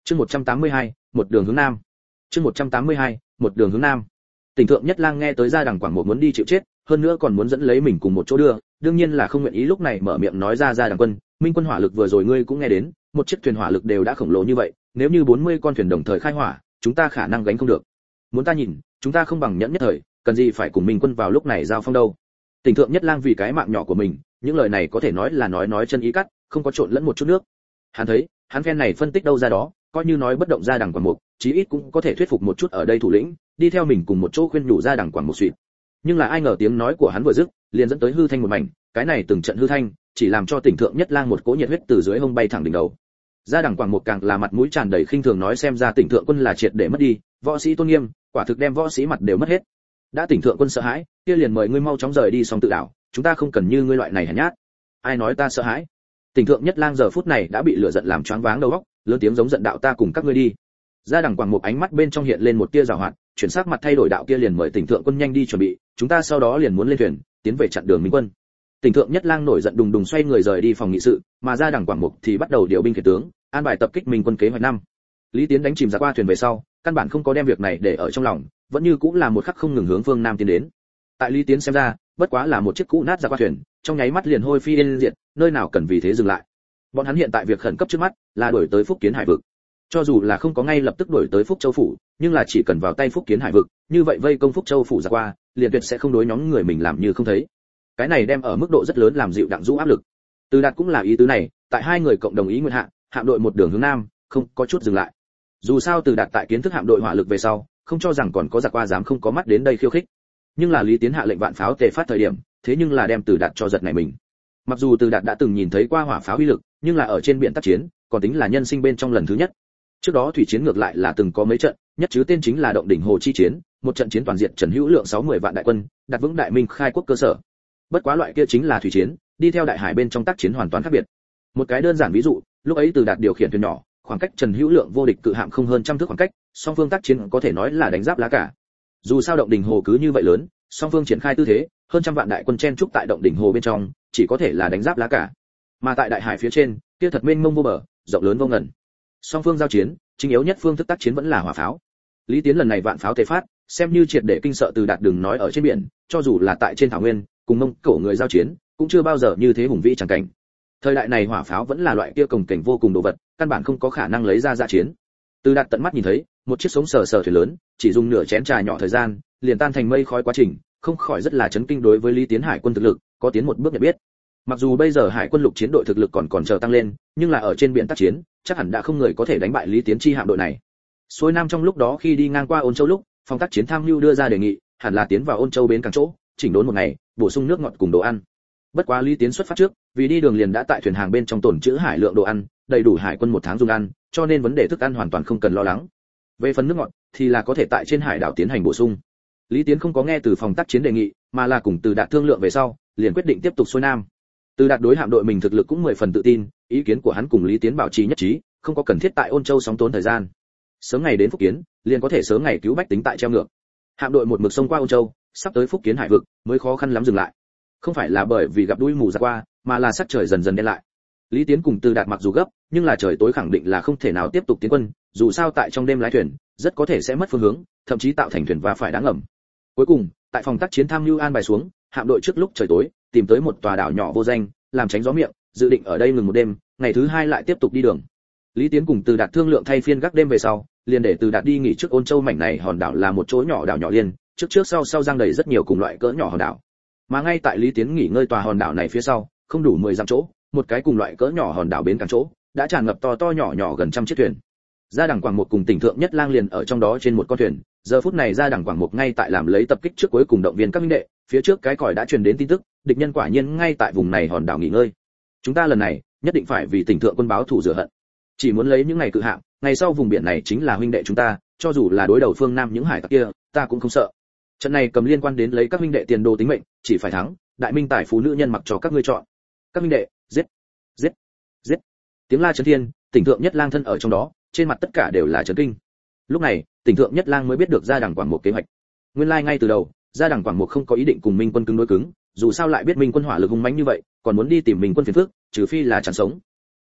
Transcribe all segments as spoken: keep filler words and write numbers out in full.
Chương một trăm tám mươi hai, một đường hướng nam. Chương một trăm tám mươi hai, một đường hướng nam. Tỉnh Thượng Nhất Lang nghe tới Gia Đằng Quảng Mục muốn đi chịu chết, hơn nữa còn muốn dẫn lấy mình cùng một chỗ đưa, đương nhiên là không nguyện ý lúc này mở miệng nói ra Gia Đằng quân, Minh quân hỏa lực vừa rồi ngươi cũng nghe đến, một chiếc thuyền hỏa lực đều đã khổng lồ như vậy, nếu như bốn mươi con thuyền đồng thời khai hỏa, chúng ta khả năng gánh không được. Muốn ta nhìn, chúng ta không bằng nhẫn nhất thời, cần gì phải cùng Minh quân vào lúc này giao phong đâu. Tỉnh Thượng Nhất Lang vì cái mạng nhỏ của mình, những lời này có thể nói là nói nói chân ý cắt, không có trộn lẫn một chút nước. Hắn thấy, hắn phen này phân tích đâu ra đó, coi như nói bất động Gia Đằng Quảng Mục, chí ít cũng có thể thuyết phục một chút ở đây thủ lĩnh, đi theo mình cùng một chỗ khuyên nhủ Gia Đằng Quảng Mục suy. Nhưng là ai ngờ tiếng nói của hắn vừa dứt, liền dẫn tới hư thanh một mảnh, cái này từng trận hư thanh, chỉ làm cho Tỉnh Thượng Nhất Lang một cỗ nhiệt huyết từ dưới hông bay thẳng đỉnh đầu. Gia Đằng Quảng Mục càng là mặt mũi tràn đầy khinh thường nói xem ra Tỉnh Thượng quân là triệt để mất đi, võ sĩ tôn nghiêm, quả thực đem võ sĩ mặt đều mất hết. Đã Tỉnh Thượng quân sợ hãi, kia liền mời ngươi mau chóng rời đi xong tự đảo, chúng ta không cần như ngươi loại này hèn nhát. Ai nói ta sợ hãi? Tỉnh Thượng Nhất Lang giờ phút này đã bị lửa giận làm choáng váng đầu óc, lớn tiếng giống giận đạo ta cùng các ngươi đi. Gia Đằng Quảng Mục ánh mắt bên trong hiện lên một tia giảo hoạt, chuyển sắc mặt thay đổi đạo kia liền mời Tỉnh Thượng quân nhanh đi chuẩn bị, chúng ta sau đó liền muốn lên thuyền, tiến về chặn đường Minh quân. Tỉnh Thượng Nhất Lang nổi giận đùng đùng xoay người rời đi phòng nghị sự, mà Gia Đằng Quảng Mục thì bắt đầu điều binh khiển tướng, an bài tập kích Minh quân kế hoạch năm. Lý Tiến đánh chìm giặc qua thuyền về sau, căn bản không có đem việc này để ở trong lòng, vẫn như cũng là một khắc không ngừng hướng phương nam tiến đến. Tại Lý Tiến xem ra, bất quá là một chiếc cũ nát giặc qua thuyền, trong nháy mắt liền hôi phi yên diệt, nơi nào cần vì thế dừng lại. Bọn hắn hiện tại việc khẩn cấp trước mắt là đuổi tới Phúc Kiến Hải vực. Cho dù là không có ngay lập tức đuổi tới Phúc Châu phủ, nhưng là chỉ cần vào tay Phúc Kiến Hải vực, như vậy vây công Phúc Châu phủ ra qua, liền tuyệt sẽ không đối nhóm người mình làm như không thấy. Cái này đem ở mức độ rất lớn làm dịu Đặng Dũ áp lực. Từ Đạt cũng là ý tứ này, tại hai người cộng đồng ý nguyện hạ, hạm đội một đường hướng nam, không có chút dừng lại. Dù sao Từ Đạt tại kiến thức hạm đội hỏa lực về sau, không cho rằng còn có giặc qua dám không có mắt đến đây khiêu khích. Nhưng là Lý Tiến hạ lệnh vạn pháo tề phát thời điểm, thế nhưng là đem Từ Đạt cho giật này mình. Mặc dù Từ Đạt đã từng nhìn thấy qua hỏa pháo uy lực, nhưng là ở trên biển tác chiến, còn tính là nhân sinh bên trong lần thứ nhất. Trước đó thủy chiến ngược lại là từng có mấy trận, nhất chứ tên chính là động đỉnh hồ chi chiến, một trận chiến toàn diện Trần Hữu Lượng sáu mươi vạn đại quân, đặt vững đại minh khai quốc cơ sở. Bất quá loại kia chính là thủy chiến, đi theo đại hải bên trong tác chiến hoàn toàn khác biệt. Một cái đơn giản ví dụ, lúc ấy Từ Đạt điều khiển thuyền nhỏ, khoảng cách Trần Hữu Lượng vô địch cự hạm không hơn trăm thước khoảng cách, song phương tác chiến có thể nói là đánh giáp lá cả. Dù sao động đỉnh hồ cứ như vậy lớn, song phương triển khai tư thế, hơn trăm vạn đại quân chen trúc tại động đỉnh hồ bên trong, chỉ có thể là đánh giáp lá cả. Mà tại đại hải phía trên, kia thật mênh mông vô bờ, rộng lớn vô ngần. Song phương giao chiến, chính yếu nhất phương thức tác chiến vẫn là hỏa pháo. Lý Tiến lần này vạn pháo tề phát, xem như triệt để kinh sợ Từ Đạt đừng nói ở trên biển, cho dù là tại trên thảo nguyên, cùng Mông Cổ người giao chiến, cũng chưa bao giờ như thế hùng vĩ chẳng cảnh. Thời đại này hỏa pháo vẫn là loại kia cồng kềnh vô cùng đồ vật, căn bản không có khả năng lấy ra dạ chiến. Từ Đạt tận mắt nhìn thấy, một chiếc sống sờ sờ thuyền lớn, chỉ dùng nửa chén trà nhỏ thời gian, liền tan thành mây khói quá trình, không khỏi rất là chấn kinh đối với Lý Tiến hải quân thực lực, có tiến một bước nhận biết. Mặc dù bây giờ hải quân lục chiến đội thực lực còn còn chờ tăng lên, nhưng là ở trên biển tác chiến, chắc hẳn đã không người có thể đánh bại Lý Tiến chi hạm đội này. Xuôi Nam trong lúc đó khi đi ngang qua Ôn Châu lúc, phòng tác chiến tham mưu đưa ra đề nghị, hẳn là tiến vào Ôn Châu bến cảng chỗ, chỉnh đốn một ngày, bổ sung nước ngọt cùng đồ ăn. Bất quá Lý Tiến xuất phát trước, vì đi đường liền đã tại thuyền hàng bên trong tồn trữ hải lượng đồ ăn, đầy đủ hải quân một tháng dùng ăn, cho nên vấn đề thức ăn hoàn toàn không cần lo lắng. Về phần nước ngọt, thì là có thể tại trên hải đảo tiến hành bổ sung. Lý Tiến không có nghe từ phòng tác chiến đề nghị, mà là cùng Từ Đạt thương lượng về sau, liền quyết định tiếp tục xuôi Nam. Từ Đạt đối hạm đội mình thực lực cũng mười phần tự tin, ý kiến của hắn cùng Lý Tiến bảo trì nhất trí, không có cần thiết tại Ôn Châu sóng tốn thời gian. Sớm ngày đến Phúc Kiến, liền có thể sớm ngày cứu bách tính tại treo ngược. Hạm đội một mực sông qua Ôn Châu, sắp tới Phúc Kiến hải vực, mới khó khăn lắm dừng lại. Không phải là bởi vì gặp đuôi mù ra qua, mà là sắc trời dần dần đen lại. Lý Tiến cùng Từ Đạt mặc dù gấp, nhưng là trời tối khẳng định là không thể nào tiếp tục tiến quân, dù sao tại trong đêm lái thuyền, rất có thể sẽ mất phương hướng, thậm chí tạo thành thuyền va phải đáng ngầm. Cuối cùng, tại phòng tác chiến tham mưu an bài xuống, hạm đội trước lúc trời tối, tìm tới một tòa đảo nhỏ vô danh, làm tránh gió miệng, dự định ở đây ngừng một đêm, ngày thứ hai lại tiếp tục đi đường. Lý Tiến cùng Từ Đạt thương lượng thay phiên gác đêm về sau, liền để Từ Đạt đi nghỉ trước Ôn Châu mảnh này hòn đảo là một chỗ nhỏ đảo nhỏ liên, trước trước sau sau giang đầy rất nhiều cùng loại cỡ nhỏ hòn đảo. Mà ngay tại Lý Tiến nghỉ ngơi tòa hòn đảo này phía sau, không đủ mười dặm chỗ, một cái cùng loại cỡ nhỏ hòn đảo bến cảng chỗ, đã tràn ngập to to nhỏ nhỏ gần trăm chiếc thuyền. Gia Đằng Quảng Mục cùng Tỉnh Thượng Nhất Lang liền ở trong đó trên một con thuyền, giờ phút này Gia Đằng Quảng Mục ngay tại làm lấy tập kích trước cuối cùng động viên các minh đệ, phía trước cái còi đã truyền đến tin tức, địch nhân quả nhiên ngay tại vùng này hòn đảo nghỉ ngơi. Chúng ta lần này nhất định phải vì Tỉnh Thượng quân báo thù rửa hận. Chỉ muốn lấy những ngày cự hạm, ngày sau vùng biển này chính là huynh đệ chúng ta, cho dù là đối đầu phương Nam những hải tặc kia, ta cũng không sợ. Trận này cầm liên quan đến lấy các huynh đệ tiền đồ tính mệnh, chỉ phải thắng, đại minh tài phú nữ nhân mặc cho các ngươi chọn. Các huynh đệ, giết, giết, giết. Tiếng la chấn thiên, Tỉnh Thượng Nhất Lang thân ở trong đó, trên mặt tất cả đều là chấn kinh. Lúc này, Tỉnh Thượng Nhất Lang mới biết được Gia Đằng Quảng Mục kế hoạch. Nguyên lai like ngay từ đầu, Gia Đằng Quảng Mục không có ý định cùng Minh quân cứng đối cứng, dù sao lại biết Minh quân hỏa lực hung mãnh như vậy, còn muốn đi tìm Minh quân phiền phức, trừ phi là chẳng sống.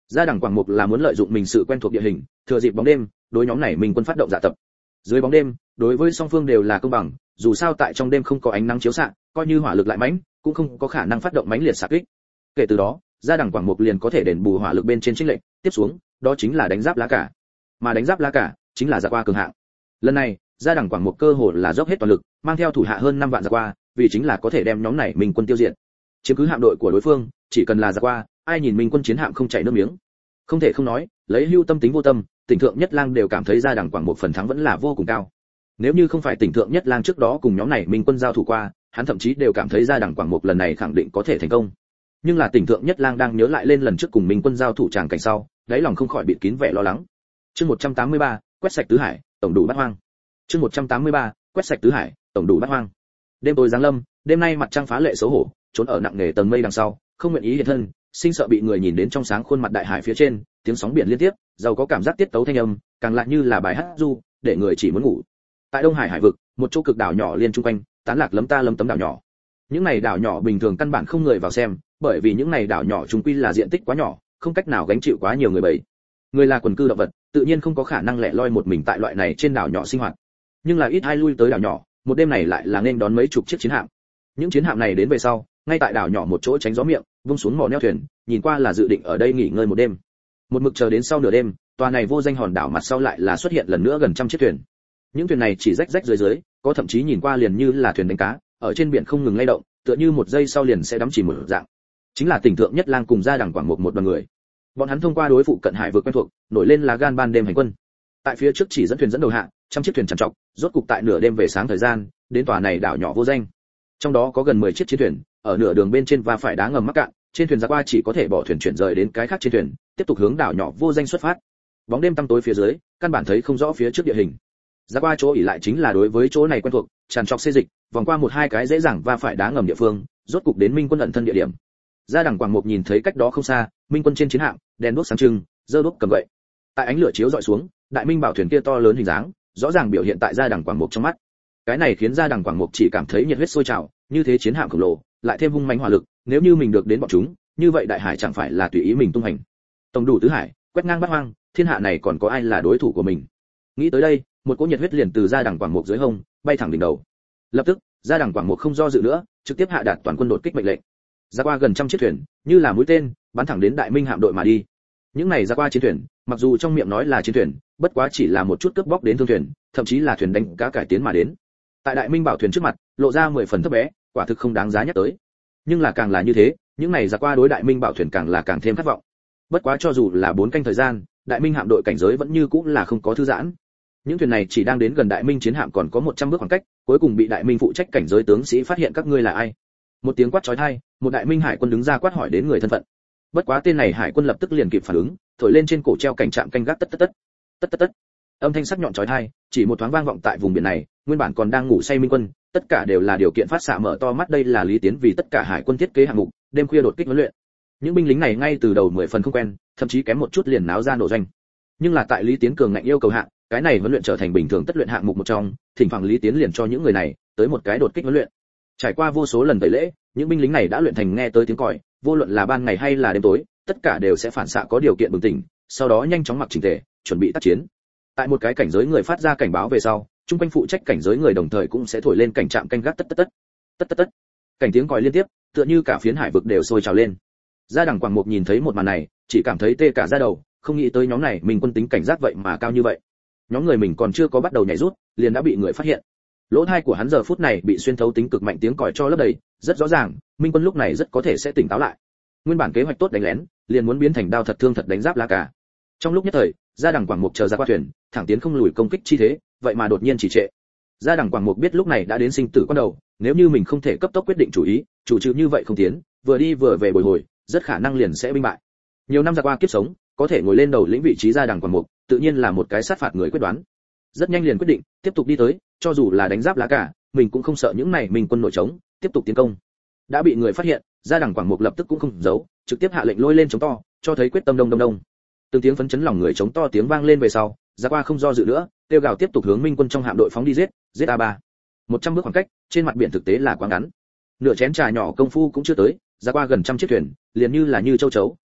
Gia đẳng Quảng Mục là muốn lợi dụng mình sự quen thuộc địa hình, thừa dịp bóng đêm, đối nhóm này mình quân phát động dạ tập. Dưới bóng đêm, đối với song phương đều là công bằng, dù sao tại trong đêm không có ánh nắng chiếu xạ, coi như hỏa lực lại mãnh, cũng không có khả năng phát động mãnh liệt xạ kích. Kể từ đó, Gia đẳng Quảng Mục liền có thể đền bù hỏa lực bên trên chênh lệch, tiếp xuống, đó chính là đánh giáp lá cả. Mà đánh giáp lá cả chính là giặc qua cường hạng. Lần này, Gia đẳng Quảng Mục cơ hồ là dốc hết toàn lực, mang theo thủ hạ hơn năm vạn giặc qua, vì chính là có thể đem nhóm này mình quân tiêu diệt. Chiếm cứ hạm đội của đối phương, chỉ cần là giặc qua, ai nhìn mình quân chiến hạm không chảy nước miếng. Không thể không nói, lấy hưu tâm tính vô tâm, Tỉnh Thượng Nhất Lang đều cảm thấy Gia đẳng Quảng Mục phần thắng vẫn là vô cùng cao. Nếu như không phải Tỉnh Thượng Nhất Lang trước đó cùng nhóm này mình quân giao thủ qua, hắn thậm chí đều cảm thấy Gia đẳng Quảng Mục lần này khẳng định có thể thành công. Nhưng là Tỉnh Thượng Nhất Lang đang nhớ lại lên lần trước cùng mình quân giao thủ tràng cảnh sau, đáy lòng không khỏi bịt kín vẻ lo lắng. Chương một trăm tám mươi ba, quét sạch tứ hải, tổng đủ bát hoang. Chương một trăm tám mươi ba, quét sạch tứ hải, tổng đủ bát hoang. Đêm tối giáng lâm, đêm nay mặt trăng phá lệ xấu hổ, trốn ở nặng nề tầng mây đằng sau, không nguyện ý hiện thân, sinh sợ bị người nhìn đến trong sáng khuôn mặt đại hải phía trên, tiếng sóng biển liên tiếp, giàu có cảm giác tiết tấu thanh âm, càng lại như là bài hát du, để người chỉ muốn ngủ. Tại Đông Hải hải vực, một chỗ cực đảo nhỏ liên chung quanh, tán lạc lấm ta lấm tấm đảo nhỏ. Những này đảo nhỏ bình thường căn bản không người vào xem, bởi vì những này đảo nhỏ chúng quy là diện tích quá nhỏ, không cách nào gánh chịu quá nhiều người bầy. Người là quần cư động vật, tự nhiên không có khả năng lẻ loi một mình tại loại này trên đảo nhỏ sinh hoạt. Nhưng là ít ai lui tới đảo nhỏ, một đêm này lại là nên đón mấy chục chiếc chiến hạm. Những chiến hạm này đến về sau, ngay tại đảo nhỏ một chỗ tránh gió miệng, vung xuống mỏ neo thuyền, nhìn qua là dự định ở đây nghỉ ngơi một đêm. Một mực chờ đến sau nửa đêm, tòa này vô danh hòn đảo mặt sau lại là xuất hiện lần nữa gần trăm chiếc thuyền. Những thuyền này chỉ rách rách dưới dưới, có thậm chí nhìn qua liền như là thuyền đánh cá, ở trên biển không ngừng lay động, tựa như một giây sau liền sẽ đắm chìm một dạng. Chính là Tỉnh Thượng Nhất Lang cùng Gia đẳng Quảng Mục một đoàn người. Bọn hắn thông qua đối phụ cận hải vực quen thuộc, nổi lên là gan ban đêm hành quân. Tại phía trước chỉ dẫn thuyền dẫn đầu hạ, trăm chiếc thuyền trằn trọc, rốt cục tại nửa đêm về sáng thời gian, đến tòa này đảo nhỏ vô danh. Trong đó có gần mười chiếc chiến thuyền, ở nửa đường bên trên và phải đá ngầm mắc cạn, trên thuyền giặc qua chỉ có thể bỏ thuyền chuyển rời đến cái khác trên thuyền, tiếp tục hướng đảo nhỏ vô danh xuất phát. Bóng đêm tăm tối phía dưới, căn bản thấy không rõ phía trước địa hình. Giặc qua chỗ ỉ lại chính là đối với chỗ này quen thuộc, tràn trọc xê dịch, vòng qua một hai cái dễ dàng và phải đá ngầm địa phương, rốt cục đến Minh quân ẩn thân địa điểm. Gia đẳng Quảng Mục nhìn thấy cách đó không xa, Minh quân trên chiến hạm, đèn đuốc sáng trưng, giơ đuốc cầm gậy. Tại ánh lửa chiếu dọi xuống, đại minh bảo thuyền kia to lớn hình dáng, rõ ràng biểu hiện tại Gia đẳng Quảng Mục trong mắt. Cái này khiến Gia đẳng Quảng Mục chỉ cảm thấy nhiệt huyết sôi trào, như thế chiến hạm khổng lồ, lại thêm hung mãnh hỏa lực, nếu như mình được đến bọn chúng, như vậy đại hải chẳng phải là tùy ý mình tung hành. Tổng đủ tứ hải, quét ngang bát hoang, thiên hạ này còn có ai là đối thủ của mình. Nghĩ tới đây, một cỗ nhiệt huyết liền từ Gia đẳng Quảng Mục dưới hông bay thẳng đỉnh đầu. Lập tức, Gia đẳng Quảng Mục không do dự nữa, trực tiếp hạ đạt toàn quân đột kích mệnh lệnh. Ra qua gần trăm chiếc thuyền, như là mũi tên, bắn thẳng đến đại minh hạm đội mà đi. Những này ra qua chiến thuyền, mặc dù trong miệng nói là chiến thuyền, bất quá chỉ là một chút cướp bóc đến thương thuyền, thậm chí là thuyền đánh cá cải tiến mà đến. Tại đại minh bảo thuyền trước mặt, lộ ra mười phần thấp bé, quả thực không đáng giá nhắc tới. Nhưng là càng là như thế, những này ra qua đối đại minh bảo thuyền càng là càng thêm khát vọng. Bất quá cho dù là bốn canh thời gian, đại minh hạm đội cảnh giới vẫn như cũ là không có thư giãn. Những thuyền này chỉ đang đến gần đại minh chiến hạm còn có một trăm bước khoảng cách, cuối cùng bị đại minh phụ trách cảnh giới tướng sĩ phát hiện các ngươi là ai. Một tiếng quát chói tai, một đại minh hải quân đứng ra quát hỏi đến người thân phận. Bất quá tên này hải quân lập tức liền kịp phản ứng, thổi lên trên cổ treo cảnh trạm canh gác tất tất tất tất tất tất. Âm thanh sắc nhọn chói tai, chỉ một thoáng vang vọng tại vùng biển này, nguyên bản còn đang ngủ say minh quân, tất cả đều là điều kiện phát xạ mở to mắt. Đây là Lý Tiến vì tất cả hải quân thiết kế hạng mục, đêm khuya đột kích huấn luyện. Những binh lính này ngay từ đầu mười phần không quen, thậm chí kém một chút liền náo ra nổ doanh. Nhưng là tại Lý Tiến cường ngạnh yêu cầu hạng, cái này huấn luyện trở thành bình thường tất luyện hạng mục một trong, thỉnh thoảng Lý Tiến liền cho những người này tới một cái đột kích huấn luyện. Trải qua vô số lần tẩy lễ, những binh lính này đã luyện thành nghe tới tiếng còi, vô luận là ban ngày hay là đêm tối, tất cả đều sẽ phản xạ có điều kiện bừng tỉnh, sau đó nhanh chóng mặc chỉnh tề, chuẩn bị tác chiến. Tại một cái cảnh giới người phát ra cảnh báo về sau, trung quanh phụ trách cảnh giới người đồng thời cũng sẽ thổi lên cảnh trạm canh gác tất tất tất tất tất tất. Cảnh tiếng còi liên tiếp, tựa như cả phiến hải vực đều sôi trào lên. Gia đẳng Quảng Mục nhìn thấy một màn này, chỉ cảm thấy tê cả da đầu, không nghĩ tới nhóm này mình quân tính cảnh giác vậy mà cao như vậy. Nhóm người mình còn chưa có bắt đầu nhảy rút, liền đã bị người phát hiện. Lỗ tai của hắn giờ phút này bị xuyên thấu tính cực mạnh tiếng còi cho lấp đầy, rất rõ ràng, Minh quân lúc này rất có thể sẽ tỉnh táo lại. Nguyên bản kế hoạch tốt đánh lén, liền muốn biến thành đao thật thương thật đánh giáp lá cả. Trong lúc nhất thời, Gia đẳng Quảng Mục chờ ra qua thuyền, thẳng tiến không lùi công kích chi thế, vậy mà đột nhiên chỉ trệ. Gia đẳng Quảng Mục biết lúc này đã đến sinh tử quan đầu, nếu như mình không thể cấp tốc quyết định chủ ý, chủ trừ như vậy không tiến, vừa đi vừa về bồi hồi, rất khả năng liền sẽ binh bại. Nhiều năm ra qua kiếp sống, có thể ngồi lên đầu lĩnh vị trí Gia đẳng Quảng Mục, tự nhiên là một cái sát phạt người quyết đoán. Rất nhanh liền quyết định, tiếp tục đi tới, cho dù là đánh giáp lá cả, mình cũng không sợ những này mình quân nội trống, tiếp tục tiến công. Đã bị người phát hiện, Gia đẳng Quảng Mục lập tức cũng không giấu, trực tiếp hạ lệnh lôi lên chống to, cho thấy quyết tâm đông đông đông. Từng tiếng phấn chấn lòng người chống to tiếng vang lên về sau, Gia qua không do dự nữa, tiêu gào tiếp tục hướng Minh quân trong hạm đội phóng đi giết, giết a ba. một trăm bước khoảng cách, trên mặt biển thực tế là quá ngắn. Nửa chén trà nhỏ công phu cũng chưa tới, Gia qua gần trăm chiếc thuyền, liền như là như châu chấu,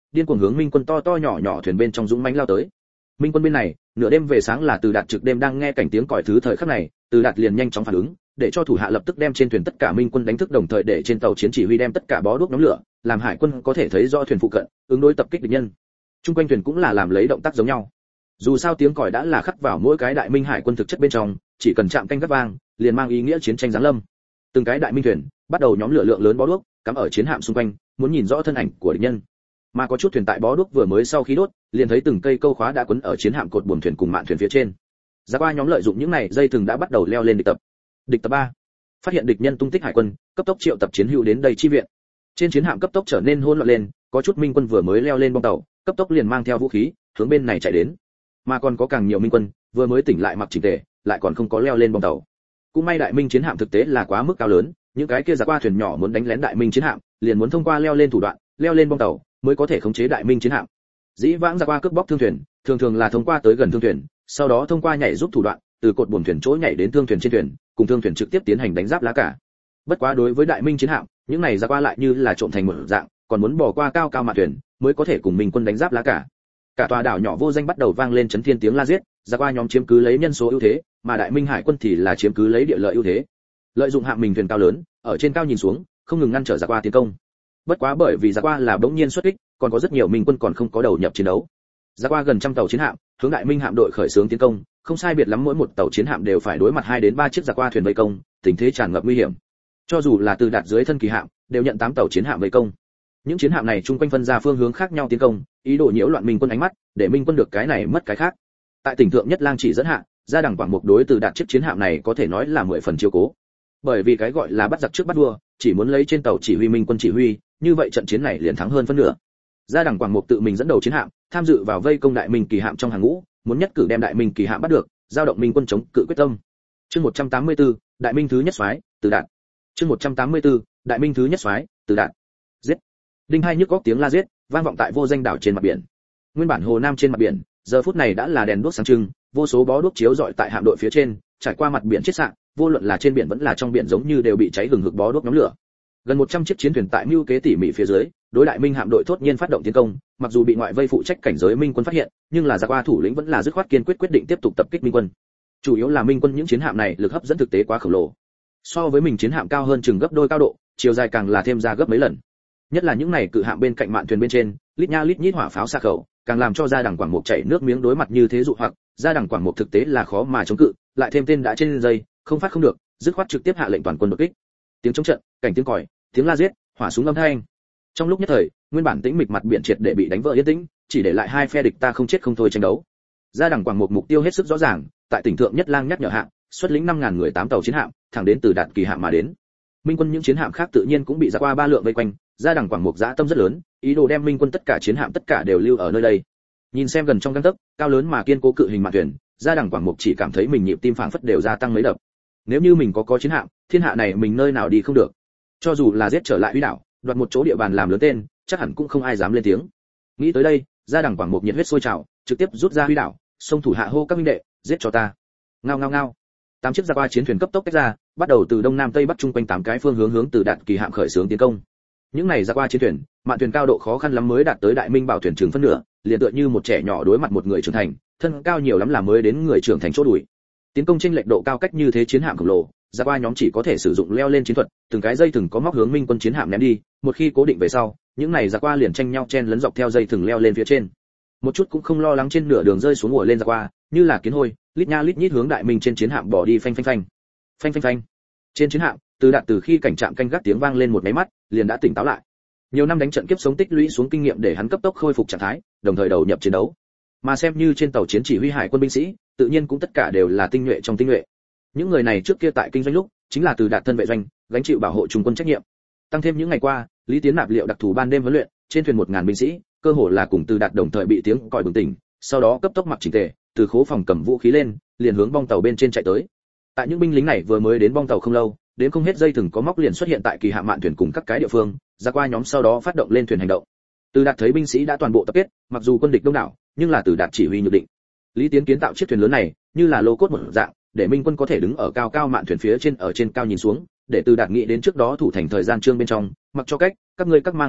điên cuồng hướng minh quân to to nhỏ nhỏ thuyền bên trong dũng mãnh lao tới. Minh quân bên này, nửa đêm về sáng là Từ Đạt trực đêm đang nghe cảnh tiếng còi thứ thời khắc này, Từ Đạt liền nhanh chóng phản ứng, để cho thủ hạ lập tức đem trên thuyền tất cả minh quân đánh thức, đồng thời để trên tàu chiến chỉ huy đem tất cả bó đuốc nhóm lửa, làm hải quân có thể thấy rõ thuyền phụ cận, ứng đối tập kích địch nhân. Trung quanh thuyền cũng là làm lấy động tác giống nhau. Dù sao tiếng còi đã là khắc vào mỗi cái đại minh hải quân thực chất bên trong, chỉ cần chạm canh gắt vang, liền mang ý nghĩa chiến tranh giáng lâm. Từng cái đại minh thuyền bắt đầu nhóm lửa lượng lớn bó đuốc, cắm ở chiến hạm xung quanh, muốn nhìn rõ thân ảnh của địch nhân. Mà có chút thuyền tại bó đuốc vừa mới sau khi đốt, liền thấy từng cây câu khóa đã quấn ở chiến hạm cột buồm thuyền cùng mạn thuyền phía trên. Giá qua nhóm lợi dụng những này dây thừng đã bắt đầu leo lên địch tập. Địch tập ba, phát hiện địch nhân tung tích hải quân, cấp tốc triệu tập chiến hữu đến đây chi viện. Trên chiến hạm cấp tốc trở nên hỗn loạn lên, có chút minh quân vừa mới leo lên bong tàu, cấp tốc liền mang theo vũ khí, hướng bên này chạy đến. Mà còn có càng nhiều minh quân, vừa mới tỉnh lại mặc chỉnh tề, lại còn không có leo lên bong tàu. Cũng may đại minh chiến hạm thực tế là quá mức cao lớn, những cái kia giá qua thuyền nhỏ muốn đánh lén đại minh chiến hạm, liền muốn thông qua leo lên thủ đoạn, leo lên bong tàu mới có thể khống chế đại minh chiến hạm. Dĩ vãng giá qua cướp bóc thương thuyền, thường thường là thông qua tới gần thương thuyền, sau đó thông qua nhảy giúp thủ đoạn, từ cột buồm thuyền chỗ nhảy đến thương thuyền trên thuyền, cùng thương thuyền trực tiếp tiến hành đánh giáp lá cả. Bất quá đối với đại minh chiến hạm, những này giá qua lại như là trộn thành một dạng, còn muốn bỏ qua cao cao mạn thuyền, mới có thể cùng minh quân đánh giáp lá cả. Cả tòa đảo nhỏ vô danh bắt đầu vang lên chấn thiên tiếng la giết, giá qua nhóm chiếm cứ lấy nhân số ưu thế, mà đại minh hải quân thì là chiếm cứ lấy địa lợi ưu thế. Lợi dụng hạm mình thuyền cao lớn, ở trên cao nhìn xuống, không ngừng ngăn trở giá qua tiến công. Bất quá bởi vì giá qua là bỗng nhiên xuất kích, còn có rất nhiều minh quân còn không có đầu nhập chiến đấu. Giá qua gần trăm tàu chiến hạm, hướng đại minh hạm đội khởi xướng tiến công, không sai biệt lắm mỗi một tàu chiến hạm đều phải đối mặt hai đến ba chiếc giá qua thuyền vây công, tình thế tràn ngập nguy hiểm. Cho dù là Từ Đạt dưới thân kỳ hạm, đều nhận tám tàu chiến hạm vây công. Những chiến hạm này chung quanh phân ra phương hướng khác nhau tiến công, ý đồ nhiễu loạn minh quân ánh mắt, để minh quân được cái này mất cái khác. Tại tỉnh thượng nhất lang chỉ dẫn hạ, gia đẳng quảng mục đối Từ Đạt chiếc chiến hạm này có thể nói là mười phần chiếu cố. Bởi vì cái gọi là bắt giặc trước bắt vua, chỉ muốn lấy trên tàu chỉ huy minh quân chỉ huy, như vậy trận chiến này liền thắng hơn phân nửa. Gia đẳng quảng mục tự mình dẫn đầu chiến hạm, tham dự vào vây công đại minh kỳ hạm trong hàng ngũ, muốn nhất cử đem đại minh kỳ hạm bắt được, giao động minh quân chống cự quyết tâm. Chương một trăm tám mươi tư, đại minh thứ nhất soái, Từ Đạt. Chương một trăm tám mươi tư, đại minh thứ nhất soái, Từ Đạt. Giết. Đinh hai nhức góc tiếng la giết, vang vọng tại vô danh đảo trên mặt biển. Nguyên bản hồ nam trên mặt biển, giờ phút này đã là đèn đuốc sáng trưng, vô số bó đuốc chiếu rọi tại hạm đội phía trên, trải qua mặt biển chết sạng, vô luận là trên biển vẫn là trong biển giống như đều bị cháy hừng hực bó đuốc nhóm lửa. Gần một trăm chiếc chiến thuyền tại mưu kế tỉ mỉ phía dưới, đối đại minh hạm đội thốt nhiên phát động tiến công, mặc dù bị ngoại vây phụ trách cảnh giới minh quân phát hiện, nhưng là Giá qua thủ lĩnh vẫn là dứt khoát kiên quyết quyết định tiếp tục tập kích minh quân. Chủ yếu là minh quân những chiến hạm này lực hấp dẫn thực tế quá khổng lồ. So với mình chiến hạm cao hơn chừng gấp đôi cao độ, chiều dài càng là thêm ra gấp mấy lần. Nhất là những này cự hạm bên cạnh mạn thuyền bên trên, lít nha lít nhít hỏa pháo xa khẩu, càng làm cho gia đẳng quảng mục chảy nước miếng đối mặt như thế dụ hoặc, gia đẳng quảng mục thực tế là khó mà chống cự, lại thêm tên đã trên dây, không phát không được, dứt khoát trực tiếp hạ lệnh toàn quân đột kích. Tiếng chống trận, cảnh tiếng còi, tiếng la giết, hỏa súng âm thanh. Trong lúc nhất thời, nguyên bản tĩnh mịch mặt biển triệt để bị đánh vỡ yên tĩnh, chỉ để lại hai phe địch ta không chết không thôi tranh đấu. Gia đẳng quảng mục mục tiêu hết sức rõ ràng, tại tỉnh thượng nhất lang nhắc nhở hạng, xuất lĩnh năm ngàn người tám tàu chiến hạm, thẳng đến Từ Đạt kỳ hạm mà đến. Minh quân những chiến hạm khác tự nhiên cũng bị Giá qua ba lượng vây quanh, gia đẳng quảng mục dã tâm rất lớn, ý đồ đem minh quân tất cả chiến hạm tất cả đều lưu ở nơi đây. Nhìn xem gần trong gang tấc, cao lớn mà kiên cố cự hình mạn thuyền, gia đẳng quảng mục chỉ cảm thấy mình nhịp tim phảng phất đều gia tăng mấy đập. Nếu như mình có có chiến hạm, thiên hạ này mình nơi nào đi không được. Cho dù là giết trở lại Huy đảo, đoạt một chỗ địa bàn làm lớn tên, chắc hẳn cũng không ai dám lên tiếng. Nghĩ tới đây, gia đẳng quảng mục nhiệt huyết sôi trào, trực tiếp rút ra Huy đảo, xông thủ hạ hô các huynh đệ, giết cho ta. Ngao ngao ngao. Tám chiếc Giá qua chiến thuyền cấp tốc tách ra, bắt đầu từ đông nam tây bắc chung quanh tám cái phương hướng hướng Từ Đạt kỳ hạm khởi xướng tiến công. Những này Giá qua chiến thuyền, mạn thuyền cao độ khó khăn lắm mới đạt tới đại minh bảo thuyền trường phân nửa, liền tựa như một trẻ nhỏ đối mặt một người trưởng thành, thân cao nhiều lắm là mới đến người trưởng thành chỗ đuổi. Tiến công chênh lệch độ cao cách như thế chiến hạm khổng lồ, Giá qua nhóm chỉ có thể sử dụng leo lên chiến thuật, từng cái dây thừng có móc hướng minh quân chiến hạm ném đi, một khi cố định về sau, những này Giá qua liền tranh nhau chen lấn dọc theo dây thừng leo lên phía trên. Một chút cũng không lo lắng trên nửa đường rơi xuống ngồi lên Giá qua, như là kiến hôi, lít nha lít nhít hướng đại minh trên chiến hạm bỏ đi phanh phanh phanh. Phanh phanh phanh. Trên chiến hạm, Từ Đạt từ khi cảnh trạm canh gác tiếng vang lên một máy mắt, liền đã tỉnh táo lại. Nhiều năm đánh trận kiếp sống tích lũy xuống kinh nghiệm để hắn cấp tốc khôi phục trạng thái, đồng thời đầu nhập chiến đấu. Mà xem như trên tàu chiến chỉ huy hải quân binh sĩ, tự nhiên cũng tất cả đều là tinh nhuệ trong tinh nhuệ. Những người này trước kia tại kinh doanh lúc, chính là Từ Đạt thân vệ doanh, gánh chịu bảo hộ trung quân trách nhiệm. Tăng thêm những ngày qua, Lý Tiến nạp liệu đặc thù ban đêm huấn luyện, trên thuyền một ngàn binh sĩ, cơ hồ là cùng Từ Đạt đồng thời bị tiếng còi bừng tỉnh, sau đó cấp tốc mặc chỉnh tề, từ khố phòng cầm vũ khí lên, liền hướng bong tàu bên trên chạy tới. Tại những binh lính này vừa mới đến bong tàu không lâu, đến không hết dây thừng có móc liền xuất hiện tại kỳ hạm mạn thuyền cùng các cái địa phương, Giá qua nhóm sau đó phát động lên thuyền hành động. Từ Đạt thấy binh sĩ đã toàn bộ tập kết, mặc dù quân địch đông đảo, nhưng là Từ Đạt chỉ huy nhược định. Lý Tiến kiến tạo chiếc thuyền lớn này, như là lô cốt một dạng, để minh quân có thể đứng ở cao cao mạn thuyền phía trên ở trên cao nhìn xuống, để Từ Đạt nghĩ đến trước đó thủ thành thời gian trương bên trong, mặc cho cách, các ngươi các mang một đội,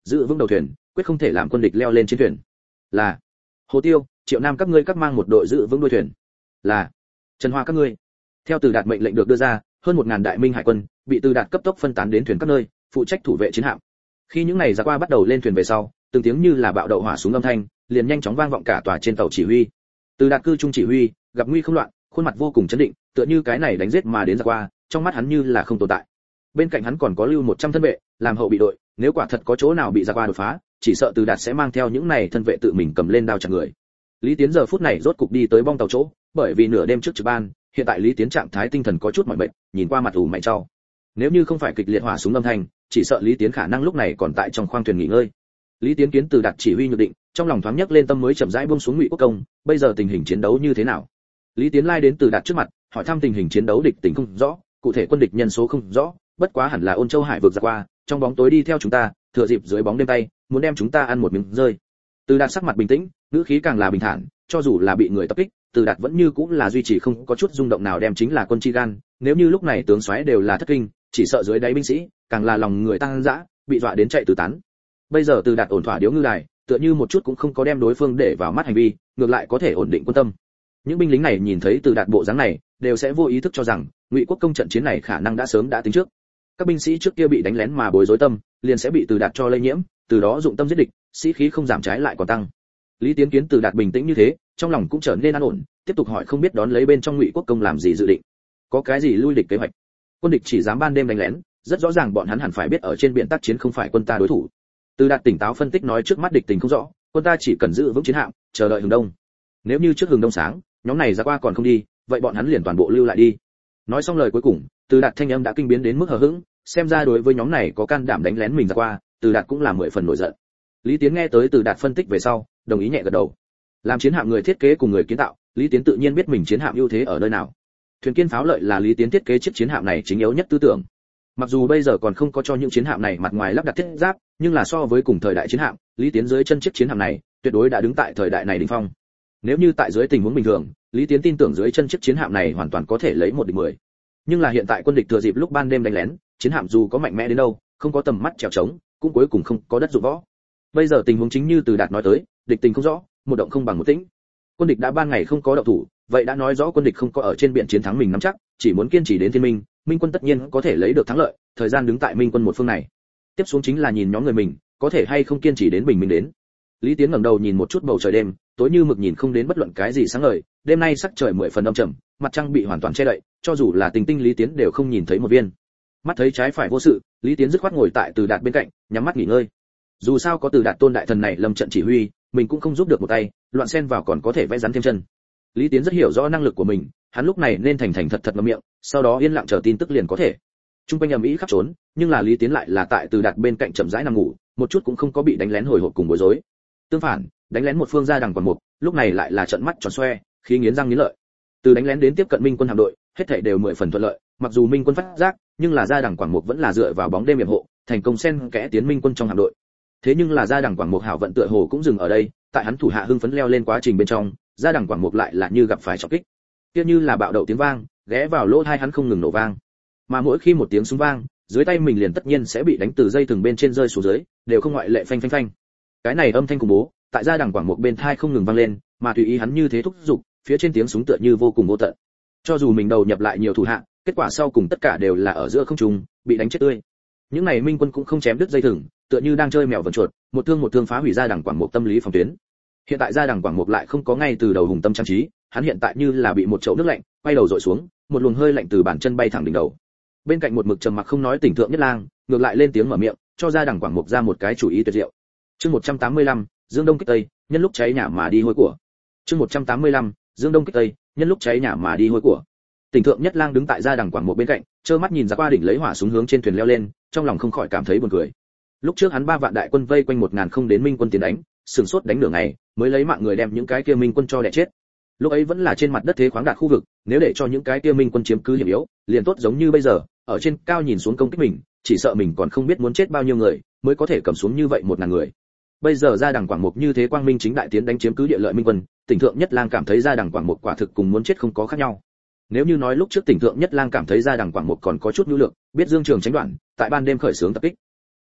giữ vững đầu thuyền, quyết không thể làm quân địch leo lên chiến thuyền. Là. Hồ Tiêu, Triệu Nam các ngươi các mang một đội giữ vững đuôi thuyền. Là. Trần Hoa các ngươi. Theo Từ Đạt mệnh lệnh được đưa ra, hơn một ngàn đại minh hải quân bị Từ Đạt cấp tốc phân tán đến thuyền các nơi, phụ trách thủ vệ chiến hạm. Khi những này ra qua bắt đầu lên thuyền về sau, từng tiếng như là bạo đậu hỏa súng âm thanh, liền nhanh chóng vang vọng cả tòa trên tàu chỉ huy. Từ Đạt cư trung chỉ huy, gặp nguy không loạn, khuôn mặt vô cùng chấn định, tựa như cái này đánh giết mà đến ra qua, trong mắt hắn như là không tồn tại. Bên cạnh hắn còn có lưu một trăm thân vệ, làm hậu bị đội, nếu quả thật có chỗ nào bị ra qua đột phá, chỉ sợ Từ Đạt sẽ mang theo những này thân vệ tự mình cầm lên đao chặt người. Lý Tiến giờ phút này rốt cục đi tới bong tàu chỗ, bởi vì nửa đêm trước trực ban, hiện tại Lý Tiến trạng thái tinh thần có chút mỏi mệt, nhìn qua mặt ủ mày trao. Nếu như không phải kịch liệt hỏa súng âm thanh, chỉ sợ Lý Tiến khả năng lúc này còn tại trong khoang thuyền nghỉ ngơi. Lý Tiến kiến Từ Đạt chỉ huy nhược định, trong lòng thoáng nhấc lên tâm mới chậm rãi buông xuống Ngụy Quốc Công, bây giờ tình hình chiến đấu như thế nào? Lý Tiến lai đến Từ Đạt trước mặt, hỏi thăm tình hình chiến đấu địch tình không rõ, cụ thể quân địch nhân số không rõ, bất quá hẳn là Ôn Châu Hải vực ra qua, trong bóng tối đi theo chúng ta, thừa dịp dưới bóng đêm tay, muốn đem chúng ta ăn một miếng rơi. Từ Đạt sắc mặt bình tĩnh, ngữ khí càng là bình thản, cho dù là bị người tập kích, Từ Đạt vẫn như cũng là duy trì không có chút rung động nào đem chính là quân chi gan, nếu như lúc này tướng soái đều là thất kinh, chỉ sợ dưới đáy binh sĩ, càng là lòng người tăng dã, bị dọa đến chạy tứ tán. Bây giờ Từ Đạt ổn thỏa điếu ngư đài, tựa như một chút cũng không có đem đối phương để vào mắt hành vi, ngược lại có thể ổn định quân tâm. Những binh lính này nhìn thấy Từ Đạt bộ dáng này, đều sẽ vô ý thức cho rằng, Ngụy Quốc Công trận chiến này khả năng đã sớm đã tính trước. Các binh sĩ trước kia bị đánh lén mà bối rối tâm, liền sẽ bị Từ Đạt cho lây nhiễm, từ đó dụng tâm giết địch, sĩ khí không giảm trái lại còn tăng. Lý Tiến kiến Từ Đạt bình tĩnh như thế, trong lòng cũng trở nên an ổn, tiếp tục hỏi không biết đón lấy bên trong Ngụy Quốc Công làm gì dự định, có cái gì lui địch kế hoạch. Quân địch chỉ dám ban đêm đánh lén, rất rõ ràng bọn hắn hẳn phải biết ở trên biển tác chiến không phải quân ta đối thủ. Từ Đạt tỉnh táo phân tích nói trước mắt địch tình không rõ, quân ta chỉ cần giữ vững chiến hạm, chờ đợi hừng đông. Nếu như trước hừng đông sáng, nhóm này ra qua còn không đi, vậy bọn hắn liền toàn bộ lưu lại đi. Nói xong lời cuối cùng, Từ Đạt thanh âm đã kinh biến đến mức hờ hững, xem ra đối với nhóm này có can đảm đánh lén mình ra qua, Từ Đạt cũng là mười phần nổi giận. Lý Tiến nghe tới Từ Đạt phân tích về sau, đồng ý nhẹ gật đầu. Làm chiến hạm người thiết kế cùng người kiến tạo, Lý Tiến tự nhiên biết mình chiến hạm ưu thế ở nơi nào. Thuyền kiên pháo lợi là Lý Tiến thiết kế chiếc chiến hạm này chính yếu nhất tư tưởng. Mặc dù bây giờ còn không có cho những chiến hạm này mặt ngoài lắp đặt thiết giáp, nhưng là so với cùng thời đại chiến hạm, Lý Tiến dưới chân chiếc chiến hạm này, tuyệt đối đã đứng tại thời đại này đỉnh phong. Nếu như tại dưới tình huống bình thường, Lý Tiến tin tưởng dưới chân chiếc chiến hạm này hoàn toàn có thể lấy một địch mười. Nhưng là hiện tại quân địch thừa dịp lúc ban đêm đánh lén, chiến hạm dù có mạnh mẽ đến đâu, không có tầm mắt trèo trống, cũng cuối cùng không có đất dụng võ. Bây giờ tình huống chính như Từ Đạt nói tới, địch tình không rõ, một động không bằng một tĩnh. Quân địch đã ban ngày không có động thủ, vậy đã nói rõ quân địch không có ở trên biển chiến thắng mình nắm chắc, chỉ muốn kiên trì đến thiên minh, minh quân tất nhiên có thể lấy được thắng lợi, thời gian đứng tại minh quân một phương này. Tiếp xuống chính là nhìn nhóm người mình, có thể hay không kiên trì đến bình minh đến. Lý Tiến ngẩng đầu nhìn một chút bầu trời đêm, tối như mực nhìn không đến bất luận cái gì sáng ngời, đêm nay sắc trời mười phần âm trầm, mặt trăng bị hoàn toàn che đậy, cho dù là tình tinh Lý Tiến đều không nhìn thấy một viên. Mắt thấy trái phải vô sự, Lý Tiến dứt khoát ngồi tại Từ Đạt bên cạnh, nhắm mắt nghỉ ngơi. Dù sao có Từ Đạt tôn đại thần này lâm trận chỉ huy, mình cũng không giúp được một tay, loạn xen vào còn có thể vẽ rắn thêm chân. Lý Tiến rất hiểu rõ năng lực của mình, hắn lúc này nên thành thành thật thật ngậm miệng, sau đó yên lặng chờ tin tức liền có thể. Trung quanh ầm ĩ khắp trốn, nhưng là Lý Tiến lại là tại Từ Đạt bên cạnh chậm rãi nằm ngủ, một chút cũng không có bị đánh lén hồi hộp cùng bối rối. Tương phản, đánh lén một phương gia đằng quản mục, lúc này lại là trợn mắt tròn xoe, khí nghiến răng nghiến lợi. Từ đánh lén đến tiếp cận Minh quân hạm đội, hết thảy đều mười phần thuận lợi, mặc dù Minh quân phát giác, nhưng là gia đằng quảng mục vẫn là dựa vào bóng đêm yểm hộ, thành công xen kẽ tiến Minh quân trong hạm đội. Thế nhưng là gia đằng quảng mục hảo vận tựa hồ cũng dừng ở đây, tại hắn thủ hạ hưng phấn leo lên quá trình bên trong, gia đằng quảng mục lại là như gặp phải trọng kích. Kia như là bạo đậu tiếng vang, ghé vào lỗ tai hắn không ngừng nổ vang. Mà mỗi khi một tiếng súng vang, dưới tay mình liền tất nhiên sẽ bị đánh từ dây thừng bên trên rơi xuống dưới, đều không ngoại lệ phanh phanh phanh. Cái này âm thanh khủng bố, tại gia đằng quảng mục bên tai không ngừng vang lên, mà tùy ý hắn như thế thúc giục, phía trên tiếng súng tựa như vô cùng vô tận. Cho dù mình đầu nhập lại nhiều thủ hạ, kết quả sau cùng tất cả đều là ở giữa không trung, bị đánh chết tươi. Những này Minh quân cũng không chém đứt dây thừng, tựa như đang chơi mèo vờn chuột, một thương một thương phá hủy gia đằng quảng mục tâm lý phòng tuyến. Hiện tại gia đằng quảng mục lại không có ngay từ đầu hùng tâm trang trí, hắn hiện tại như là bị một chậu nước lạnh quay đầu dội xuống, một luồng hơi lạnh từ bàn chân bay thẳng đỉnh đầu. Bên cạnh một mực trầm mặc không nói Tỉnh Thượng Nhất Lang, ngược lại lên tiếng mở miệng, cho gia đằng quảng mục ra một cái chủ ý tuyệt diệu. Chương một trăm tám mươi lăm, Dương Đông kích Tây, nhân lúc cháy nhà mà đi hôi của. Chương một trăm tám mươi lăm, Dương Đông kích Tây, nhân lúc cháy nhà mà đi hôi của. Tỉnh Thượng Nhất Lang đứng tại gia đằng quảng mục bên cạnh, trơ mắt nhìn ra qua đỉnh lấy hỏa súng hướng trên thuyền leo lên, trong lòng không khỏi cảm thấy buồn cười. Lúc trước hắn ba vạn đại quân vây quanh một ngàn không đến Minh quân tiến đánh, sừng sốt đánh nửa ngày, mới lấy mạng người đem những cái kia Minh quân cho đè chết. Lúc ấy vẫn là trên mặt đất thế khoáng đạt khu vực, nếu để cho những cái kia Minh quân chiếm cứ hiểm yếu, liền tốt giống như bây giờ, ở trên cao nhìn xuống công kích mình, chỉ sợ mình còn không biết muốn chết bao nhiêu người, mới có thể cầm xuống như vậy một ngàn người. Bây giờ gia đằng quảng mục như thế quang minh chính đại tiến đánh chiếm cứ địa lợi Minh quân, Tỉnh Thượng Nhất Lang cảm thấy gia đằng quảng mục quả thực cùng muốn chết không có khác nhau. Nếu như nói lúc trước Tỉnh Thượng Nhất Lang cảm thấy gia đằng quảng mục còn có chút nhu lượng, biết dương trường tránh đoạn, tại ban đêm khởi xướng tập kích.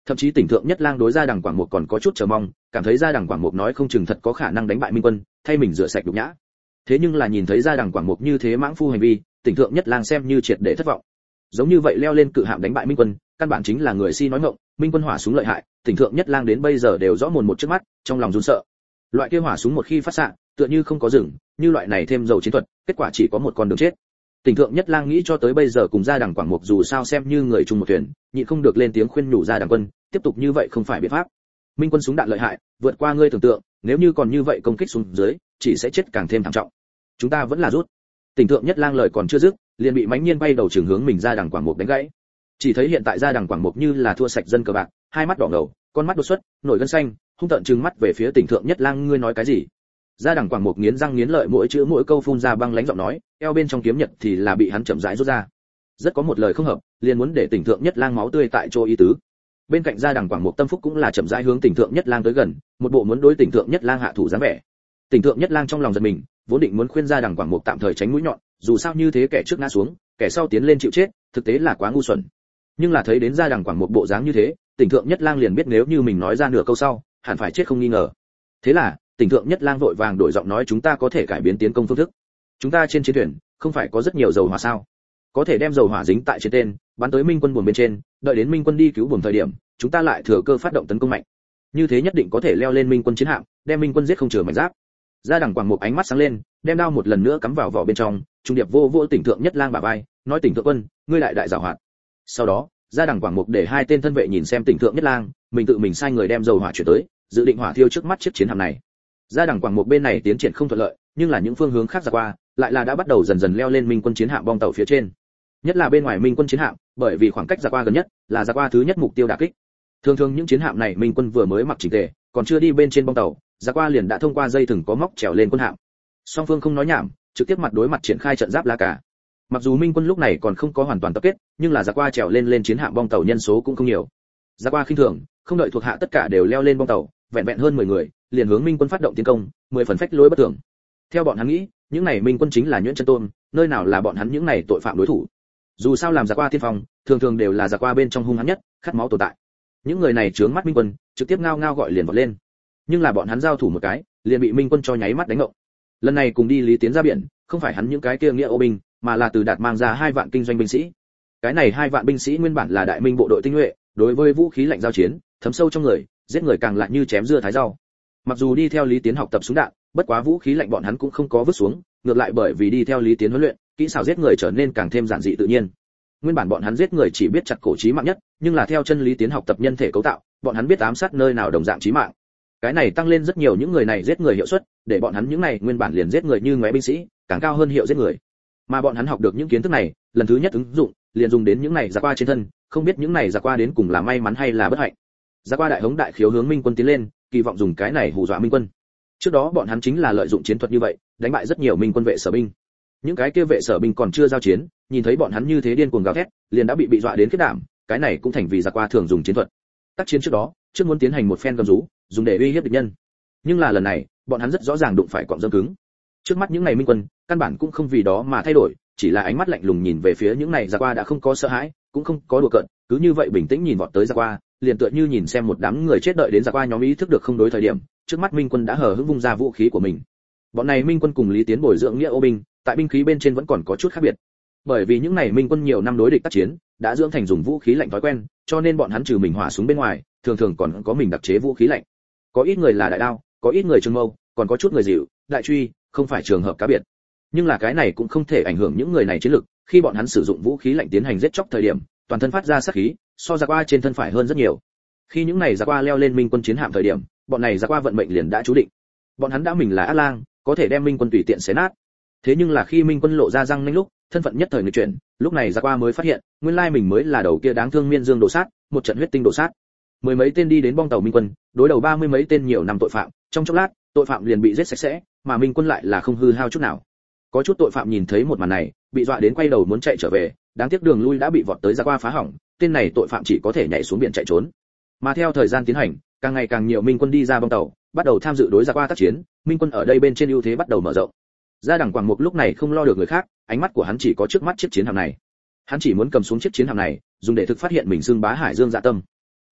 Thậm chí Tỉnh Thượng Nhất Lang đối Gia Đằng Quảng Mục còn có chút chờ mong, cảm thấy Gia Đằng Quảng Mục nói không chừng thật có khả năng đánh bại Minh Quân, thay mình rửa sạch nhục nhã. Thế nhưng là nhìn thấy Gia Đằng Quảng Mục như thế mãng phu hành vi, Tỉnh Thượng Nhất Lang xem như triệt để thất vọng. Giống như vậy leo lên cự hạm đánh bại Minh Quân, căn bản chính là người si nói ngọng, Minh Quân hỏa súng lợi hại, Tỉnh Thượng Nhất Lang đến bây giờ đều rõ mồn một trước mắt, trong lòng run sợ. Loại kia hỏa súng một khi phát xạ, tựa như không có dừng, như loại này thêm dầu chiến thuật, kết quả chỉ có một con đường chết. Tỉnh Thượng Nhất Lang nghĩ cho tới bây giờ cùng Gia Đằng Quảng Mục dù sao xem như người chung một thuyền, nhịn không được lên tiếng khuyên nhủ Gia Đằng Quân, tiếp tục như vậy không phải biện pháp. Minh Quân súng đạn lợi hại, vượt qua ngươi tưởng tượng, nếu như còn như vậy công kích xuống dưới, chỉ sẽ chết càng thêm thảm trọng. Chúng ta vẫn là rút. Tỉnh Thượng Nhất Lang lời còn chưa dứt, liền bị mãnh nhiên bay đầu trường hướng mình Gia Đằng Quảng Mục đánh gãy. Chỉ thấy hiện tại Gia Đằng Quảng Mục như là thua sạch dân cờ bạc, hai mắt đỏ ngầu, con mắt đột xuất, nổi gân xanh, hung tợn trừng mắt về phía Tỉnh Thượng Nhất Lang, ngươi nói cái gì? Gia Đằng Quảng Mục nghiến răng nghiến lợi, mỗi chữ mỗi câu phun ra băng lãnh giọng nói, eo bên trong kiếm nhật thì là bị hắn chậm rãi rút ra. Rất có một lời không hợp, liền muốn để Tỉnh Thượng Nhất Lang máu tươi tại chỗ ý tứ. Bên cạnh Gia Đằng Quảng Mục tâm phúc cũng là chậm rãi hướng Tỉnh Thượng Nhất Lang tới gần, một bộ muốn đối Tỉnh Thượng Nhất Lang hạ thủ dáng vẻ. Tỉnh Thượng Nhất Lang trong lòng giật mình, vốn định muốn khuyên Gia Đằng Quảng Mục tạm thời tránh mũi nhọn, dù sao như thế kẻ trước ngã xuống, kẻ sau tiến lên chịu chết, thực tế là quá ngu xuẩn. Nhưng là thấy đến Gia Đằng Quảng Mục bộ dáng như thế, Tỉnh Thượng Nhất Lang liền biết nếu như mình nói ra nửa câu sau, hẳn phải chết không nghi ngờ. Thế là, Tỉnh Thượng Nhất Lang vội vàng đổi giọng nói, chúng ta có thể cải biến tiến công phương thức. Chúng ta trên chiến thuyền, không phải có rất nhiều dầu hỏa sao? Có thể đem dầu hỏa dính tại trên tên, bắn tới Minh Quân buồng bên trên, đợi đến Minh Quân đi cứu buồng thời điểm, chúng ta lại thừa cơ phát động tấn công mạnh. Như thế nhất định có thể leo lên Minh Quân chiến hạm, đem Minh Quân giết không chừa mảnh giáp. Gia Đằng Quảng Mục ánh mắt sáng lên, đem đao một lần nữa cắm vào vỏ bên trong, trung điệp vô vô Tỉnh Thượng Nhất Lang bả vai, nói Tỉnh Thượng Quân, ngươi lại đại giảo hoạt. Sau đó, Gia Đằng Quảng Mục để hai tên thân vệ nhìn xem Tỉnh Thượng Nhất Lang, mình tự mình sai người đem dầu hỏa chuyển tới, dự định hỏa thiêu trước mắt chiếc chiến hạm này. Gia Đằng Quảng Mục bên này tiến triển không thuận lợi, nhưng là những phương hướng khác ra qua, lại là đã bắt đầu dần dần leo lên Minh Quân chiến hạm bong tàu phía trên. Nhất là bên ngoài Minh Quân chiến hạm, bởi vì khoảng cách ra qua gần nhất, là ra qua thứ nhất mục tiêu đả kích. Thường thường những chiến hạm này Minh Quân vừa mới mặc chỉnh tề, còn chưa đi bên trên bong tàu, ra qua liền đã thông qua dây thừng có móc trèo lên quân hạm. Song phương không nói nhảm, trực tiếp mặt đối mặt triển khai trận giáp lá cả. Mặc dù Minh Quân lúc này còn không có hoàn toàn tập kết, nhưng là ra qua trèo lên lên chiến hạm bong tàu nhân số cũng không nhiều. Ra qua khinh thường, không đợi thuộc hạ tất cả đều leo lên bong tàu, vẹn vẹn hơn mười người, liền hướng Minh Quân phát động tiến công, mười phần phách lối bất thường. Theo bọn hắn nghĩ, những này Minh Quân chính là nhuyễn chân tôn, nơi nào là bọn hắn những này tội phạm đối thủ. Dù sao làm giặc qua tiên phong, thường thường đều là giặc qua bên trong hung hãn nhất, khát máu tồn tại. Những người này trướng mắt Minh Quân, trực tiếp ngao ngao gọi liền vọt lên. Nhưng là bọn hắn giao thủ một cái, liền bị Minh Quân cho nháy mắt đánh ngộng. Lần này cùng đi Lý Tiến ra biển, không phải hắn những cái kia nghĩa ô binh, mà là từ Đạt mang ra hai vạn kinh doanh binh sĩ. Cái này hai vạn binh sĩ nguyên bản là đại minh bộ đội tinh nhuệ, đối với vũ khí lạnh giao chiến, thấm sâu trong người, giết người càng lại như chém dưa thái rau. Mặc dù đi theo Lý Tiến học tập súng đạn, bất quá vũ khí lạnh bọn hắn cũng không có vứt xuống, ngược lại bởi vì đi theo Lý Tiến huấn luyện, kỹ xảo giết người trở nên càng thêm giản dị tự nhiên. Nguyên bản bọn hắn giết người chỉ biết chặt cổ chí mạng nhất, nhưng là theo chân Lý Tiến học tập nhân thể cấu tạo, bọn hắn biết ám sát nơi nào đồng dạng chí mạng. Cái này tăng lên rất nhiều những người này giết người hiệu suất, để bọn hắn những này nguyên bản liền giết người như ngoé binh sĩ, càng cao hơn hiệu giết người. Mà bọn hắn học được những kiến thức này, lần thứ nhất ứng dụng, liền dùng đến những này giặc qua trên thân, không biết những này giặc qua đến cùng là may mắn hay là bất hạnh. Giặc qua đại hống đại khiếu hướng Minh Quân tiến lên, kỳ vọng dùng cái này hù dọa Minh Quân. Trước đó bọn hắn chính là lợi dụng chiến thuật như vậy, đánh bại rất nhiều Minh Quân vệ sở binh. Những cái kia vệ sở binh còn chưa giao chiến, nhìn thấy bọn hắn như thế điên cuồng gào thét, liền đã bị bị dọa đến kết đảm, cái này cũng thành vì giặc qua thường dùng chiến thuật. Tác chiến trước đó, trước muốn tiến hành một phen gầm rú, dùng để uy hiếp địch nhân. Nhưng là lần này, bọn hắn rất rõ ràng đụng phải cọng dâm cứng. Trước mắt những này Minh Quân, căn bản cũng không vì đó mà thay đổi, chỉ là ánh mắt lạnh lùng nhìn về phía những này giặc qua đã không có sợ hãi, cũng không có đùa cợt, cứ như vậy bình tĩnh nhìn vọt tới giặc qua, liền tựa như nhìn xem một đám người chết đợi đến giặc qua nhóm ý thức được không đối thời điểm, trước mắt Minh Quân đã hờ hững vung ra vũ khí của mình. Bọn này Minh Quân cùng Lý Tiến bồi dưỡng nghĩa ô binh, tại binh khí bên trên vẫn còn có chút khác biệt. Bởi vì những này Minh Quân nhiều năm đối địch tác chiến, đã dưỡng thành dùng vũ khí lạnh thói quen, cho nên bọn hắn trừ mình hỏa súng bên ngoài, thường thường còn có mình đặc chế vũ khí lạnh. Có ít người là đại đao, có ít người trường mâu, còn có chút người dịu, đại truy, không phải trường hợp cá biệt. Nhưng là cái này cũng không thể ảnh hưởng những người này chiến lực, khi bọn hắn sử dụng vũ khí lạnh tiến hành giết chóc thời điểm, toàn thân phát ra sát khí, so giặc qua trên thân phải hơn rất nhiều. Khi những này giặc qua leo lên Minh Quân chiến hạm thời điểm, bọn này giặc qua vận mệnh liền đã chú định. Bọn hắn đã mình là ác lang, có thể đem Minh Quân tùy tiện xé nát. Thế nhưng là khi Minh Quân lộ ra răng nanh lúc, thân phận nhất thời nghịch chuyển, lúc này giặc qua mới phát hiện, nguyên lai mình mới là đầu kia đáng thương miên dương đồ sát, một trận huyết tinh đồ sát. Mười mấy tên đi đến bong tàu Minh Quân, đối đầu ba mươi mấy tên nhiều năm tội phạm, trong chốc lát, tội phạm liền bị giết sạch sẽ, mà Minh Quân lại là không hư hao chút nào. Có chút tội phạm nhìn thấy một màn này, bị dọa đến quay đầu muốn chạy trở về, đáng tiếc đường lui đã bị vọt tới giặc qua phá hỏng, tên này tội phạm chỉ có thể nhảy xuống biển chạy trốn. Mà theo thời gian tiến hành, càng ngày càng nhiều Minh Quân đi ra bong tàu, bắt đầu tham dự đối giặc qua tác chiến, Minh Quân ở đây bên trên ưu thế bắt đầu mở rộng. Gia Đằng Quảng Mục lúc này không lo được người khác, ánh mắt của hắn chỉ có trước mắt chiếc chiến hạm này. Hắn chỉ muốn cầm xuống chiếc chiến hạm này, dùng để thực phát hiện mình xương bá hải dương dạ tâm.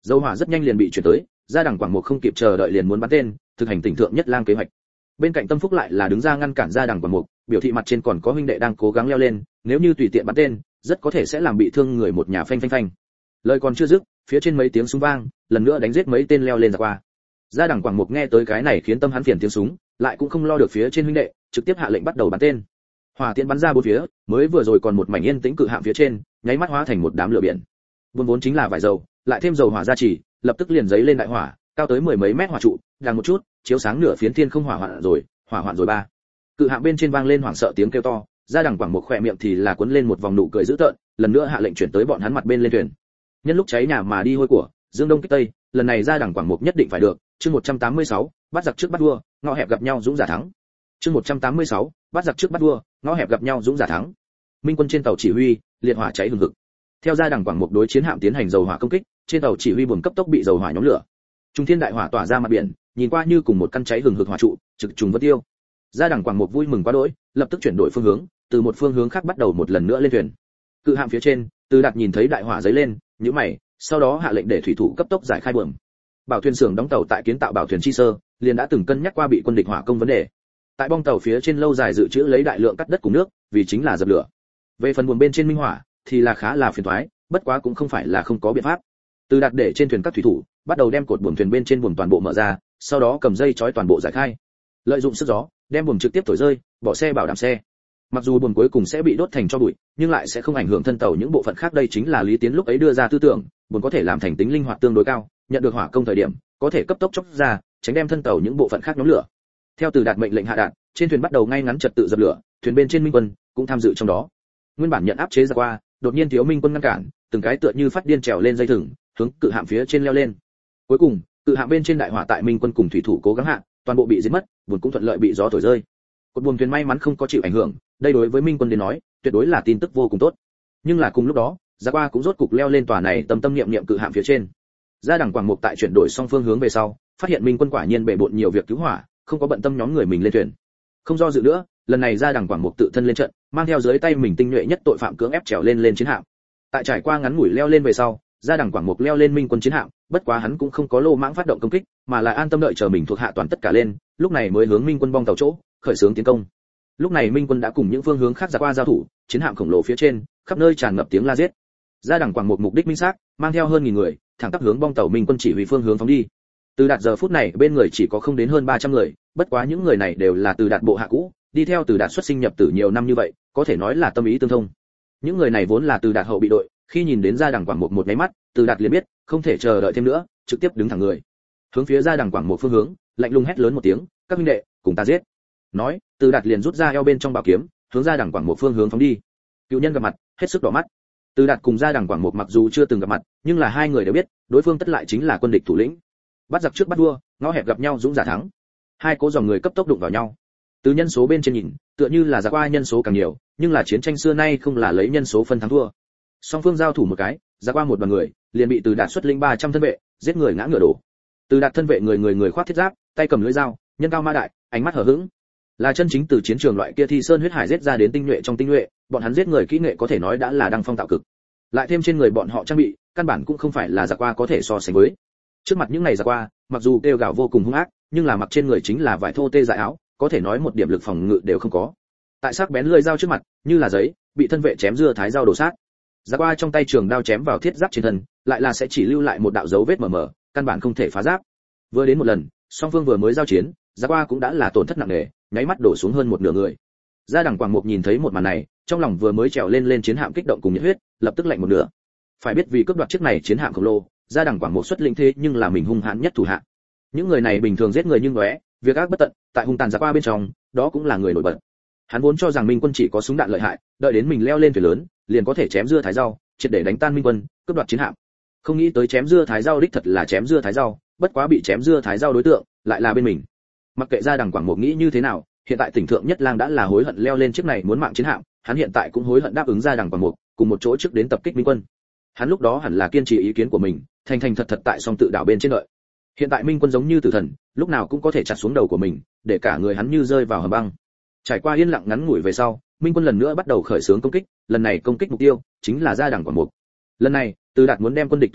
Dầu hỏa rất nhanh liền bị chuyển tới, Gia Đằng Quảng Mục không kịp chờ đợi liền muốn bắn tên, thực hành tỉnh thượng nhất lang kế hoạch. Bên cạnh Tâm Phúc lại là đứng ra ngăn cản Gia Đằng Quảng Mục, biểu thị mặt trên còn có huynh đệ đang cố gắng leo lên, nếu như tùy tiện bắn tên, rất có thể sẽ làm bị thương người một nhà phanh phanh phanh. Lời còn chưa dứt, phía trên mấy tiếng súng vang, lần nữa đánh giết mấy tên leo lên giặc qua. Gia Đằng Quảng Mục nghe tới cái này khiến tâm hắn phiền tiếng súng, lại cũng không lo được phía trên huynh đệ, trực tiếp hạ lệnh bắt đầu bắn tên. Hỏa tiễn bắn ra bốn phía, mới vừa rồi còn một mảnh yên tĩnh cự hạm phía trên, nháy mắt hóa thành một đám lửa biển. Vốn vốn chính là vải dầu, lại thêm dầu hỏa gia trì, lập tức liền giấy lên đại hỏa, cao tới mười mấy mét hỏa trụ, đang một chút, chiếu sáng nửa phiến thiên không hỏa hoạn rồi, hỏa hoạn rồi ba. Cự hạm bên trên vang lên hoảng sợ tiếng kêu to, Gia Đằng Quảng Mục khỏe miệng thì là cuốn lên một vòng nụ cười dữ tợn, lần nữa hạ lệnh chuyển tới bọn hắn mặt bên lên thuyền. Nhân lúc cháy nhà mà đi hôi của, dương đông kích tây, lần này Gia Đằng Quảng Mục nhất định phải được. Chương một trăm tám mươi sáu, bắt giặc trước bắt vua, ngõ hẹp gặp nhau dũng giả thắng. Chương một trăm tám mươi sáu, bắt giặc trước bắt vua, ngõ hẹp gặp nhau dũng giả thắng. Minh quân trên tàu chỉ huy, liệt hỏa cháy hừng hực. Theo Gia Đằng Quảng Mục đối chiến hạm tiến hành dầu hỏa công kích, trên tàu chỉ huy buồng cấp tốc bị dầu hỏa nhóm lửa. Trung thiên đại hỏa tỏa ra mặt biển, nhìn qua như cùng một căn cháy hừng hực hỏa trụ, trực trùng vân tiêu. Gia Đằng Quảng Mục vui mừng quá đỗi, lập tức chuyển đổi phương hướng, từ một phương hướng khác bắt đầu một lần nữa lên thuyền. Cự hạm phía trên, Từ Đạt nhìn thấy đại hỏa giấy lên, nhíu mày, sau đó hạ lệnh để thủy thủ cấp tốc giải khai buồm. Bảo thuyền xưởng đóng tàu tại kiến tạo bảo thuyền chi sơ, liền đã từng cân nhắc qua bị quân địch hỏa công vấn đề. Tại bong tàu phía trên lâu dài dự trữ lấy đại lượng cắt đất cùng nước, vì chính là dập lửa. Về phần buồm bên trên minh hỏa, thì là khá là phiền toái, bất quá cũng không phải là không có biện pháp. Từ Đạt để trên thuyền các thủy thủ, bắt đầu đem cột buồm thuyền bên trên buồm toàn bộ mở ra, sau đó cầm dây trói toàn bộ giải khai. Lợi dụng sức gió, đem buồm trực tiếp thổi rơi, bỏ xe bảo đảm xe. Mặc dù buồm cuối cùng sẽ bị đốt thành tro bụi, nhưng lại sẽ không ảnh hưởng thân tàu những bộ phận khác, đây chính là Lý Tiến lúc ấy đưa ra tư tưởng, buồm có thể làm thành tính linh hoạt tương đối cao, nhận được hỏa công thời điểm, có thể cấp tốc chốc ra, tránh đem thân tàu những bộ phận khác nhóm lửa. Theo Từ Đạt mệnh lệnh hạ đạt, trên thuyền bắt đầu ngay ngắn trật tự dập lửa, thuyền bên trên minh quân cũng tham dự trong đó. Nguyên bản nhận áp chế ra qua, đột nhiên thiếu minh quân ngăn cản, từng cái tựa như phát điên trèo lên dây thừng, hướng cự hạm phía trên leo lên. Cuối cùng, cự hạm bên trên đại hỏa tại minh quân cùng thủy thủ cố gắng hạ, toàn bộ bị giết mất, buồn cũng thuận lợi bị gió thổi rơi. Cột buồm thuyền may mắn không có chịu ảnh hưởng, đây đối với minh quân đến nói, tuyệt đối là tin tức vô cùng tốt. Nhưng là cùng lúc đó, Gia Qua cũng rốt cục leo lên tòa này tâm tâm niệm niệm cự hạm phía trên. Gia Đằng Quảng Mục tại chuyển đổi song phương hướng về sau, phát hiện minh quân quả nhiên bệ bội nhiều việc cứu hỏa, không có bận tâm nhóm người mình lên thuyền. Không do dự nữa, lần này Gia Đằng Quảng Mục tự thân lên trận, mang theo dưới tay mình tinh nhuệ nhất tội phạm cưỡng ép trèo lên lên chiến hạm. Tại trải qua ngắn ngủi leo lên về sau, Gia Đằng Quảng Mục leo lên minh quân chiến hạm, bất quá hắn cũng không có lô mãng phát động công kích, mà là an tâm đợi chờ mình thuộc hạ toàn tất cả lên, lúc này mới hướng minh quân bong tàu chỗ, khởi xướng tiến công. Lúc này minh quân đã cùng những phương hướng khác Gia Qua giao thủ, chiến hạm khổng lồ phía trên, khắp nơi tràn ngập tiếng la giết. Gia Đằng Quảng Mục mục đích minh xác, mang theo hơn nghìn người, thẳng tắp hướng bong tàu minh quân chỉ huy phương hướng phóng đi. Từ Đạt giờ phút này bên người chỉ có không đến hơn ba trăm người, bất quá những người này đều là Từ Đạt bộ hạ cũ, đi theo Từ Đạt xuất sinh nhập tử nhiều năm như vậy, có thể nói là tâm ý tương thông. Những người này vốn là Từ Đạt hậu bị đội, khi nhìn đến Gia Đằng Quảng Mục một cái mắt, Từ Đạt liền biết, không thể chờ đợi thêm nữa, trực tiếp đứng thẳng người. Hướng phía Gia Đằng Quảng Mục phương hướng, lạnh lùng hét lớn một tiếng, "Các huynh đệ, cùng ta giết!" Nói, Từ Đạt liền rút ra eo bên trong bảo kiếm, hướng Gia Đằng Quảng Mục phương hướng phóng đi. Cựu nhân gặp mặt, hết sức đỏ mắt. Từ Đạt cùng Gia Đằng Quảng Mục mặc dù chưa từng gặp mặt, nhưng là hai người đều biết, đối phương tất lại chính là quân địch thủ lĩnh. Bắt giặc trước bắt vua, ngõ hẹp gặp nhau dũng giả thắng. Hai cố dòng người cấp tốc đụng vào nhau. Từ nhân số bên trên nhìn, tựa như là Gia Qua nhân số càng nhiều, nhưng là chiến tranh xưa nay không là lấy nhân số phân thắng thua. Song phương giao thủ một cái, Gia Qua một đoàn người, liền bị Từ Đạt xuất lĩnh ba trăm thân vệ, giết người ngã ngựa đổ. Từ Đạt thân vệ người người người khoác thiết giáp, tay cầm lưỡi dao, nhân cao ma đại, ánh mắt hờ hững. Là chân chính từ chiến trường loại kia thi sơn huyết hải giết ra đến tinh nhuệ trong tinh nhuệ, bọn hắn giết người kỹ nghệ có thể nói đã là đăng phong tạo cực. Lại thêm trên người bọn họ trang bị, căn bản cũng không phải là Gia Qua có thể so sánh với. Trước mặt những này Gia Qua, mặc dù kêu gào vô cùng hung ác, nhưng là mặc trên người chính là vải thô tê dại áo, có thể nói một điểm lực phòng ngự đều không có. Tại sắc bén lưỡi dao trước mặt, như là giấy, bị thân vệ chém dưa thái dao đổ sát. Gia Qua trong tay trường đao chém vào thiết giáp trên thân, lại là sẽ chỉ lưu lại một đạo dấu vết mờ mờ, căn bản không thể phá giáp. Vừa đến một lần, song phương vừa mới giao chiến, Gia Qua cũng đã là tổn thất nặng nề, nháy mắt đổ xuống hơn một nửa người. Gia Đằng Quảng Mục nhìn thấy một màn này, trong lòng vừa mới trèo lên lên chiến hạm kích động cùng nhiệt huyết, lập tức lạnh một nửa. Phải biết vì cướp đoạt chiếc này chiến hạm khổng lồ, Gia Đằng Quảng Mục xuất lĩnh thế nhưng là mình hung hãn nhất thủ hạ. Những người này bình thường giết người như ngóe, việc ác bất tận, tại hung tàn Gia Qua bên trong, đó cũng là người nổi bật. Hắn vốn cho rằng Minh quân chỉ có súng đạn lợi hại, đợi đến mình leo lên thuyền lớn, liền có thể chém dưa thái rau, triệt để đánh tan Minh quân, cướp đoạt chiến hạm. Không nghĩ tới chém dưa thái rau đích thật là chém dưa thái rau, bất quá bị chém dưa thái rau đối tượng lại là bên mình. Mặc kệ Gia Đằng Quảng Mục nghĩ như thế nào, hiện tại tỉnh thượng nhất lang đã là hối hận leo lên chiếc này muốn mạng chiến hạm, hắn hiện tại cũng hối hận đáp ứng Gia Đằng Quảng Mục, cùng một chỗ trước đến tập kích Minh quân. Hắn lúc đó hẳn là kiên trì ý kiến của mình, thành thành thật thật tại song tự đảo bên trên đợi. Hiện tại Minh quân giống như tử thần, lúc nào cũng có thể chặt xuống đầu của mình, để cả người hắn như rơi vào hầm băng. Trải qua yên lặng ngắn ngủi về sau, Minh quân lần nữa bắt đầu khởi xướng công kích, lần này công kích mục tiêu chính là Gia Đằng Quảng Mục. Lần này, Từ Đạt muốn đem quân địch thủ lĩnh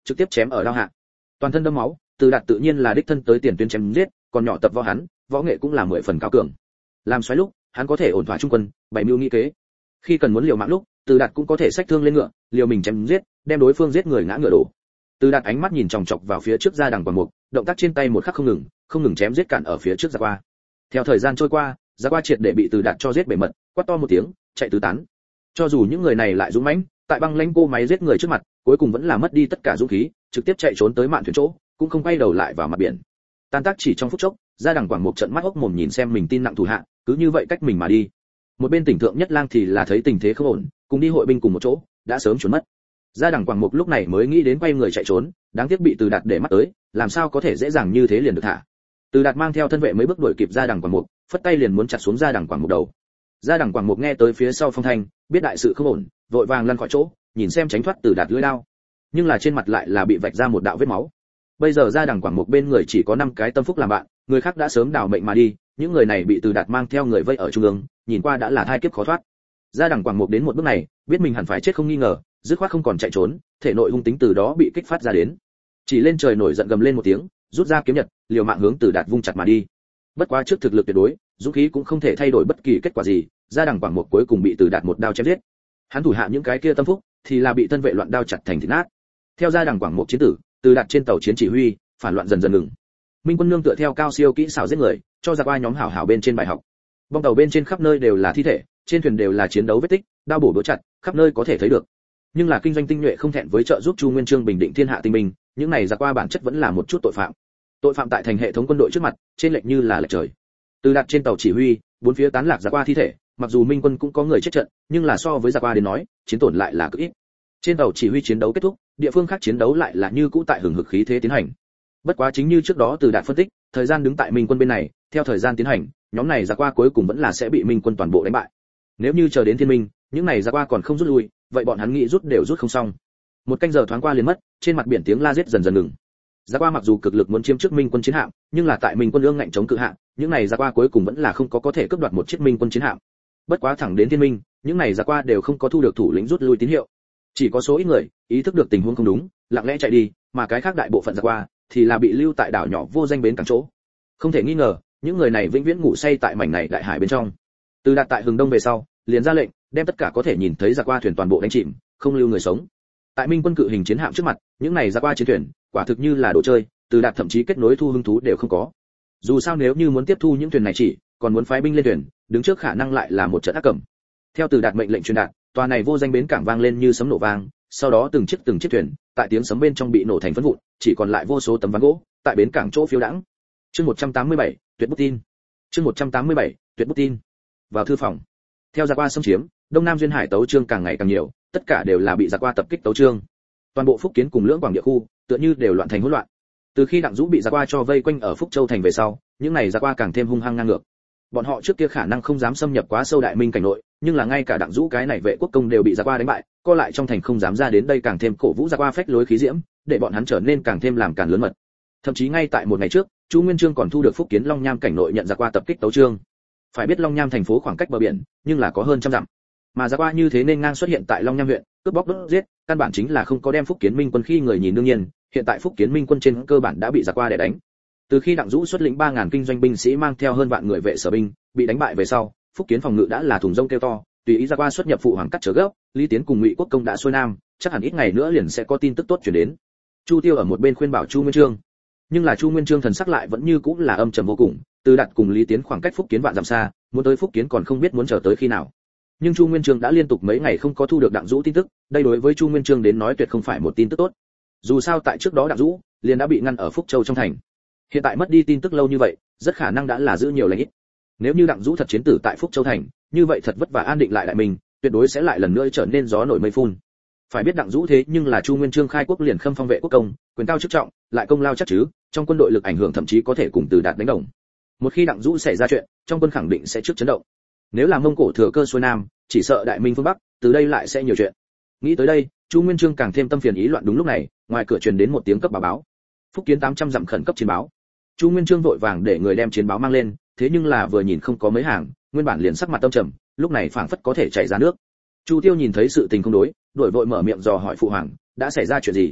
trực tiếp chém ở đao hạ. Toàn thân đẫm máu, Từ Đạt tự nhiên là đích thân tới tiền tuyến chém giết, còn nhỏ tập võ hắn, võ nghệ cũng là mười phần cao cường. Làm xoáy lúc, hắn có thể ổn thỏa trung quân, bảy mưu nghĩ kế. Khi cần muốn liều mạng lúc, Từ Đạt cũng có thể xách thương lên ngựa, liều mình chém giết, đem đối phương giết người ngã ngựa đổ. Từ Đạt ánh mắt nhìn chòng chọc vào phía trước Gia Đằng Quảng Mục, động tác trên tay một khắc không ngừng, không ngừng chém giết cản ở phía trước Gia Qua. Theo thời gian trôi qua, Gia Qua triệt để bị Từ Đạt cho giết bể mật, quát to một tiếng, chạy tứ tán. Cho dù những người này lại dũng mãnh, tại băng lãnh cô máy giết người trước mặt, cuối cùng vẫn là mất đi tất cả dũng khí, trực tiếp chạy trốn tới mạn thuyền chỗ, cũng không quay đầu lại vào mặt biển. Tan tác chỉ trong phút chốc, Gia Đằng Quảng Mục trợn mắt hốc mồm nhìn xem mình tin nặng thủ hạ, cứ như vậy cách mình mà đi. Một bên Tỉnh Thượng Nhất Lang thì là thấy tình thế không ổn, cùng đi hội binh cùng một chỗ, đã sớm trốn mất. Gia Đằng Quảng Mục lúc này mới nghĩ đến quay người chạy trốn, đáng tiếc bị Từ Đạt để mắt tới, làm sao có thể dễ dàng như thế liền được thả. Từ Đạt mang theo thân vệ mấy bước đuổi kịp Gia Đằng Quảng Mục, phất tay liền muốn chặt xuống Gia Đằng Quảng Mục đầu. Gia Đằng Quảng Mục nghe tới phía sau phong thanh, biết đại sự không ổn, vội vàng lăn khỏi chỗ, nhìn xem tránh thoát Từ Đạt lưỡi đao. Nhưng là trên mặt lại là bị vạch ra một đạo vết máu. Bây giờ Gia Đằng Quảng Mục bên người chỉ có năm cái tâm phúc làm bạn, người khác đã sớm đào mệnh mà đi, những người này bị Từ Đạt mang theo người vây ở trung ương, nhìn qua đã là thai kiếp khó thoát. Gia Đằng Quảng Mục đến một bước này, biết mình hẳn phải chết không nghi ngờ, dứt khoát không còn chạy trốn, thể nội hung tính từ đó bị kích phát ra đến. Chỉ lên trời nổi giận gầm lên một tiếng, rút ra kiếm nhật, liều mạng hướng Từ Đạt vung chặt mà đi. Bất quá trước thực lực tuyệt đối, dũng khí cũng không thể thay đổi bất kỳ kết quả gì, Gia Đằng Quảng Mục cuối cùng bị Từ Đạt một đao chém giết. Hắn thủ hạ những cái kia tâm phúc thì là bị thân vệ loạn đao chặt thành thịt nát. Theo Gia Đằng Quảng Mục chiến tử, Từ Đạt trên tàu chiến chỉ huy, phản loạn dần dần ngừng. Minh quân nương tựa theo cao siêu kỹ xảo giết người, cho Giặc Oai nhóm hảo hảo bên trên bài học. Bong tàu bên trên khắp nơi đều là thi thể, trên thuyền đều là chiến đấu vết tích, đao bổ đũa chặt, khắp nơi có thể thấy được. Nhưng là kinh doanh tinh nhuệ không thẹn với trợ giúp Chu Nguyên Chương bình định thiên hạ tinh minh, những này Giặc Oai bản chất vẫn là một chút tội phạm. Tội phạm tại thành hệ thống quân đội trước mặt, trên lệch như là lệch trời. Từ Đạt trên tàu chỉ huy, bốn phía tán lạc Giặc Oai thi thể, mặc dù Minh quân cũng có người chết trận, nhưng là so với Giặc Oai đến nói, chiến tổn lại là cực ít. Trên tàu chỉ huy chiến đấu kết thúc, địa phương khác chiến đấu lại là như cũ tại hừng hực khí thế tiến hành. Bất quá chính như trước đó Từ Đạt phân tích, thời gian đứng tại Minh quân bên này, theo thời gian tiến hành, nhóm này Giặc Oai cuối cùng vẫn là sẽ bị Minh quân toàn bộ đánh bại. Nếu như chờ đến thiên minh, những này Giặc Oai còn không rút lui, vậy bọn hắn nghĩ rút đều rút không xong. Một canh giờ thoáng qua liền mất, trên mặt biển tiếng la giết dần dần ngừng. Giặc Oai mặc dù cực lực muốn chiếm trước Minh quân chiến hạm, nhưng là tại Minh quân ương ngạnh chống cự hạm, những này Giặc Oai cuối cùng vẫn là không có có thể cướp đoạt một chiếc Minh quân chiến hạm. Bất quá thẳng đến thiên minh, những này Giặc Oai đều không có thu được thủ lĩnh rút lui tín hiệu. Chỉ có số ít người ý thức được tình huống không đúng, lặng lẽ chạy đi, mà cái khác đại bộ phận Giặc Oai thì là bị lưu tại đảo nhỏ vô danh bến cảng chỗ. Không thể nghi ngờ, những người này vĩnh viễn ngủ say tại mảnh này đại hải bên trong. Từ Đạt tại Hừng Đông về sau, liền ra lệnh, đem tất cả có thể nhìn thấy Giặc Oai thuyền toàn bộ đánh chìm, không lưu người sống. Tại Minh quân cự hình chiến hạm trước mặt, những này Giặc Oai chiến thuyền, quả thực như là đồ chơi, Từ Đạt thậm chí kết nối thu hứng thú đều không có. Dù sao nếu như muốn tiếp thu những thuyền này chỉ, còn muốn phái binh lên thuyền, đứng trước khả năng lại là một trận ác cẩm. Theo Từ Đạt mệnh lệnh truyền đạt, tòa này vô danh bến cảng vang lên như sấm nổ vang, sau đó từng chiếc từng chiếc thuyền, tại tiếng sấm bên trong bị nổ thành phấn vụn, chỉ còn lại vô số tấm ván gỗ, tại bến cảng chỗ phiêu đãng. Chương một trăm tám mươi bảy, tuyệt bút tin. Chương một trăm tám mươi bảy, tuyệt bút tin. Vào thư phòng. Theo Giặc Oai xâm chiếm, Đông Nam duyên hải tấu chương càng ngày càng nhiều, tất cả đều là bị Giặc Oai tập kích tấu chương. Toàn bộ Phúc Kiến cùng Lưỡng Quảng địa khu, tựa như đều loạn thành hỗn loạn. Từ khi Đặng Dũ bị Giặc Oai cho vây quanh ở Phúc Châu thành về sau, những này Giặc Oai càng thêm hung hăng ngang ngược. Bọn họ trước kia khả năng không dám xâm nhập quá sâu Đại Minh cảnh nội, nhưng là ngay cả Đặng Dũ cái này vệ quốc công đều bị Giặc Oai đánh bại, co lại trong thành không dám ra đến đây càng thêm cổ vũ Giặc Oai phách lối khí diễm, để bọn hắn trở nên càng thêm làm càn lớn mật. Thậm chí ngay tại một ngày trước, Chu Nguyên Chương còn thu được Phúc Kiến Long Nham cảnh nội nhận Giặc Oai tập kích tấu chương. Phải biết Long Nham thành phố khoảng cách bờ biển, nhưng là có hơn trăm dặm. Mà Giặc Oai như thế nên ngang xuất hiện tại Long Nham huyện, cướp bóc đốt giết, căn bản chính là không có đem Phúc Kiến Minh quân khi người nhìn đương nhiên, hiện tại Phúc Kiến Minh quân trên cơ bản đã bị Giặc Oai đè đánh. Từ khi Đặng Dũ xuất lĩnh ba ngàn kinh doanh binh sĩ mang theo hơn vạn người vệ sở binh, bị đánh bại về sau, Phúc Kiến phòng ngự đã là thùng rông kêu to, tùy ý Giặc Oai xuất nhập phụ hoàng cắt trở gấp, Lý Tiến cùng Ngụy Quốc công đã xuôi nam, chắc hẳn ít ngày nữa liền sẽ có tin tức tốt truyền đến. Chu Tiêu ở một bên khuyên bảo Chu Nguyên Chương, nhưng là Chu Nguyên Chương thần sắc lại vẫn như cũng là âm trầm vô cùng, Từ Đạt cùng Lý Tiến khoảng cách Phúc Kiến vạn dặm xa, muốn tới Phúc Kiến còn không biết muốn chờ tới khi nào. Nhưng Chu Nguyên Chương đã liên tục mấy ngày không có thu được Đặng Dũ tin tức, đây đối với Chu Nguyên Chương đến nói tuyệt không phải một tin tức tốt. Dù sao tại trước đó Đặng Dũ liền đã bị ngăn ở Phúc Châu trong thành. Hiện tại mất đi tin tức lâu như vậy, rất khả năng đã là giữ nhiều lành ít. Nếu như Đặng Dũ thật chiến tử tại Phúc Châu thành, như vậy thật vất vả an định lại Đại Minh, tuyệt đối sẽ lại lần nữa trở nên gió nổi mây phun. Phải biết Đặng Dũ thế nhưng là Chu Nguyên Chương khai quốc liền khâm phong vệ quốc công, quyền cao chức trọng, lại công lao chắc chứ, trong quân đội lực ảnh hưởng thậm chí có thể cùng Từ Đạt đánh đồng. Một khi Đặng Dũ xảy ra chuyện, trong quân khẳng định sẽ trước chấn động. Nếu là Mông Cổ thừa cơ xuôi nam, chỉ sợ Đại Minh phương Bắc, từ đây lại sẽ nhiều chuyện. Nghĩ tới đây, Chu Nguyên Chương càng thêm tâm phiền ý loạn. Đúng lúc này, ngoài cửa truyền đến một tiếng cấp báo báo. Phúc Kiến tám trăm dặm khẩn cấp chiến báo. Chu Nguyên Chương vội vàng để người đem chiến báo mang lên, thế nhưng là vừa nhìn không có mấy hàng, nguyên bản liền sắc mặt tâm trầm, lúc này phảng phất có thể chảy ra nước. Chu Tiêu nhìn thấy sự tình không đối, đổi vội mở miệng dò hỏi phụ hoàng, đã xảy ra chuyện gì?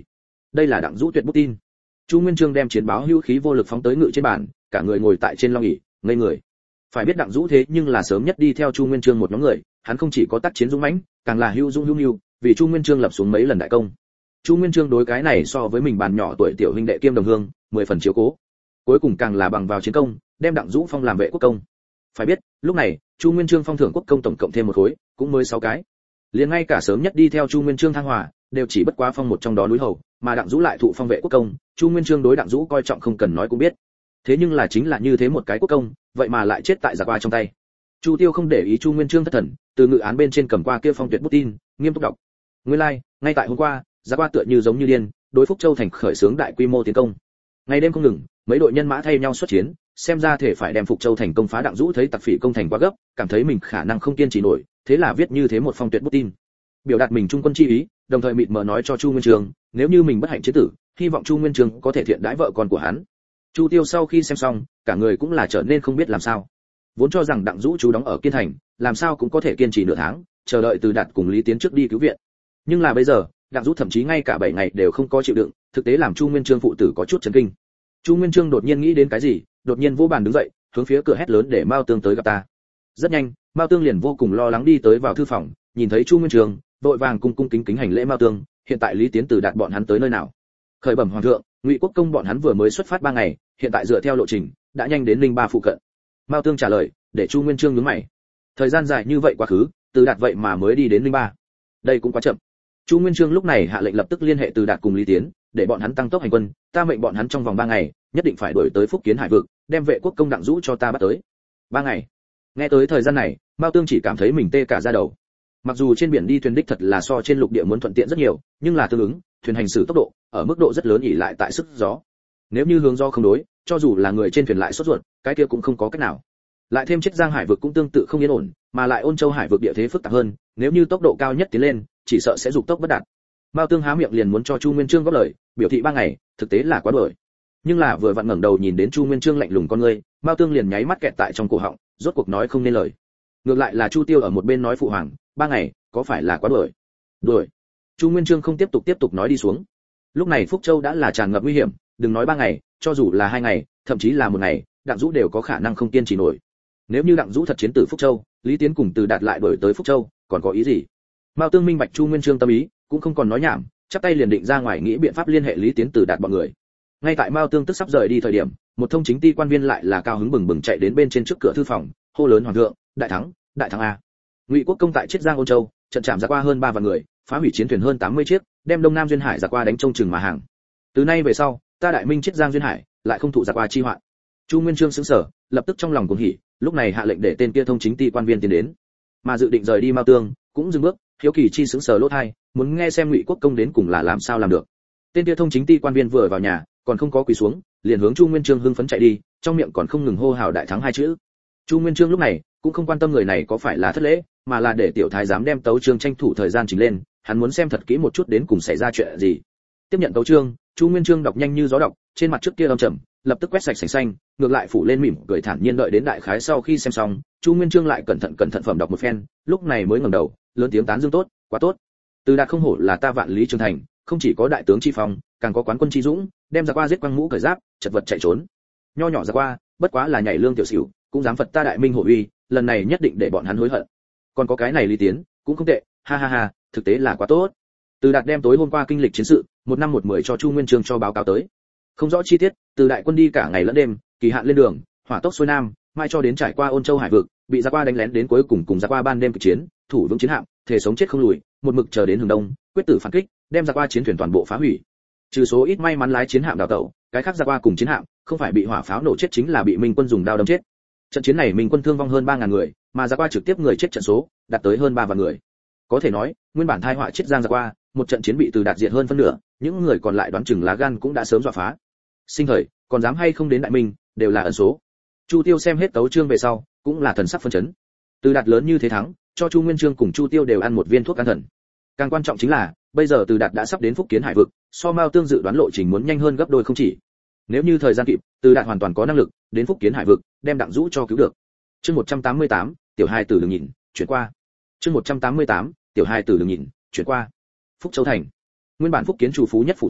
đây là Đặng Dũ tuyệt bút tin. Chu Nguyên Chương đem chiến báo hữu khí vô lực phóng tới ngự trên bàn, cả người ngồi tại trên long ỷ, ngây người. Phải biết Đặng Dũ thế nhưng là sớm nhất đi theo Chu Nguyên Chương một nhóm người, hắn không chỉ có tác chiến dũng mãnh, càng là hữu dũng hữu nhu, vì Chu Nguyên Chương lập xuống mấy lần đại công. Chu Nguyên Chương đối cái này so với mình bàn nhỏ tuổi tiểu huynh đệ kiêm đồng hương, mười phần chiếu cố. Cuối cùng càng là bằng vào chiến công, đem Đặng Dũ phong làm vệ quốc công. Phải biết, lúc này, Chu Nguyên Chương phong thưởng quốc công tổng cộng thêm một khối, cũng mới sáu cái. Liền ngay cả sớm nhất đi theo Chu Nguyên Chương thăng hòa, đều chỉ bất quá phong một trong đó núi hầu, mà Đặng Dũ lại thụ phong vệ quốc công, Chu Nguyên Chương đối Đặng Dũ coi trọng không cần nói cũng biết. Thế nhưng là chính là như thế một cái quốc công, vậy mà lại chết tại giặc qua trong tay. Chu Tiêu không để ý Chu Nguyên Chương thất thần, từ ngự án bên trên cầm qua kia phong tuyệt bút tin, nghiêm túc đọc. Nguyên lai, like, ngay tại hôm qua, giặc qua tựa như giống như điên, đối Phúc Châu thành khởi xướng đại quy mô tiến công. Ngày đêm không ngừng, mấy đội nhân mã thay nhau xuất chiến, xem ra thể phải đem Phục Châu thành công phá. Đặng Dũ thấy tặc phỉ công thành quá gấp, cảm thấy mình khả năng không kiên trì nổi, thế là viết như thế một phong tuyệt bút tin, biểu đạt mình trung quân chi ý, đồng thời mịt mờ nói cho Chu Nguyên Chương, nếu như mình bất hạnh chiến tử, hy vọng Chu Nguyên Chương có thể thiện đãi vợ con của hắn. Chu Tiêu sau khi xem xong, cả người cũng là trở nên không biết làm sao. Vốn cho rằng Đặng Dũ chú đóng ở Kiên Thành, làm sao cũng có thể kiên trì nửa tháng, chờ đợi Từ Đạt cùng Lý Tiến trước đi cứu viện. Nhưng là bây giờ, Đặng Dũ thậm chí ngay cả bảy ngày đều không có chịu đựng, thực tế làm Chu Nguyên Chương phụ tử có chút chấn kinh. Chu Nguyên Chương đột nhiên nghĩ đến cái gì, đột nhiên vô bàn đứng dậy, hướng phía cửa hét lớn để Mao Tương tới gặp ta. Rất nhanh, Mao Tương liền vô cùng lo lắng đi tới vào thư phòng, nhìn thấy Chu Nguyên Chương, vội vàng cung cung kính kính hành lễ Mao Tương, hiện tại Lý Tiến Từ Đạt bọn hắn tới nơi nào? Khởi bẩm hoàng thượng, Ngụy Quốc công bọn hắn vừa mới xuất phát ba ngày, hiện tại dựa theo lộ trình, đã nhanh đến Linh Ba phụ cận. Mao Tương trả lời, để Chu Nguyên Chương nhướng mày. Thời gian dài như vậy quá khứ, Từ Đạt vậy mà mới đi đến Linh Ba. Đây cũng quá chậm. Chu Nguyên Chương lúc này hạ lệnh lập tức liên hệ Từ Đạt cùng Lý Tiến, để bọn hắn tăng tốc hành quân, ta mệnh bọn hắn trong vòng ba ngày, nhất định phải đuổi tới Phúc Kiến Hải vực, đem vệ quốc công Đặng Dũ cho ta bắt tới. Ba ngày. Nghe tới thời gian này, Mao Tương chỉ cảm thấy mình tê cả da đầu. Mặc dù trên biển đi thuyền đích thật là so trên lục địa muốn thuận tiện rất nhiều, nhưng là tương ứng, thuyền hành xử tốc độ, ở mức độ rất lớn ỷ lại tại sức gió. Nếu như hướng gió không đối, cho dù là người trên thuyền lại sốt ruột, cái kia cũng không có cách nào. Lại thêm Chiết Giang Hải vực cũng tương tự không yên ổn, mà lại Ôn Châu Hải vực địa thế phức tạp hơn, nếu như tốc độ cao nhất tiến lên, chỉ sợ sẽ dục tốc bất đạt. Mao Tương há miệng liền muốn cho Chu Nguyên Chương góp lời, biểu thị ba ngày, thực tế là quá đuổi. Nhưng là vừa vặn ngẩng đầu nhìn đến Chu Nguyên Chương lạnh lùng con ngươi, Mao Tương liền nháy mắt kẹt tại trong cổ họng, rốt cuộc nói không nên lời. Ngược lại là Chu Tiêu ở một bên nói phụ hoàng, ba ngày, có phải là quá đuổi? Đuổi. Chu Nguyên Chương không tiếp tục tiếp tục nói đi xuống. Lúc này Phúc Châu đã là tràn ngập nguy hiểm, đừng nói ba ngày, cho dù là hai ngày, thậm chí là một ngày, Đặng Dũ đều có khả năng không kiên trì nổi. Nếu như Đặng Dũ thật chiến tử Phúc Châu, Lý Tiến cùng Từ Đạt lại đuổi tới Phúc Châu, còn có ý gì? Mao Tương minh bạch Chu Nguyên Chương tâm ý, cũng không còn nói nhảm, chắp tay liền định ra ngoài nghĩ biện pháp liên hệ Lý Tiến Từ Đạt bọn người. Ngay tại Mao Tương tức sắp rời đi thời điểm, một thông chính ti quan viên lại là cao hứng bừng bừng chạy đến bên trên trước cửa thư phòng, hô lớn hoàng thượng, đại thắng, đại thắng a! Ngụy Quốc công tại Chiết Giang Ôn Châu, trận chạm ra qua hơn ba vạn người, phá hủy chiến thuyền hơn tám mươi chiếc, đem Đông Nam duyên hải ra qua đánh trông chừng mà hàng. Từ nay về sau, ta Đại Minh Chiết Giang duyên hải, lại không thụ ra qua chi hoạn. Chu Nguyên Chương sững sờ, lập tức trong lòng cuồng hỉ, lúc này hạ lệnh để tên kia thông chính ti quan viên tiến đến. Mà dự định rời đi Mao Tương, cũng dừng bước, hiếu kỳ chi sững sờ lỗ tai, muốn nghe xem Ngụy Quốc công đến cùng là làm sao làm được. Tên kia thông chính ti quan viên vừa vào nhà, còn không có quỳ xuống, liền hướng Chu Nguyên Chương hưng phấn chạy đi, trong miệng còn không ngừng hô hào đại thắng hai chữ. Chu Nguyên Chương lúc này cũng không quan tâm người này có phải là thất lễ, mà là để tiểu thái giám đem tấu chương tranh thủ thời gian chỉnh lên, hắn muốn xem thật kỹ một chút đến cùng xảy ra chuyện gì. Tiếp nhận tấu chương, Chu Nguyên Chương đọc nhanh như gió đọc, trên mặt trước kia âm trầm, lập tức quét sạch sành xanh, ngược lại phủ lên mỉm cười thản nhiên đợi đến đại khái sau khi xem xong, Chu Nguyên Chương lại cẩn thận cẩn thận phẩm đọc một phen, lúc này mới ngẩng đầu, lớn tiếng tán dương tốt, quá tốt. Từ Đạt không hổ là ta Vạn Lý Trường Thành, không chỉ có đại tướng chi phong, càng có quán quân chi dũng, đem ra qua giết quăng mũ cởi giáp, chật vật chạy trốn. Nho nhỏ ra qua, bất quá là nhảy lương tiểu xỉu, cũng dám phật ta Đại Minh hổ uy, lần này nhất định để bọn hắn hối hận. Còn có cái này Lý Tiến, cũng không tệ, ha ha ha, thực tế là quá tốt. Từ Đạt đem tối hôm qua kinh lịch chiến sự, một năm một mười cho Chu Nguyên Chương cho báo cáo tới. Không rõ chi tiết, từ đại quân đi cả ngày lẫn đêm, kỳ hạn lên đường, hỏa tốc xuôi nam, mai cho đến trải qua Ôn Châu Hải vực, bị ra qua đánh lén đến cuối cùng cùng ra qua ban đêm kịch chiến, thủ vững chiến hạm, thể sống chết không lùi, một mực chờ đến hướng đông, quyết tử phản kích, đem ra qua chiến thuyền toàn bộ phá hủy. Trừ số ít may mắn lái chiến hạm đào tẩu, cái khác ra qua cùng chiến hạm, không phải bị hỏa pháo nổ chết chính là bị Minh quân dùng đao đâm chết. Trận chiến này Minh quân thương vong hơn ba ngàn người, mà ra qua trực tiếp người chết trận số đạt tới hơn ba vạn người. Có thể nói, nguyên bản tai họa chết Giang ra qua, một trận chiến bị từ Đạt diệt hơn phân nửa, những người còn lại đoán chừng lá gan cũng đã sớm dọa phá. Sinh thời, còn dám hay không đến Đại Minh, đều là ẩn số. Chu Tiêu xem hết tấu chương về sau, cũng là thần sắc phân chấn. Từ Đạt lớn như thế thắng, cho Chu Nguyên Chương cùng Chu Tiêu đều ăn một viên thuốc can thần. Càng quan trọng chính là, bây giờ Từ Đạt đã sắp đến Phúc Kiến Hải vực, so Mao Tương dự đoán lộ trình muốn nhanh hơn gấp đôi không chỉ. Nếu như thời gian kịp, Từ Đạt hoàn toàn có năng lực đến Phúc Kiến Hải vực, đem Đặng Dũ cho cứu được. Chương một trăm tám mươi tám, tiểu hai tử đừng nhìn, chuyển qua. Chương một trăm tám mươi tám, tiểu hai tử đừng nhìn, chuyển qua. Phúc Châu thành. Nguyên bản Phúc Kiến chủ phú nhất phủ thành,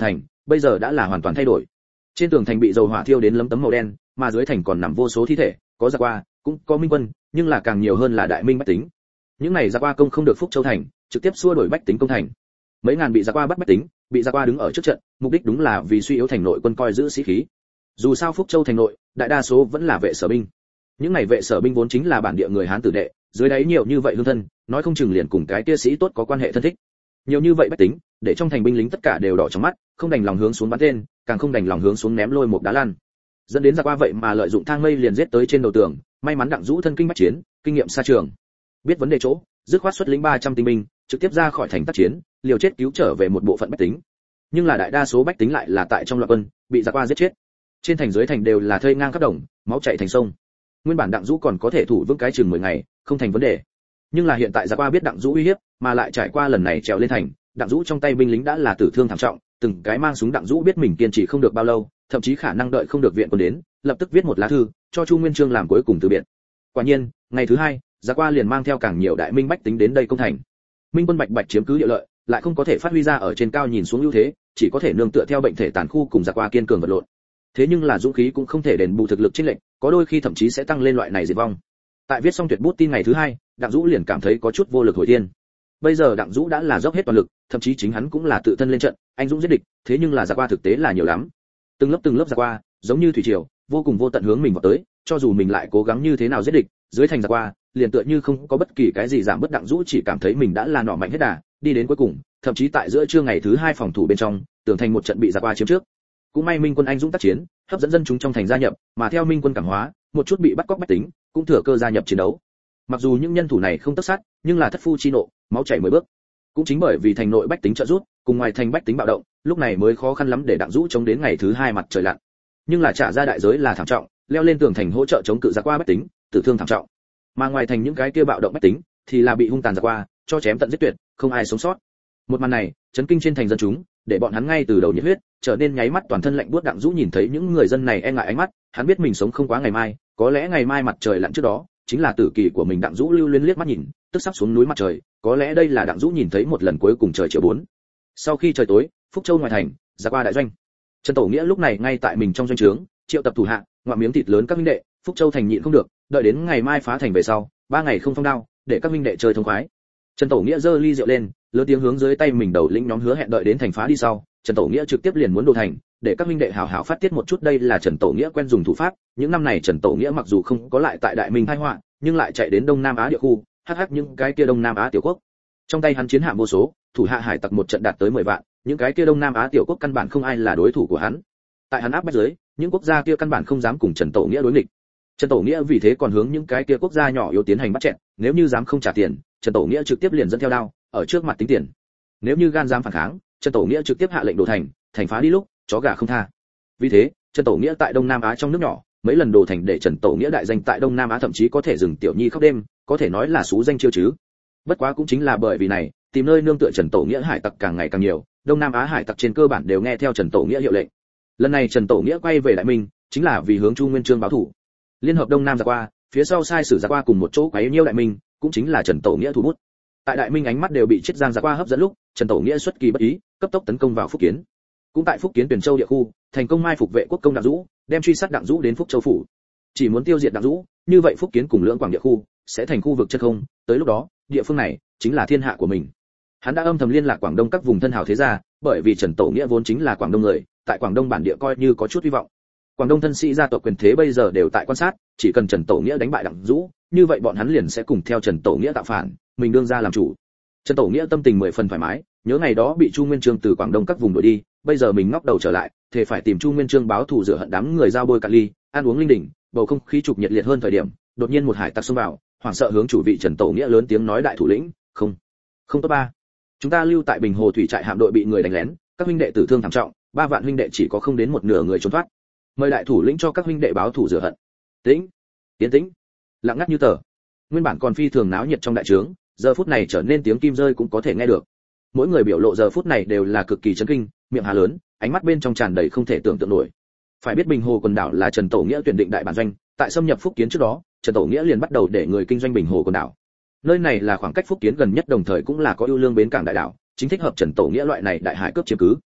bây giờ đã là hoàn toàn thay đổi. Trên tường thành bị dầu hỏa thiêu đến lấm tấm màu đen, mà dưới thành còn nằm vô số thi thể, có giặc qua, cũng có minh quân, nhưng là càng nhiều hơn là đại minh bách tính. Những này giặc qua công không được Phúc Châu thành, trực tiếp xua đuổi bách tính công thành. Mấy ngàn bị giặc qua bắt bách tính, bị giặc qua đứng ở trước trận, mục đích đúng là vì suy yếu thành nội quân coi giữ sĩ khí. Dù sao Phúc Châu thành nội, đại đa số vẫn là vệ sở binh. Những này vệ sở binh vốn chính là bản địa người Hán tử đệ, dưới đáy nhiều như vậy lương thân, nói không chừng liền cùng cái kia sĩ tốt có quan hệ thân thích. Nhiều như vậy bách tính, để trong thành binh lính tất cả đều đỏ trong mắt, không đành lòng hướng xuống bắn tên, càng không đành lòng hướng xuống ném lôi một đá lan. Dẫn đến giặc qua vậy mà lợi dụng thang mây liền giết tới trên đầu tường, may mắn Đặng Dũ thân kinh bách chiến, kinh nghiệm xa trường. Biết vấn đề chỗ, dứt khoát xuất lĩnh ba trăm tinh binh, trực tiếp ra khỏi thành tác chiến, liều chết cứu trở về một bộ phận bách tính. Nhưng là đại đa số bách tính lại là tại trong loạn quân, bị giặc qua giết chết. Trên thành dưới thành đều là thây ngang khắp đồng, máu chảy thành sông. Nguyên bản Đặng Dũ còn có thể thủ vững cái chừng mười ngày, không thành vấn đề. Nhưng là hiện tại giặc qua biết Đặng Dũ uy hiếp, mà lại trải qua lần này trèo lên thành, Đặng Dũ trong tay binh lính đã là tử thương thảm trọng, từng cái mang súng Đặng Dũ biết mình kiên trì không được bao lâu, thậm chí khả năng đợi không được viện quân đến, lập tức viết một lá thư cho Chu Nguyên Chương làm cuối cùng từ biệt. Quả nhiên, ngày thứ hai, giặc qua liền mang theo càng nhiều đại minh bách tính đến đây công thành. Minh quân bạch bạch chiếm cứ địa lợi, lại không có thể phát huy ra ở trên cao nhìn xuống ưu thế, chỉ có thể nương tựa theo bệnh thể tàn khu cùng giặc qua kiên cường vật lộn. Thế nhưng là dũng khí cũng không thể đền bù thực lực chênh lệch, có đôi khi thậm chí sẽ tăng lên loại này diệt vong. Tại viết xong tuyệt bút tin ngày thứ hai, Đặng Dũ liền cảm thấy có chút vô lực hồi thiên. Bây giờ Đặng Dũ đã là dốc hết toàn lực, thậm chí chính hắn cũng là tự thân lên trận, anh dũng giết địch, thế nhưng là giặc qua thực tế là nhiều lắm. Từng lớp từng lớp giặc qua, giống như thủy triều, vô cùng vô tận hướng mình vào tới, cho dù mình lại cố gắng như thế nào giết địch, dưới thành giặc qua, liền tựa như không có bất kỳ cái gì giảm bất. Đặng Dũ chỉ cảm thấy mình đã là nọ mạnh hết đà, đi đến cuối cùng, thậm chí tại giữa trưa ngày thứ hai phòng thủ bên trong, tường thành một trận bị giặc qua chiếm trước. Cũng may Minh quân anh dũng tác chiến, hấp dẫn dân chúng trong thành gia nhập, mà theo Minh quân cảm hóa, một chút bị bắt cóc bách tính, cũng thừa cơ gia nhập chiến đấu. Mặc dù những nhân thủ này không tất sát, nhưng là thất phu chi nộ, máu chảy mười bước. Cũng chính bởi vì thành nội bách tính trợ giúp, cùng ngoài thành bách tính bạo động, lúc này mới khó khăn lắm để Đặng Dũ chống đến ngày thứ hai mặt trời lặn. Nhưng là trả ra đại giới là thảm trọng, leo lên tường thành hỗ trợ chống cự giặc qua bách tính, tử thương thảm trọng. Mà ngoài thành những cái kia bạo động bách tính, thì là bị hung tàn giặc qua cho chém tận giết tuyệt, không ai sống sót. Một màn này, chấn kinh trên thành dân chúng, để bọn hắn ngay từ đầu nhiệt huyết, trở nên nháy mắt toàn thân lạnh buốt. Đặng Dũ nhìn thấy những người dân này e ngại ánh mắt, hắn biết mình sống không quá ngày mai, có lẽ ngày mai mặt trời lặn trước đó, chính là tử kỳ của mình. Đặng Dũ lưu luyến liếc mắt nhìn, tức sắp xuống núi mặt trời, có lẽ đây là Đặng Dũ nhìn thấy một lần cuối cùng trời chiều bốn. Sau khi trời tối, Phúc Châu ngoài thành, giặc qua đại doanh. Trần Tổ Nghĩa lúc này ngay tại mình trong doanh trướng, triệu tập thủ hạ, ngoạm miếng thịt lớn các huynh đệ. Phúc Châu thành nhịn không được, đợi đến ngày mai phá thành về sau, ba ngày không phong đao, để các huynh đệ chơi thông khoái. Trần Tổ Nghĩa giơ ly rượu lên, lớn tiếng hướng dưới tay mình đầu lĩnh nhóm hứa hẹn đợi đến thành phá đi sau, Trần Tổ Nghĩa trực tiếp liền muốn đổ thành, để các huynh đệ hảo hảo phát tiết một chút. Đây là Trần Tổ Nghĩa quen dùng thủ pháp, những năm này Trần Tổ Nghĩa mặc dù không có lại tại Đại Minh tai họa, nhưng lại chạy đến Đông Nam Á địa khu, hắc hắc những cái kia Đông Nam Á tiểu quốc. Trong tay hắn chiến hạm vô số, thủ hạ hải tặc một trận đạt tới mười vạn, những cái kia Đông Nam Á tiểu quốc căn bản không ai là đối thủ của hắn. Tại hắn áp bách dưới, những quốc gia kia căn bản không dám cùng Trần Tổ Nghĩa đối nghịch. Trần Tổ Nghĩa vì thế còn hướng những cái kia quốc gia nhỏ yếu tiến hành bắt chẹn, nếu như dám không trả tiền, Trần Tổ Nghĩa trực tiếp liền dẫn theo đao, ở trước mặt tính tiền. Nếu như gan dám phản kháng, Trần Tổ Nghĩa trực tiếp hạ lệnh đổ thành, thành phá đi lúc, chó gà không tha. Vì thế, Trần Tổ Nghĩa tại Đông Nam Á trong nước nhỏ, mấy lần đổ thành để Trần Tổ Nghĩa đại danh tại Đông Nam Á, thậm chí có thể dừng tiểu nhi khóc đêm, có thể nói là xú danh chiêu chứ. Bất quá cũng chính là bởi vì này, tìm nơi nương tựa Trần Tổ Nghĩa hải tặc càng ngày càng nhiều, Đông Nam Á hải tặc trên cơ bản đều nghe theo Trần Tổ Nghĩa hiệu lệnh. Lần này Trần Tổ Nghĩa quay về Đại Minh, chính là vì hướng Chu Nguyên Chương báo thù. Liên hợp Đông Nam giặc qua, phía sau sai sử giặc qua cùng một chỗ quấy nhiễu Đại Minh, cũng chính là Trần Tổ Nghĩa thủ bút. Tại Đại Minh ánh mắt đều bị Chiết Giang giặc qua hấp dẫn lúc, Trần Tổ Nghĩa xuất kỳ bất ý, cấp tốc tấn công vào Phúc Kiến. Cũng tại Phúc Kiến Tuyển Châu địa khu, thành công mai phục vệ quốc công Đặng Dũ, đem truy sát Đặng Dũ đến Phúc Châu phủ. Chỉ muốn tiêu diệt Đặng Dũ, như vậy Phúc Kiến cùng Lưỡng Quảng địa khu sẽ thành khu vực chân không, tới lúc đó, địa phương này chính là thiên hạ của mình. Hắn đã âm thầm liên lạc Quảng Đông các vùng thân hào thế gia, bởi vì Trần Tổ Nghĩa vốn chính là Quảng Đông người, tại Quảng Đông bản địa coi như có chút hy vọng. Quảng Đông thân sĩ gia tộc quyền thế bây giờ đều tại quan sát, chỉ cần Trần Tổ Nghĩa đánh bại Đặng Dũ, như vậy bọn hắn liền sẽ cùng theo Trần Tổ Nghĩa tạo phản, mình đương ra làm chủ. Trần Tổ Nghĩa tâm tình mười phần thoải mái, nhớ ngày đó bị Chu Nguyên Chương từ Quảng Đông các vùng đuổi đi, bây giờ mình ngóc đầu trở lại, thề phải tìm Chu Nguyên Chương báo thù rửa hận. Đám người giao bôi cạn ly, ăn uống linh đình, bầu không khí trục nhiệt liệt hơn thời điểm, đột nhiên một hải tặc xông vào, hoảng sợ hướng chủ vị Trần Tổ Nghĩa lớn tiếng nói: đại thủ lĩnh, không, không tốt ba. Chúng ta lưu tại Bình Hồ thủy trại hạm đội bị người đánh lén, các huynh đệ tử thương thảm trọng, ba vạn huynh đệ chỉ có không đến một nửa người trốn thoát. Mời đại thủ lĩnh cho các huynh đệ báo thù rửa hận. Tĩnh, tiến tĩnh, lặng ngắt như tờ. Nguyên bản còn phi thường náo nhiệt trong đại trướng, giờ phút này trở nên tiếng kim rơi cũng có thể nghe được. Mỗi người biểu lộ giờ phút này đều là cực kỳ chấn kinh, miệng há lớn, ánh mắt bên trong tràn đầy không thể tưởng tượng nổi. Phải biết Bình Hồ quần đảo là Trần Tổ Nghĩa tuyển định đại bản doanh, tại xâm nhập Phúc Kiến trước đó, Trần Tổ Nghĩa liền bắt đầu để người kinh doanh Bình Hồ quần đảo. Nơi này là khoảng cách Phúc Kiến gần nhất, đồng thời cũng là có ưu lương bến cảng đại đảo, chính thích hợp Trần Tổ Nghĩa loại này đại hải cướp chiếm cứ.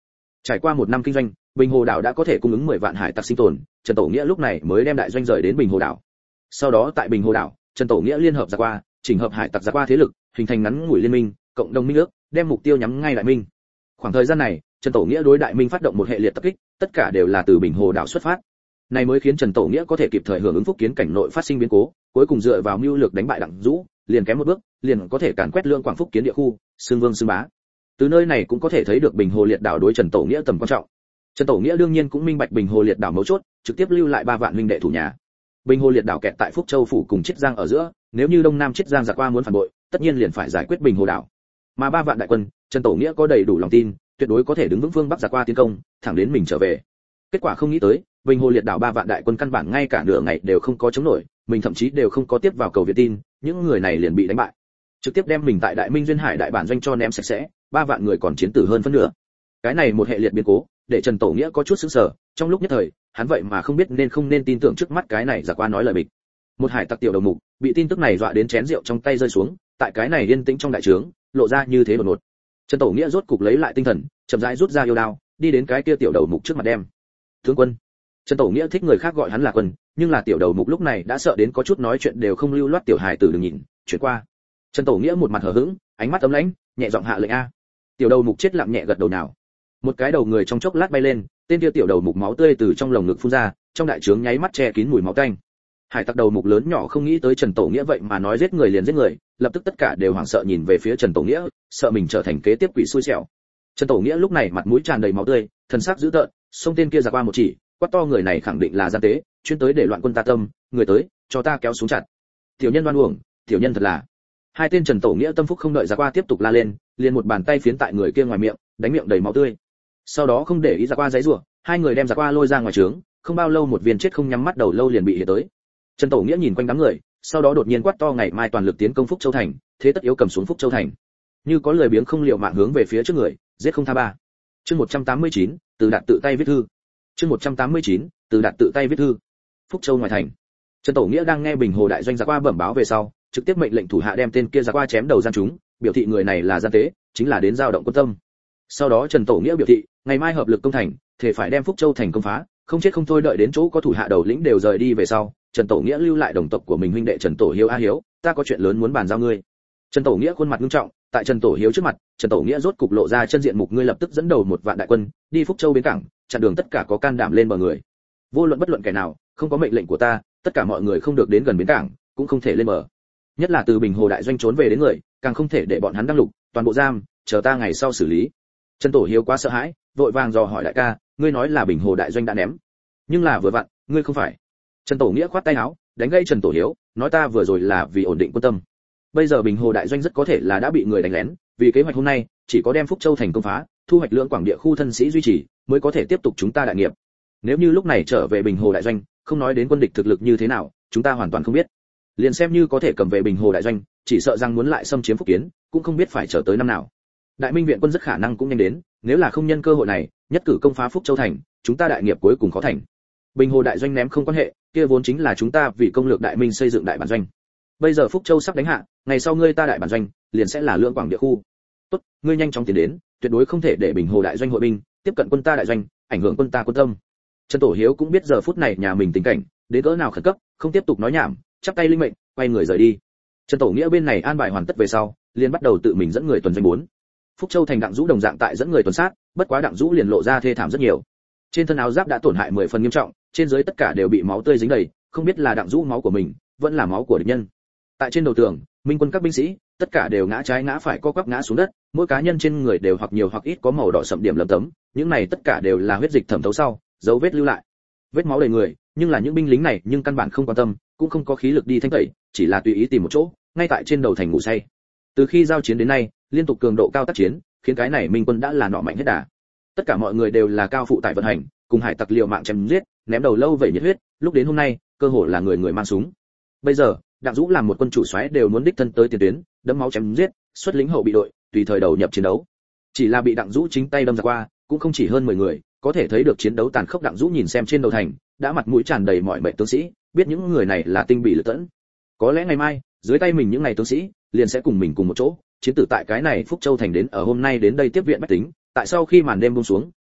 Trải qua một năm kinh doanh, Bình Hồ đảo đã có thể cung ứng mười vạn hải tặc sinh tồn, Trần Tổ Nghĩa lúc này mới đem đại doanh rời đến Bình Hồ đảo. Sau đó tại Bình Hồ đảo, Trần Tổ Nghĩa liên hợp giặc qua, chỉnh hợp hải tặc giặc qua thế lực, hình thành ngắn ngủi liên minh, cộng đồng minh ước, đem mục tiêu nhắm ngay Đại Minh. Khoảng thời gian này, Trần Tổ Nghĩa đối Đại Minh phát động một hệ liệt tập kích, tất cả đều là từ Bình Hồ đảo xuất phát. Này mới khiến Trần Tổ Nghĩa có thể kịp thời hưởng ứng phúc kiến cảnh nội phát sinh biến cố, cuối cùng dựa vào mưu lược đánh bại Đặng Dũ, liền kém một bước, liền có thể càn quét lương quảng phúc kiến địa khu, xưng vương xưng bá. Từ nơi này cũng có thể thấy được Bình Hồ liệt đảo đối Trần Tổ Nghĩa tầm quan trọng. Trần Tổ Nghĩa đương nhiên cũng minh bạch Bình Hồ liệt đảo mấu chốt, trực tiếp lưu lại ba vạn huynh đệ thủ nhà. Bình Hồ liệt đảo kẹt tại Phúc Châu phủ cùng Chiết Giang ở giữa, nếu như Đông Nam Chiết Giang giặc qua muốn phản bội, tất nhiên liền phải giải quyết Bình Hồ đảo. Mà ba vạn đại quân, Trần Tổ Nghĩa có đầy đủ lòng tin, tuyệt đối có thể đứng vững phương Bắc giặc qua tiến công, thẳng đến mình trở về. Kết quả không nghĩ tới, Bình Hồ liệt đảo ba vạn đại quân căn bản ngay cả nửa ngày đều không có chống nổi, mình thậm chí đều không có tiếp vào cầu viện tin, những người này liền bị đánh bại. Trực tiếp đem mình tại Đại Minh duyên hải đại bản doanh cho ném sạch sẽ, ba vạn người còn chiến tử hơn phân nửa. Cái này một hệ liệt biến cố, để Trần Tổ Nghĩa có chút sửng sở, trong lúc nhất thời, hắn vậy mà không biết nên không nên tin tưởng trước mắt cái này giặc qua nói lời bịch. Một hải tặc tiểu đầu mục, bị tin tức này dọa đến chén rượu trong tay rơi xuống, tại cái này yên tĩnh trong đại trướng, lộ ra như thế đột ngột. Trần Tổ Nghĩa rốt cục lấy lại tinh thần, chậm rãi rút ra yêu đao, đi đến cái kia tiểu đầu mục trước mặt đem. "Tướng quân." Trần Tổ Nghĩa thích người khác gọi hắn là quân, nhưng là tiểu đầu mục lúc này đã sợ đến có chút nói chuyện đều không lưu loát, tiểu hài tử đừng nhìn, chuyển qua. Trần Tổ Nghĩa một mặt hờ hững, ánh mắt ấm lãnh, nhẹ giọng hạ lệnh a. Tiểu đầu mục chết lặng nhẹ gật đầu nào. Một cái đầu người trong chốc lát bay lên, tên kia tiểu đầu mục máu tươi từ trong lồng ngực phun ra, trong đại trướng nháy mắt che kín mùi máu tanh. Hải tặc đầu mục lớn nhỏ không nghĩ tới Trần Tổ Nghĩa vậy mà nói giết người liền giết người, lập tức tất cả đều hoảng sợ nhìn về phía Trần Tổ Nghĩa, sợ mình trở thành kế tiếp quỷ xui xẻo. Trần Tổ Nghĩa lúc này mặt mũi tràn đầy máu tươi, thần sắc dữ tợn, xông tên kia ra qua một chỉ, quát to người này khẳng định là gian tế, chuyên tới để loạn quân ta tâm, người tới, cho ta kéo xuống chặt. Tiểu nhân đoan uổng, tiểu nhân thật là. Hai tên Trần Tổ Nghĩa tâm phúc không đợi ra qua tiếp tục la lên, liền một bàn tay phiến tại người kia ngoài miệng, đánh miệng đầy máu tươi. Sau đó không để ý ra qua giấy rủa, hai người đem ra qua lôi ra ngoài trướng, không bao lâu một viên chết không nhắm mắt đầu lâu liền bị hiện tới. Trần Tổ Nghĩa nhìn quanh đám người, sau đó đột nhiên quát to ngày mai toàn lực tiến công Phúc Châu thành, thế tất yếu cầm xuống Phúc Châu thành. Như có lười biếng không liều mạng hướng về phía trước người, giết không tha ba. Chương một trăm tám mươi chín, từ đạt tự tay viết thư. Chương một trăm tám mươi chín, từ đạt tự tay viết thư. Phúc Châu ngoài thành. Trần Tổ Nghĩa đang nghe Bình Hồ đại doanh giặc qua bẩm báo về sau, trực tiếp mệnh lệnh thủ hạ đem tên kia giặc qua chém đầu gian chúng, biểu thị người này là gian tế, chính là đến giao động quân tâm. Sau đó Trần Tổ Nghĩa biểu thị, ngày mai hợp lực công thành, thể phải đem Phúc Châu thành công phá, không chết không thôi. Đợi đến chỗ có thủ hạ đầu lĩnh đều rời đi về sau, Trần Tổ Nghĩa lưu lại đồng tộc của mình huynh đệ Trần Tổ Hiếu a Hiếu, ta có chuyện lớn muốn bàn giao ngươi. Trần Tổ Nghĩa khuôn mặt nghiêm trọng, tại Trần Tổ Hiếu trước mặt, Trần Tổ Nghĩa rốt cục lộ ra chân diện mục, ngươi lập tức dẫn đầu một vạn đại quân, đi Phúc Châu bến cảng, chặn đường tất cả có can đảm lên bờ người. Vô luận bất luận kẻ nào, không có mệnh lệnh của ta, tất cả mọi người không được đến gần bến cảng, cũng không thể lên bờ. Nhất là từ Bình Hồ đại doanh trốn về đến người, càng không thể để bọn hắn đăng lục, toàn bộ giam, chờ ta ngày sau xử lý. Trần Tổ Hiếu quá sợ hãi, vội vàng dò hỏi đại ca, ngươi nói là Bình Hồ đại doanh đã ném, nhưng là vừa vặn, ngươi không phải. Trần Tổ Nghĩa khoát tay áo, đánh gây Trần Tổ Hiếu, nói ta vừa rồi là vì ổn định quân tâm. Bây giờ Bình Hồ đại doanh rất có thể là đã bị người đánh lén, vì kế hoạch hôm nay, chỉ có đem Phúc Châu thành công phá, thu hoạch lượng quảng địa khu thân sĩ duy trì, mới có thể tiếp tục chúng ta đại nghiệp. Nếu như lúc này trở về Bình Hồ đại doanh, không nói đến quân địch thực lực như thế nào, chúng ta hoàn toàn không biết. Liền xem như có thể cầm về Bình Hồ đại doanh, chỉ sợ rằng muốn lại xâm chiếm Phúc Kiến, cũng không biết phải chờ tới năm nào. Đại Minh viện quân rất khả năng cũng nhanh đến, nếu là không nhân cơ hội này, nhất cử công phá Phúc Châu thành, chúng ta đại nghiệp cuối cùng khó thành. Bình Hồ đại doanh ném không quan hệ, kia vốn chính là chúng ta vì công lược Đại Minh xây dựng đại bản doanh. Bây giờ Phúc Châu sắp đánh hạ, ngày sau ngươi ta đại bản doanh, liền sẽ là lượng quảng địa khu. Tốt, ngươi nhanh chóng tiến đến, tuyệt đối không thể để Bình Hồ đại doanh hội binh tiếp cận quân ta đại doanh, ảnh hưởng quân ta quân tâm. Trần Tổ Hiếu cũng biết giờ phút này nhà mình tình cảnh, đến cỡ nào khẩn cấp, không tiếp tục nói nhảm, chắp tay linh mệnh, quay người rời đi. Trần Tổ Nghĩa bên này an bài hoàn tất về sau, liền bắt đầu tự mình dẫn người tuần doanh bốn. Phúc Châu thành Đặng Dũ đồng dạng tại dẫn người tuần sát, bất quá Đặng Dũ liền lộ ra thê thảm rất nhiều. Trên thân áo giáp đã tổn hại mười phần nghiêm trọng, trên dưới tất cả đều bị máu tươi dính đầy, không biết là Đặng Dũ máu của mình, vẫn là máu của địch nhân. Tại trên đầu tường, Minh quân các binh sĩ, tất cả đều ngã trái ngã phải co quắp ngã xuống đất, mỗi cá nhân trên người đều hoặc nhiều hoặc ít có màu đỏ sậm điểm lấm tấm, những này tất cả đều là huyết dịch thẩm thấu sau, dấu vết lưu lại. Vết máu đầy người, nhưng là những binh lính này nhưng căn bản không quan tâm, cũng không có khí lực đi thanh tẩy, chỉ là tùy ý tìm một chỗ, ngay tại trên đầu thành ngủ say. Từ khi giao chiến đến nay, liên tục cường độ cao tác chiến, khiến cái này Minh quân đã là nọ mạnh hết đà. Tất cả mọi người đều là cao phụ tại vận hành, cùng hải tặc liều mạng chém giết, ném đầu lâu vậy nhiệt huyết, lúc đến hôm nay, cơ hội là người người mang súng. Bây giờ, Đặng Dũ làm một quân chủ soái đều muốn đích thân tới tiền tuyến, đẫm máu chém giết, xuất lính hậu bị đội, tùy thời đầu nhập chiến đấu. Chỉ là bị Đặng Dũ chính tay đâm ra qua, cũng không chỉ hơn mười người, có thể thấy được chiến đấu tàn khốc. Đặng Dũ nhìn xem trên đầu thành, đã mặt mũi tràn đầy mọi mệnh tướng sĩ, biết những người này là tinh bị lựa tẫn. Có lẽ ngày mai, dưới tay mình những ngày tướng sĩ, liền sẽ cùng mình cùng một chỗ, chiến tử tại cái này Phúc Châu thành. Đến ở hôm nay đến đây tiếp viện bách tính, tại sau khi màn đêm buông xuống,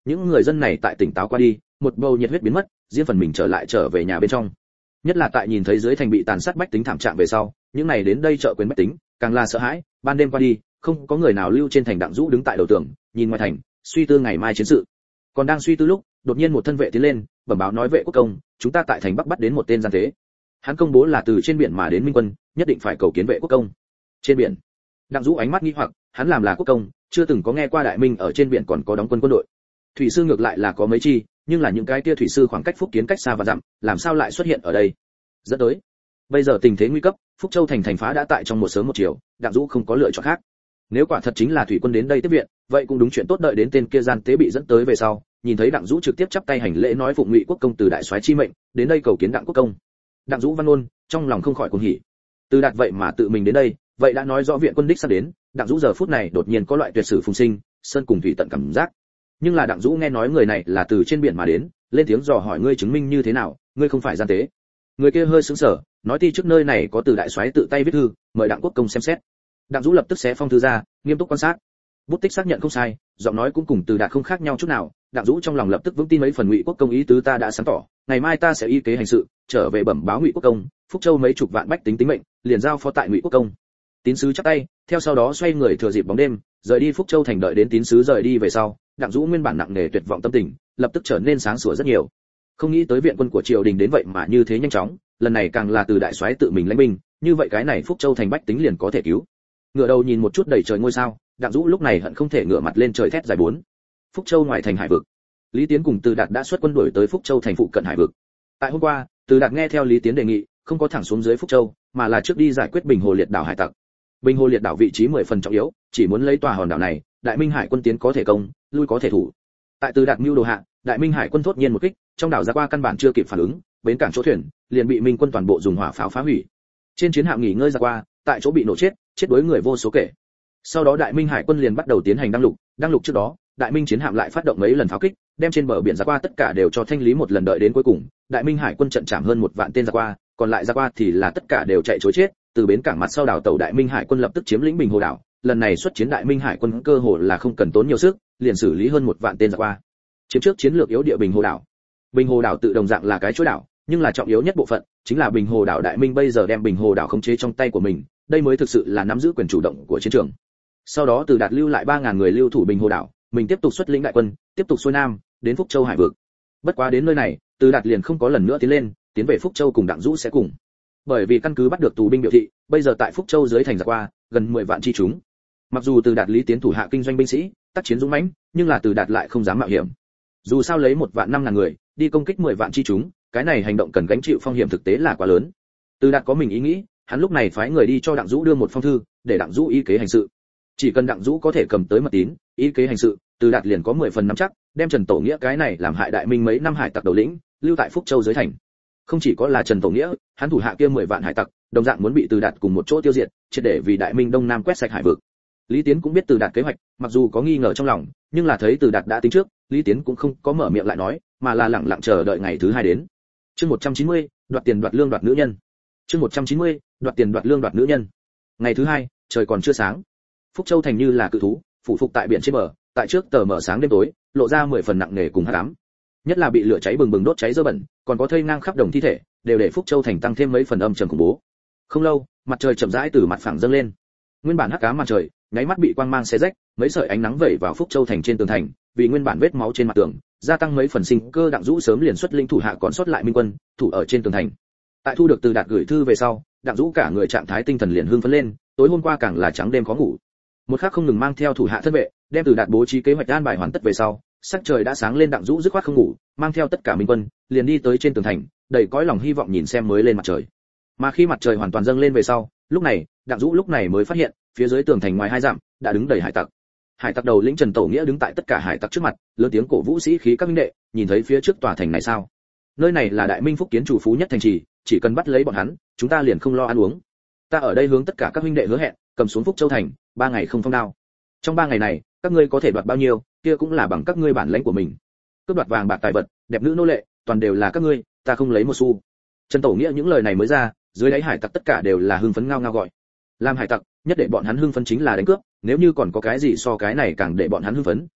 Những người dân này tại tỉnh táo qua đi, một bầu nhiệt huyết biến mất, riêng phần mình trở lại trở về nhà bên trong. Nhất là tại nhìn thấy dưới thành bị tàn sát bách tính thảm trạng về sau, những này đến đây chợ quyền bách tính, càng là sợ hãi. Ban đêm qua đi, không có người nào lưu trên thành. Đặng Dũ đứng tại đầu tường, nhìn ngoài thành, suy tư ngày mai chiến sự. Còn đang suy tư lúc, đột nhiên một thân vệ tiến lên, bẩm báo nói vệ quốc công, chúng ta tại thành Bắc bắt đến một tên gian tế. Hắn công bố là từ trên biển mà đến minh quân, nhất định phải cầu kiến vệ quốc công. Trên biển? Đặng Dũ ánh mắt nghi hoặc, hắn làm là quốc công, chưa từng có nghe qua đại minh ở trên biển còn có đóng quân quân đội. Thủy sư ngược lại là có mấy chi, nhưng là những cái kia thủy sư khoảng cách Phúc Kiến cách xa và dặm, làm sao lại xuất hiện ở đây? Dẫn tới, bây giờ tình thế nguy cấp, Phúc Châu thành thành phá đã tại trong một sớm một chiều, Đặng Dũ không có lựa chọn khác. Nếu quả thật chính là thủy quân đến đây tiếp viện, vậy cũng đúng chuyện tốt. Đợi đến tên kia gian tế bị dẫn tới về sau, nhìn thấy Đặng Dũ trực tiếp chắp tay hành lễ nói phụng Ngụy quốc công từ đại soái chi mệnh, đến đây cầu kiến Đặng quốc công. Đặng Dũ văn ôn, trong lòng không khỏi cuồng hỉ. Từ đạt vậy mà tự mình đến đây, vậy đã nói rõ viện quân đích sắp đến. Đặng Dũ giờ phút này đột nhiên có loại tuyệt sử phùng sinh, sơn cùng thủy tận cảm giác. Nhưng là Đặng Dũ nghe nói người này là từ trên biển mà đến, lên tiếng dò hỏi ngươi chứng minh như thế nào, ngươi không phải gian tế. Người kia hơi sững sờ, nói ti trước nơi này có từ đại soái tự tay viết thư, mời Đặng quốc công xem xét. Đặng Dũ lập tức xé phong thư ra, nghiêm túc quan sát. Bút tích xác nhận không sai, giọng nói cũng cùng từ đạt không khác nhau chút nào. Đặng Dũ trong lòng lập tức vững tin mấy phần Ngụy quốc công ý tứ ta đã sáng tỏ, ngày mai ta sẽ y kế hành sự, trở về bẩm báo Ngụy quốc công, Phúc Châu mấy chục vạn bách tính tính mệnh, liền giao phó tại Ngụy quốc công. Tín sứ chắp tay, theo sau đó xoay người thừa dịp bóng đêm, rời đi Phúc Châu thành. Đợi đến tín sứ rời đi về sau, Đặng Dũ nguyên bản nặng nề tuyệt vọng tâm tình, lập tức trở nên sáng sủa rất nhiều. Không nghĩ tới viện quân của triều đình đến vậy mà như thế nhanh chóng, lần này càng là từ đại soái tự mình lãnh binh, như vậy cái này Phúc Châu thành bách tính liền có thể cứu. Ngửa đầu nhìn một chút đầy trời ngôi sao, Đặng Dũ lúc này hận không thể ngửa mặt lên trời thét dài bốn. Phúc Châu ngoài thành hải vực, Lý Tiến cùng Từ Đạt đã xuất quân đuổi tới Phúc Châu thành phụ cận hải vực. Tại hôm qua, Từ Đạt nghe theo Lý Tiến đề nghị, không có thẳng xuống dưới Phúc Châu, mà là trước đi giải quyết Bình Hồ Liệt đảo hải tặc. Bình Hồ Liệt đảo vị trí mười phần trọng yếu, chỉ muốn lấy tòa hòn đảo này, Đại Minh hải quân tiến có thể công, lui có thể thủ. Tại Từ Đạt mưu đồ hạ, Đại Minh hải quân thốt nhiên một kích, trong đảo ra qua căn bản chưa kịp phản ứng, bến cảng chỗ thuyền liền bị Minh quân toàn bộ dùng hỏa pháo phá hủy. Trên chiến hạm nghỉ ngơi ra qua, tại chỗ bị nổ chết, chết đuối người vô số kể. Sau đó Đại Minh hải quân liền bắt đầu tiến hành đăng lục, đăng lục trước đó, Đại Minh chiến hạm lại phát động mấy lần pháo kích, đem trên bờ biển ra qua tất cả đều cho thanh lý một lần. Đợi đến cuối cùng, Đại Minh hải quân trận chạm hơn một vạn tên ra qua, còn lại ra qua thì là tất cả đều chạy trối chết. Từ bến cảng mặt sau đảo tàu Đại Minh hải quân lập tức chiếm lĩnh Bình Hồ đảo, lần này xuất chiến Đại Minh hải quân cơ hồ là không cần tốn nhiều sức, liền xử lý hơn một vạn tên ra qua. Chiếm trước chiến lược yếu địa Bình Hồ đảo. Bình Hồ đảo tự đồng dạng là cái chuỗi đảo, nhưng là trọng yếu nhất bộ phận chính là Bình Hồ đảo. Đại Minh bây giờ đem Bình Hồ đảo khống chế trong tay của mình, đây mới thực sự là nắm giữ quyền chủ động của chiến trường. Sau đó Từ Đạt lưu lại ba ngàn người lưu thủ Bình Hồ đảo, mình tiếp tục xuất lĩnh đại quân, tiếp tục xuôi nam, đến Phúc Châu hải vực. Bất quá đến nơi này, Từ Đạt liền không có lần nữa tiến lên, tiến về Phúc Châu cùng Đặng Dũ sẽ cùng. Bởi vì căn cứ bắt được tù binh biểu thị, bây giờ tại Phúc Châu dưới thành giặc qua, gần mười vạn chi chúng. Mặc dù Từ Đạt Lý Tiến thủ hạ kinh doanh binh sĩ, tác chiến dũng mãnh, nhưng là Từ Đạt lại không dám mạo hiểm. Dù sao lấy một vạn năm ngàn người, đi công kích mười vạn chi chúng, cái này hành động cần gánh chịu phong hiểm thực tế là quá lớn. Từ Đạt có mình ý nghĩ, hắn lúc này phái người đi cho Đặng Dũ đưa một phong thư, để Đặng Dũ y kế hành sự. Chỉ cần Đặng Dũ có thể cầm tới mật tín, y kế hành sự, Từ Đạt liền có mười phần nắm chắc, đem Trần Tổ Nghĩa cái này làm hại Đại Minh mấy năm hải tặc đầu lĩnh, lưu tại Phúc Châu dưới thành. Không chỉ có là Trần Tổ Nghĩa, hắn thủ hạ kia mười vạn hải tặc, đồng dạng muốn bị Từ Đạt cùng một chỗ tiêu diệt, triệt để vì Đại Minh Đông Nam quét sạch hải vực. Lý Tiến cũng biết Từ Đạt kế hoạch, mặc dù có nghi ngờ trong lòng, nhưng là thấy Từ Đạt đã tính trước, Lý Tiến cũng không có mở miệng lại nói, mà là lặng lặng chờ đợi ngày thứ hai đến. Chương một trăm chín mươi, đoạt tiền đoạt lương đoạt nữ nhân. Chương một trăm chín mươi, đoạt tiền đoạt lương đoạt nữ nhân. Ngày thứ hai, trời còn chưa sáng. Phúc Châu thành như là cự thú, phủ phục tại biển trên bờ, tại trước tờ mở sáng đêm tối, lộ ra mười phần nặng nề cùng hắc ám. Nhất là bị lửa cháy bừng bừng đốt cháy dơ bẩn, còn có thây ngang khắp đồng thi thể, đều để Phúc Châu thành tăng thêm mấy phần âm trầm khủng bố. Không lâu, mặt trời chậm rãi từ mặt phẳng dâng lên. Nguyên bản hắc ám mặt trời, nháy mắt bị quang mang xé rách, mấy sợi ánh nắng vẩy vào Phúc Châu thành trên tường thành, vì nguyên bản vết máu trên mặt tường, gia tăng mấy phần sinh cơ. Đặng Dũ sớm liền xuất linh thủ hạ còn sót lại minh quân, thủ ở trên tường thành. Tại thu được Từ Đạt gửi thư về sau, Đặng Dũ cả người trạng thái tinh thần liền hưng phấn lên, tối hôm qua càng là trắng đêm khó ngủ. Một khắc không ngừng mang theo thủ hạ thân vệ, đem Từ Đạt bố trí kế hoạch an bài hoàn tất về sau, sắc trời đã sáng lên. Đặng Dũ dứt khoát không ngủ, mang theo tất cả minh quân, liền đi tới trên tường thành, đầy cõi lòng hy vọng nhìn xem mới lên mặt trời. Mà khi mặt trời hoàn toàn dâng lên về sau, lúc này, Đặng Dũ lúc này mới phát hiện, phía dưới tường thành ngoài hai dặm, đã đứng đầy hải tặc. Hải tặc đầu lĩnh Trần Tổ Nghĩa đứng tại tất cả hải tặc trước mặt, lớn tiếng cổ vũ sĩ khí các huynh đệ, nhìn thấy phía trước tòa thành này sao? Nơi này là Đại Minh Phúc Kiến chủ phú nhất thành trì, chỉ cần bắt lấy bọn hắn, chúng ta liền không lo ăn uống. Ta ở đây hướng tất cả các huynh đệ hứa hẹn, cầm xuống Phúc Châu thành, ba ngày không phong đao. Trong ba ngày này, các ngươi có thể đoạt bao nhiêu, kia cũng là bằng các ngươi bản lãnh của mình. Cướp đoạt vàng bạc tài vật, đẹp nữ nô lệ, toàn đều là các ngươi, ta không lấy một xu. Trần Tổ Nghĩa những lời này mới ra, dưới đáy hải tặc tất cả đều là hưng phấn ngao ngao gọi. Làm hải tặc, nhất để bọn hắn hưng phấn chính là đánh cướp, nếu như còn có cái gì so cái này càng để bọn hắn hưng phấn,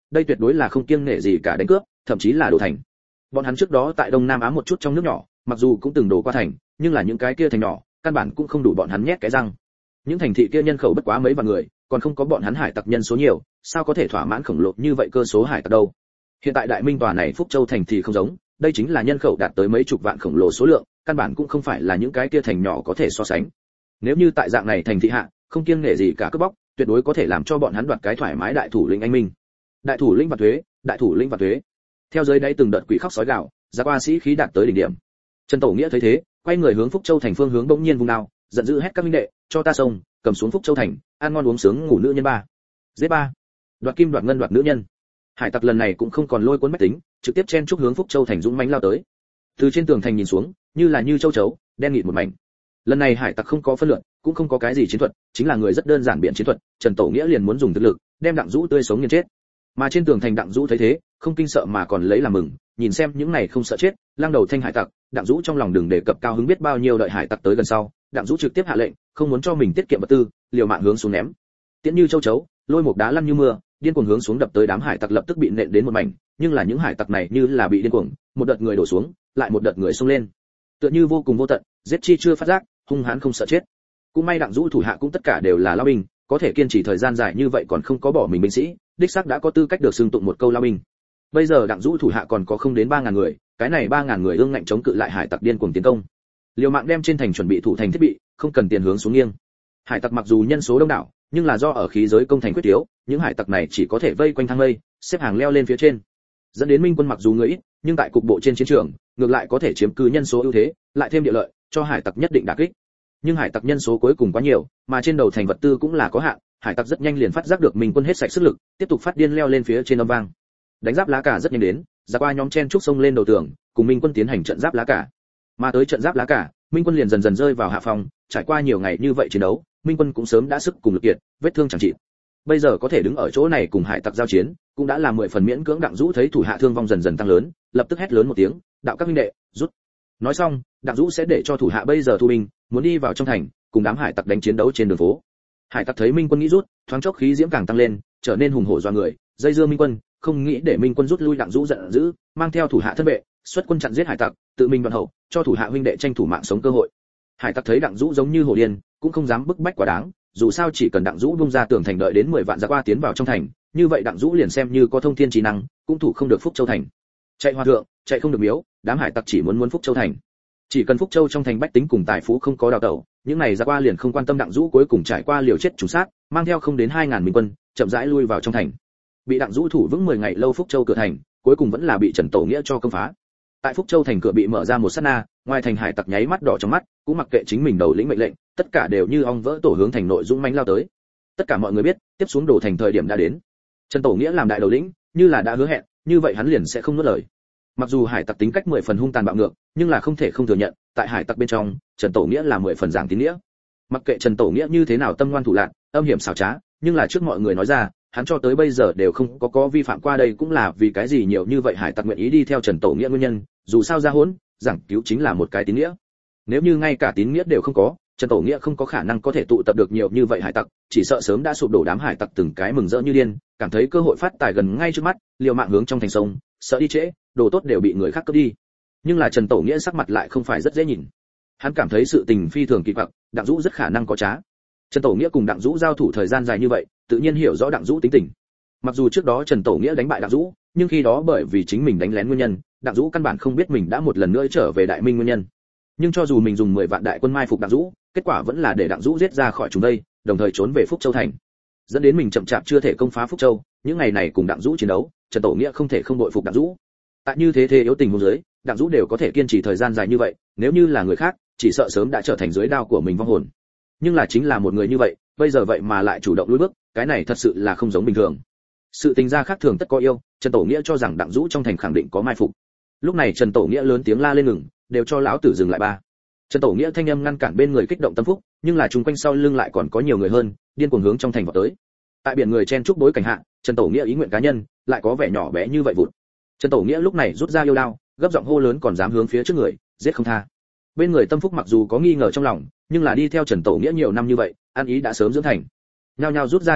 đây tuyệt đối là không kiêng nể gì cả đánh cướp, thậm chí là đổ thành. Bọn hắn trước đó tại Đông Nam Á một chút trong nước nhỏ, mặc dù cũng từng đổ qua thành, nhưng là những cái kia thành nhỏ, căn bản cũng không đủ bọn hắn nhét cái răng. Những thành thị kia nhân khẩu bất quá mấy vạn người, còn không có bọn hắn hải tặc nhân số nhiều, sao có thể thỏa mãn khổng lồ như vậy cơ số hải tặc đâu. Hiện tại Đại Minh tòa này Phúc Châu thành thì không giống, đây chính là nhân khẩu đạt tới mấy chục vạn khổng lồ số lượng, căn bản cũng không phải là những cái kia thành nhỏ có thể so sánh. Nếu như tại dạng này thành thị hạ, không kiêng nể gì cả cướp bóc, tuyệt đối có thể làm cho bọn hắn đoạt cái thoải mái đại thủ lĩnh anh minh. Đại thủ lĩnh và thuế, đại thủ lĩnh và thuế. Theo dưới đáy từng đợt quỷ khóc sói gào, giá qua sĩ khí đạt tới đỉnh điểm. Trần Tổ Nghĩa thấy thế, quay người hướng Phúc Châu thành phương hướng bỗng nhiên vung đao, giận dữ hét các huynh đệ, cho ta xông, cầm xuống Phúc Châu thành, ăn ngon uống sướng ngủ nữ nhân ba. Giết ba. Đoạt kim đoạt ngân đoạt nữ nhân. Hải tặc lần này cũng không còn lôi cuốn bách tính, trực tiếp chen chúc hướng Phúc Châu thành dũng mãnh lao tới. Từ trên tường thành nhìn xuống, như là như châu chấu, đen nghịt một mảnh. Lần này hải tặc không có phân lượng, cũng không có cái gì chiến thuật, chính là người rất đơn giản biện chiến thuật, Trần Tổ Nghĩa liền muốn dùng thực lực, đem Đặng Dũ tươi sống nghiền chết. Mà trên tường thành Đặng Dũ thấy thế, không kinh sợ mà còn lấy làm mừng, nhìn xem những này không sợ chết, lang đầu thanh hải tặc, Đặng Dũ trong lòng đừng đề cập cao hứng biết bao nhiêu đợi hải tặc tới gần sau, Đặng Dũ trực tiếp hạ lệnh, không muốn cho mình tiết kiệm vật tư, liều mạng hướng xuống ném. Tiễn như châu chấu, lôi một đá lăn như mưa, điên cuồng hướng xuống đập tới đám hải tặc lập tức bị nện đến một mảnh, nhưng là những hải tặc này như là bị điên cuồng, một đợt người đổ xuống, lại một đợt người xông lên. Tựa như vô cùng vô tận, giết chi chưa phát giác, hung hãn không sợ chết. Cũng may Đặng Dũ thủ hạ cũng tất cả đều là lao binh, có thể kiên trì thời gian dài như vậy còn không có bỏ mình binh sĩ, đích xác đã có tư cách được xưng tụng một câu lao binh. Bây giờ Đặng Dũ thủ hạ còn có không đến ba ngàn người, cái này ba ngàn người ương ngạnh chống cự lại hải tặc điên cuồng tiến công. Liều mạng đem trên thành chuẩn bị thủ thành thiết bị, không cần tiền hướng xuống nghiêng. Hải tặc mặc dù nhân số đông đảo, nhưng là do ở khí giới công thành quyết yếu, những hải tặc này chỉ có thể vây quanh thang lây, xếp hàng leo lên phía trên. Dẫn đến Minh quân mặc dù người ít, nhưng tại cục bộ trên chiến trường, ngược lại có thể chiếm cứ nhân số ưu thế, lại thêm địa lợi, cho hải tặc nhất định đả kích. Nhưng hải tặc nhân số cuối cùng quá nhiều, mà trên đầu thành vật tư cũng là có hạn, hải tặc rất nhanh liền phát giác được Minh quân hết sạch sức lực, tiếp tục phát điên leo lên phía trên âm vang. Đánh giáp lá cả rất nhanh đến, giặc qua nhóm chen trúc sông lên đầu tường, cùng Minh quân tiến hành trận giáp lá cả. Mà tới trận giáp lá cả, Minh quân liền dần dần rơi vào hạ phòng, trải qua nhiều ngày như vậy chiến đấu, Minh quân cũng sớm đã sức cùng lực kiệt, vết thương chẳng trị. Bây giờ có thể đứng ở chỗ này cùng hải tặc giao chiến, cũng đã là mười phần miễn cưỡng. Đặng Dũ thấy thủ hạ thương vong dần dần tăng lớn, lập tức hét lớn một tiếng, đạo các huynh đệ, rút. Nói xong, Đặng Dũ sẽ để cho thủ hạ bây giờ thu binh, muốn đi vào trong thành, cùng đám hải tặc đánh chiến đấu trên đường phố. Hải tặc thấy Minh quân nghĩ rút, thoáng chốc khí diễm càng tăng lên, trở nên hùng hổ doa người, dây dưa Minh quân, không nghĩ để Minh quân rút lui. Đặng Dũ giận dữ, mang theo thủ hạ thân vệ, xuất quân chặn giết hải tặc, tự mình đoạn hậu, cho thủ hạ huynh đệ tranh thủ mạng sống cơ hội. Hải tặc thấy Đặng Dũ giống như hổ điên, cũng không dám bức bách quá đáng, dù sao chỉ cần Đặng Dũ bung ra tường thành đợi đến mười vạn giặc qua tiến vào trong thành, như vậy Đặng Dũ liền xem như có thông thiên trí năng, cũng thủ không được Phúc Châu thành. Chạy hòa thượng, chạy không được miếu, đám hải tặc chỉ muốn muốn Phúc Châu thành. Chỉ cần Phúc Châu trong thành bách tính cùng tài phú không có đào tẩu, những này giặc qua liền không quan tâm. Đặng Dũ cuối cùng trải qua liều chết trùng sát, mang theo không đến hai ngàn minh quân, chậm rãi lui vào trong thành. Bị Đặng Dũ thủ vững mười ngày lâu Phúc Châu cửa thành, cuối cùng vẫn là bị Trần Tổ Nghĩa cho công phá. Tại Phúc Châu thành cửa bị mở ra một sát na, ngoài thành hải tặc nháy mắt đỏ trong mắt, cũng mặc kệ chính mình đầu lĩnh mệnh lệnh, tất cả đều như ong vỡ tổ hướng thành nội dũng mãnh lao tới. Tất cả mọi người biết, tiếp xuống đổ thành thời điểm đã đến. Trần Tổ Nghĩa làm đại đầu lĩnh, như là đã hứa hẹn, như vậy hắn liền sẽ không nuốt lời. Mặc dù hải tặc tính cách mười phần hung tàn bạo ngược, nhưng là không thể không thừa nhận, tại hải tặc bên trong, Trần Tổ Nghĩa là mười phần giảng tín nghĩa. Mặc kệ Trần Tổ Nghĩa như thế nào tâm ngoan thủ lạn, âm hiểm xảo trá, nhưng là trước mọi người nói ra, hắn cho tới bây giờ đều không có có vi phạm qua. Đây cũng là vì cái gì nhiều như vậy hải tặc nguyện ý đi theo Trần Tổ Nghĩa nguyên nhân, dù sao ra hỗn, giảng cứu chính là một cái tín nghĩa. Nếu như ngay cả tín nghĩa đều không có, Trần Tổ Nghĩa không có khả năng có thể tụ tập được nhiều như vậy hải tặc, chỉ sợ sớm đã sụp đổ. Đám hải tặc từng cái mừng rỡ như điên, cảm thấy cơ hội phát tài gần ngay trước mắt, liều mạng hướng trong thành sông, sợ đi trễ, đồ tốt đều bị người khác cướp đi. Nhưng là Trần Tổ Nghĩa sắc mặt lại không phải rất dễ nhìn. Hắn cảm thấy sự tình phi thường kỳ quặc, Đặng Dũ rất khả năng có trá. Trần Tổ Nghĩa cùng Đặng Dũ giao thủ thời gian dài như vậy, tự nhiên hiểu rõ Đặng Dũ tính tình. Mặc dù trước đó Trần Tổ Nghĩa đánh bại Đặng Dũ, nhưng khi đó bởi vì chính mình đánh lén nguyên nhân, Đặng Dũ căn bản không biết mình đã một lần nữa trở về Đại Minh nguyên nhân. Nhưng cho dù mình dùng mười vạn đại quân mai phục Đặng Dũ, kết quả vẫn là để Đặng Dũ giết ra khỏi chúng đây, đồng thời trốn về Phúc Châu thành, dẫn đến mình chậm chạp chưa thể công phá Phúc Châu. Những ngày này cùng Đặng Dũ chiến đấu, Trần Tổ Nghĩa không thể không bội phục Đặng Dũ. Tại như thế thế yếu tình huống dưới, Đặng Dũ đều có thể kiên trì thời gian dài như vậy, nếu như là người khác, chỉ sợ sớm đã trở thành dưới đao của mình vong hồn. Nhưng là chính là một người như vậy, bây giờ vậy mà lại chủ động lùi bước, cái này thật sự là không giống bình thường. Sự tình gia khác thường tất có yêu, Trần Tổ Nghĩa cho rằng Đặng Dũ trong thành khẳng định có mai phục. Lúc này Trần Tổ Nghĩa lớn tiếng la lên ngừng, đều cho lão tử dừng lại ba. Trần Tổ Nghĩa thanh âm ngăn cản bên người kích động tâm phúc, nhưng là chung quanh sau lưng lại còn có nhiều người hơn, điên cuồng hướng trong thành vọt tới. Tại biển người chen chúc bối cảnh hạ, Trần Tổ Nghĩa ý nguyện cá nhân lại có vẻ nhỏ bé như vậy vụt. Trần Tổ Nghĩa lúc này rút ra yêu đao, gấp giọng hô lớn còn dám hướng phía trước người, giết không tha. Bên người tâm phúc mặc dù có nghi ngờ trong lòng, nhưng là đi theo Trần Tổ Nghĩa nhiều năm như vậy, ăn ý đã sớm dưỡng thành. Nhao nhao rút ra trường đao,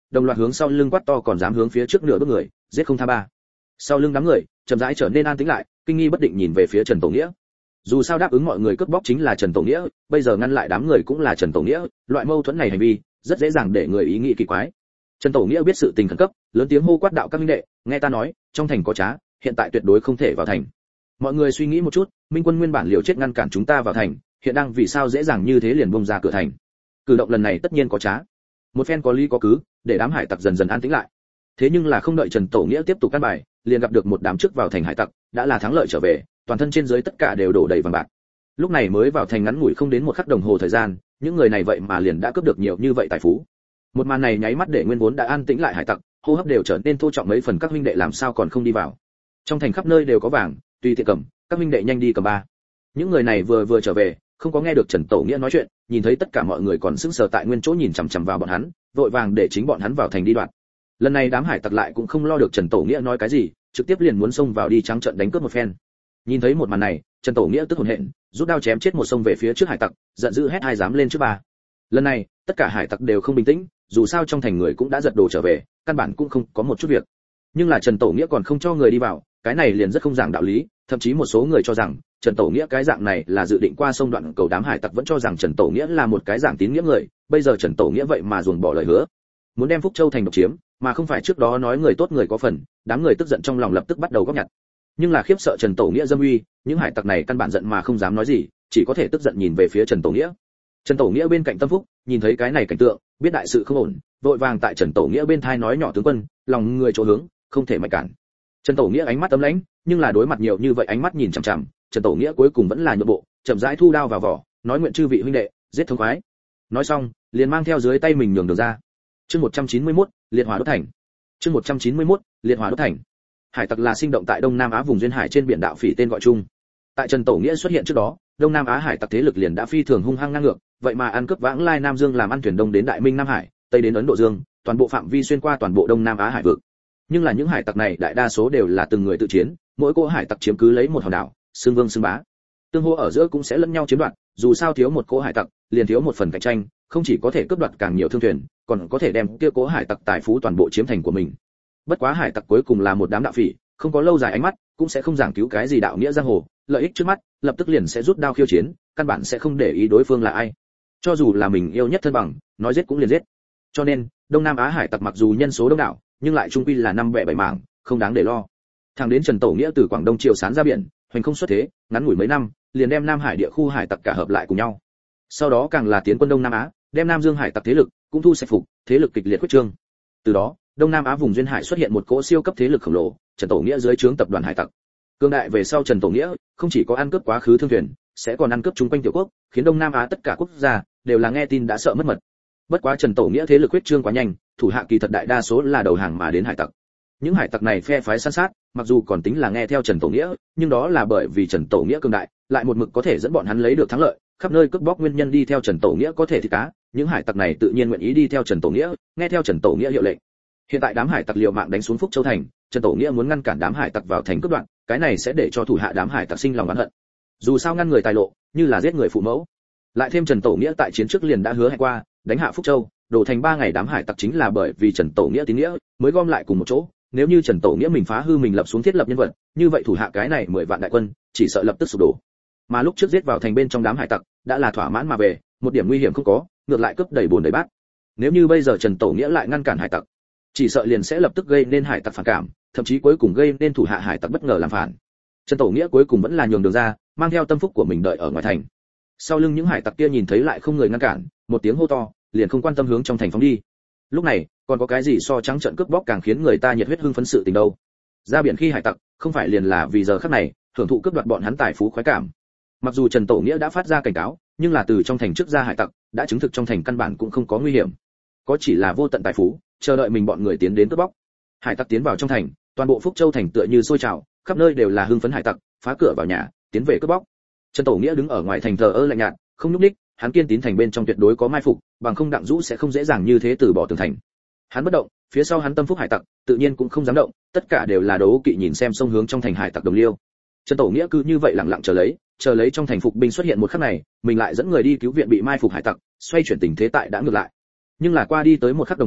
đồng loạt hướng sau lưng quát to, còn dám hướng phía trước nửa bước người, giết không tha ba. Sau lưng đám người chậm rãi trở nên an tĩnh lại, kinh nghi bất định nhìn về phía Trần Tổ Nghĩa. Dù sao đáp ứng mọi người cướp bóc chính là Trần Tổ Nghĩa, bây giờ ngăn lại đám người cũng là Trần Tổ Nghĩa, loại mâu thuẫn này hành vi rất dễ dàng để người ý nghĩ kỳ quái. Trần Tổ Nghĩa biết sự tình khẩn cấp, lớn tiếng hô quát đạo các minh đệ, nghe ta nói, trong thành có trá, hiện tại tuyệt đối không thể vào thành. Mọi người suy nghĩ một chút, Minh Quân nguyên bản liều chết ngăn cản chúng ta vào thành, hiện đang vì sao dễ dàng như thế liền bung ra cửa thành? Cử động lần này tất nhiên có trá. Một phen có lý có cứ, để đám hải tặc dần dần an tĩnh lại. Thế nhưng là không đợi Trần Tổ Nghĩa tiếp tục căn bài, liền gặp được một đám trước vào thành hải tặc, đã là thắng lợi trở về, toàn thân trên dưới tất cả đều đổ đầy vàng bạc. Lúc này mới vào thành ngắn ngủi không đến một khắc đồng hồ thời gian, những người này vậy mà liền đã cướp được nhiều như vậy tài phú. Một màn này nháy mắt để nguyên vốn đã an tĩnh lại hải tặc, hô hấp đều trở nên thô trọng mấy phần. Các huynh đệ làm sao còn không đi vào? Trong thành khắp nơi đều có vàng, tùy tiện cầm, các huynh đệ nhanh đi cầm ba. Những người này vừa vừa trở về, không có nghe được Trần Tổ Nghĩa nói chuyện, nhìn thấy tất cả mọi người còn sững sờ tại nguyên chỗ nhìn chằm chằm vào bọn hắn, vội vàng để chính bọn hắn vào thành đi đoạt. Lần này đám hải tặc lại cũng không lo được Trần Tổ Nghĩa nói cái gì, trực tiếp liền muốn xông vào đi trắng trợn đánh cướp một phen. Nhìn thấy một màn này, Trần Tổ Nghĩa tức hồn hện, rút đao chém chết một xông về phía trước hải tặc, giận dữ hét hai dám lên trước ba. Lần này, tất cả hải tặc đều không bình tĩnh, dù sao trong thành người cũng đã giật đồ trở về, căn bản cũng không có một chút việc. Nhưng là Trần Tổ Nghĩa còn không cho người đi vào, cái này liền rất không giảng đạo lý, thậm chí một số người cho rằng Trần Tổ Nghĩa cái dạng này là dự định qua sông đoạn cầu. Đám hải tặc vẫn cho rằng Trần Tổ Nghĩa là một cái dạng tín nghĩa người, bây giờ Trần Tổ Nghĩa vậy mà ruồng bỏ lời hứa, muốn đem Phúc Châu thành độc chiếm, mà không phải trước đó nói người tốt người có phần. Đám người tức giận trong lòng lập tức bắt đầu góp nhặt. Nhưng là khiếp sợ Trần Tổ Nghĩa dâm uy, những hải tặc này căn bản giận mà không dám nói gì, chỉ có thể tức giận nhìn về phía Trần Tổ Nghĩa. Trần Tổ Nghĩa bên cạnh Tâm Phúc, nhìn thấy cái này cảnh tượng, biết đại sự không ổn, vội vàng tại Trần Tổ Nghĩa bên thai nói nhỏ tướng quân, lòng người chỗ hướng, không thể mạnh cản. Trần Tổ Nghĩa ánh mắt ấm lãnh, nhưng là đối mặt nhiều như vậy ánh mắt nhìn chằm chằm, Trần Tổ Nghĩa cuối cùng vẫn là nhượng bộ, chậm rãi thu đao vào vỏ, nói nguyện chư vị huynh đệ, giết thống khoái. Nói xong, liền mang theo dưới tay mình nhường đường ra. Chương một trăm chín mươi mốt, liệt hỏa đốt thành. Chương một trăm chín mươi mốt, liệt hỏa đốt thành. Hải tặc là sinh động tại Đông Nam Á vùng duyên hải trên biển đạo phỉ tên gọi chung. Tại Trần Tổ Nghĩa xuất hiện trước đó, Đông Nam Á hải tặc thế lực liền đã phi thường hung hăng ngang ngược, vậy mà ăn cướp vãng lai Nam Dương làm ăn thuyền đông đến Đại Minh Nam Hải, tây đến Ấn Độ Dương, toàn bộ phạm vi xuyên qua toàn bộ Đông Nam Á hải vực. Nhưng là những hải tặc này đại đa số đều là từng người tự chiến, mỗi cỗ hải tặc chiếm cứ lấy một hòn đảo, xương vương xương bá. Tương hô ở giữa cũng sẽ lẫn nhau chiếm đoạt, dù sao thiếu một cỗ hải tặc, liền thiếu một phần cạnh tranh, không chỉ có thể cướp đoạt càng nhiều thương thuyền, còn có thể đem kia cỗ hải tặc tài phú toàn bộ chiếm thành của mình. Bất quá hải tặc cuối cùng là một đám đạo phỉ, không có lâu dài ánh mắt, cũng sẽ không giảng cứu cái gì đạo nghĩa giang hồ, lợi ích trước mắt, lập tức liền sẽ rút đao khiêu chiến, căn bản sẽ không để ý đối phương là ai. Cho dù là mình yêu nhất thân bằng, nói giết cũng liền giết. Cho nên, Đông Nam Á hải tặc mặc dù nhân số đông đảo, nhưng lại chung quy là năm bè bảy mảng, không đáng để lo. Thẳng đến Trần Tổ Nghĩa từ Quảng Đông chiều sán ra biển, hoành không xuất thế, ngắn ngủi mấy năm, liền đem Nam Hải địa khu hải tặc cả hợp lại cùng nhau. Sau đó càng là tiến quân Đông Nam Á, đem Nam Dương hải tặc thế lực cũng thu sạch phục, thế lực kịch liệt quyết trương. Từ đó, Đông Nam Á vùng duyên hải xuất hiện một cỗ siêu cấp thế lực khổng lồ, Trần Tổ Nghĩa dưới trướng tập đoàn hải tặc. Cương đại về sau Trần Tổ Nghĩa, không chỉ có ăn cướp quá khứ thương thuyền, sẽ còn ăn cướp chung quanh tiểu quốc, khiến Đông Nam Á tất cả quốc gia đều là nghe tin đã sợ mất mật. Bất quá Trần Tổ Nghĩa thế lực quyết trương quá nhanh, thủ hạ kỳ thật đại đa số là đầu hàng mà đến hải tặc. Những hải tặc này phe phái san sát, mặc dù còn tính là nghe theo Trần Tổ Nghĩa, nhưng đó là bởi vì Trần Tổ Nghĩa cường đại, lại một mực có thể dẫn bọn hắn lấy được thắng lợi, khắp nơi cướp bóc nguyên nhân đi theo Trần Tổ Nghĩa có thể thì cá, những hải tặc này tự nhiên nguyện ý đi theo Trần Tổ Nghĩa, nghe theo Trần Tổ Nghĩa hiệu lệnh. Hiện tại đám hải tặc liều mạng đánh xuống Phúc Châu thành, Trần Tổ Nghĩa muốn ngăn cản đám hải tặc vào thành cướp đoạt, cái này sẽ để cho thủ hạ đám hải tặc sinh lòng oán hận. Dù sao ngăn người tài lộ, như là giết người phụ mẫu. Lại thêm Trần Tổ Nghĩa tại chiến trước liền đã hứa hẹn qua, đánh hạ Phúc Châu, đổ thành ba ngày đám hải tặc chính là bởi vì Trần Tổ Nghĩa tín nghĩa, mới gom lại cùng một chỗ. Nếu như Trần Tổ Nghĩa mình phá hư mình lập xuống thiết lập nhân vật, như vậy thủ hạ cái này mười vạn đại quân, chỉ sợ lập tức sụp đổ. Mà lúc trước giết vào thành bên trong đám hải tặc, đã là thỏa mãn mà về, một điểm nguy hiểm không có, ngược lại cướp đầy bồn đầy bát. Nếu như bây giờ Trần Tổ Nghĩa lại ngăn cản hải tặc, chỉ sợ liền sẽ lập tức gây nên hải tặc phản cảm, thậm chí cuối cùng gây nên thủ hạ hải tặc bất ngờ làm phản. Trần Tổ Nghĩa cuối cùng vẫn là nhường đường ra, mang theo tâm phúc của mình đợi ở ngoài thành. Sau lưng những hải tặc kia nhìn thấy lại không người ngăn cản, một tiếng hô to, liền không quan tâm hướng trong thành phóng đi. Lúc này, còn có cái gì so trắng trợn cướp bóc càng khiến người ta nhiệt huyết hưng phấn sự tình đâu? Ra biển khi hải tặc, không phải liền là vì giờ khắc này, thưởng thụ cướp đoạt bọn hắn tài phú khoái cảm. Mặc dù Trần Tổ Nghĩa đã phát ra cảnh cáo, nhưng là từ trong thành trước ra hải tặc, đã chứng thực trong thành căn bản cũng không có nguy hiểm, có chỉ là vô tận tài phú, chờ đợi mình bọn người tiến đến cướp bóc. Hải tặc tiến vào trong thành, toàn bộ Phúc Châu thành tựa như sôi trào, khắp nơi đều là hưng phấn hải tặc, phá cửa vào nhà, tiến về cướp bóc. Trần Tổ Nghĩa đứng ở ngoài thành thờ ơ lạnh nhạt, không nhúc nhích, hắn kiên tín thành bên trong tuyệt đối có mai phục, bằng không Đặng Dũ sẽ không dễ dàng như thế từ bỏ tường thành. Hắn bất động, phía sau hắn tâm phúc hải tặc, tự nhiên cũng không dám động, tất cả đều là đấu kỵ nhìn xem sông hướng trong thành hải tặc đồng liêu. Trần Tổ Nghĩa cứ như vậy lặng lặng chờ lấy, chờ lấy trong thành phục binh xuất hiện một khắc này, mình lại dẫn người đi cứu viện bị mai phục hải tặc, xoay chuyển tình thế tại đã ngược lại. Nhưng là qua đi tới một khắc đồng hồ,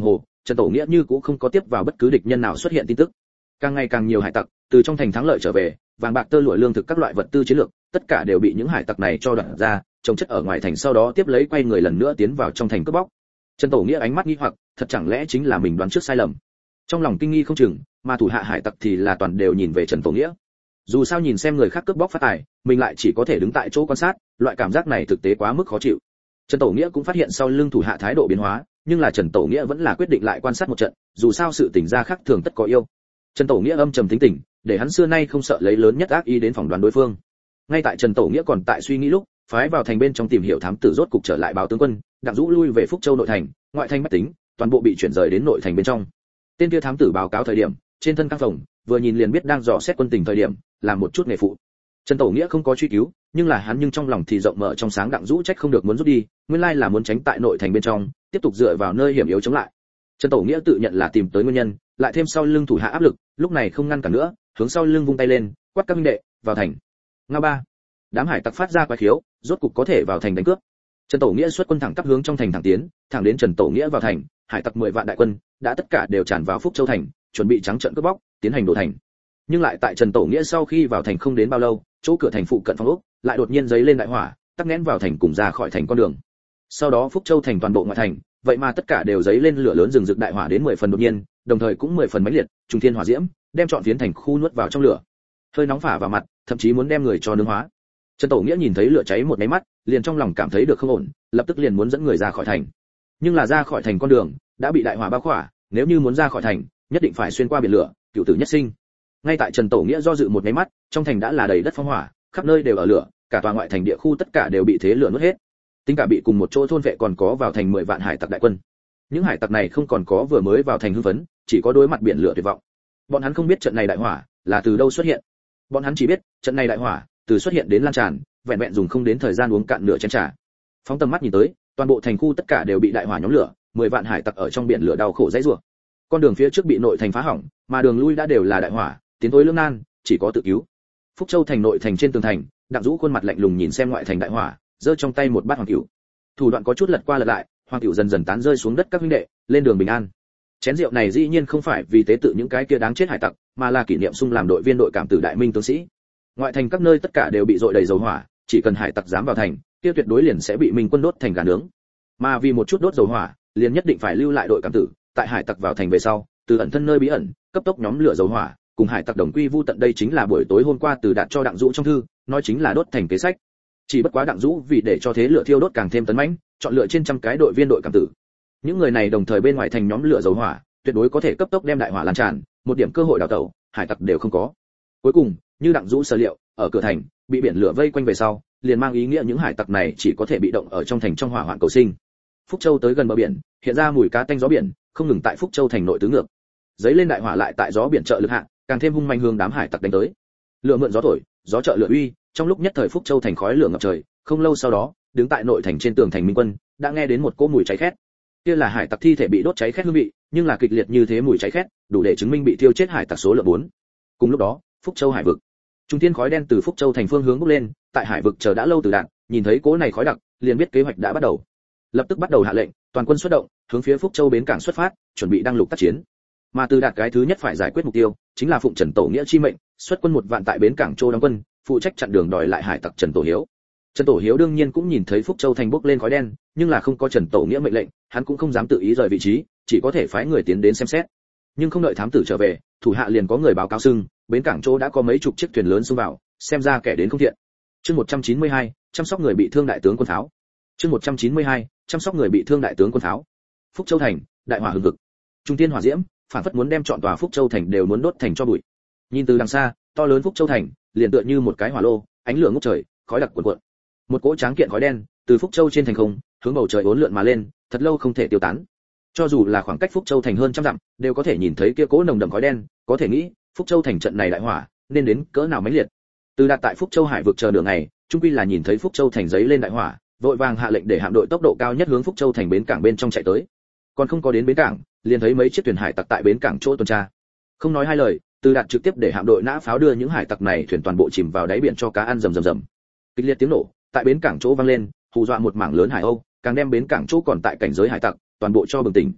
Trần Tổ Nghĩa như cũng không có tiếp vào bất cứ địch nhân nào xuất hiện tin tức. Càng ngày càng nhiều hải tặc từ trong thành thắng lợi trở về, vàng bạc tơ lụa lương thực các loại vật tư chiến lược, tất cả đều bị những hải tặc này cho đoạt ra, trồng chất ở ngoài thành, sau đó tiếp lấy quay người lần nữa tiến vào trong thành cướp bóc. Trần Tổ Nghĩa ánh mắt nghi hoặc, thật chẳng lẽ chính là mình đoán trước sai lầm? Trong lòng kinh nghi không chừng, mà thủ hạ hải tặc thì là toàn đều nhìn về Trần Tổ Nghĩa. Dù sao nhìn xem người khác cướp bóc phát tài, mình lại chỉ có thể đứng tại chỗ quan sát, loại cảm giác này thực tế quá mức khó chịu. Trần Tổ Nghĩa cũng phát hiện sau lưng thủ hạ thái độ biến hóa, nhưng là Trần Tổ Nghĩa vẫn là quyết định lại quan sát một trận, dù sao sự tình ra khác thường tất có yêu. Trần Tổ Nghĩa âm trầm tính tình, để hắn xưa nay không sợ lấy lớn nhất ác ý đến phỏng đoán đối phương. Ngay tại Trần Tổ Nghĩa còn tại suy nghĩ lúc, phái vào thành bên trong tìm hiểu thám tử rốt cục trở lại báo tướng quân, Đặng Dũ lui về Phúc Châu nội thành, ngoại thành bách tính, toàn bộ bị chuyển rời đến nội thành bên trong. Tên kia thám tử báo cáo thời điểm, trên thân căng phòng, vừa nhìn liền biết đang dò xét quân tình thời điểm, làm một chút nghề phụ. Trần Tổ Nghĩa không có truy cứu, nhưng là hắn nhưng trong lòng thì rộng mở trong sáng. Đặng Dũ trách không được muốn rút đi, nguyên lai là muốn tránh tại nội thành bên trong, tiếp tục dựa vào nơi hiểm yếu chống lại. Trần Tổ Nghĩa tự nhận là tìm tới nguyên nhân, lại thêm sau lưng thủ hạ áp lực, lúc này không ngăn cản nữa, hướng sau lưng vung tay lên, quát các huynh đệ, vào thành. Nga ba. Đám hải tặc phát ra quái khiếu, rốt cục có thể vào thành đánh cướp. Trần Tổ Nghĩa xuất quân thẳng tắp hướng trong thành thẳng tiến, thẳng đến Trần Tổ Nghĩa vào thành, hải tặc mười vạn đại quân đã tất cả đều tràn vào Phúc Châu thành, chuẩn bị trắng trợn cướp bóc, tiến hành đổ thành. Nhưng lại tại Trần Tổ Nghĩa sau khi vào thành không đến bao lâu, chỗ cửa thành phụ cận phong ốc lại đột nhiên giấy lên đại hỏa, tắc nghẽn vào thành cùng ra khỏi thành con đường. Sau đó Phúc Châu thành toàn bộ ngoại thành, vậy mà tất cả đều giấy lên lửa lớn rừng rực đại hỏa đến mười phần đột nhiên, đồng thời cũng mười phần mãnh liệt, trùng thiên hỏa diễm, đem trọn phiến thành khu nuốt vào trong lửa. Hơi nóng phả vào mặt, thậm chí muốn đem người cho nướng hóa. Trần Tổ Nghĩa nhìn thấy lửa cháy một cái mắt, liền trong lòng cảm thấy được không ổn, lập tức liền muốn dẫn người ra khỏi thành. Nhưng là ra khỏi thành con đường đã bị đại hỏa bao khỏa, nếu như muốn ra khỏi thành, nhất định phải xuyên qua biển lửa, cửu tử nhất sinh. Ngay tại Trần Tổ Nghĩa do dự một cái mắt, trong thành đã là đầy đất phong hỏa, khắp nơi đều ở lửa, cả tòa ngoại thành địa khu tất cả đều bị thế lửa nuốt hết. Tính cả bị cùng một chỗ thôn vệ còn có vào thành mười vạn hải tặc đại quân. Những hải tặc này không còn có vừa mới vào thành hưng phấn, chỉ có đối mặt biển lửa tuyệt vọng. Bọn hắn không biết trận này đại hỏa là từ đâu xuất hiện. Bọn hắn chỉ biết, trận này đại hỏa từ xuất hiện đến lan tràn, vẹn vẹn dùng không đến thời gian uống cạn nửa chén trà. Phóng tầm mắt nhìn tới, toàn bộ thành khu tất cả đều bị đại hỏa nhóm lửa, mười vạn hải tặc ở trong biển lửa đau khổ dãy rủa. Con đường phía trước bị nội thành phá hỏng, mà đường lui đã đều là đại hỏa, tiến thối lưỡng nan, chỉ có tự cứu. Phúc Châu thành nội thành trên tường thành, Đặng Dũ khuôn mặt lạnh lùng nhìn xem ngoại thành đại hỏa, giơ trong tay một bát hoàng cửu. Thủ đoạn có chút lật qua lật lại, hoàng cửu dần dần tán rơi xuống đất các huynh đệ, lên đường bình an. Chén rượu này dĩ nhiên không phải vì tế tự những cái kia đáng chết hải tặc, mà là kỷ niệm sung làm đội viên đội cảm tử đại minh tướng sĩ. Ngoại thành các nơi tất cả đều bị dội đầy dầu hỏa, chỉ cần hải tặc dám vào thành, kia tuyệt đối liền sẽ bị minh quân đốt thành gà nướng. Mà vì một chút đốt dầu hỏa, liền nhất định phải lưu lại đội cảm tử, tại hải tặc vào thành về sau, từ ẩn thân nơi bí ẩn, cấp tốc nhóm lửa dầu hỏa, cùng hải tặc đồng quy vu tận. Đây chính là buổi tối hôm qua từ đạt cho Đặng Dũ trong thư, nói chính là đốt thành kế sách. Chỉ bất quá Đặng Dũ vì để cho thế lửa thiêu đốt càng thêm tấn mãnh, chọn lựa trên trăm cái đội viên đội cảm tử. Những người này đồng thời bên ngoài thành nhóm lửa dầu hỏa, tuyệt đối có thể cấp tốc đem đại hỏa lan tràn, một điểm cơ hội đào tẩu, hải tặc đều không có. Cuối cùng, như Đặng Dũ sở liệu, ở cửa thành bị biển lửa vây quanh về sau, liền mang ý nghĩa những hải tặc này chỉ có thể bị động ở trong thành trong hỏa hoạn cầu sinh. Phúc Châu tới gần bờ biển, hiện ra mùi cá tanh gió biển, không ngừng tại Phúc Châu thành nội tứ ngược. Giấy lên đại hỏa lại tại gió biển trợ lực hạ, càng thêm hung manh hướng đám hải tặc đánh tới. Lửa mượn gió thổi, gió trợ lửa uy, trong lúc nhất thời Phúc Châu thành khói lửa ngập trời, không lâu sau đó, đứng tại nội thành trên tường thành minh quân, đã nghe đến một cỗ mùi cháy khét. Kia là hải tặc thi thể bị đốt cháy khét hương vị, nhưng là kịch liệt như thế mùi cháy khét, đủ để chứng minh bị thiêu chết hải tặc số lượng bốn. Cùng lúc đó, Phúc Châu hải vực, trung thiên khói đen từ Phúc Châu thành phương hướng bốc lên, tại hải vực chờ đã lâu từ đạn, nhìn thấy cỗ này khói đặc, liền biết kế hoạch đã bắt đầu. Lập tức bắt đầu hạ lệnh, toàn quân xuất động, hướng phía Phúc Châu bến cảng xuất phát, chuẩn bị đăng lục tác chiến. Mà từ đạt cái thứ nhất phải giải quyết mục tiêu, chính là phụng Trần Tổ Nghĩa chi mệnh, xuất quân một vạn tại bến cảng Châu đóng quân, phụ trách chặn đường đòi lại hải tặc Trần Tổ Hiếu. Trần Tổ Hiếu đương nhiên cũng nhìn thấy Phúc Châu thành bốc lên khói đen, nhưng là không có Trần Tổ Nghĩa mệnh lệnh, hắn cũng không dám tự ý rời vị trí, chỉ có thể phái người tiến đến xem xét. Nhưng không đợi thám tử trở về, thủ hạ liền có người báo cáo xưng, bến cảng Châu đã có mấy chục chiếc thuyền lớn xông vào, xem ra kẻ đến không thiện. Chương một trăm chín mươi hai, chăm sóc người bị thương đại tướng quân pháo. Chương một trăm chín mươi hai, chăm sóc người bị thương đại tướng quân pháo. Phúc Châu thành, đại hỏa hừng hực. Trung thiên hỏa diễm, phản phất muốn đem trọn tòa Phúc Châu thành đều muốn đốt thành cho bụi. Nhìn từ đằng xa, to lớn Phúc Châu thành, liền tựa như một cái hỏa lô, ánh lửa ngút trời, khói đặc cuồn cuộn. Một cỗ tráng kiện khói đen từ Phúc Châu trên thành không, hướng bầu trời uốn lượn mà lên, thật lâu không thể tiêu tán. Cho dù là khoảng cách Phúc Châu thành hơn trăm dặm, đều có thể nhìn thấy kia cỗ nồng đậm khói đen, có thể nghĩ, Phúc Châu thành trận này đại hỏa, nên đến cỡ nào mãnh liệt. Từ đạt tại Phúc Châu hải vực chờ đường ngày, trung quy là nhìn thấy Phúc Châu thành giấy lên đại hỏa, vội vàng hạ lệnh để hạm đội tốc độ cao nhất hướng Phúc Châu thành bến cảng bên trong chạy tới. Còn không có đến bến cảng, liền thấy mấy chiếc thuyền hải tặc tại bến cảng chỗ tuần tra. Không nói hai lời, Từ đạt trực tiếp để hạm đội nã pháo đưa những hải tặc này thuyền toàn bộ chìm vào đáy biển cho cá ăn rầm rầm rầm. Kịch liệt tiếng nổ tại bến cảng chỗ vang lên, hù dọa một mảng lớn hải âu, càng đem bến cảng chỗ còn tại cảnh giới hải tặc toàn bộ cho bừng tỉnh.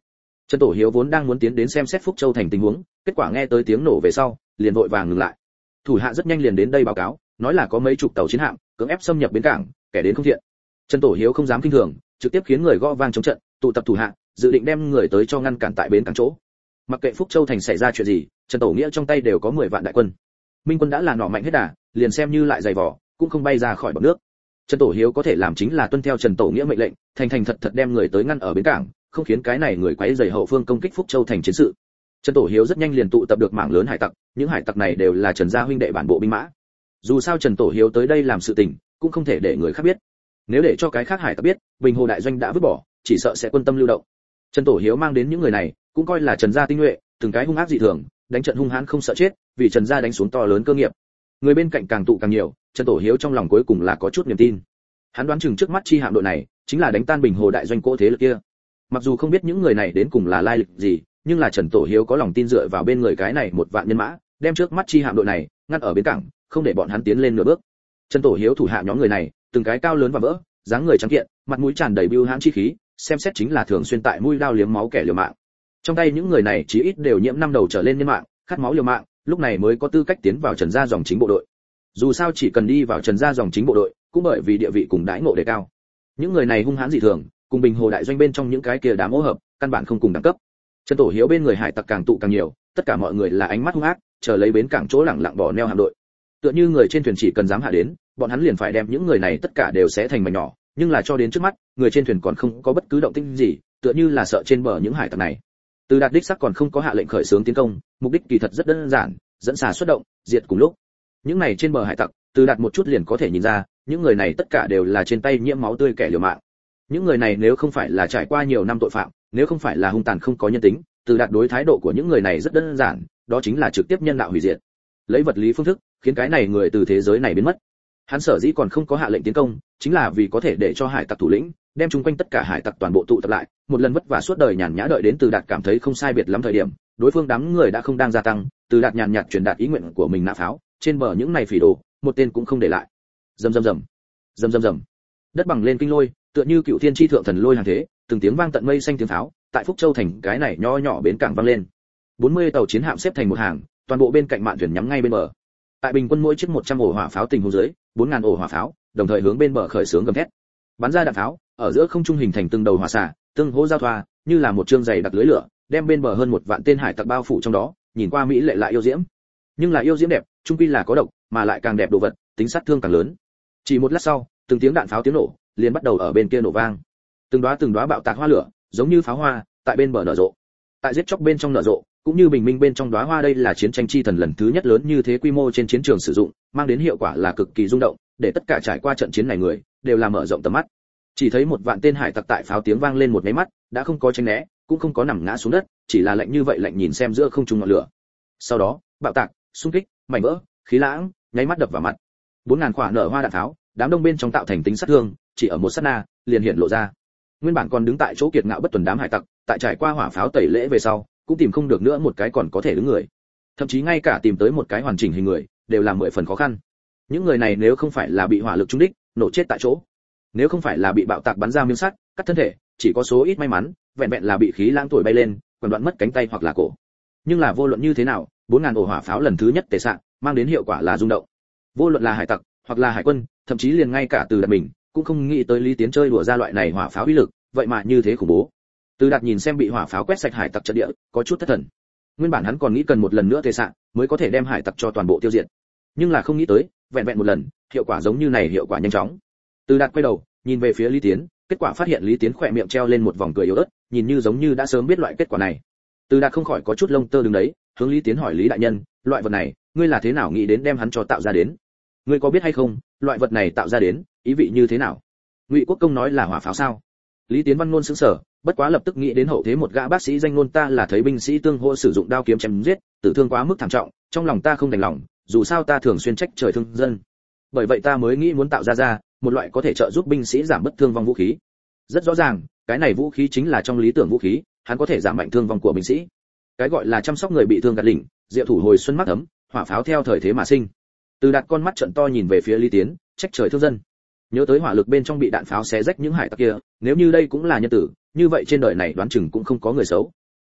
Trần Tổ Hiếu vốn đang muốn tiến đến xem xét Phúc Châu thành tình huống, kết quả nghe tới tiếng nổ về sau, liền vội vàng ngừng lại. Thủ hạ rất nhanh liền đến đây báo cáo, nói là có mấy chục tàu chiến hạm cưỡng ép xâm nhập bến cảng, kẻ đến không thiện. Trần Tổ Hiếu không dám kinh thường, trực tiếp khiến người gõ vang chống trận, tụ tập thủ hạ, dự định đem người tới cho ngăn cản tại bến cảng chỗ. Mặc kệ Phúc Châu thành xảy ra chuyện gì, Trần Tổ Nghĩa trong tay đều có mười vạn đại quân. Minh quân đã là nỏ mạnh hết đà, liền xem như lại dày vò, cũng không bay ra khỏi bọt nước. Trần Tổ Hiếu có thể làm chính là tuân theo Trần Tổ Nghĩa mệnh lệnh, thành thành thật thật đem người tới ngăn ở bến cảng, không khiến cái này người quấy rầy hậu phương công kích Phúc Châu thành chiến sự. Trần Tổ Hiếu rất nhanh liền tụ tập được mảng lớn hải tặc, những hải tặc này đều là Trần gia huynh đệ bản bộ binh mã. Dù sao Trần Tổ Hiếu tới đây làm sự tình, cũng không thể để người khác biết. Nếu để cho cái khác hải tặc biết, Bình Hồ đại doanh đã vứt bỏ, chỉ sợ sẽ quân tâm lưu động. Trần Tổ Hiếu mang đến những người này, cũng coi là Trần gia tinh nhuệ, từng cái hung ác dị thường, đánh trận hung hãn không sợ chết, vì Trần gia đánh xuống to lớn cơ nghiệp. Người bên cạnh càng tụ càng nhiều, Trần Tổ Hiếu trong lòng cuối cùng là có chút niềm tin. Hắn đoán chừng trước mắt chi hạm đội này, chính là đánh tan Bình Hồ đại doanh cỗ thế lực kia. Mặc dù không biết những người này đến cùng là lai lịch gì, nhưng là Trần Tổ Hiếu có lòng tin dựa vào bên người cái này một vạn nhân mã, đem trước mắt chi hạm đội này ngăn ở bến cảng, không để bọn hắn tiến lên nửa bước. Trần Tổ Hiếu thủ hạ nhóm người này, từng cái cao lớn và vỡ, dáng người trắng kiện, mặt mũi tràn đầy bưu hãn chi khí, xem xét chính là thường xuyên tại mũi đao liếm máu kẻ liều mạng. Trong tay những người này chí ít đều nhiễm năm đầu trở lên nhân mạng, khát máu liều mạng, lúc này mới có tư cách tiến vào Trần gia dòng chính bộ đội. Dù sao chỉ cần đi vào Trần gia dòng chính bộ đội, cũng bởi vì địa vị cùng đãi ngộ đề cao. Những người này hung hãn dị thường, cùng Bình Hồ đại doanh bên trong những cái kia đám ô hợp, căn bản không cùng đẳng cấp. Trần Tổ Hiếu bên người hải tặc càng tụ càng nhiều, tất cả mọi người là ánh mắt hung ác, chờ lấy bến cảng chỗ lẳng lặng bỏ neo hạm đội. Tựa như người trên thuyền chỉ cần dám hạ đến, bọn hắn liền phải đem những người này tất cả đều xé thành mảnh nhỏ, nhưng là cho đến trước mắt, người trên thuyền còn không có bất cứ động tĩnh gì, tựa như là sợ trên bờ những hải tặc này. Từ Đạt đích sắc còn không có hạ lệnh khởi xướng tiến công, mục đích kỳ thật rất đơn giản, dẫn xà xuất động, diệt cùng lúc. Những này trên bờ hải tặc, Từ Đạt một chút liền có thể nhìn ra, những người này tất cả đều là trên tay nhiễm máu tươi kẻ liều mạng. Những người này nếu không phải là trải qua nhiều năm tội phạm, nếu không phải là hung tàn không có nhân tính, Từ Đạt đối thái độ của những người này rất đơn giản, đó chính là trực tiếp nhân đạo hủy diệt. Lấy vật lý phương thức, khiến cái này người từ thế giới này biến mất. Hắn sở dĩ còn không có hạ lệnh tiến công, chính là vì có thể để cho hải tặc thủ lĩnh đem chung quanh tất cả hải tặc toàn bộ tụ tập lại, một lần vất vả suốt đời nhàn nhã đợi đến Từ Đạt cảm thấy không sai biệt lắm thời điểm, đối phương đám người đã không đang gia tăng, Từ Đạt nhàn nhạt truyền đạt ý nguyện của mình nã pháo, trên bờ những này phỉ đồ, một tên cũng không để lại. Rầm rầm rầm, rầm rầm rầm. Đất bằng lên kinh lôi, tựa như cựu thiên chi thượng thần lôi hàng thế, từng tiếng vang tận mây xanh tiếng pháo, tại Phúc Châu thành cái này nho nhỏ bến cảng vang lên. bốn mươi tàu chiến hạm xếp thành một hàng, toàn bộ bên cạnh mạn thuyền nhắm ngay bên bờ. Tại bình quân mỗi chiếc một trăm ổ hỏa pháo tình huống dưới, bốn nghìn ổ hỏa pháo, đồng thời hướng bên bờ khởi xướng gầm thét. Bắn ra đạn pháo, ở giữa không trung hình thành từng đầu hỏa xạ, tương hỗ giao thoa, như là một chương dày đặc lưới lửa, đem bên bờ hơn một vạn tên hải tặc bao phủ trong đó, nhìn qua mỹ lệ lại yêu diễm. Nhưng là yêu diễm đẹp, chung quy là có độc, mà lại càng đẹp đồ vật, tính sát thương càng lớn. Chỉ một lát sau, từng tiếng đạn pháo tiếng nổ, liền bắt đầu ở bên kia nổ vang. Từng đóa từng đóa bạo tạc hoa lửa, giống như pháo hoa, tại bên bờ nở rộ. Tại giết chóc bên trong nở rộ, cũng như bình minh bên trong đóa hoa, đây là chiến tranh chi thần lần thứ nhất lớn như thế quy mô trên chiến trường sử dụng, mang đến hiệu quả là cực kỳ rung động, để tất cả trải qua trận chiến này người đều là mở rộng tầm mắt. Chỉ thấy một vạn tên hải tặc tại pháo tiếng vang lên một cái mắt, đã không có tránh né, cũng không có nằm ngã xuống đất, chỉ là lạnh như vậy lạnh nhìn xem giữa không trung ngọn lửa. Sau đó, bạo tạc, xung kích, mảnh vỡ, khí lãng, nháy mắt đập vào mặt. bốn nghìn quả nở hoa đạn pháo, đám đông bên trong tạo thành tính sát thương, chỉ ở một sát na, liền hiện lộ ra. Nguyên bản còn đứng tại chỗ kiệt ngạo bất tuần đám hải tặc, tại trải qua hỏa pháo tẩy lễ về sau, cũng tìm không được nữa một cái còn có thể đứng người. Thậm chí ngay cả tìm tới một cái hoàn chỉnh hình người, đều là mười phần khó khăn. Những người này nếu không phải là bị hỏa lực trúng đích, nổ chết tại chỗ, nếu không phải là bị bạo tạc bắn ra miếng sắt, cắt thân thể, chỉ có số ít may mắn, vẹn vẹn là bị khí lãng thổi bay lên, còn đoạn mất cánh tay hoặc là cổ. Nhưng là vô luận như thế nào, bốn nghìn ổ hỏa pháo lần thứ nhất tề xạ, mang đến hiệu quả là rung động. Vô luận là hải tặc, hoặc là hải quân, thậm chí liền ngay cả Từ Đạt mình, cũng không nghĩ tới Lý Tiến chơi đùa ra loại này hỏa pháo uy lực, vậy mà như thế khủng bố. Từ Đạt nhìn xem bị hỏa pháo quét sạch hải tặc trận địa, có chút thất thần. Nguyên bản hắn còn nghĩ cần một lần nữa tề xạ, mới có thể đem hải tặc cho toàn bộ tiêu diệt. Nhưng là không nghĩ tới, vẹn vẹn một lần, hiệu quả giống như này hiệu quả nhanh chóng. Từ Đạt quay đầu, nhìn về phía Lý Tiến, kết quả phát hiện Lý Tiến khỏe miệng treo lên một vòng cười yếu ớt, nhìn như giống như đã sớm biết loại kết quả này. Từ Đạt không khỏi có chút lông tơ đứng đấy, hướng Lý Tiến hỏi Lý đại nhân, loại vật này, ngươi là thế nào nghĩ đến đem hắn cho tạo ra đến? Ngươi có biết hay không, loại vật này tạo ra đến, ý vị như thế nào? Ngụy Quốc Công nói là hỏa pháo sao? Lý Tiến văn ngôn sững sờ, bất quá lập tức nghĩ đến hậu thế một gã bác sĩ danh ngôn, ta là thấy binh sĩ tương hỗ sử dụng đao kiếm chém giết, tử thương quá mức thảm trọng, trong lòng ta không đành lòng, dù sao ta thường xuyên trách trời thương dân. Bởi vậy ta mới nghĩ muốn tạo ra ra một loại có thể trợ giúp binh sĩ giảm bất thương vong vũ khí. Rất rõ ràng, cái này vũ khí chính là trong lý tưởng vũ khí, hắn có thể giảm mạnh thương vong của binh sĩ. Cái gọi là chăm sóc người bị thương gạt lỉnh, diệu thủ hồi xuân mắc ấm, hỏa pháo theo thời thế mà sinh. Từ Đạt con mắt trợn to nhìn về phía Lý Tiến, trách trời thương dân. Nhớ tới hỏa lực bên trong bị đạn pháo xé rách những hải tặc kia, nếu như đây cũng là nhân tử, như vậy trên đời này đoán chừng cũng không có người xấu.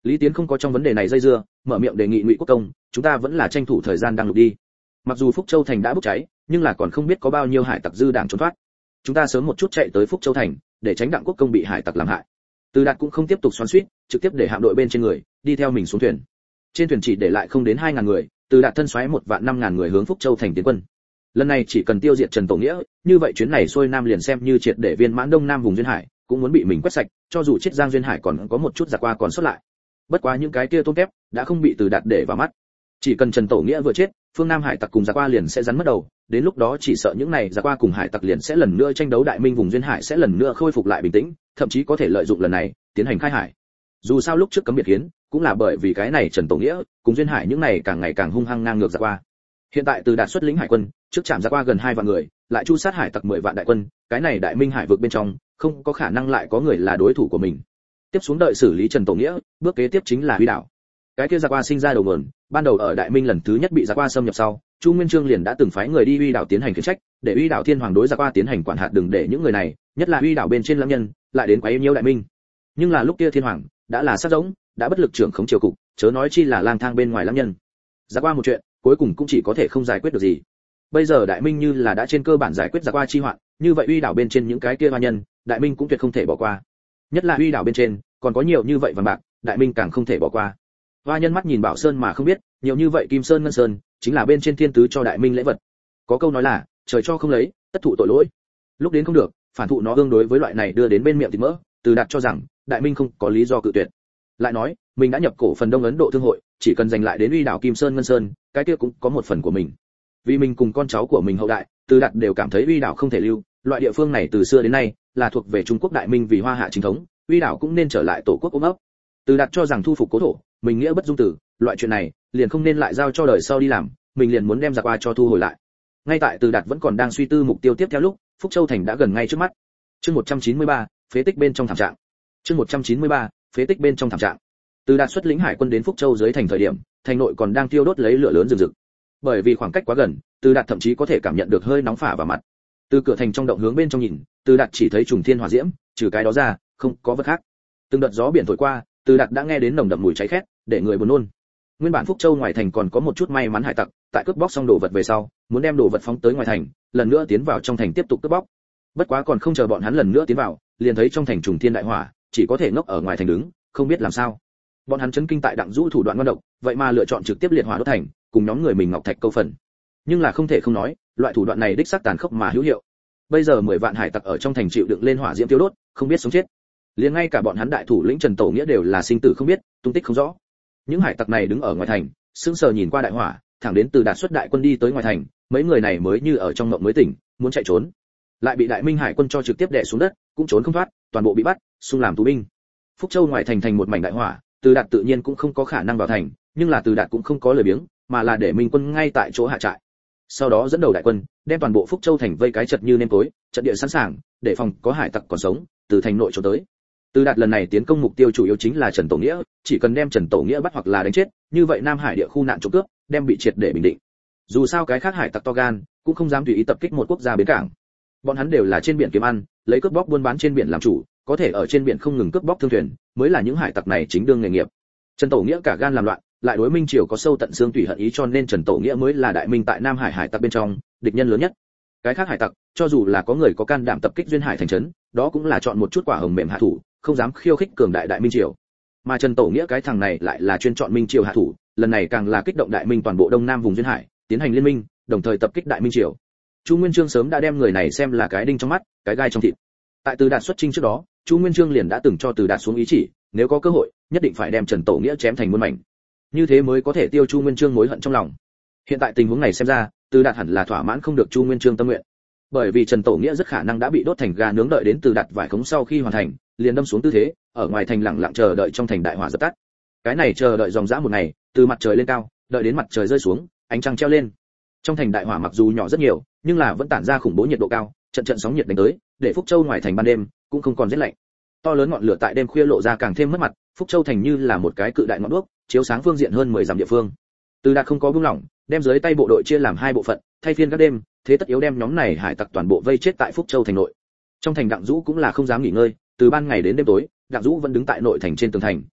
Lý Tiến không có trong vấn đề này dây dưa, mở miệng đề nghị Ngụy Quốc công, chúng ta vẫn là tranh thủ thời gian đang lục đi. Mặc dù Phúc Châu thành đã bốc cháy, nhưng là còn không biết có bao nhiêu hải tặc dư đảng trốn thoát. Chúng ta sớm một chút chạy tới Phúc Châu thành, để tránh Đặng Quốc công bị hải tặc làm hại. Từ Đạt cũng không tiếp tục xoắn xuýt, trực tiếp để hạm đội bên trên người đi theo mình xuống thuyền. Trên thuyền chỉ để lại không đến hai ngàn người, Từ Đạt thân xoáy một vạn năm ngàn người hướng Phúc Châu thành tiến quân. Lần này chỉ cần tiêu diệt Trần Tổ Nghĩa, như vậy chuyến này xuôi nam liền xem như triệt để viên mãn đông nam vùng duyên hải, cũng muốn bị mình quét sạch, cho dù chết Giang duyên hải còn có một chút giặc qua còn sót lại. Bất quá những cái kia tôm kép đã không bị Từ Đạt để vào mắt. Chỉ cần Trần Tổ Nghĩa vừa chết, phương Nam hải tặc cùng giặc qua liền sẽ rắn mất đầu, đến lúc đó chỉ sợ những này giặc qua cùng hải tặc liền sẽ lần nữa tranh đấu đại minh vùng duyên hải sẽ lần nữa khôi phục lại bình tĩnh, thậm chí có thể lợi dụng lần này tiến hành khai hải. Dù sao lúc trước cấm biệt kiến, cũng là bởi vì cái này Trần Tổ Nghĩa cùng duyên hải những này càng ngày càng hung hăng ngang ngược giặc qua. Hiện tại Từ Đạt xuất lĩnh hải quân, trước chạm giặc qua gần hai vạn người, lại chu sát hải tặc mười vạn đại quân, cái này đại minh hải vực bên trong, không có khả năng lại có người là đối thủ của mình. Tiếp xuống đợi xử lý Trần Tổ Nghĩa, bước kế tiếp chính là Huy đảo. Cái kia giặc qua sinh ra đầu nguồn, ban đầu ở đại minh lần thứ nhất bị giặc qua xâm nhập sau, Chu Nguyên Chương liền đã từng phái người đi Huy đảo tiến hành khiển trách, để Huy đảo thiên hoàng đối giặc qua tiến hành quản hạt, đừng để những người này, nhất là Huy đảo bên trên lâm nhân, lại đến quấy nhiễu đại minh. Nhưng là lúc kia thiên hoàng đã là sát giống, đã bất lực trưởng khống triều cục, chớ nói chi là lang thang bên ngoài lâm nhân. Giặc qua một chuyện, cuối cùng cũng chỉ có thể không giải quyết được gì. Bây giờ đại minh như là đã trên cơ bản giải quyết giặc qua chi hoạn, như vậy Huy đảo bên trên những cái kia hoa nhân, đại minh cũng tuyệt không thể bỏ qua. Nhất là Huy đảo bên trên còn có nhiều như vậy vàng bạc, đại minh càng không thể bỏ qua. Hoa nhân mắt nhìn Bảo Sơn mà không biết, nhiều như vậy kim sơn ngân sơn, chính là bên trên thiên tứ cho đại minh lễ vật. Có câu nói là, trời cho không lấy, tất thụ tội lỗi. Lúc đến không được, phản thụ nó tương đối với loại này đưa đến bên miệng thịt mỡ, Từ Đạt cho rằng, đại minh không có lý do cự tuyệt. Lại nói, mình đã nhập cổ phần Đông Ấn Độ thương hội, chỉ cần giành lại đến Uy đảo Kim Sơn Ngân Sơn, cái kia cũng có một phần của mình. Vì mình cùng con cháu của mình hậu đại, Từ Đạt đều cảm thấy Uy đảo không thể lưu, loại địa phương này từ xưa đến nay là thuộc về Trung Quốc đại minh vì Hoa Hạ chính thống, Uy đảo cũng nên trở lại tổ quốc ôm ấp. Từ Đạt cho rằng thu phục cố thổ, mình nghĩa bất dung tử, loại chuyện này liền không nên lại giao cho đời sau đi làm, mình liền muốn đem giặc qua cho thu hồi lại. Ngay tại Từ Đạt vẫn còn đang suy tư mục tiêu tiếp theo lúc, Phúc Châu thành đã gần ngay trước mắt. Chương một trăm chín mươi ba, phế tích bên trong thảm trạng. Chương một trăm chín mươi ba, phế tích bên trong thảm trạng. Từ Đạt xuất lĩnh hải quân đến Phúc Châu dưới thành thời điểm, thành nội còn đang thiêu đốt lấy lửa lớn rừng rực. Bởi vì khoảng cách quá gần, Từ Đạt thậm chí có thể cảm nhận được hơi nóng phả vào mặt. Từ cửa thành trong động hướng bên trong nhìn, Từ Đạt chỉ thấy trùng thiên hỏa diễm, trừ cái đó ra, không có vật khác. Từng đợt gió biển thổi qua, Từ Đạt đã nghe đến nồng đậm mùi cháy khét, để người buồn nôn. Nguyên bản Phúc Châu ngoài thành còn có một chút may mắn hải tặc, tại cướp bóc xong đồ vật về sau, muốn đem đồ vật phóng tới ngoài thành, lần nữa tiến vào trong thành tiếp tục cướp bóc. Bất quá còn không chờ bọn hắn lần nữa tiến vào, liền thấy trong thành trùng thiên đại hỏa, chỉ có thể ngốc ở ngoài thành đứng, không biết làm sao. Bọn hắn chấn kinh tại Đặng Dũ thủ đoạn ngon độc, vậy mà lựa chọn trực tiếp liệt hỏa đốt thành, cùng nhóm người mình ngọc thạch câu phần. Nhưng là không thể không nói, loại thủ đoạn này đích xác tàn khốc mà hữu hiệu. Bây giờ mười vạn hải tặc ở trong thành chịu đựng lên hỏa diễm tiêu đốt, không biết sống chết. Liền ngay cả bọn hắn đại thủ lĩnh Trần Tổ Nghĩa đều là sinh tử không biết, tung tích không rõ. Những hải tặc này đứng ở ngoài thành, sững sờ nhìn qua đại hỏa, thẳng đến Từ Đạt xuất đại quân đi tới ngoài thành, mấy người này mới như ở trong mộng mới tỉnh, muốn chạy trốn, lại bị đại minh hải quân cho trực tiếp đè xuống đất, cũng trốn không thoát, toàn bộ bị bắt, xung làm tù binh. Phúc Châu ngoài thành thành một mảnh đại hỏa, Từ Đạt tự nhiên cũng không có khả năng vào thành, nhưng là Từ Đạt cũng không có lời biếng, mà là để minh quân ngay tại chỗ hạ trại. Sau đó dẫn đầu đại quân, đem toàn bộ Phúc Châu thành vây cái chật như nêm tối, trận địa sẵn sàng, để phòng có hải tặc còn sống, từ thành nội trốn tới. Từ Đạt lần này tiến công mục tiêu chủ yếu chính là Trần Tổ Nghĩa, chỉ cần đem Trần Tổ Nghĩa bắt hoặc là đánh chết, như vậy Nam Hải địa khu nạn trộm cướp, đem bị triệt để bình định. Dù sao cái khác hải tặc to gan, cũng không dám tùy ý tập kích một quốc gia bến cảng. Bọn hắn đều là trên biển kiếm ăn, lấy cướp bóc buôn bán trên biển làm chủ, có thể ở trên biển không ngừng cướp bóc thương thuyền, mới là những hải tặc này chính đương nghề nghiệp. Trần Tổ Nghĩa cả gan làm loạn, lại đối Minh Triều có sâu tận xương tủy hận ý, cho nên Trần Tổ Nghĩa mới là đại minh tại Nam Hải hải tặc bên trong địch nhân lớn nhất. Cái khác hải tặc, cho dù là có người có can đảm tập kích duyên hải thành trấn, đó cũng là chọn một chút quả hồng mềm hạ thủ, không dám khiêu khích cường đại đại Minh Triều. Mà Trần Tổ Nghĩa cái thằng này lại là chuyên chọn Minh Triều hạ thủ, lần này càng là kích động đại minh toàn bộ đông nam vùng duyên hải, tiến hành liên minh, đồng thời tập kích đại Minh Triều. Chu Nguyên Chương sớm đã đem người này xem là cái đinh trong mắt, cái gai trong thịt. Tại Từ Đạt xuất chinh trước đó, Chu Nguyên Chương liền đã từng cho Từ Đạt xuống ý chỉ, nếu có cơ hội, nhất định phải đem Trần Tổ Nghĩa chém thành muôn mảnh. Như thế mới có thể tiêu Chu Nguyên Chương mối hận trong lòng. Hiện tại tình huống này xem ra, Từ Đạt hẳn là thỏa mãn không được Chu Nguyên Chương tâm nguyện. Bởi vì Trần Tổ Nghĩa rất khả năng đã bị đốt thành gà nướng, đợi đến Từ Đạt vải khống sau khi hoàn thành, liền đâm xuống tư thế, ở ngoài thành lặng lặng chờ đợi trong thành đại hỏa dập tắt. Cái này chờ đợi dòng dã một ngày, từ mặt trời lên cao, đợi đến mặt trời rơi xuống, ánh trăng treo lên. Trong thành đại hỏa mặc dù nhỏ rất nhiều, nhưng là vẫn tản ra khủng bố nhiệt độ cao, trận trận sóng nhiệt đánh tới, để Phúc Châu ngoài thành ban đêm cũng không còn rét lạnh. To lớn ngọn lửa tại đêm khuya lộ ra càng thêm mất mặt, Phúc Châu thành như là một cái cự đại ngọn đuốc, chiếu sáng phương diện hơn mười dặm địa phương. Từ Đạt không có buông lỏng, đem dưới tay bộ đội chia làm hai bộ phận, thay phiên các đêm, thế tất yếu đem nhóm này hải tặc toàn bộ vây chết tại Phúc Châu thành nội. Trong thành Đặng Dũ cũng là không dám nghỉ ngơi, từ ban ngày đến đêm tối, Đặng Dũ vẫn đứng tại nội thành trên tường thành,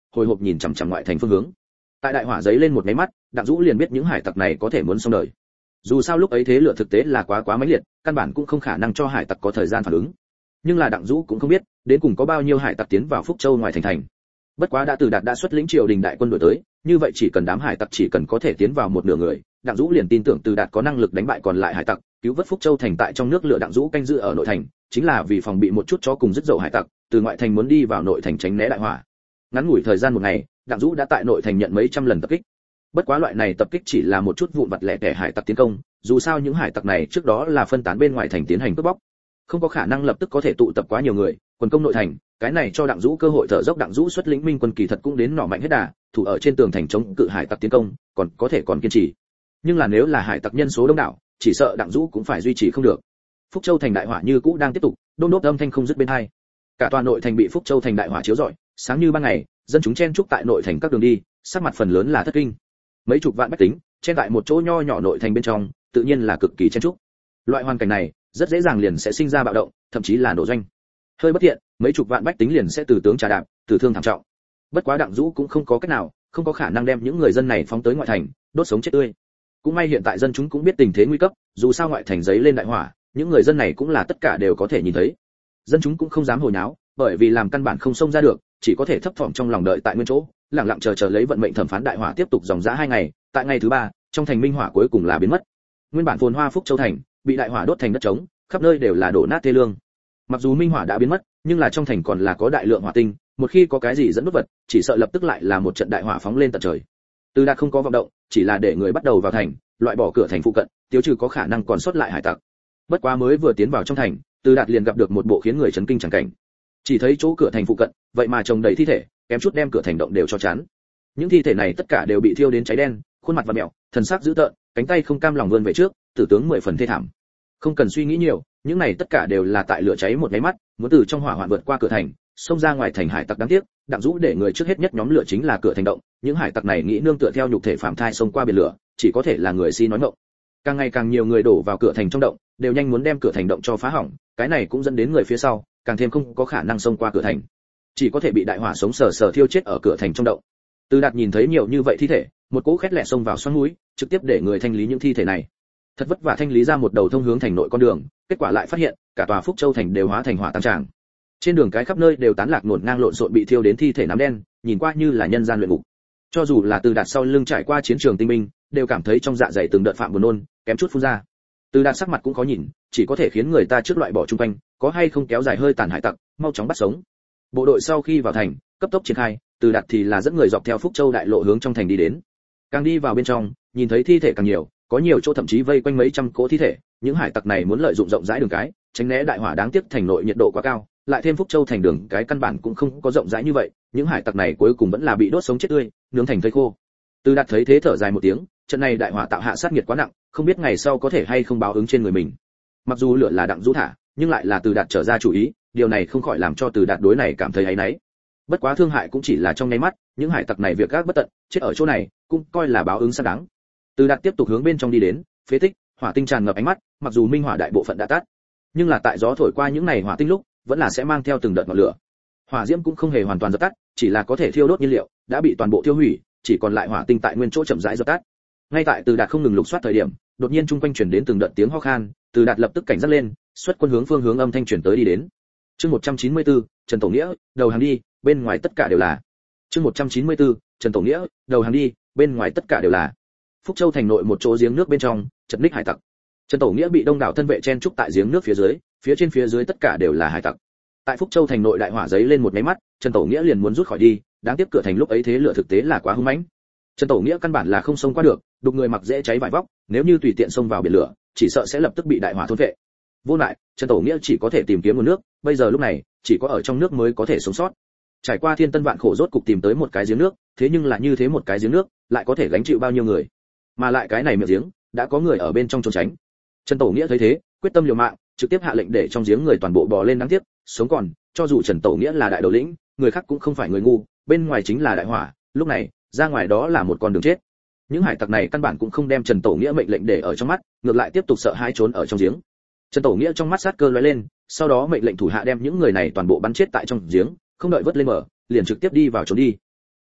hồi hộp nhìn chằm chằm ngoại thành phương hướng. Tại đại hỏa giấy lên một cái mắt, Đặng Dũ liền biết những hải tặc này có thể muốn xong đời. Dù sao lúc ấy thế lửa thực tế là quá quá mãnh liệt, căn bản cũng không khả năng cho hải tặc có thời gian phản ứng. Nhưng là Đặng Dũ cũng không biết, đến cùng có bao nhiêu hải tặc tiến vào Phúc Châu ngoài thành thành. Bất quá đã Từ Đạt đã xuất lĩnh triều đình đại quân đuổi tới, như vậy chỉ cần đám hải tặc chỉ cần có thể tiến vào một nửa người, Đặng Dũ liền tin tưởng Từ Đạt có năng lực đánh bại còn lại hải tặc, cứu vớt Phúc Châu thành tại trong nước lửa. Đặng Dũ canh giữ ở nội thành, chính là vì phòng bị một chút chó cùng dứt dậu hải tặc từ ngoại thành muốn đi vào nội thành tránh né đại hỏa. Ngắn ngủi thời gian một ngày, Đặng Dũ đã tại nội thành nhận mấy trăm lần tập kích. Bất quá loại này tập kích chỉ là một chút vụn vặt lẻ tẻ hải tặc tiến công, dù sao những hải tặc này trước đó là phân tán bên ngoài thành tiến hành cướp bóc, không có khả năng lập tức có thể tụ tập quá nhiều người quần công nội thành. Cái này cho Đặng Dũ cơ hội thở dốc. Đặng Dũ xuất lĩnh minh quân kỳ thật cũng đến nỏ mạnh hết đà, thủ ở trên tường thành chống cự hải tặc tiến công, còn có thể còn kiên trì. Nhưng là nếu là hải tặc nhân số đông đảo, chỉ sợ Đặng Dũ cũng phải duy trì không được. Phúc Châu thành đại hỏa như cũ đang tiếp tục, đôn đốt âm thanh không dứt bên hai. Cả toàn nội thành bị Phúc Châu thành đại hỏa chiếu rọi, sáng như ban ngày, dân chúng chen chúc tại nội thành các đường đi, sắc mặt phần lớn là thất kinh. Mấy chục vạn bách tính chen tại một chỗ nho nhỏ nội thành bên trong, tự nhiên là cực kỳ chen chúc. Loại hoàn cảnh này rất dễ dàng liền sẽ sinh ra bạo động, thậm chí là nổ doanh. Hơi bất thiện, mấy chục vạn bách tính liền sẽ từ tướng trà đạp, tử thương thảm trọng. Bất quá Đặng Dũ cũng không có cách nào, không có khả năng đem những người dân này phóng tới ngoại thành, đốt sống chết tươi. Cũng may hiện tại dân chúng cũng biết tình thế nguy cấp, dù sao ngoại thành giấy lên đại hỏa, những người dân này cũng là tất cả đều có thể nhìn thấy. Dân chúng cũng không dám hồi nháo, bởi vì làm căn bản không xông ra được, chỉ có thể thấp thỏm trong lòng đợi tại nguyên chỗ, lặng lặng chờ chờ lấy vận mệnh thẩm phán đại hỏa tiếp tục dòng dã hai ngày. Tại ngày thứ ba, trong thành minh hỏa cuối cùng là biến mất. Nguyên bản phồn hoa Phúc Châu thành bị đại hỏa đốt thành đất trống, khắp nơi đều là đổ nát thê lương. Mặc dù minh hỏa đã biến mất, nhưng là trong thành còn là có đại lượng hỏa tinh, một khi có cái gì dẫn đốt vật, chỉ sợ lập tức lại là một trận đại hỏa phóng lên tận trời. Từ Đạt không có vọng động, chỉ là để người bắt đầu vào thành, loại bỏ cửa thành phụ cận, tiêu trừ có khả năng còn sót lại hải tặc. Bất quá mới vừa tiến vào trong thành, Từ Đạt liền gặp được một bộ khiến người chấn kinh chẳng cảnh. Chỉ thấy chỗ cửa thành phụ cận, vậy mà chồng đầy thi thể, kém chút đem cửa thành động đều cho chắn. Những thi thể này tất cả đều bị thiêu đến cháy đen, khuôn mặt vặn mèo, thần sắc dữ tợn, cánh tay không cam lòng vươn về trước, tử tướng mười phần thê thảm. Không cần suy nghĩ nhiều, những này tất cả đều là tại lửa cháy một cái mắt, muốn từ trong hỏa hoạn vượt qua cửa thành, xông ra ngoài thành hải tặc. Đáng tiếc, Đặng Dũ để người trước hết nhất nhóm lửa chính là cửa thành động, những hải tặc này nghĩ nương tựa theo nhục thể phạm thai xông qua biển lửa, chỉ có thể là người si nói ngọng. Càng ngày càng nhiều người đổ vào cửa thành trong động, đều nhanh muốn đem cửa thành động cho phá hỏng, cái này cũng dẫn đến người phía sau càng thêm không có khả năng xông qua cửa thành, chỉ có thể bị đại hỏa sống sờ sờ thiêu chết ở cửa thành trong động. Từ Đạt nhìn thấy nhiều như vậy thi thể, một cỗ khét lẹ xông vào xoắn mũi, trực tiếp để người thanh lý những thi thể này. Thật vất vả thanh lý ra một đầu thông hướng thành nội con đường, kết quả lại phát hiện cả tòa Phúc Châu thành đều hóa thành hỏa tăng tràng. Trên đường cái khắp nơi đều tán lạc ngổn ngang lộn xộn bị thiêu đến thi thể nám đen, nhìn qua như là nhân gian luyện ngục. Cho dù là Từ Đạt sau lưng trải qua chiến trường tinh minh, đều cảm thấy trong dạ dày từng đợt phạm buồn nôn, kém chút phun ra. Từ Đạt sắc mặt cũng khó nhìn, chỉ có thể khiến người ta trước loại bỏ chung quanh, có hay không kéo dài hơi tàn hải tặc, mau chóng bắt sống. Bộ đội sau khi vào thành, cấp tốc triển khai, Từ Đạt thì là dẫn người dọc theo Phúc Châu đại lộ hướng trong thành đi đến. Càng đi vào bên trong, nhìn thấy thi thể càng nhiều, có nhiều chỗ thậm chí vây quanh mấy trăm cỗ thi thể, những hải tặc này muốn lợi dụng rộng rãi đường cái, tránh né đại hỏa. Đáng tiếc thành nội nhiệt độ quá cao, lại thêm Phúc Châu thành đường cái căn bản cũng không có rộng rãi như vậy, những hải tặc này cuối cùng vẫn là bị đốt sống chết tươi, nướng thành thây khô. Từ Đạt thấy thế thở dài một tiếng, trận này đại hỏa tạo hạ sát nghiệt quá nặng, không biết ngày sau có thể hay không báo ứng trên người mình. Mặc dù lửa là Đặng Dũ thả, nhưng lại là Từ Đạt trở ra chủ ý, điều này không khỏi làm cho Từ Đạt đối này cảm thấy áy náy. Bất quá thương hại cũng chỉ là trong nháy mắt, những hải tặc này việc gác bất tận, chết ở chỗ này, cũng coi là báo ứng xác đáng. Từ Đạt tiếp tục hướng bên trong đi đến, phế tích, hỏa tinh tràn ngập ánh mắt, mặc dù minh hỏa đại bộ phận đã tắt, nhưng là tại gió thổi qua những này hỏa tinh lúc, vẫn là sẽ mang theo từng đợt ngọn lửa. Hỏa diễm cũng không hề hoàn toàn dập tắt, chỉ là có thể thiêu đốt nhiên liệu, đã bị toàn bộ tiêu hủy, chỉ còn lại hỏa tinh tại nguyên chỗ chậm rãi dập tắt. Ngay tại Từ Đạt không ngừng lục soát thời điểm, đột nhiên trung quanh truyền đến từng đợt tiếng ho khan, Từ Đạt lập tức cảnh giác lên, xuất quân hướng phương hướng âm thanh truyền tới đi đến. Chương một trăm chín mươi tư, Trần Tổ Nghĩa, đầu hàng đi, bên ngoài tất cả đều là. Chương một trăm chín mươi tư, Trần Tổ Nghĩa, đầu hàng đi, bên ngoài tất cả đều là. Phúc Châu thành nội một chỗ giếng nước bên trong, chật ních hải tặc. Trần Tổ Nghĩa bị đông đảo thân vệ chen trúc tại giếng nước phía dưới, phía trên phía dưới tất cả đều là hải tặc. Tại Phúc Châu thành nội đại hỏa giấy lên một cái mắt, Trần Tổ Nghĩa liền muốn rút khỏi đi, đáng tiếc cửa thành lúc ấy thế lửa thực tế là quá hung mãnh. Trần Tổ Nghĩa căn bản là không xông qua được, đục người mặc dễ cháy vải vóc, nếu như tùy tiện xông vào biển lửa, chỉ sợ sẽ lập tức bị đại hỏa thôn phệ. Vô lại, Trần Tổ Nghĩa chỉ có thể tìm kiếm nguồn nước, bây giờ lúc này, chỉ có ở trong nước mới có thể sống sót. Trải qua thiên tân vạn khổ rốt cục tìm tới một cái giếng nước, thế nhưng là như thế một cái giếng nước, lại có thể gánh chịu bao nhiêu người? Mà lại cái này miệng giếng, đã có người ở bên trong trốn tránh. Trần Tổ Nghĩa thấy thế, quyết tâm liều mạng, trực tiếp hạ lệnh để trong giếng người toàn bộ bò lên. Đáng tiếc, sống còn, cho dù Trần Tổ Nghĩa là đại đầu lĩnh, người khác cũng không phải người ngu, bên ngoài chính là đại hỏa, lúc này, ra ngoài đó là một con đường chết. Những hải tặc này căn bản cũng không đem Trần Tổ Nghĩa mệnh lệnh để ở trong mắt, ngược lại tiếp tục sợ hãi trốn ở trong giếng. Trần Tổ Nghĩa trong mắt sát cơ lóe lên, sau đó mệnh lệnh thủ hạ đem những người này toàn bộ bắn chết tại trong giếng, không đợi vớt lên mở, liền trực tiếp đi vào trốn đi.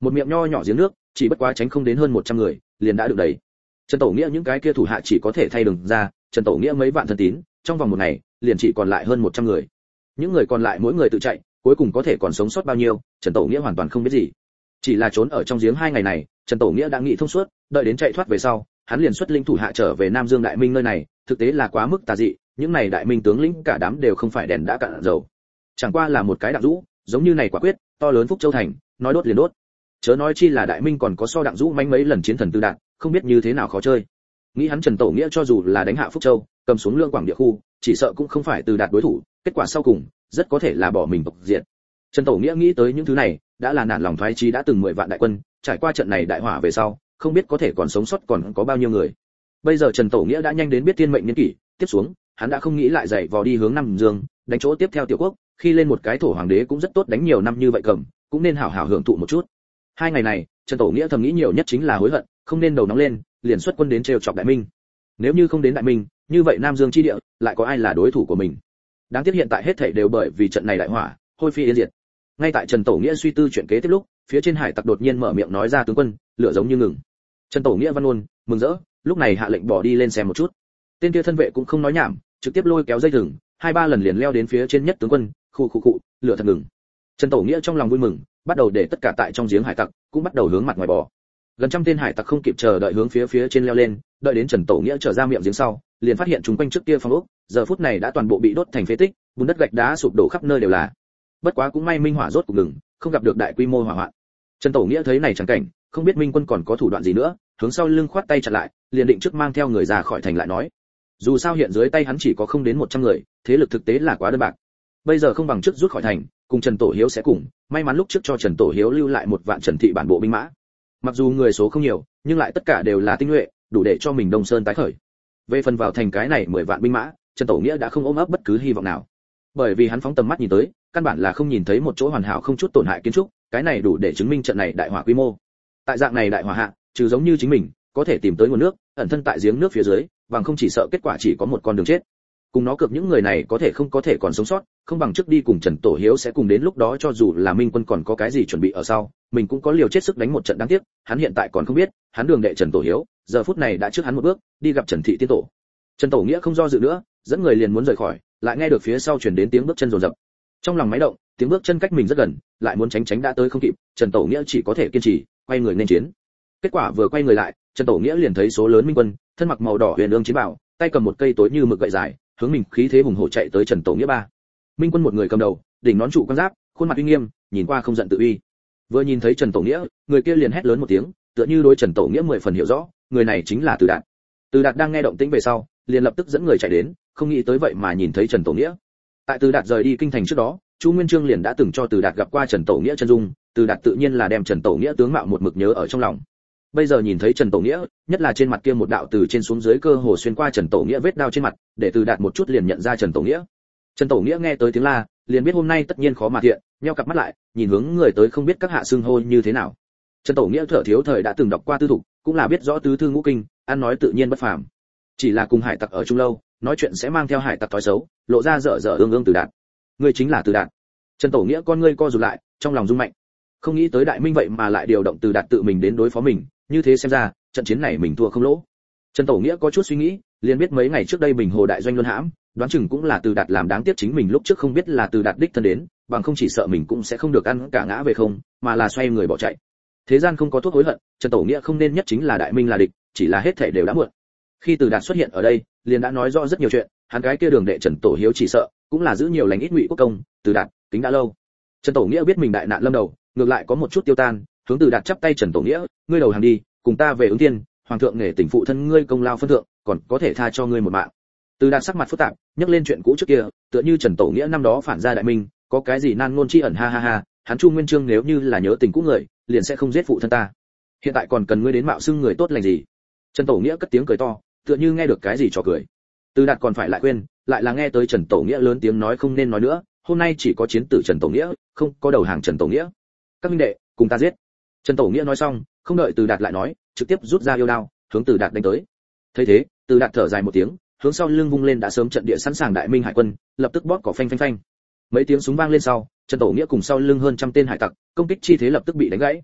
Một miệng nho nhỏ giếng nước, chỉ bất quá tránh không đến hơn một trăm người, liền đã được đầy. Trần Tổ Nghĩa những cái kia thủ hạ chỉ có thể thay đường ra, Trần Tổ Nghĩa mấy vạn thân tín, trong vòng một ngày, liền chỉ còn lại hơn một trăm người. Những người còn lại mỗi người tự chạy, cuối cùng có thể còn sống sót bao nhiêu, Trần Tổ Nghĩa hoàn toàn không biết gì. Chỉ là trốn ở trong giếng hai ngày này, Trần Tổ Nghĩa đã nghĩ thông suốt, đợi đến chạy thoát về sau, hắn liền xuất linh thủ hạ trở về Nam Dương Đại Minh nơi này, thực tế là quá mức tà dị, những này đại minh tướng lĩnh cả đám đều không phải đèn đã cạn dầu. Chẳng qua là một cái đặng dũ, giống như này quả quyết, to lớn Phúc Châu thành, nói đốt liền đốt. Chớ nói chi là đại minh còn có so đặng dũ manh mấy lần chiến thần tư đạn, không biết như thế nào khó chơi. Nghĩ hắn Trần Tổ Nghĩa cho dù là đánh hạ Phúc Châu, cầm xuống Lương Quảng địa khu, chỉ sợ cũng không phải từ đạt đối thủ, kết quả sau cùng rất có thể là bỏ mình tộc diệt. Trần Tổ Nghĩa nghĩ tới những thứ này, đã là nản lòng thoái chí đã từng mười vạn đại quân, trải qua trận này đại hỏa về sau, không biết có thể còn sống sót còn có bao nhiêu người. Bây giờ Trần Tổ Nghĩa đã nhanh đến biết thiên mệnh nhân kỷ, tiếp xuống, hắn đã không nghĩ lại dậy vò đi hướng Nam Dương, đánh chỗ tiếp theo tiểu quốc, khi lên một cái thổ hoàng đế cũng rất tốt, đánh nhiều năm như vậy cầm, cũng nên hảo hảo hưởng thụ một chút. Hai ngày này, Trần Tổ Nghĩa thầm nghĩ nhiều nhất chính là hối hận, không nên đầu nóng lên, liền xuất quân đến trêu chọc Đại Minh. Nếu như không đến Đại Minh, như vậy Nam Dương chi địa lại có ai là đối thủ của mình? Đáng tiếc hiện tại hết thảy đều bởi vì trận này đại hỏa, hôi phi yên diệt. Ngay tại Trần Tổ Nghĩa suy tư chuyện kế tiếp lúc, phía trên hải tặc đột nhiên mở miệng nói ra tướng quân, lửa giống như ngừng. Trần Tổ Nghĩa văn ngôn, mừng rỡ, lúc này hạ lệnh bỏ đi lên xem một chút. Tên kia thân vệ cũng không nói nhảm, trực tiếp lôi kéo dây thừng, hai ba lần liền leo đến phía trên nhất tướng quân, khu khu cụ, lửa thật ngừng. Trần Tổ Nghĩa trong lòng vui mừng, bắt đầu để tất cả tại trong giếng hải tặc cũng bắt đầu hướng mặt ngoài bò. Gần trăm tên hải tặc không kịp chờ đợi hướng phía phía trên leo lên, đợi đến Trần Tổ Nghĩa trở ra miệng giếng sau, liền phát hiện chúng quanh trước kia phong ốc, giờ phút này đã toàn bộ bị đốt thành phế tích, bùn đất gạch đá sụp đổ khắp nơi đều là. Bất quá cũng may minh hỏa rốt cục ngừng, không gặp được đại quy mô hỏa hoạn. Trần Tổ Nghĩa thấy này chẳng cảnh, không biết Minh quân còn có thủ đoạn gì nữa, hướng sau lưng khoát tay chặn lại, liền định trước mang theo người ra khỏi thành lại nói. Dù sao hiện dưới tay hắn chỉ có không đến một trăm người, thế lực thực tế là quá đơn bạc. Bây giờ không bằng trước rút khỏi thành, cùng Trần Tổ Hiếu sẽ cùng, may mắn lúc trước cho Trần Tổ Hiếu lưu lại một vạn Trần thị bản bộ binh mã. Mặc dù người số không nhiều, nhưng lại tất cả đều là tinh nhuệ, đủ để cho mình Đông Sơn tái khởi. Về phần vào thành cái này mười vạn binh mã, Trần Tổ Nghĩa đã không ôm ấp bất cứ hy vọng nào. Bởi vì hắn phóng tầm mắt nhìn tới, căn bản là không nhìn thấy một chỗ hoàn hảo không chút tổn hại kiến trúc, cái này đủ để chứng minh trận này đại hỏa quy mô. Tại dạng này đại hỏa hạ, trừ giống như chính mình, có thể tìm tới nguồn nước, ẩn thân tại giếng nước phía dưới, bằng không chỉ sợ kết quả chỉ có một con đường chết. Cùng nó cược những người này có thể không có thể còn sống sót, không bằng trước đi cùng Trần Tổ Hiếu sẽ cùng đến lúc đó cho dù là Minh quân còn có cái gì chuẩn bị ở sau, mình cũng có liều chết sức đánh một trận đáng tiếc, hắn hiện tại còn không biết, hắn đường đệ Trần Tổ Hiếu, giờ phút này đã trước hắn một bước, đi gặp Trần thị tiên tổ. Trần Tổ Nghĩa không do dự nữa, dẫn người liền muốn rời khỏi, lại nghe được phía sau truyền đến tiếng bước chân rồn rập. Trong lòng máy động, tiếng bước chân cách mình rất gần, lại muốn tránh tránh đã tới không kịp, Trần Tổ Nghĩa chỉ có thể kiên trì, quay người nên chiến. Kết quả vừa quay người lại, Trần Tổ Nghĩa liền thấy số lớn minh quân, thân mặc màu đỏ huyền ương chiến bào, tay cầm một cây tối như mực gậy dài, hướng mình khí thế hùng hổ chạy tới Trần Tổ Nghĩa ba. Minh quân một người cầm đầu, đỉnh nón trụ quan giáp, khuôn mặt uy nghiêm, nhìn qua không giận tự uy. Vừa nhìn thấy Trần Tổ Nghĩa, người kia liền hét lớn một tiếng, tựa như đối Trần Tổ Nghĩa mười phần hiểu rõ, người này chính là Từ Đạt. Từ Đạt đang nghe động tĩnh về sau, liền lập tức dẫn người chạy đến, không nghĩ tới vậy mà nhìn thấy Trần Tổ Nghĩa. Tại Từ Đạt rời đi kinh thành trước đó, Chu Nguyên Chương liền đã từng cho Từ Đạt gặp qua Trần Tổ Nghĩa chân dung, Từ Đạt tự nhiên là đem Trần Tổ Nghĩa tướng mạo một mực nhớ ở trong lòng. Bây giờ nhìn thấy Trần Tổ Nghĩa, nhất là trên mặt kia một đạo từ trên xuống dưới cơ hồ xuyên qua Trần Tổ Nghĩa vết đao trên mặt, để Từ Đạt một chút liền nhận ra Trần Tổ Nghĩa. Trần Tổ Nghĩa nghe tới tiếng la, liền biết hôm nay tất nhiên khó mà thiện, nheo cặp mắt lại, nhìn hướng người tới không biết các hạ xưng hô như thế nào. Trần Tổ Nghĩa thở thiếu thời đã từng đọc qua tư thục, cũng là biết rõ tứ thư ngũ kinh, ăn nói tự nhiên bất phàm. Chỉ là cùng hải tặc ở chung lâu, nói chuyện sẽ mang theo hải tặc thói xấu, lộ ra dở dở ương ương Từ Đạt. Ngươi chính là Từ Đạt. Trần Tổ Nghĩa con ngươi co rụt lại, trong lòng rung mạnh. Không nghĩ tới Đại Minh vậy mà lại điều động Từ Đạt tự mình đến đối phó mình, như thế xem ra, trận chiến này mình thua không lỗ. Trần Tổ Nghĩa có chút suy nghĩ, liền biết mấy ngày trước đây Bình Hồ đại doanh luân hãm, đoán chừng cũng là Từ Đạt làm, đáng tiếc chính mình lúc trước không biết là Từ Đạt đích thân đến, bằng không chỉ sợ mình cũng sẽ không được ăn cả ngã về không, mà là xoay người bỏ chạy. Thế gian không có thuốc hối hận, Trần Tổ Nghĩa không nên nhất chính là Đại Minh là địch, chỉ là hết thảy đều đã muộn. Khi Từ Đạt xuất hiện ở đây, liền đã nói rõ rất nhiều chuyện, hắn cái kia đường đệ Trần Tổ Hiếu chỉ sợ cũng là giữ nhiều lành ít ngụy quốc công, Từ Đạt tính đã lâu. Trần Tổ Nghĩa biết mình đại nạn lâm đầu, ngược lại có một chút tiêu tan, hướng Từ Đạt chắp tay, Trần Tổ Nghĩa, ngươi đầu hàng đi, cùng ta về ứng tiên, hoàng thượng nghề tỉnh phụ thân ngươi công lao phân thượng, còn có thể tha cho ngươi một mạng. Từ Đạt sắc mặt phức tạp, nhắc lên chuyện cũ trước kia, tựa như Trần Tổ Nghĩa năm đó phản ra Đại Minh, có cái gì nan ngôn chi ẩn, ha ha ha, hắn Chu Nguyên Chương nếu như là nhớ tình cũ người, liền sẽ không giết phụ thân ta. Hiện tại còn cần ngươi đến mạo xưng người tốt lành gì? Trần Tổ Nghĩa cất tiếng cười to, tựa như nghe được cái gì cho cười. Từ Đạt còn phải lại khuyên, lại là nghe tới Trần Tổ Nghĩa lớn tiếng nói không nên nói nữa, hôm nay chỉ có chiến tử Trần Tổ Nghĩa, không có đầu hàng Trần Tổ Nghĩa. Các huynh đệ, cùng ta giết. Trần Tổ Nghĩa nói xong, không đợi Từ Đạt lại nói, trực tiếp rút ra yêu đao, hướng Từ Đạt đánh tới. Thấy thế, Từ Đạt thở dài một tiếng, hướng sau lưng vung lên đã sớm trận địa sẵn sàng Đại Minh hải quân, lập tức bóp cỏ phanh phanh phanh. Mấy tiếng súng vang lên sau, Trần Tổ Nghĩa cùng sau lưng hơn trăm tên hải tặc, công kích chi thế lập tức bị đánh gãy.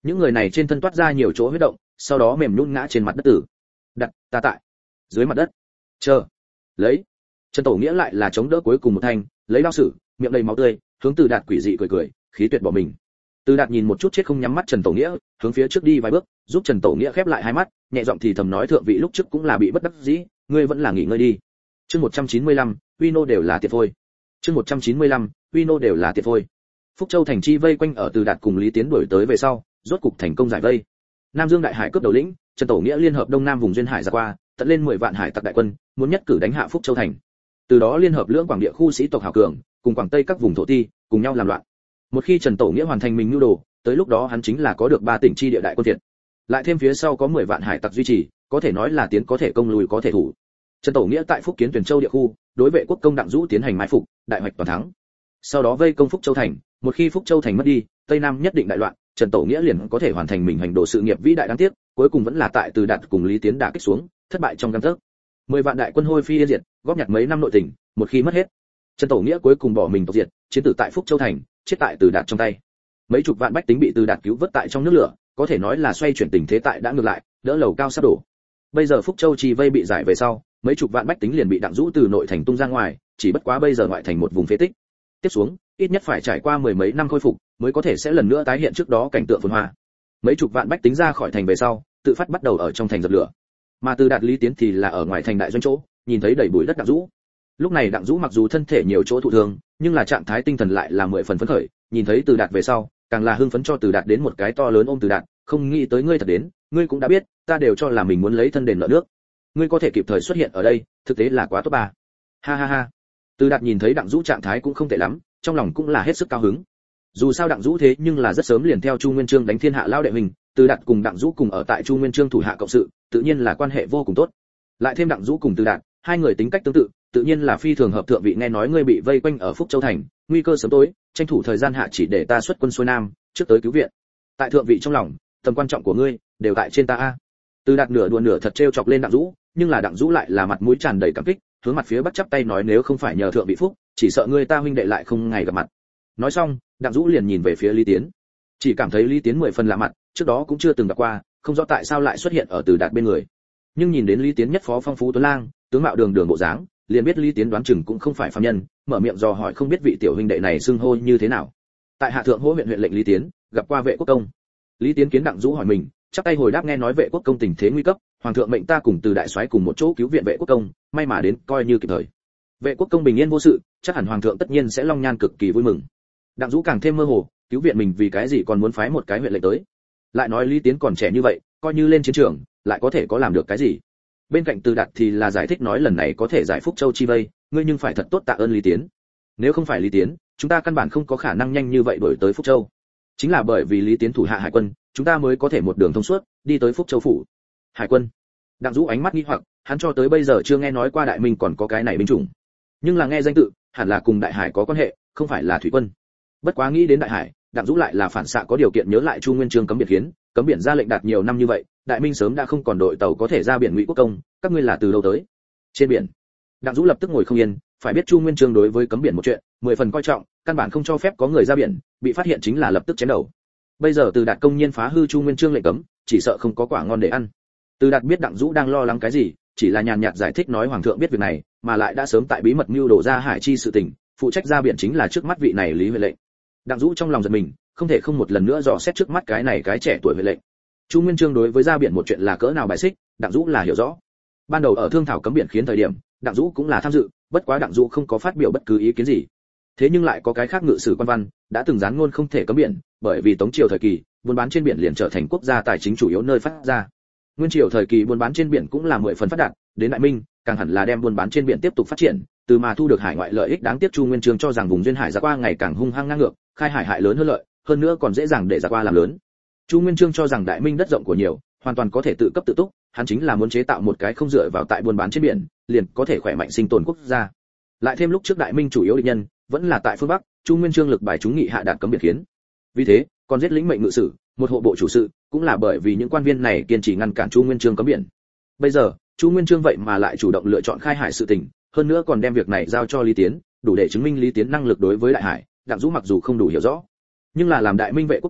Những người này trên thân toát ra nhiều chỗ huyết động, sau đó mềm nhũn ngã trên mặt đất tử. Đặt ta tại dưới mặt đất. Chờ. Lấy. Trần Tổ Nghĩa lại là chống đỡ cuối cùng một thanh, lấy đao sử, miệng đầy máu tươi, hướng Từ Đạt quỷ dị cười cười, khí tuyệt bỏ mình. Từ Đạt nhìn một chút chết không nhắm mắt Trần Tổ Nghĩa, hướng phía trước đi vài bước, giúp Trần Tổ Nghĩa khép lại hai mắt, nhẹ giọng thì thầm nói thượng vị lúc trước cũng là bị bất đắc dĩ, ngươi vẫn là nghỉ ngơi đi. Chương một trăm chín mươi lăm, Vino đều là tiệt phôi. Chương một trăm chín mươi lăm, Vino đều là tiệt phôi. Phúc Châu thành chi vây quanh ở Từ Đạt cùng Lý Tiến đuổi tới về sau, rốt cục thành công giải vây. Nam Dương đại hải cướp đầu lĩnh, Trần Tổ Nghĩa liên hợp Đông Nam vùng duyên hải ra qua, tận lên mười vạn hải tặc đại quân, muốn nhất cử đánh hạ Phúc Châu thành. Từ đó liên hợp lưỡng quảng địa khu sĩ tộc hào cường, cùng quảng tây các vùng thổ ti, cùng nhau làm loạn. Một khi Trần Tổ Nghĩa hoàn thành mình nhu đồ, tới lúc đó hắn chính là có được ba tỉnh chi địa đại quân thiện. Lại thêm phía sau có mười vạn hải tặc duy trì, có thể nói là tiến có thể công lùi có thể thủ. Trần Tổ Nghĩa tại Phúc Kiến Tuyển Châu địa khu, đối vệ quốc công Đặng Dũ tiến hành mai phục, đại hoạch toàn thắng. Sau đó vây công Phúc Châu thành, một khi Phúc Châu thành mất đi, Tây Nam nhất định đại loạn, Trần Tổ Nghĩa liền có thể hoàn thành mình hành đồ sự nghiệp vĩ đại đáng tiếc, cuối cùng vẫn là tại Từ Đạt cùng Lý Tiến đả kích xuống, thất bại trong gang tấc. Mười vạn đại quân hôi phi yên diệt, góp nhặt mấy năm nội tình, một khi mất hết, Trần Tổ Nghĩa cuối cùng bỏ mình tộc diệt, chiến tử tại Phúc Châu thành, chết tại Từ Đạt trong tay. Mấy chục vạn bách tính bị Từ Đạt cứu vớt tại trong nước lửa, có thể nói là xoay chuyển tình thế tại đã ngược lại, đỡ lầu cao sắp đổ. Bây giờ Phúc Châu chi vây bị giải về sau, mấy chục vạn bách tính liền bị Đặng Dũ từ nội thành tung ra ngoài, chỉ bất quá bây giờ ngoại thành một vùng phế tích. Tiếp xuống, ít nhất phải trải qua mười mấy năm khôi phục, mới có thể sẽ lần nữa tái hiện trước đó cảnh tượng phồn hoa. Mấy chục vạn bách tính ra khỏi thành về sau, tự phát bắt đầu ở trong thành dập lửa. Mà Từ Đạt Lý Tiến thì là ở ngoài thành đại doanh chỗ, nhìn thấy đầy bụi đất Đặng Dũ. Lúc này Đặng Dũ mặc dù thân thể nhiều chỗ thụ thương, nhưng là trạng thái tinh thần lại là mười phần phấn khởi, nhìn thấy Từ Đạt về sau, càng là hưng phấn cho Từ Đạt đến một cái to lớn ôm Từ Đạt, không nghĩ tới ngươi thật đến, ngươi cũng đã biết, ta đều cho là mình muốn lấy thân đền nợ nước. Ngươi có thể kịp thời xuất hiện ở đây, thực tế là quá tốt ba. Ha ha ha. Từ Đạt nhìn thấy Đặng Dũ trạng thái cũng không tệ lắm, trong lòng cũng là hết sức cao hứng. Dù sao Đặng Dũ thế nhưng là rất sớm liền theo Chu Nguyên Chương đánh thiên hạ lao đệ mình, Từ Đạt cùng Đặng Dũ cùng ở tại Chu Nguyên Chương thủ hạ cộng sự, tự nhiên là quan hệ vô cùng tốt. Lại thêm Đặng Dũ cùng Từ Đạt, hai người tính cách tương tự, tự nhiên là phi thường hợp thượng vị. Nghe nói ngươi bị vây quanh ở Phúc Châu thành, nguy cơ sớm tối, tranh thủ thời gian hạ chỉ để ta xuất quân xuôi nam, trước tới cứu viện. Tại thượng vị trong lòng, tầm quan trọng của ngươi đều tại trên ta a. Từ Đạt nửa đùa nửa thật trêu chọc lên Đặng Dũ, nhưng là Đặng Dũ lại là mặt mũi tràn đầy cảm kích, hướng mặt phía Bắc chắp tay nói nếu không phải nhờ thượng vị phúc, chỉ sợ ngươi ta huynh đệ lại không ngày gặp mặt. Nói xong, Đặng Dũ liền nhìn về phía Lý Tiến, chỉ cảm thấy Lý Tiến mười phần lạ mặt, trước đó cũng chưa từng gặp qua, không rõ tại sao lại xuất hiện ở Từ Đạt bên người. Nhưng nhìn đến Lý Tiến nhất phó phong phú tuấn lang, tướng mạo đường đường bộ dáng, liền biết Lý Tiến đoán chừng cũng không phải phàm nhân, mở miệng dò hỏi không biết vị tiểu huynh đệ này xưng hô như thế nào. Tại hạ thượng hỗ huyện huyện lệnh Lý Tiến, gặp qua vệ quốc công. Lý Tiến kiến Đặng Dũ hỏi mình, chắp tay hồi đáp nghe nói vệ quốc công tình thế nguy cấp, hoàng thượng mệnh ta cùng Từ đại soái cùng một chỗ cứu viện vệ quốc công, may mà đến coi như kịp thời. Vệ quốc công bình yên vô sự, chắc hẳn hoàng thượng tất nhiên sẽ long nhan cực kỳ vui mừng. Đặng Dũ càng thêm mơ hồ, cứu viện mình vì cái gì còn muốn phái một cái huyện lệnh tới? Lại nói Lý Tiến còn trẻ như vậy, coi như lên chiến trường, lại có thể có làm được cái gì? Bên cạnh Từ Đạt thì là giải thích nói lần này có thể giải Phúc Châu chi vây, ngươi nhưng phải thật tốt tạ ơn Lý Tiến. Nếu không phải Lý Tiến, chúng ta căn bản không có khả năng nhanh như vậy đuổi tới Phúc Châu. Chính là bởi vì Lý Tiến thủ hạ hải quân, chúng ta mới có thể một đường thông suốt đi tới Phúc Châu phủ. Hải quân? Đặng Dũ ánh mắt nghi hoặc, hắn cho tới bây giờ chưa nghe nói qua Đại Minh còn có cái này binh chủng, nhưng là nghe danh tự, hẳn là cùng Đại Hải có quan hệ, không phải là thủy quân. Bất quá nghĩ đến Đại Hải, Đặng Dũ lại là phản xạ có điều kiện nhớ lại Chu Nguyên Chương cấm biển khiến, cấm biển ra lệnh đạt nhiều năm như vậy, Đại Minh sớm đã không còn đội tàu có thể ra biển ngụy quốc công, các ngươi là từ đâu tới? Trên biển. Đặng Dũ lập tức ngồi không yên, phải biết Chu Nguyên Chương đối với cấm biển một chuyện, mười phần coi trọng, căn bản không cho phép có người ra biển, bị phát hiện chính là lập tức chém đầu. Bây giờ Từ Đạt công nhiên phá hư Chu Nguyên Chương lệnh cấm, chỉ sợ không có quả ngon để ăn. Từ Đạt biết Đặng Dũ đang lo lắng cái gì, chỉ là nhàn nhạt giải thích nói hoàng thượng biết việc này, mà lại đã sớm tại bí mật mưu đồ ra hải chi sự tình, phụ trách ra biển chính là trước mắt vị này Lý huyện lệnh. Đặng Dũ trong lòng giật mình, không thể không một lần nữa dò xét trước mắt cái này cái trẻ tuổi huyện lệnh. Chu Nguyên Chương đối với ra biển một chuyện là cỡ nào bài xích, Đặng Dũ là hiểu rõ. Ban đầu ở thương thảo cấm biển khiến thời điểm, Đặng Dũ cũng là tham dự, bất quá Đặng Dũ không có phát biểu bất cứ ý kiến gì. Thế nhưng lại có cái khác ngự sử quan văn đã từng gián ngôn không thể cấm biển, bởi vì Tống triều thời kỳ, buôn bán trên biển liền trở thành quốc gia tài chính chủ yếu nơi phát ra. Nguyên triều thời kỳ buôn bán trên biển cũng là mười phần phát đạt, đến Đại Minh, càng hẳn là đem buôn bán trên biển tiếp tục phát triển, từ mà thu được hải ngoại lợi ích đáng tiếc Chu Nguyên Chương cho rằng vùng duyên hải ra qua ngày càng hung hăng ngang ngược, khai hải hại lớn hơn lợi, hơn nữa còn dễ dàng để ra qua làm lớn. Chu Nguyên Chương cho rằng Đại Minh đất rộng của nhiều, hoàn toàn có thể tự cấp tự túc, hắn chính là muốn chế tạo một cái không dựa vào tại buôn bán trên biển, liền có thể khỏe mạnh sinh tồn quốc gia. Lại thêm lúc trước Đại Minh chủ yếu địch nhân vẫn là tại phương Bắc, Chu Nguyên Chương lực bài chúng nghị hạ đạt cấm biển khiến. Vì thế, còn giết lĩnh mệnh ngự sử, một hộ bộ chủ sự, cũng là bởi vì những quan viên này kiên trì ngăn cản Chu Nguyên Chương cấm biển. Bây giờ, Chu Nguyên Chương vậy mà lại chủ động lựa chọn khai hải sự tình, hơn nữa còn đem việc này giao cho Lý Tiến, đủ để chứng minh Lý Tiến năng lực đối với Đại Hải. Đặng Dũ mặc dù không đủ hiểu rõ, nhưng là làm Đại Minh vệ quốc công,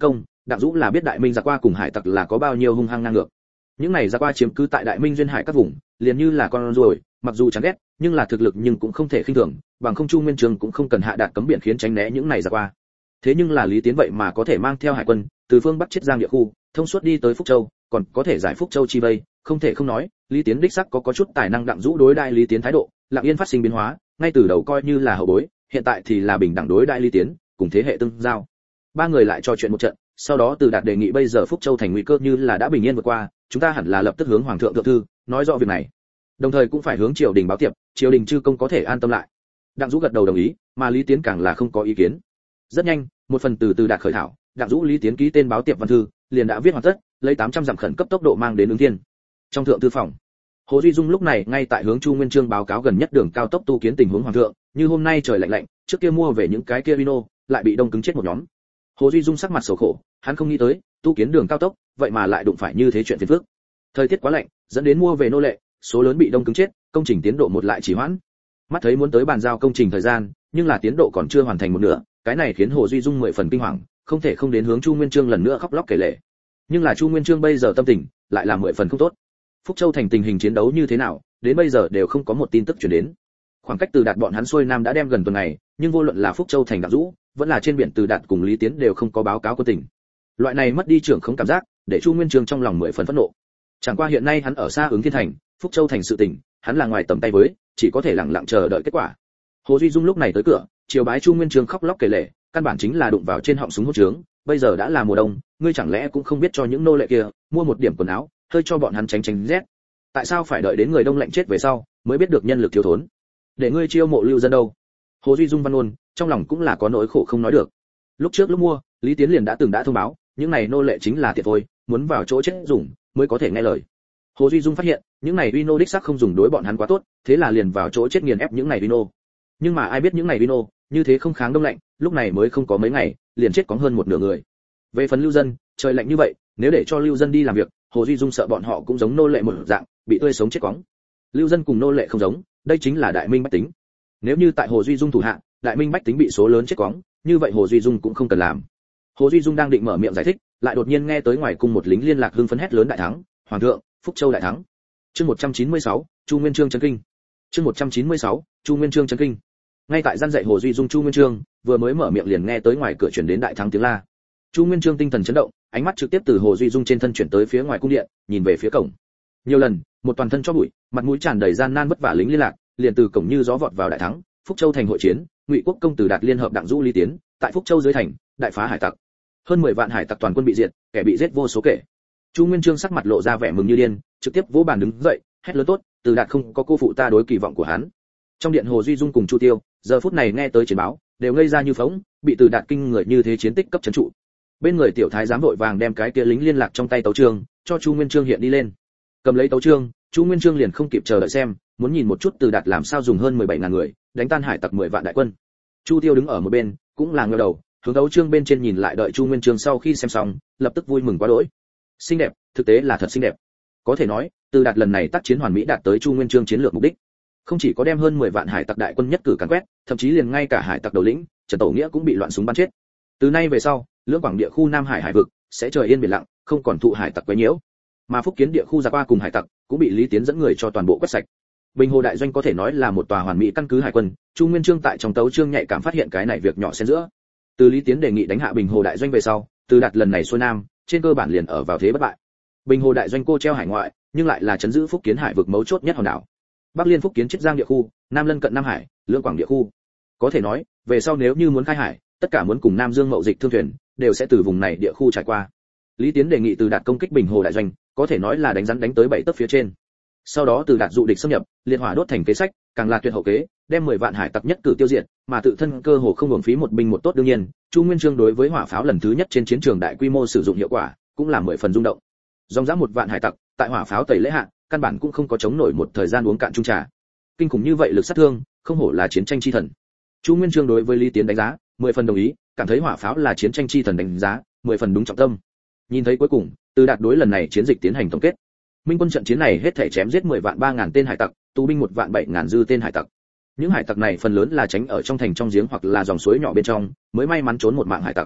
Đặng Dũ là biết Đại Minh giặc qua cùng hải tặc là có bao nhiêu hung hăng ngang ngược. Những này giặc qua chiếm cứ tại Đại Minh duyên hải các vùng, liền như là con ruồi, mặc dù chán ghét, nhưng là thực lực nhưng cũng không thể khinh thường, bằng không Chu Nguyên Chương cũng không cần hạ đạt cấm biển khiến tránh né những này giặc qua. Thế nhưng là Lý Tiến vậy mà có thể mang theo hải quân từ phương Bắc Chiết Giang địa khu, thông suốt đi tới Phúc Châu, còn có thể giải Phúc Châu chi vây, không thể không nói, Lý Tiến đích sắc có có chút tài năng. Đặng Dũ đối đại Lý Tiến thái độ, lặng yên phát sinh biến hóa, ngay từ đầu coi như là hậu bối, hiện tại thì là bình đẳng đối đại Lý Tiến, cùng thế hệ tương giao. Ba người lại trò chuyện một trận, sau đó Từ Đạt đề nghị bây giờ Phúc Châu thành nguy cơ như là đã bình yên vượt qua, chúng ta hẳn là lập tức hướng hoàng thượng thượng thư, nói rõ việc này. Đồng thời cũng phải hướng triều đình báo tiệp, triều đình chư công có thể an tâm lại. Đặng Dũ gật đầu đồng ý, mà Lý Tiến càng là không có ý kiến. Rất nhanh, một phần từ Từ Đạt khởi thảo, Đặng Dũ Lý Tiến ký tên báo tiệp văn thư, liền đã viết hoàn tất, lấy tám trăm dặm khẩn cấp tốc độ mang đến ứng thiên. Trong thượng thư phòng, Hồ Duy Dung lúc này ngay tại hướng Chu Nguyên Chương báo cáo gần nhất đường cao tốc tu kiến tình huống hoàng thượng, như hôm nay trời lạnh lạnh, trước kia mua về những cái kia vino, lại bị đông cứng chết một nhóm. Hồ Duy Dung sắc mặt xấu khổ, hắn không nghĩ tới, tu kiến đường cao tốc, vậy mà lại đụng phải như thế chuyện phiền phức. Thời tiết quá lạnh, dẫn đến mua về nô lệ, số lớn bị đông cứng chết, công trình tiến độ một lại trì hoãn. Mắt thấy muốn tới bàn giao công trình thời gian, nhưng là tiến độ còn chưa hoàn thành một nửa, cái này khiến Hồ Duy Dung mười phần kinh hoàng, không thể không đến hướng Chu Nguyên Chương lần nữa khóc lóc kể lể. Nhưng là Chu Nguyên Chương bây giờ tâm tình lại là mười phần không tốt. Phúc Châu thành tình hình chiến đấu như thế nào, đến bây giờ đều không có một tin tức truyền đến. Khoảng cách Từ Đạt bọn hắn xuôi nam đã đem gần tuần ngày, nhưng vô luận là Phúc Châu thành Đặng Dũ, vẫn là trên biển Từ Đạt cùng Lý Tiến đều không có báo cáo quân tình. Loại này mất đi trưởng không cảm giác, để Chu Nguyên Chương trong lòng mười phần phẫn nộ. Chẳng qua hiện nay hắn ở xa Ứng Thiên thành, Phúc Châu thành sự tình, hắn là ngoài tầm tay với, chỉ có thể lặng lặng chờ đợi kết quả. Hồ Duy Dung lúc này tới cửa, chiều bái Chu Nguyên Chương khóc lóc kể lể, căn bản chính là đụng vào trên họng súng hốt trướng, bây giờ đã là mùa đông, ngươi chẳng lẽ cũng không biết cho những nô lệ kia mua một điểm quần áo, hơi cho bọn hắn tránh tránh rét. Tại sao phải đợi đến người đông lạnh chết về sau mới biết được nhân lực thiếu thốn? Để ngươi chiêu mộ lưu dân đâu? Hồ Duy Dung văn ôn, trong lòng cũng là có nỗi khổ không nói được. Lúc trước lúc mua, Lý Tiến liền đã từng đã thông báo, những này nô lệ chính là tiệt thôi, muốn vào chỗ chết dùng mới có thể nghe lời. Hồ Duy Dung phát hiện, những này vino đích xác không dùng đối bọn hắn quá tốt, thế là liền vào chỗ chết nghiền ép những này vino. Nhưng mà ai biết những này vino như thế không kháng đông lạnh, lúc này mới không có mấy ngày, liền chết có hơn một nửa người. Về phần lưu dân, trời lạnh như vậy, nếu để cho lưu dân đi làm việc, Hồ Duy Dung sợ bọn họ cũng giống nô lệ một dạng, bị tươi sống chết quóng. Lưu dân cùng nô lệ không giống, đây chính là đại minh bách tính. Nếu như tại Hồ Duy Dung thủ hạ, đại minh bách tính bị số lớn chết quóng, như vậy Hồ Duy Dung cũng không cần làm. Hồ Duy Dung đang định mở miệng giải thích, lại đột nhiên nghe tới ngoài cung một lính liên lạc hưng phấn hét lớn đại thắng, hoàng thượng, Phúc Châu đại thắng. Chương một trăm chín mươi sáu, Chu Nguyên Chương chấn kinh. Chương một trăm chín mươi sáu, Chu Nguyên Chương chấn kinh. Ngay tại gian dạy Hồ Duy Dung, Chu Nguyên Chương vừa mới mở miệng liền nghe tới ngoài cửa truyền đến đại thắng tiếng la. Chu Nguyên Chương tinh thần chấn động, ánh mắt trực tiếp từ Hồ Duy Dung trên thân chuyển tới phía ngoài cung điện, nhìn về phía cổng. Nhiều lần, một toàn thân cho bụi, mặt mũi tràn đầy gian nan vất vả lính liên lạc, liền từ cổng như gió vọt vào đại thắng, Phúc Châu thành hội chiến, Ngụy Quốc công Từ Đạt liên hợp Đặng Dũ Lý Tiến, tại Phúc Châu dưới thành, đại phá hải tặc. Hơn mười vạn hải tặc toàn quân bị diệt, kẻ bị giết vô số kể. Chu Nguyên Chương sắc mặt lộ ra vẻ mừng như điên, trực tiếp vỗ bàn đứng dậy, hét lớn tốt, Từ Đạt không có cô phụ ta đối kỳ vọng của hắn. Trong điện Hồ Duy Dung cùng Chu Tiêu, giờ phút này nghe tới chiến báo, đều ngây ra như phỗng, bị Từ Đạt kinh người như thế chiến tích cấp trấn trụ. Bên người tiểu thái giám vội vàng đem cái kia lính liên lạc trong tay tấu chương, cho Chu Nguyên Chương hiện đi lên. Cầm lấy tấu chương, Chu Nguyên Chương liền không kịp chờ đợi xem, muốn nhìn một chút Từ Đạt làm sao dùng hơn mười bảy ngàn người, đánh tan hải tặc mười vạn đại quân. Chu Tiêu đứng ở một bên, cũng là ngẩng đầu, hướng tấu chương bên trên nhìn lại, đợi Chu Nguyên Chương sau khi xem xong, lập tức vui mừng quá đỗi. Xinh đẹp, thực tế là thật xinh đẹp. Có thể nói, Từ Đạt lần này tác chiến hoàn mỹ đạt tới Chu Nguyên Chương chiến lược mục đích. Không chỉ có đem hơn mười vạn hải tặc đại quân nhất cử càn quét, thậm chí liền ngay cả hải tặc đầu lĩnh Trần Tổ Nghĩa cũng bị loạn súng bắn chết. Từ nay về sau, lưỡng quảng địa khu Nam Hải hải vực sẽ trời yên biển lặng, không còn thụ hải tặc quấy nhiễu. Mà Phúc Kiến địa khu giặc qua cùng hải tặc cũng bị Lý Tiến dẫn người cho toàn bộ quét sạch. Bình Hồ đại doanh có thể nói là một tòa hoàn mỹ căn cứ hải quân, Chu Nguyên Chương tại trong tấu chương nhạy cảm phát hiện cái này việc nhỏ xen giữa. Từ Lý Tiến đề nghị đánh hạ Bình Hồ đại doanh về sau, Từ Đạt lần này xuôi nam, trên cơ bản liền ở vào thế bất bại. Bình Hồ đại doanh cô treo hải ngoại, nhưng lại là trấn giữ Phúc Kiến hải vực mấu chốt nhất hòn đảo. Bắc liên Phúc Kiến Chiết Giang địa khu, Nam lân cận Nam Hải, Lưỡng Quảng địa khu. Có thể nói, về sau nếu như muốn khai hải, tất cả muốn cùng Nam Dương mậu dịch thương thuyền đều sẽ từ vùng này địa khu trải qua. Lý Tiến đề nghị Từ Đạt công kích Bình Hồ đại doanh, có thể nói là đánh rắn đánh tới bảy tấc phía trên. Sau đó Từ Đạt dụ địch xâm nhập, liệt hỏa đốt thành kế sách, càng là tuyệt hậu kế, đem mười vạn hải tặc nhất cử tiêu diệt, mà tự thân cơ hồ không hưởng phí một binh một tốt. Đương nhiên, Chu Nguyên Chương đối với hỏa pháo lần thứ nhất trên chiến trường đại quy mô sử dụng hiệu quả, cũng là mười phần rung động. Dòng dã một vạn hải tặc, tại hỏa pháo tẩy lễ hạ, căn bản cũng không có chống nổi một thời gian uống cạn chung trà. Kinh khủng như vậy lực sát thương, không hổ là chiến tranh chi thần. Chu Nguyên Chương đối với Lý Tiến đánh giá, mười phần đồng ý, cảm thấy hỏa pháo là chiến tranh chi thần đánh giá, mười phần đúng trọng tâm. Nhìn thấy cuối cùng, Từ Đạt đối lần này chiến dịch tiến hành tổng kết. Minh quân trận chiến này hết thảy chém giết mười vạn ba ngàn tên hải tặc, tù binh một vạn bảy ngàn dư tên hải tặc. Những hải tặc này phần lớn là tránh ở trong thành trong giếng hoặc là dòng suối nhỏ bên trong, mới may mắn trốn một mạng hải tặc.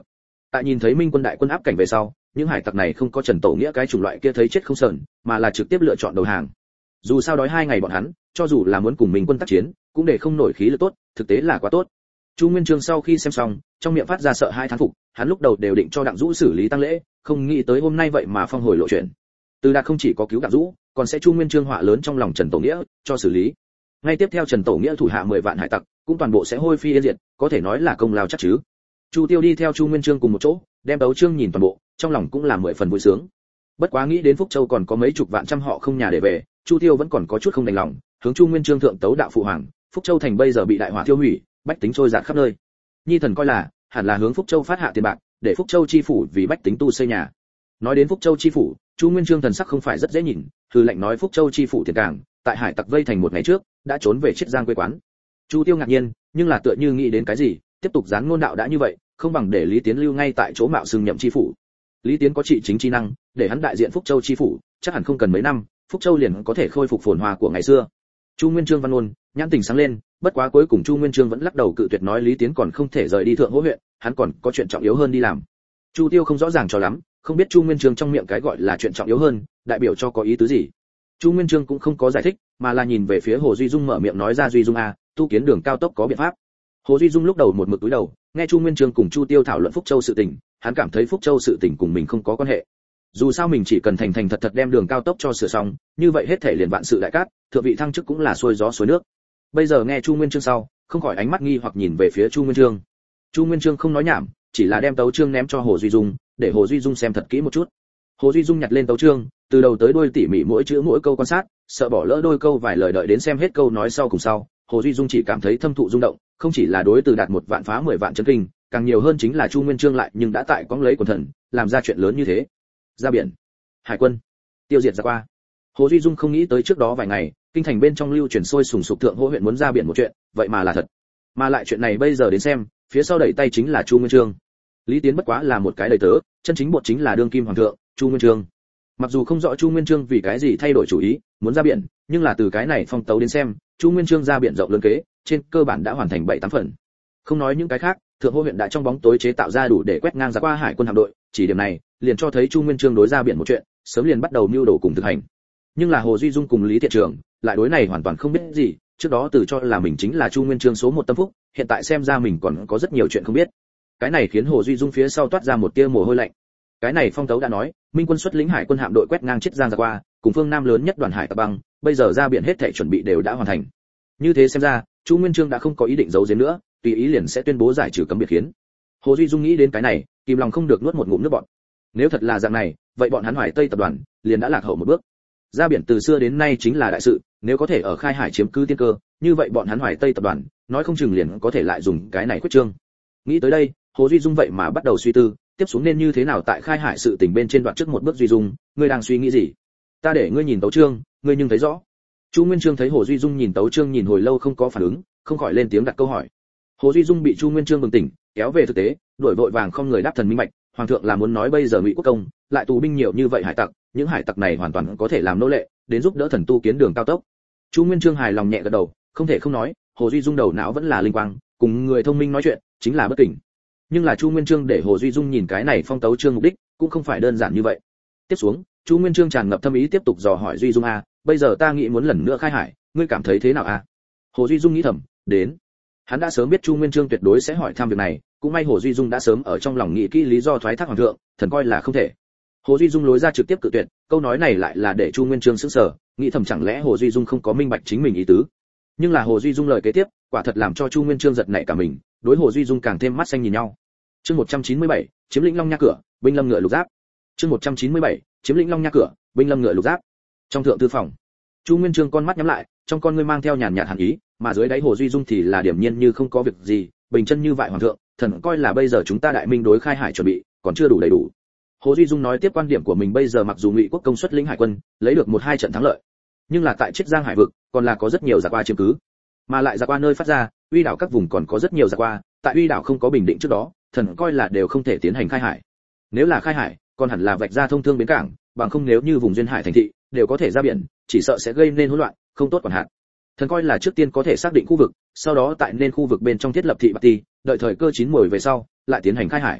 Tại nhìn thấy Minh quân đại quân áp cảnh về sau, những hải tặc này không có Trần Tổ Nghĩa cái chủng loại kia thấy chết không sờn, mà là trực tiếp lựa chọn đầu hàng. Dù sao đói hai ngày bọn hắn, cho dù là muốn cùng Minh quân tác chiến, cũng để không nổi khí lực tốt, thực tế là quá tốt. Chu Nguyên Chương sau khi xem xong, trong miệng phát ra sợ hai thán phục, hắn lúc đầu đều định cho Đặng Dũ xử lý tang lễ, không nghĩ tới hôm nay vậy mà phong hồi lộ chuyện. Từ Đạt không chỉ có cứu Đặng Dũ, còn sẽ Chu Nguyên Chương họa lớn trong lòng Trần Tổ Nghĩa, cho xử lý. Ngay tiếp theo Trần Tổ Nghĩa thủ hạ mười vạn hải tặc, cũng toàn bộ sẽ hôi phi yên diệt, có thể nói là công lao chắc chứ. Chu Tiêu đi theo Chu Nguyên Chương cùng một chỗ, đem Tấu Chương nhìn toàn bộ, trong lòng cũng là mười phần vui sướng. Bất quá nghĩ đến Phúc Châu còn có mấy chục vạn trăm họ không nhà để về, Chu Tiêu vẫn còn có chút không đành lòng, hướng Chu Nguyên Chương thượng tấu đạo phụ hoàng, Phúc Châu thành bây giờ bị đại hỏa tiêu hủy, bách tính trôi dạt khắp nơi. Nhi thần coi là, hẳn là hướng Phúc Châu phát hạ tiền bạc, để Phúc Châu chi phủ vì bách tính tu xây nhà. Nói đến Phúc Châu chi phủ, Chu Nguyên Chương thần sắc không phải rất dễ nhìn, hừ lạnh nói Phúc Châu chi phủ tiền cảng, tại hải tặc vây thành một ngày trước, đã trốn về Chiết Giang quê quán. Chu Tiêu ngạc nhiên, nhưng là tựa như nghĩ đến cái gì, tiếp tục dán ngôn đạo đã như vậy, không bằng để Lý Tiến lưu ngay tại chỗ mạo xưng nhậm chi phủ. Lý Tiến có trị chính chi năng, để hắn đại diện Phúc Châu chi phủ, chắc hẳn không cần mấy năm, Phúc Châu liền có thể khôi phục phồn hoa của ngày xưa. Chu Nguyên Chương văn ôn, nhãn tình sáng lên, bất quá cuối cùng Chu Nguyên Chương vẫn lắc đầu cự tuyệt nói Lý Tiến còn không thể rời đi Thượng Hỗ huyện, hắn còn có chuyện trọng yếu hơn đi làm. Chu Tiêu không rõ ràng cho lắm, không biết Chu Nguyên Chương trong miệng cái gọi là chuyện trọng yếu hơn, đại biểu cho có ý tứ gì. Chu Nguyên Chương cũng không có giải thích, mà là nhìn về phía Hồ Duy Dung mở miệng nói ra Duy Dung a, tu kiến đường cao tốc có biện pháp. Hồ Duy Dung lúc đầu một mực túi đầu, nghe Chu Nguyên Chương cùng Chu Tiêu thảo luận Phúc Châu sự tình, hắn cảm thấy Phúc Châu sự tình cùng mình không có quan hệ. Dù sao mình chỉ cần thành thành thật thật đem đường cao tốc cho sửa xong, như vậy hết thể liền vạn sự đại cát, thượng vị thăng chức cũng là xuôi gió xuôi nước. Bây giờ nghe Chu Nguyên Chương sau, không khỏi ánh mắt nghi hoặc nhìn về phía Chu Nguyên Chương. Chu Nguyên Chương không nói nhảm, chỉ là đem tấu chương ném cho Hồ Duy Dung, để Hồ Duy Dung xem thật kỹ một chút. Hồ Duy Dung nhặt lên tấu chương, từ đầu tới đuôi tỉ mỉ mỗi chữ mỗi câu quan sát, sợ bỏ lỡ đôi câu vài lời đợi đến xem hết câu nói sau cùng sau, Hồ Duy Dung chỉ cảm thấy thâm thụ rung động, không chỉ là đối từ đạt một vạn phá mười vạn chấn kinh, càng nhiều hơn chính là Chu Nguyên Chương lại nhưng đã tại quãng lấy quần thần, làm ra chuyện lớn như thế. Ra biển, hải quân, tiêu diệt ra qua. Hồ Duy Dung không nghĩ tới trước đó vài ngày, kinh thành bên trong lưu truyền sôi sùng sục Thượng Hỗ huyện muốn ra biển một chuyện, vậy mà là thật. Mà lại chuyện này bây giờ đến xem, phía sau đẩy tay chính là Chu Nguyên Chương. Lý Tiến bất quá là một cái đầy tớ, chân chính bột chính là đương kim hoàng thượng, Chu Nguyên Chương. Mặc dù không rõ Chu Nguyên Chương vì cái gì thay đổi chủ ý, muốn ra biển, nhưng là từ cái này phong tấu đến xem, Chu Nguyên Chương ra biển rộng lớn kế, trên cơ bản đã hoàn thành bảy tám phần. Không nói những cái khác, Thượng Hỗ huyện đã trong bóng tối chế tạo ra đủ để quét ngang ra qua hải quân hạm đội, chỉ điểm này, liền cho thấy Chu Nguyên Chương đối ra biển một chuyện, sớm liền bắt đầu mưu đồ cùng thực hành. Nhưng là Hồ Duy Dung cùng Lý Thiện Trường, lại đối này hoàn toàn không biết gì, trước đó từ cho là mình chính là Chu Nguyên Chương số một tâm phúc, hiện tại xem ra mình còn có rất nhiều chuyện không biết. Cái này khiến Hồ Duy Dung phía sau toát ra một tia mồ hôi lạnh. Cái này phong tấu đã nói, Minh quân xuất lĩnh hải quân hạm đội quét ngang Chiết Giang ra qua, cùng phương Nam lớn nhất đoàn hải tặc băng, bây giờ ra biển hết thảy chuẩn bị đều đã hoàn thành. Như thế xem ra, Chu Nguyên Chương đã không có ý định giấu giếm nữa, tùy ý liền sẽ tuyên bố giải trừ cấm biệt khiến. Hồ Duy Dung nghĩ đến cái này, kìm lòng không được nuốt một ngụm nước bọt. Nếu thật là dạng này, vậy bọn hắn Hoài Tây tập đoàn liền đã lạc hậu một bước. Ra biển từ xưa đến nay chính là đại sự, nếu có thể ở khai hải chiếm cứ tiên cơ, như vậy bọn hắn Hoài Tây tập đoàn, nói không chừng liền có thể lại dùng cái này quyết trương. Nghĩ tới đây, Hồ Duy Dung vậy mà bắt đầu suy tư, tiếp xuống nên như thế nào tại khai hải sự tình bên trên đoạn trước một bước. Duy Dung, ngươi đang suy nghĩ gì? Ta để ngươi nhìn tấu chương, ngươi nhưng thấy rõ. Chu Nguyên Chương thấy Hồ Duy Dung nhìn tấu chương nhìn hồi lâu không có phản ứng, không khỏi lên tiếng đặt câu hỏi. Hồ Duy Dung bị Chu Nguyên Chương bừng tỉnh, kéo về thực tế, đuổi vội vàng không người đáp thần minh bạch, hoàng thượng là muốn nói bây giờ Ngụy Quốc công lại tù binh nhiều như vậy hải tặc, những hải tặc này hoàn toàn có thể làm nô lệ, đến giúp đỡ thần tu kiến đường cao tốc. Chu Nguyên Chương hài lòng nhẹ gật đầu, không thể không nói, Hồ Duy Dung đầu não vẫn là linh quang, cùng người thông minh nói chuyện, chính là bất kỉnh. Nhưng là Chu Nguyên Chương để Hồ Duy Dung nhìn cái này phong tấu chương mục đích, cũng không phải đơn giản như vậy. Tiếp xuống, Chu Nguyên Chương tràn ngập thâm ý tiếp tục dò hỏi Duy Dung a, bây giờ ta nghĩ muốn lần nữa khai hải, ngươi cảm thấy thế nào a? Hồ Duy Dung nghĩ thầm, đến. Hắn đã sớm biết Chu Nguyên Chương tuyệt đối sẽ hỏi thăm việc này, cũng may Hồ Duy Dung đã sớm ở trong lòng nghĩ kỹ lý do thoái thác hoàng thượng, thần coi là không thể. Hồ Duy Dung lối ra trực tiếp cự tuyệt, câu nói này lại là để Chu Nguyên Chương sững sờ, nghĩ thầm chẳng lẽ Hồ Duy Dung không có minh bạch chính mình ý tứ. Nhưng là Hồ Duy Dung lời kế tiếp, quả thật làm cho Chu Nguyên Chương giật nảy cả mình, đối Hồ Duy Dung càng thêm mắt xanh nhìn nhau. Chương một trăm chín mươi bảy, chiếm lĩnh Long Nha cửa, binh lâm ngựa lục giáp. Chương một trăm chín mươi bảy, chiếm lĩnh Long Nha cửa, binh lâm ngựa lục giáp. Trong thượng thư phòng, Chu Nguyên Chương con mắt nhắm lại, trong con ngươi mang theo nhàn nhạt hàn ý, mà dưới đáy Hồ Duy Dung thì là điềm nhiên như không có việc gì, bình chân như vậy hoàng thượng, thần coi là bây giờ chúng ta đại minh đối khai hải chuẩn bị còn chưa đủ đầy đủ. Hồ Duy Dung nói tiếp quan điểm của mình, bây giờ mặc dù Ngụy Quốc công xuất lĩnh hải quân, lấy được một hai trận thắng lợi, nhưng là tại Chiết Giang hải vực, còn là có rất nhiều giặc qua chiếm cứ, mà lại giặc qua nơi phát ra, uy đảo các vùng còn có rất nhiều giặc qua, tại uy đảo không có bình định trước đó, thần coi là đều không thể tiến hành khai hải. Nếu là khai hải, còn hẳn là vạch ra thông thương bến cảng, bằng không nếu như vùng duyên hải thành thị đều có thể ra biển, chỉ sợ sẽ gây nên hỗn loạn, không tốt quản hạt. Thần coi là trước tiên có thể xác định khu vực, sau đó tại nên khu vực bên trong thiết lập thị bạc ti, đợi thời cơ chín muồi về sau, lại tiến hành khai hải.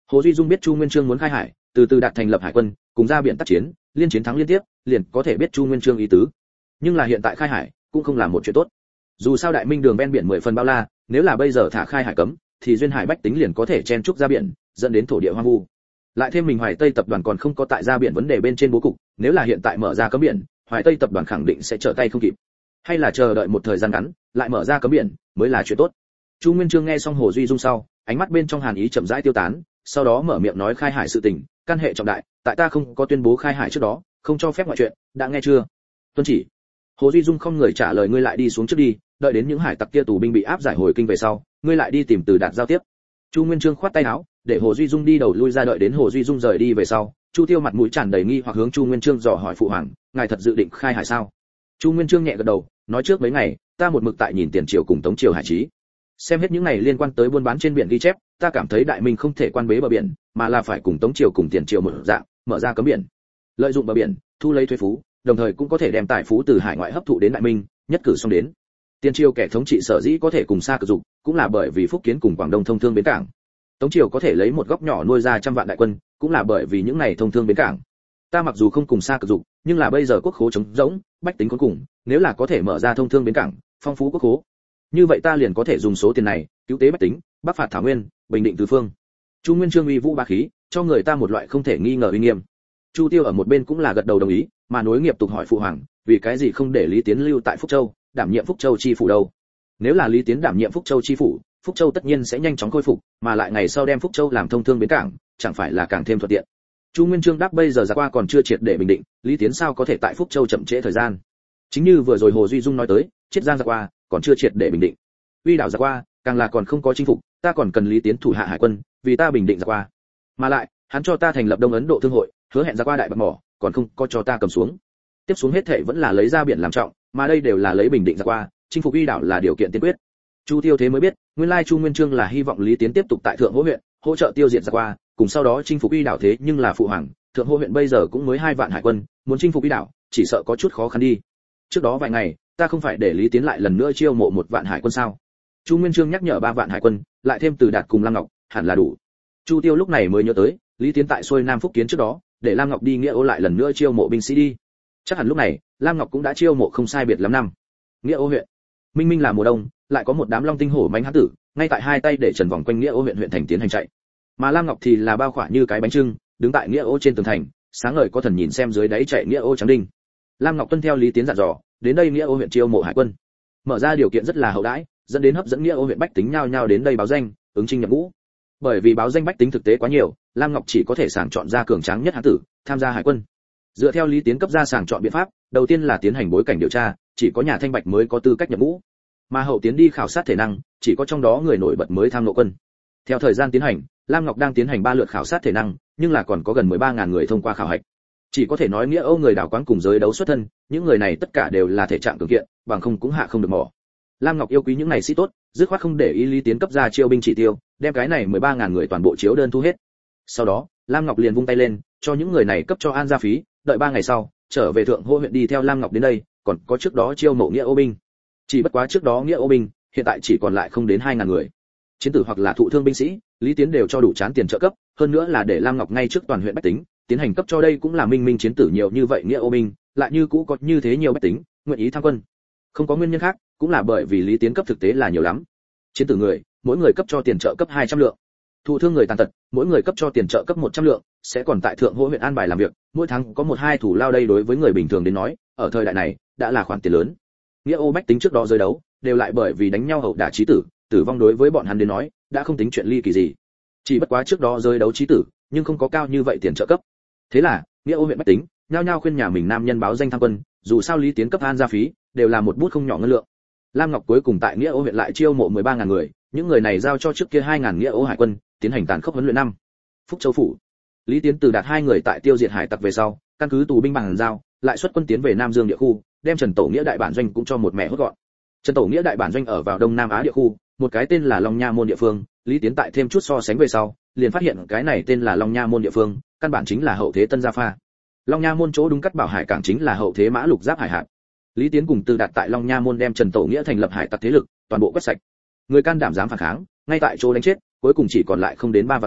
Hồ Duy Dung biết Chu Nguyên Chương muốn khai hải, từ từ đạt thành lập hải quân, cùng ra biển tác chiến, liên chiến thắng liên tiếp, liền có thể biết Chu Nguyên Chương ý tứ. Nhưng là hiện tại khai hải cũng không là một chuyện tốt. Dù sao Đại Minh đường ven biển mười phần bao la, nếu là bây giờ thả khai hải cấm, thì duyên hải bách tính liền có thể chen trúc ra biển, dẫn đến thổ địa hoang vu. Lại thêm mình Hoài Tây tập đoàn còn không có tại ra biển vấn đề bên trên bố cục, nếu là hiện tại mở ra cấm biển, Hoài Tây tập đoàn khẳng định sẽ trở tay không kịp. Hay là chờ đợi một thời gian ngắn, lại mở ra cấm biển, mới là chuyện tốt. Chu Nguyên Chương nghe xong Hồ Duy Dung sau, ánh mắt bên trong hàn ý chậm rãi tiêu tán, sau đó mở miệng nói khai hải sự tình, căn hệ trọng đại, tại ta không có tuyên bố khai hải trước đó, không cho phép ngoại chuyện, đã nghe chưa? Tuân chỉ. Hồ Duy Dung không người trả lời, ngươi lại đi xuống trước đi, đợi đến những hải tặc kia tù binh bị áp giải hồi kinh về sau, ngươi lại đi tìm Từ Đạt giao tiếp. Chu Nguyên Chương khoát tay áo, để Hồ Duy Dung đi đầu lui ra, đợi đến Hồ Duy Dung rời đi về sau, Chu Tiêu mặt mũi tràn đầy nghi hoặc hướng Chu Nguyên Chương dò hỏi phụ hoàng, ngài thật dự định khai hải sao? Chu Nguyên Chương nhẹ gật đầu, nói trước mấy ngày, ta một mực tại nhìn Tiền Triều cùng Tống Triều hải trí. Xem hết những ngày liên quan tới buôn bán trên biển ghi chép, ta cảm thấy Đại Minh không thể quan bế bờ biển, mà là phải cùng Tống Triều cùng Tiền Triều một dạng, mở ra cấm biển. Lợi dụng bờ biển, thu lấy thuế phú, đồng thời cũng có thể đem tài phú từ hải ngoại hấp thụ đến Đại Minh, nhất cử xong đến. Tiền Triều kẻ thống trị sở dĩ có thể cùng xa cực dục, cũng là bởi vì Phúc Kiến cùng Quảng Đông thông thương bến cảng. Tống Triều có thể lấy một góc nhỏ nuôi ra trăm vạn đại quân, cũng là bởi vì những này thông thương bến cảng. Ta mặc dù không cùng xa cực dục, nhưng là bây giờ quốc khố trống rỗng, bách tính cuối cùng, nếu là có thể mở ra thông thương bến cảng, phong phú quốc khố, như vậy ta liền có thể dùng số tiền này cứu tế bách tính, bắc phạt thảo nguyên, bình định tứ phương. Chu Nguyên Chương uy vũ bá khí, cho người ta một loại không thể nghi ngờ uy nghiêm. Chu Tiêu ở một bên cũng là gật đầu đồng ý, mà nối nghiệp tục hỏi phụ hoàng, vì cái gì không để Lý Tiến lưu tại Phúc Châu, đảm nhiệm Phúc Châu chi phủ đâu? Nếu là Lý Tiến đảm nhiệm Phúc Châu chi phủ, Phúc Châu tất nhiên sẽ nhanh chóng khôi phục, mà lại ngày sau đem Phúc Châu làm thông thương bến cảng, chẳng phải là càng thêm thuận tiện. Chu Nguyên Chương đáp bây giờ ra qua còn chưa triệt để bình định, Lý Tiến sao có thể tại Phúc Châu chậm trễ thời gian? Chính như vừa rồi Hồ Duy Dung nói tới, Chiết Giang ra qua còn chưa triệt để bình định. Uy đảo ra qua, càng là còn không có chinh phục, ta còn cần Lý Tiến thủ hạ hải quân, vì ta bình định ra qua. Mà lại, hắn cho ta thành lập Đông Ấn Độ thương hội, hứa hẹn ra qua đại bạc mỏ, còn không có cho ta cầm xuống. Tiếp xuống hết thảy vẫn là lấy ra biển làm trọng, mà đây đều là lấy bình định ra qua, chinh phục Uy đảo là điều kiện tiên quyết. Chu Tiêu thế mới biết, nguyên lai Chu Nguyên Chương là hy vọng Lý Tiến tiếp tục tại Thượng Hỗ huyện, hỗ trợ tiêu diệt ra qua, cùng sau đó chinh phục Uy đảo, thế nhưng là phụ hoàng, Thượng Hỗ huyện bây giờ cũng mới hai vạn hải quân, muốn chinh phục Uy đảo, chỉ sợ có chút khó khăn đi. Trước đó vài ngày, ta không phải để Lý Tiến lại lần nữa chiêu mộ một vạn hải quân sao? Chu Nguyên Chương nhắc nhở ba vạn hải quân, lại thêm Từ Đạt cùng Lam Ngọc, hẳn là đủ. Chu Tiêu lúc này mới nhớ tới, Lý Tiến tại xuôi Nam Phúc Kiến trước đó, để Lam Ngọc đi Nghĩa Ô lại lần nữa chiêu mộ binh sĩ đi. Chắc hẳn lúc này, Lam Ngọc cũng đã chiêu mộ không sai biệt lắm năm. Nghĩa Ô huyện, minh minh là mùa đông, lại có một đám long tinh hổ mãnh hán tử, ngay tại hai tay để trần vòng quanh Nghĩa Ô huyện huyện thành tiến hành chạy. Mà Lam Ngọc thì là bao khỏa như cái bánh trưng, đứng tại Nghĩa Ô trên tường thành, sáng ngời có thần nhìn xem dưới đáy chạy Nghĩa Ô trắng đinh. Lam Ngọc tuân theo Lý Tiến dặn dò, đến đây Nghĩa Ô huyện chiêu mộ hải quân. Mở ra điều kiện rất là hậu đãi, dẫn đến hấp dẫn Nghĩa Ô huyện bách tính nhao nhao đến đây báo danh, ứng chinh nhập ngũ. Bởi vì báo danh bách tính thực tế quá nhiều, Lam Ngọc chỉ có thể sàng chọn ra cường tráng nhất hán tử tham gia hải quân. Dựa theo Lý Tiến cấp ra sàng chọn biện pháp, đầu tiên là tiến hành bối cảnh điều tra, chỉ có nhà thanh bạch mới có tư cách nhập ngũ. Mà hậu tiến đi khảo sát thể năng, chỉ có trong đó người nổi bật mới tham nộ quân. Theo thời gian tiến hành, Lam Ngọc đang tiến hành ba lượt khảo sát thể năng, nhưng là còn có gần mười ba nghìn người thông qua khảo hạch. Chỉ có thể nói Nghĩa Âu người đảo quán cùng giới đấu xuất thân, những người này tất cả đều là thể trạng cường kiện, bằng không cũng hạ không được mỏ. Lam Ngọc yêu quý những này sĩ tốt, dứt khoát không để ý Lý Tiến cấp ra chiêu binh chỉ tiêu, đem cái này mười ba nghìn người toàn bộ chiếu đơn thu hết. Sau đó, Lam Ngọc liền vung tay lên, cho những người này cấp cho an gia phí, đợi ba ngày sau, trở về Thượng Hô huyện đi theo Lam Ngọc đến đây, còn có trước đó chiêu mộ Nghĩa Ô binh. Chỉ bất quá trước đó Nghĩa Ô binh, hiện tại chỉ còn lại không đến hai nghìn người. Chiến tử hoặc là thụ thương binh sĩ, Lý Tiến đều cho đủ chán tiền trợ cấp, hơn nữa là để Lam Ngọc ngay trước toàn huyện bách tính, tiến hành cấp cho đây cũng là minh minh chiến tử nhiều như vậy Nghĩa Ô binh, lại như cũ có như thế nhiều bách tính nguyện ý tham quân. Không có nguyên nhân khác, cũng là bởi vì Lý Tiến cấp thực tế là nhiều lắm. Chiến tử người, mỗi người cấp cho tiền trợ cấp hai trăm lượng. Thụ thương người tàn tật, mỗi người cấp cho tiền trợ cấp một trăm lượng, sẽ còn tại Thượng Hỗ huyện an bài làm việc, mỗi tháng có một hai thủ lao, đây đối với người bình thường đến nói, ở thời đại này đã là khoản tiền lớn. Nghĩa Ô bách tính trước đó rơi đấu, đều lại bởi vì đánh nhau hậu đả chí tử, tử vong đối với bọn hắn đến nói, đã không tính chuyện ly kỳ gì. Chỉ bất quá trước đó rơi đấu chí tử, nhưng không có cao như vậy tiền trợ cấp. Thế là, Nghĩa Ô huyện bách tính, nhao nhao khuyên nhà mình nam nhân báo danh tham quân, dù sao Lý Tiến cấp an gia phí, đều là một bút không nhỏ ngân lượng. Lam Ngọc cuối cùng tại Nghĩa Ô huyện lại chiêu mộ mười ba nghìn người, những người này giao cho trước kia hai nghìn Nghĩa Ô hải quân, tiến hành tàn khốc huấn luyện năm. Phúc Châu phủ, Lý Tiến Từ Đạt hai người tại tiêu diệt hải tặc về sau, căn cứ tù binh bằng giao, lại xuất quân tiến về Nam Dương địa khu, đem Trần Tổ Nghĩa đại bản doanh cũng cho một mẹ hốt gọn. Trần Tổ Nghĩa đại bản doanh ở vào Đông Nam Á địa khu, một cái tên là Long Nha môn địa phương, Lý Tiến tại thêm chút so sánh về sau, liền phát hiện cái này tên là Long Nha môn địa phương, căn bản chính là hậu thế Tân Gia Pha. Long Nha môn chỗ đúng cắt bảo hải cảng chính là hậu thế Mã Lục Giáp hải hạt. Lý Tiến cùng Từ Đạt tại Long Nha môn đem Trần Tổ Nghĩa thành lập hải tặc thế lực, toàn bộ quét sạch. Người can đảm dám phản kháng, ngay tại chỗ đánh chết, cuối cùng chỉ còn lại không đến ba vạn người,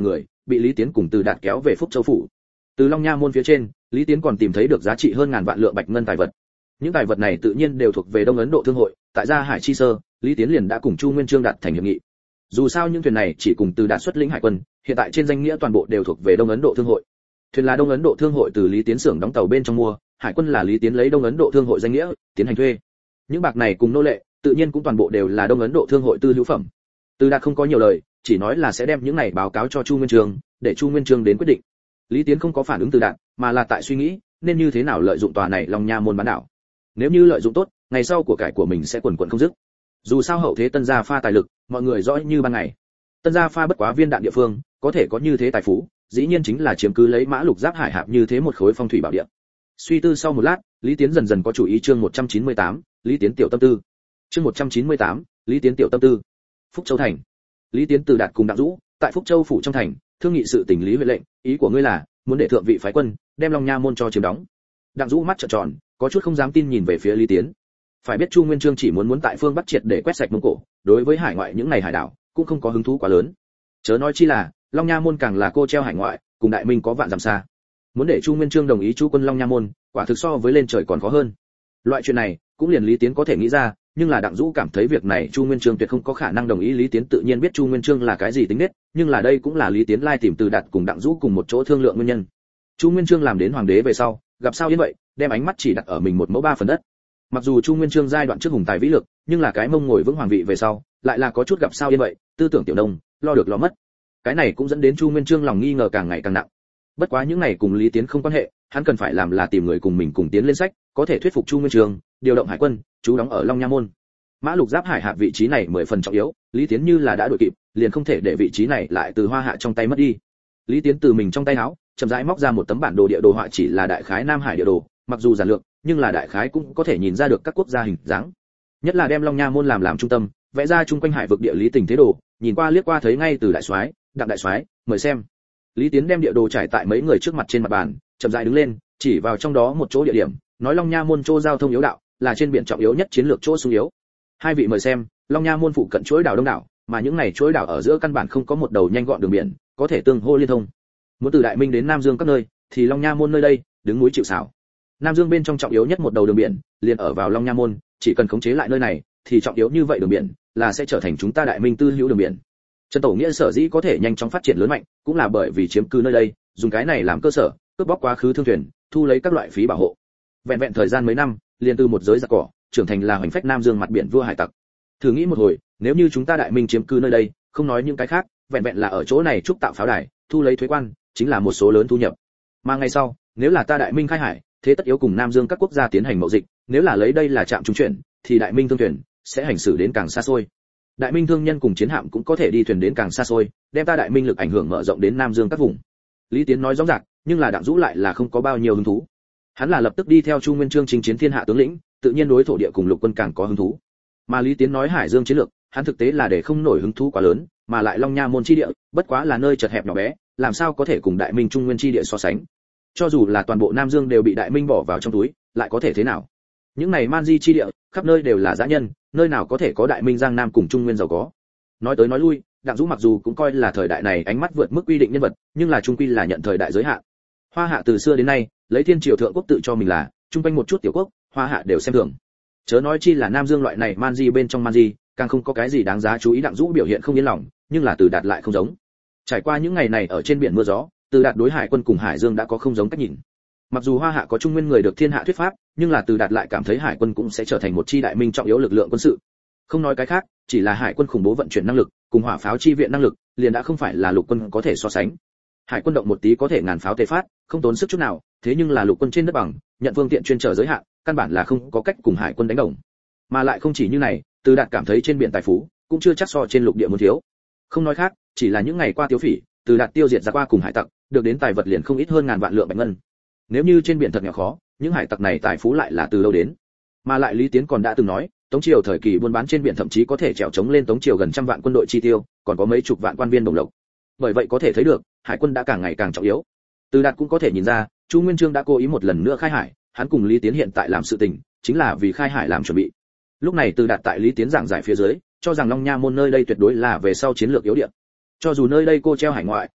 bị Lý Tiến cùng Từ Đạt kéo về Phúc Châu phủ. Từ Long Nha môn phía trên, Lý Tiến còn tìm thấy được giá trị hơn ngàn vạn lượng bạch ngân tài vật. Những tài vật này tự nhiên đều thuộc về Đông Ấn Độ Thương hội, tại Gia Hải chi sơ, Lý Tiến liền đã cùng Chu Nguyên Chương đạt thành hiệp nghị. Dù sao những thuyền này chỉ cùng Từ Đạt xuất lĩnh hải quân, hiện tại trên danh nghĩa toàn bộ đều thuộc về Đông Ấn Độ Thương hội. Thuyền là Đông Ấn Độ Thương hội từ Lý Tiến xưởng đóng tàu bên trong mua, hải quân là Lý Tiến lấy Đông Ấn Độ Thương hội danh nghĩa tiến hành thuê. Những bạc này cùng nô lệ, tự nhiên cũng toàn bộ đều là Đông Ấn Độ Thương hội tư hữu phẩm. Từ Đạt không có nhiều lời, chỉ nói là sẽ đem những này báo cáo cho Chu Nguyên Chương, để Chu Nguyên Chương đến quyết định. Lý Tiến không có phản ứng Từ Đạt, mà là tại suy nghĩ nên như thế nào lợi dụng tòa này Long Nha môn bán đảo. Nếu như lợi dụng tốt, ngày sau của cải của mình sẽ quần quần không dứt. Dù sao hậu thế Tân Gia Pha tài lực, mọi người rõ như ban ngày. Tân Gia Pha bất quá viên đạn địa phương, có thể có như thế tài phú, dĩ nhiên chính là chiếm cứ lấy Mã Lục Giáp Hải Hạp như thế một khối phong thủy bảo địa. Suy tư sau một lát, Lý Tiến dần dần có chủ ý. Chương một trăm chín mươi tám, Lý Tiến tiểu tâm tư. Chương một trăm chín mươi tám, Lý Tiến tiểu tâm tư. Phúc Châu thành. Lý Tiến Từ Đạt cùng Đặng Dũ, tại Phúc Châu phủ trong thành, thương nghị sự tình lý huyện lệnh, ý của ngươi là muốn để thượng vị phái quân, đem Long Nha môn cho chiếm đóng. Đặng Dũ mắt trợn tròn, có chút không dám tin nhìn về phía Lý Tiến. Phải biết Chu Nguyên Chương chỉ muốn muốn tại phương Bắc triệt để quét sạch Mông Cổ, đối với hải ngoại những này hải đảo, cũng không có hứng thú quá lớn. Chớ nói chi là, Long Nha môn càng là cô treo hải ngoại, cùng Đại Minh có vạn dặm xa. Muốn để Chu Nguyên Chương đồng ý chu quân Long Nha môn, quả thực so với lên trời còn khó hơn. Loại chuyện này, cũng liền Lý Tiến có thể nghĩ ra, nhưng là Đặng Dũ cảm thấy việc này Chu Nguyên Chương tuyệt không có khả năng đồng ý. Lý Tiến tự nhiên biết Chu Nguyên Chương là cái gì tính nết, nhưng là đây cũng là Lý Tiến lai tìm Từ Đạt cùng Đặng Dũ cùng một chỗ thương lượng nguyên nhân. Chu Nguyên Chương làm đến hoàng đế về sau, gặp sao yên vậy, đem ánh mắt chỉ đặt ở mình một mẫu ba phần đất. Mặc dù Chu Nguyên Chương giai đoạn trước hùng tài vĩ lực, nhưng là cái mông ngồi vững hoàng vị về sau, lại là có chút gặp sao yên vậy, tư tưởng tiểu nông, lo được lo mất. Cái này cũng dẫn đến Chu Nguyên Chương lòng nghi ngờ càng ngày càng nặng. Bất quá những này cùng Lý Tiến không quan hệ, hắn cần phải làm là tìm người cùng mình cùng tiến lên sách, có thể thuyết phục Chu Nguyên Chương, điều động hải quân, trú đóng ở Long Nha môn. Mã Lục Giáp Hải Hạp vị trí này mười phần trọng yếu, Lý Tiến như là đã đuổi kịp, liền không thể để vị trí này lại từ Hoa Hạ trong tay mất đi. Lý Tiến từ mình trong tay áo, chậm rãi móc ra một tấm bản đồ địa đồ họa, chỉ là đại khái Nam Hải địa đồ, mặc dù giản lược, nhưng là đại khái cũng có thể nhìn ra được các quốc gia hình dáng. Nhất là đem Long Nha môn làm làm trung tâm, vẽ ra chung quanh hải vực địa lý tình thế đồ, nhìn qua liếc qua thấy ngay từ đại soái, Đặng đại soái, mời xem. Lý Tiến đem địa đồ trải tại mấy người trước mặt trên mặt bàn, chậm rãi đứng lên, chỉ vào trong đó một chỗ địa điểm, nói Long Nha môn chỗ giao thông yếu đạo, là trên biển trọng yếu nhất chiến lược chỗ sung yếu. Hai vị mời xem, Long Nha môn phụ cận chuỗi đảo đông đảo, mà những này chuỗi đảo ở giữa căn bản không có một đầu nhanh gọn đường biển, có thể tương hô liên thông. Muốn từ Đại Minh đến Nam Dương các nơi, thì Long Nha môn nơi đây, đứng núi chịu sào. Nam Dương bên trong trọng yếu nhất một đầu đường biển, liền ở vào Long Nha môn, chỉ cần khống chế lại nơi này, thì trọng yếu như vậy đường biển là sẽ trở thành chúng ta Đại Minh tư hữu đường biển. Trần Tổ Nghĩa sở dĩ có thể nhanh chóng phát triển lớn mạnh, cũng là bởi vì chiếm cứ nơi đây, dùng cái này làm cơ sở, cướp bóc quá khứ thương thuyền, thu lấy các loại phí bảo hộ. Vẹn vẹn thời gian mấy năm, liền từ một giới giặc cỏ, trưởng thành là hoành phách Nam Dương mặt biển vua hải tặc. Thử nghĩ một hồi, nếu như chúng ta Đại Minh chiếm cứ nơi đây, không nói những cái khác, vẹn vẹn là ở chỗ này trúc tạo pháo đài, thu lấy thuế quan, chính là một số lớn thu nhập. Mà ngày sau, nếu là ta Đại Minh khai hải, thế tất yếu cùng Nam Dương các quốc gia tiến hành mậu dịch, nếu là lấy đây là trạm trung chuyển, thì Đại Minh thương thuyền sẽ hành xử đến càng xa xôi. Đại Minh thương nhân cùng chiến hạm cũng có thể đi thuyền đến càng xa xôi, đem ta Đại Minh lực ảnh hưởng mở rộng đến Nam Dương các vùng. Lý Tiến nói rõ ràng, nhưng là Đặng Dũ lại là không có bao nhiêu hứng thú. Hắn là lập tức đi theo Chu Nguyên Chương chinh chiến thiên hạ tướng lĩnh, tự nhiên đối thổ địa cùng lục quân càng có hứng thú. Mà Lý Tiến nói Hải Dương chiến lược, hắn thực tế là để không nổi hứng thú quá lớn, mà lại Long Nha môn chi địa, bất quá là nơi chật hẹp nhỏ bé, làm sao có thể cùng Đại Minh Trung Nguyên chi địa so sánh. Cho dù là toàn bộ Nam Dương đều bị Đại Minh bỏ vào trong túi, lại có thể thế nào? Những này man di chi địa, khắp nơi đều là dã nhân, nơi nào có thể có Đại Minh Giang Nam cùng Trung Nguyên giàu có. Nói tới nói lui, Đặng Dũ mặc dù cũng coi là thời đại này ánh mắt vượt mức quy định nhân vật, nhưng là trung quy là nhận thời đại giới hạn. Hoa Hạ từ xưa đến nay, lấy thiên triều thượng quốc tự cho mình là, trung quanh một chút tiểu quốc, Hoa Hạ đều xem thường. Chớ nói chi là Nam Dương loại này man di bên trong man di, càng không có cái gì đáng giá chú ý. Đặng Dũ biểu hiện không yên lòng, nhưng là Từ Đạt lại không giống. Trải qua những ngày này ở trên biển mưa gió, Từ Đạt đối Hải quân cùng Hải Dương đã có không giống cách nhìn. Mặc dù Hoa Hạ có Trung Nguyên người được thiên hạ thuyết pháp, nhưng là Từ Đạt lại cảm thấy Hải quân cũng sẽ trở thành một chi Đại Minh trọng yếu lực lượng quân sự. Không nói cái khác, chỉ là Hải quân khủng bố vận chuyển năng lực, cùng hỏa pháo chi viện năng lực, liền đã không phải là lục quân có thể so sánh. Hải quân động một tí có thể ngàn pháo tề phát, không tốn sức chút nào, thế nhưng là lục quân trên đất bằng, nhận phương tiện chuyên trở giới hạn, căn bản là không có cách cùng Hải quân đánh đồng. Mà lại không chỉ như này, Từ Đạt cảm thấy trên biển tài phú cũng chưa chắc so trên lục địa muốn thiếu. Không nói khác, chỉ là những ngày qua tiêu phỉ, Từ Đạt tiêu diệt ra qua cùng hải tặc, được đến tài vật liền không ít hơn ngàn vạn lượng bạch ngân. Nếu như trên biển thật nghèo khó, những hải tặc này tài phú lại là từ đâu đến? Mà lại Lý Tiến còn đã từng nói, Tống triều thời kỳ buôn bán trên biển thậm chí có thể trèo chống lên Tống triều gần trăm vạn quân đội chi tiêu, còn có mấy chục vạn quan viên đồng lộc. Bởi vậy có thể thấy được, hải quân đã càng ngày càng trọng yếu. Từ Đạt cũng có thể nhìn ra, Chu Nguyên Chương đã cố ý một lần nữa khai hải, hắn cùng Lý Tiến hiện tại làm sự tình, chính là vì khai hải làm chuẩn bị. Lúc này Từ Đạt tại Lý Tiến giảng giải phía dưới, cho rằng Long Nha môn nơi đây tuyệt đối là về sau chiến lược yếu điểm. Cho dù nơi đây cô treo hải ngoại,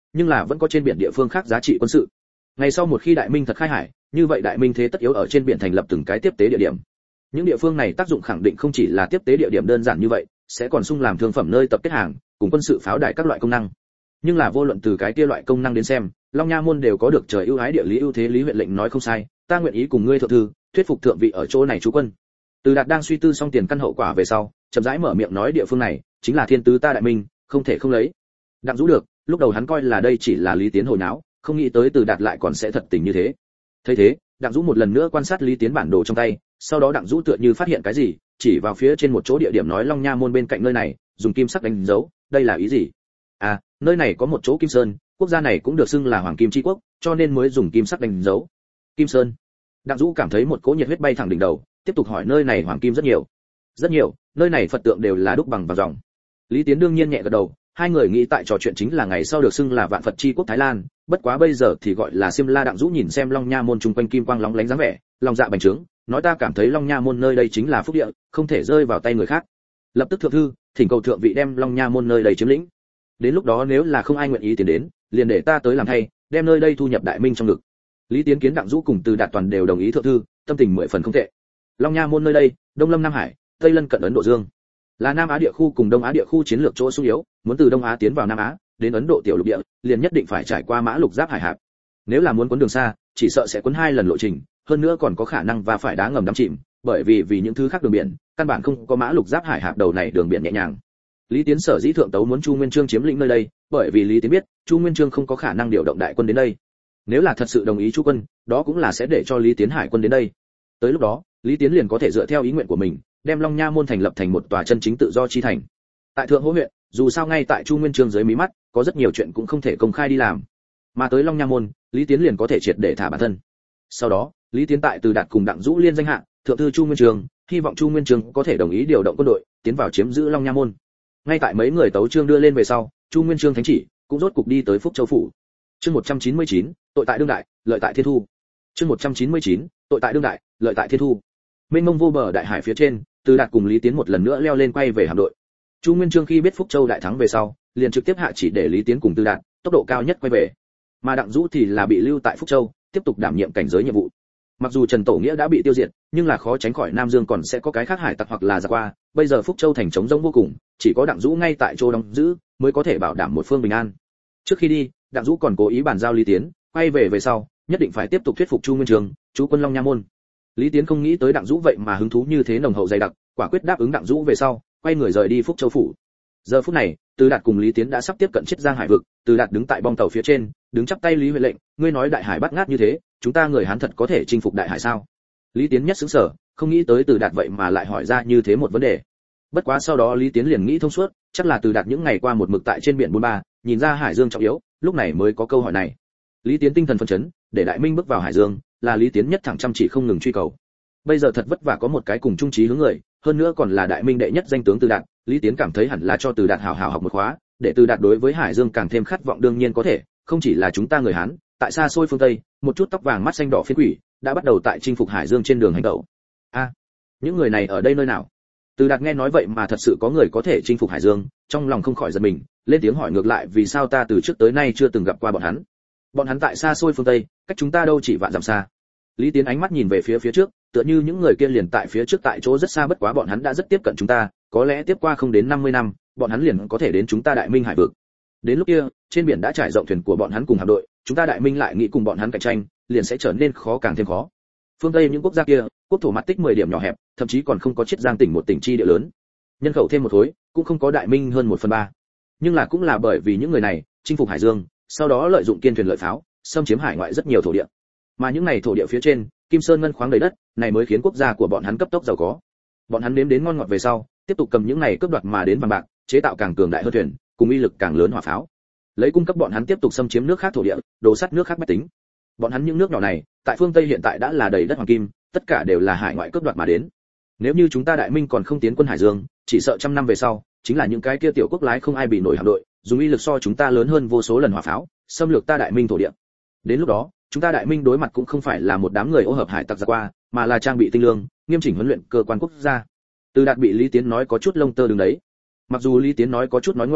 nhưng là vẫn có trên biển địa phương khác giá trị quân sự. Ngày sau một khi Đại Minh thật khai hải, như vậy Đại Minh thế tất yếu ở trên biển thành lập từng cái tiếp tế địa điểm. Những địa phương này tác dụng khẳng định không chỉ là tiếp tế địa điểm đơn giản như vậy, sẽ còn sung làm thương phẩm nơi tập kết hàng, cùng quân sự pháo đài các loại công năng. Nhưng là vô luận từ cái kia loại công năng đến xem, Long Nha môn đều có được trời ưu ái địa lý ưu thế. Lý huyện lệnh nói không sai, ta nguyện ý cùng ngươi thượng thư, thuyết phục thượng vị ở chỗ này trú quân. Từ Đạt đang suy tư xong tiền căn hậu quả về sau, chậm rãi mở miệng nói địa phương này chính là thiên tứ ta Đại Minh, không thể không lấy. Đặng Dũ được, lúc đầu hắn coi là đây chỉ là Lý Tiến hồi náo, không nghĩ tới Từ Đạt lại còn sẽ thật tình như thế. Thấy thế, Đặng Dũ một lần nữa quan sát Lý Tiến bản đồ trong tay, sau đó Đặng Dũ tựa như phát hiện cái gì, chỉ vào phía trên một chỗ địa điểm nói Long Nha môn bên cạnh nơi này, dùng kim sắc đánh dấu, đây là ý gì? À, nơi này có một chỗ Kim Sơn, quốc gia này cũng được xưng là Hoàng Kim Chi Quốc, cho nên mới dùng kim sắc đánh dấu. Kim Sơn. Đặng Dũ cảm thấy một cỗ nhiệt huyết bay thẳng đỉnh đầu, tiếp tục hỏi nơi này hoàng kim rất nhiều. Rất nhiều, nơi này Phật tượng đều là đúc bằng vàng ròng. Lý Tiến đương nhiên nhẹ gật đầu, hai người nghĩ tại trò chuyện chính là ngày sau được xưng là Vạn Phật Chi Quốc Thái Lan, bất quá bây giờ thì gọi là Simla. Đặng Dũ nhìn xem Long Nha môn chung quanh kim quang lóng lánh dáng vẻ, lòng dạ bành trướng, nói ta cảm thấy Long Nha môn nơi đây chính là phúc địa, không thể rơi vào tay người khác. Lập tức thượng thư, thỉnh cầu thượng vị đem Long Nha môn nơi đây chiếm lĩnh. Đến lúc đó nếu là không ai nguyện ý tiến đến, liền để ta tới làm thay, đem nơi đây thu nhập Đại Minh trong lực. Lý Tiến kiến Đặng Dũ cùng Từ Đạt toàn đều đồng ý thượng thư, tâm tình mười phần không tệ. Long Nha môn nơi đây, Đông Lâm Nam Hải, Tây lân cận Ấn Độ Dương, là Nam Á địa khu cùng Đông Á địa khu chiến lược chỗ xung yếu, muốn từ Đông Á tiến vào Nam Á, đến Ấn Độ tiểu lục địa, liền nhất định phải trải qua mã lục giáp hải hạp. Nếu là muốn cuốn đường xa, chỉ sợ sẽ cuốn hai lần lộ trình, hơn nữa còn có khả năng và phải đá ngầm đắm chìm, bởi vì vì những thứ khác đường biển, căn bản không có mã lục giáp hải hạp đầu này đường biển nhẹ nhàng. Lý Tiến sở dĩ thượng tấu muốn Chu Nguyên Chương chiếm lĩnh nơi đây, bởi vì Lý Tiến biết, Chu Nguyên Chương không có khả năng điều động đại quân đến đây. Nếu là thật sự đồng ý Chu quân, đó cũng là sẽ để cho Lý Tiến hải quân đến đây. Tới lúc đó, Lý Tiến liền có thể dựa theo ý nguyện của mình, đem Long Nha môn thành lập thành một tòa chân chính tự do chi thành. Tại Thượng Hỗ huyện, dù sao ngay tại Chu Nguyên Chương dưới mí mắt, có rất nhiều chuyện cũng không thể công khai đi làm. Mà tới Long Nha môn, Lý Tiến liền có thể triệt để thả bản thân. Sau đó, Lý Tiến tại Từ Đạt cùng Đặng Dũ liên danh hạ, thượng thư Chu Nguyên Chương, hy vọng Chu Nguyên Chương có thể đồng ý điều động quân đội, tiến vào chiếm giữ Long Nha môn. Ngay tại mấy người tấu chương đưa lên về sau, Chu Nguyên Chương thánh chỉ cũng rốt cục đi tới Phúc Châu phủ. Chương một trăm chín mươi chín, tội tại đương đại, lợi tại thiên thu. Chương một trăm chín mươi chín, tội tại đương đại, lợi tại thiên thu. Mênh mông vô bờ đại hải phía trên, Từ Đạt cùng Lý Tiến một lần nữa leo lên quay về hạm đội. Chu Nguyên Chương khi biết Phúc Châu đại thắng về sau, liền trực tiếp hạ chỉ để Lý Tiến cùng Từ Đạt tốc độ cao nhất quay về. Mà Đặng Dũ thì là bị lưu tại Phúc Châu, tiếp tục đảm nhiệm cảnh giới nhiệm vụ. Mặc dù Trần Tổ Nghĩa đã bị tiêu diệt, nhưng là khó tránh khỏi Nam Dương còn sẽ có cái khác hải tặc hoặc là giặc qua, bây giờ Phúc Châu thành trống rỗng vô cùng, chỉ có Đặng Dũ ngay tại chỗ đóng giữ, mới có thể bảo đảm một phương bình an. Trước khi đi, Đặng Dũ còn cố ý bàn giao Lý Tiến, quay về về sau, nhất định phải tiếp tục thuyết phục Chu Nguyên Chương, chú quân Long Nha môn. Lý Tiến không nghĩ tới Đặng Dũ vậy mà hứng thú như thế nồng hậu dày đặc, quả quyết đáp ứng Đặng Dũ về sau, quay người rời đi Phúc Châu phủ. Giờ phút này, Từ Đạt cùng Lý Tiến đã sắp tiếp cận Chiết Giang hải vực, Từ Đạt đứng tại bong tàu phía trên, đứng chắp tay Lý huyện lệnh, ngươi nói đại hải bắt ngát như thế, chúng ta người Hán thật có thể chinh phục đại hải sao? Lý Tiến nhất sững sờ, không nghĩ tới Từ Đạt vậy mà lại hỏi ra như thế một vấn đề. Bất quá sau đó Lý Tiến liền nghĩ thông suốt, chắc là Từ Đạt những ngày qua một mực tại trên biển buôn ba, nhìn ra hải dương trọng yếu, lúc này mới có câu hỏi này. Lý Tiến tinh thần phấn chấn, để Đại Minh bước vào hải dương, là Lý Tiến nhất thẳng chăm chỉ không ngừng truy cầu. Bây giờ thật vất vả có một cái cùng chung chí hướng người, hơn nữa còn là Đại Minh đệ nhất danh tướng Từ Đạt, Lý Tiến cảm thấy hẳn là cho Từ Đạt hào hào học một khóa, để Từ Đạt đối với hải dương càng thêm khát vọng. Đương nhiên có thể, không chỉ là chúng ta người Hán, tại xa xôi phương Tây, một chút tóc vàng mắt xanh đỏ phiến quỷ đã bắt đầu tại chinh phục hải dương trên đường hành tẩu. A, à, những người này ở đây nơi nào? Từ Đạt nghe nói vậy mà thật sự có người có thể chinh phục hải dương, trong lòng không khỏi giật mình, lên tiếng hỏi ngược lại, vì sao ta từ trước tới nay chưa từng gặp qua bọn hắn? Bọn hắn tại xa xôi phương Tây, cách chúng ta đâu chỉ vạn dặm xa. Lý Tiến ánh mắt nhìn về phía phía trước, tựa như những người kia liền tại phía trước tại chỗ rất xa, bất quá bọn hắn đã rất tiếp cận chúng ta, có lẽ tiếp qua không đến năm mươi năm, bọn hắn liền có thể đến chúng ta Đại Minh hải vực. Đến lúc kia, trên biển đã trải rộng thuyền của bọn hắn cùng hạm đội, chúng ta Đại Minh lại nghĩ cùng bọn hắn cạnh tranh, liền sẽ trở nên khó càng thêm khó. Phương Tây những quốc gia kia, quốc thổ mặt tích mười điểm nhỏ hẹp, thậm chí còn không có Chiết Giang tỉnh một tỉnh chi địa lớn. Nhân khẩu thêm một khối, cũng không có Đại Minh hơn một phần ba. Nhưng là cũng là bởi vì những người này chinh phục hải dương, sau đó lợi dụng kiên thuyền lợi pháo, xâm chiếm hải ngoại rất nhiều thổ địa. Mà những này thổ địa phía trên, kim sơn ngân khoáng đầy đất, này mới khiến quốc gia của bọn hắn cấp tốc giàu có. Bọn hắn nếm đến ngon ngọt về sau, tiếp tục cầm những này cướp đoạt mà đến vàng bạc, chế tạo càng cường đại hơn thuyền, cùng uy lực càng lớn hỏa pháo. Lấy cung cấp bọn hắn tiếp tục xâm chiếm nước khác thổ địa, đổ sắt nước khác bách tính. Bọn hắn những nước nhỏ này, tại phương Tây hiện tại đã là đầy đất hoàng kim, tất cả đều là hải ngoại cướp đoạt mà đến. Nếu như chúng ta Đại Minh còn không tiến quân hải dương, chỉ sợ trăm năm về sau, chính là những cái kia tiểu quốc lái không ai bị nổi hạm đội, dùng uy lực so chúng ta lớn hơn vô số lần hỏa pháo, xâm lược ta Đại Minh thổ địa. Đến lúc đó, chúng ta Đại Minh đối mặt cũng không phải là một đám người ô hợp hải tặc ra qua, mà là trang bị tinh lương, nghiêm chỉnh huấn luyện cơ quan quốc gia. Từ Đạt bị Lý Tiến nói có chút lông tơ đứng đấy. Mặc dù Lý Tiến nói có chút nói ngoa,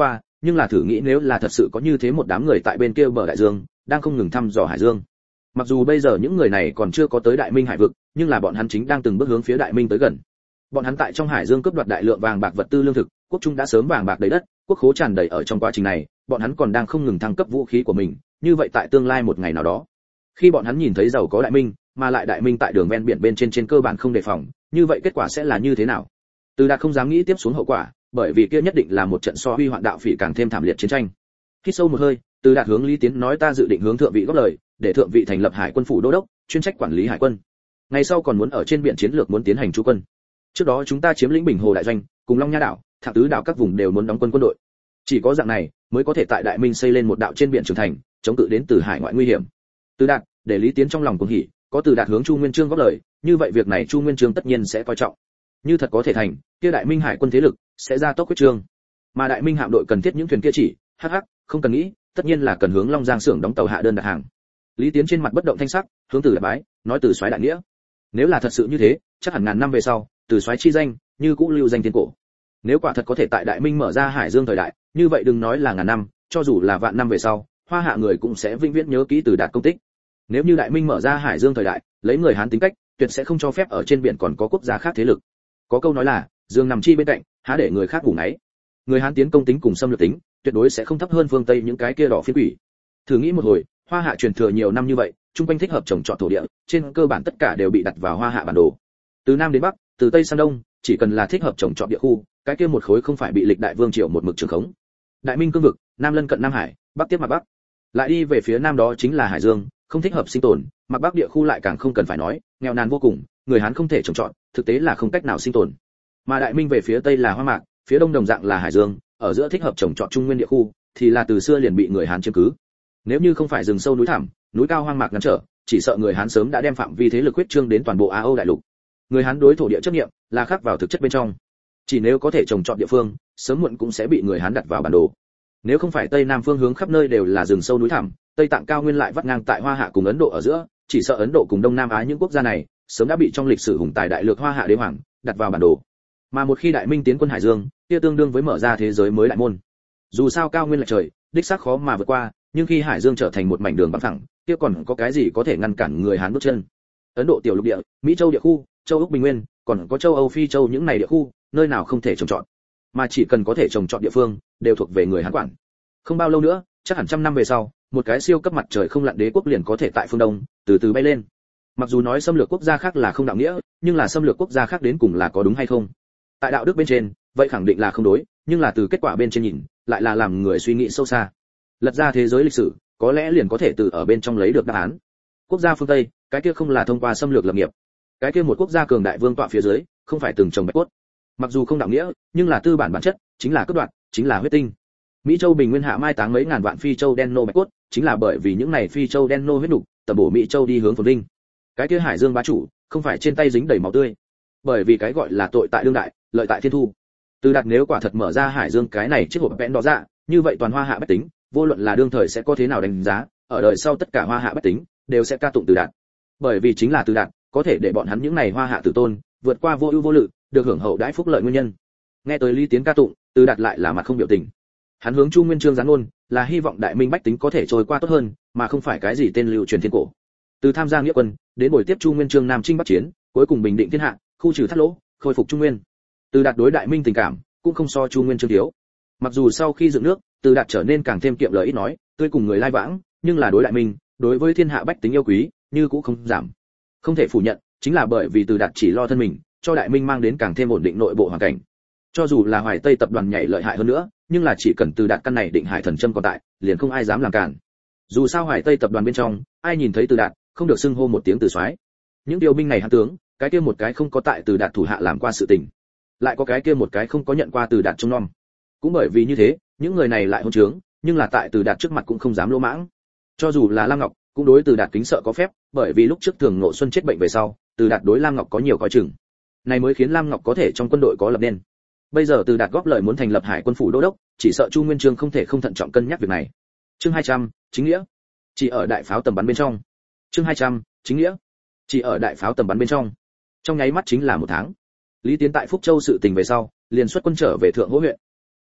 nhưng là thử nghĩ nếu là thật sự có như thế một đám người tại bên kia bờ đại dương đang không ngừng thăm dò hải dương. Mặc dù bây giờ những người này còn chưa có tới đại minh hải vực, nhưng là bọn hắn chính đang từng bước hướng phía đại minh tới gần. Bọn hắn tại trong hải dương cướp đoạt đại lượng vàng bạc vật tư lương thực, quốc trung đã sớm vàng bạc đầy đất, quốc khố tràn đầy. Ở trong quá trình này, bọn hắn còn đang không ngừng thăng cấp vũ khí của mình, như vậy tại tương lai một ngày nào đó, khi bọn hắn nhìn thấy giàu có đại minh, mà lại đại minh tại đường ven biển bên trên trên cơ bản không đề phòng, như vậy kết quả sẽ là như thế nào? Từ Đạt không dám nghĩ tiếp xuống hậu quả, bởi vì kia nhất định là một trận so huy hoạn đạo phỉ càng thêm thảm liệt chiến tranh. Hít sâu một hơi, Từ Đạt hướng Lý Tiến nói ta dự định hướng thượng vị góp lời, để thượng vị thành lập hải quân phủ đô đốc, chuyên trách quản lý hải quân. Ngày sau còn muốn ở trên biển chiến lược muốn tiến hành trú quân. Trước đó chúng ta chiếm lĩnh Bình Hồ đại doanh, cùng Long Nha đảo, Thạng Tứ đảo các vùng đều muốn đóng quân quân đội. Chỉ có dạng này mới có thể tại đại minh xây lên một đạo trên biển trưởng thành, chống cự đến từ hải ngoại nguy hiểm. Từ Đạt, để Lý Tiến trong lòng cuồng hỉ, có Từ Đạt hướng Chu Nguyên Chương góp lời, như vậy việc này Chu Nguyên Chương tất nhiên sẽ coi trọng. Như thật có thể thành, kia đại minh hải quân thế lực sẽ ra tốc quyết trương. Mà đại minh hạm đội cần thiết những thuyền kia chỉ, hắc hắc, không cần nghĩ, tất nhiên là cần hướng Long Giang xưởng đóng tàu hạ đơn đặt hàng. Lý Tiến trên mặt bất động thanh sắc, hướng Từ Đạt bái, nói Từ soái đại nghĩa. Nếu là thật sự như thế, chắc hẳn ngàn năm về sau, Từ soái chi danh như cũ lưu danh thiên cổ. Nếu quả thật có thể tại đại minh mở ra hải dương thời đại, như vậy đừng nói là ngàn năm, cho dù là vạn năm về sau, Hoa Hạ người cũng sẽ vĩnh viễn nhớ kỹ Từ Đạt công tích. Nếu như đại minh mở ra hải dương thời đại, lấy người Hán tính cách, tuyệt sẽ không cho phép ở trên biển còn có quốc gia khác thế lực. Có câu nói là, dương nằm chi bên cạnh, há để người khác ngủ ngáy. Người Hán tiến công tính cùng xâm lược tính, tuyệt đối sẽ không thấp hơn phương Tây những cái kia đỏ phiến quỷ. Thử nghĩ một hồi, Hoa Hạ truyền thừa nhiều năm như vậy, trung quanh thích hợp trồng trọt thổ địa, trên cơ bản tất cả đều bị đặt vào Hoa Hạ bản đồ. Từ Nam đến Bắc, từ Tây sang Đông, chỉ cần là thích hợp trồng trọt địa khu, cái kia một khối không phải bị lịch đại vương triều một mực trường khống. Đại minh cương vực, Nam lân cận Nam Hải, Bắc tiếp mặt Bắc. Lại đi về phía Nam đó chính là Hải Dương, không thích hợp sinh tồn, mặt Bắc địa khu lại càng không cần phải nói, nghèo nàn vô cùng, người Hán không thể trồng trọt, thực tế là không cách nào sinh tồn. Mà Đại Minh về phía Tây là Hoa Mạc, phía Đông đồng dạng là Hải Dương, ở giữa thích hợp trồng trọt trung nguyên địa khu, thì là từ xưa liền bị người Hán chiếm cứ. Nếu như không phải rừng sâu núi thẳm, núi cao hoang mạc ngăn trở, chỉ sợ người Hán sớm đã đem phạm vi thế lực huyết trương đến toàn bộ Á Âu đại lục. Người Hán đối thổ địa chấp niệm là khắc vào thực chất bên trong. Chỉ nếu có thể trồng trọt địa phương, sớm muộn cũng sẽ bị người Hán đặt vào bản đồ. Nếu không phải Tây Nam phương hướng khắp nơi đều là rừng sâu núi thẳm, Tây Tạng cao nguyên lại vắt ngang tại Hoa Hạ cùng Ấn Độ ở giữa, chỉ sợ Ấn Độ cùng Đông Nam Á những quốc gia này sớm đã bị trong lịch sử hùng tài đại lược Hoa Hạ đế hoàng đặt vào bản đồ. Mà một khi Đại Minh tiến quân Hải Dương, kia tương đương với mở ra thế giới mới đại môn. Dù sao cao nguyên lệch trời, đích xác khó mà vượt qua, nhưng khi Hải Dương trở thành một mảnh đường bằng phẳng, kia còn có cái gì có thể ngăn cản người Hán bước chân? Ấn Độ tiểu lục địa, Mỹ châu địa khu, châu Úc bình nguyên, còn có châu Âu Phi châu những này địa khu, nơi nào không thể trồng trọt, mà chỉ cần có thể trồng trọt địa phương, đều thuộc về người Hán quản. Không bao lâu nữa, chắc hẳn trăm năm về sau, một cái siêu cấp mặt trời không lặn đế quốc liền có thể tại phương Đông từ từ bay lên. Mặc dù nói xâm lược quốc gia khác là không đạo nghĩa, nhưng là xâm lược quốc gia khác đến cùng là có đúng hay không? Tại đạo đức bên trên, vậy khẳng định là không đối, nhưng là từ kết quả bên trên nhìn, lại là làm người suy nghĩ sâu xa. Lật ra thế giới lịch sử, có lẽ liền có thể từ ở bên trong lấy được đáp án. Quốc gia phương Tây, cái kia không là thông qua xâm lược lập nghiệp, cái kia một quốc gia cường đại vương tọa phía dưới, không phải từng trồng bạch cốt. Mặc dù không đạo nghĩa, nhưng là tư bản bản chất, chính là cướp đoạt, chính là huyết tinh. Mỹ châu bình nguyên hạ mai táng mấy ngàn vạn phi châu đen nô bạch cốt, chính là bởi vì những này phi châu đen nô huyết nục, tầm bổ Mỹ châu đi hướng phồn vinh. Cái kia Hải Dương bá chủ, không phải trên tay dính đầy máu tươi, bởi vì cái gọi là tội tại đương đại, lợi tại thiên thu. Từ Đạt nếu quả thật mở ra Hải Dương cái này chiếc hộp vẽn đó ra, như vậy toàn Hoa Hạ bách tính, vô luận là đương thời sẽ có thế nào đánh giá, ở đời sau tất cả Hoa Hạ bách tính đều sẽ ca tụng Từ Đạt. Bởi vì chính là Từ Đạt, có thể để bọn hắn những này Hoa Hạ tử tôn, vượt qua vô ưu vô lự, được hưởng hậu đãi phúc lợi nguyên nhân. Nghe tới Lý Tiến ca tụng, Từ Đạt lại là mặt không biểu tình. Hắn hướng Chu Nguyên Chương giáng ngôn, là hy vọng đại minh bách tính có thể trôi qua tốt hơn, mà không phải cái gì tên lưu truyền thiên cổ. Từ tham gia nghĩa quân, đến buổi tiếp Chu Nguyên Chương Nam Chinh Bắc Chiến, cuối cùng bình định thiên hạ, khu trừ thất lỗ, khôi phục Trung Nguyên. Từ Đạt đối đại minh tình cảm cũng không so Chu Nguyên Chương thiếu. Mặc dù sau khi dựng nước, Từ Đạt trở nên càng thêm kiệm lời ít nói, tươi cùng người lai vãng, nhưng là đối đại minh, đối với thiên hạ bách tính yêu quý, như cũ không giảm. Không thể phủ nhận, chính là bởi vì Từ Đạt chỉ lo thân mình, cho đại minh mang đến càng thêm ổn định nội bộ hoàn cảnh. Cho dù là Hoài Tây tập đoàn nhảy lợi hại hơn nữa, nhưng là chỉ cần Từ Đạt căn này định hải thần châm còn tại, liền không ai dám làm cản. Dù sao Hoài Tây tập đoàn bên trong, ai nhìn thấy Từ Đạt, không được xưng hô một tiếng Từ soái. Những điều binh này hãn tướng, cái kia một cái không có tại Từ Đạt thủ hạ làm qua sự tình, lại có cái kia một cái không có nhận qua Từ Đạt trông nom. Cũng bởi vì như thế, những người này lại hôn trướng, nhưng là tại Từ Đạt trước mặt cũng không dám lỗ mãng. Cho dù là Lam Ngọc, cũng đối Từ Đạt kính sợ có phép, bởi vì lúc trước Thường Ngộ Xuân chết bệnh về sau, Từ Đạt đối Lam Ngọc có nhiều coi chừng. Này mới khiến Lam Ngọc có thể trong quân đội có lập nên. Bây giờ Từ Đạt góp lời muốn thành lập Hải quân phủ đô đốc, chỉ sợ Chu Nguyên Chương không thể không thận trọng cân nhắc việc này. Chương hai trăm, chính nghĩa. Chỉ ở đại pháo tầm bắn bên trong. Chương hai trăm, chính nghĩa. Chỉ ở đại pháo tầm bắn bên trong. Trong nháy mắt chính là một tháng. Lý Tiến tại Phúc Châu sự tình về sau, liền xuất quân trở về Thượng Hỗ huyện.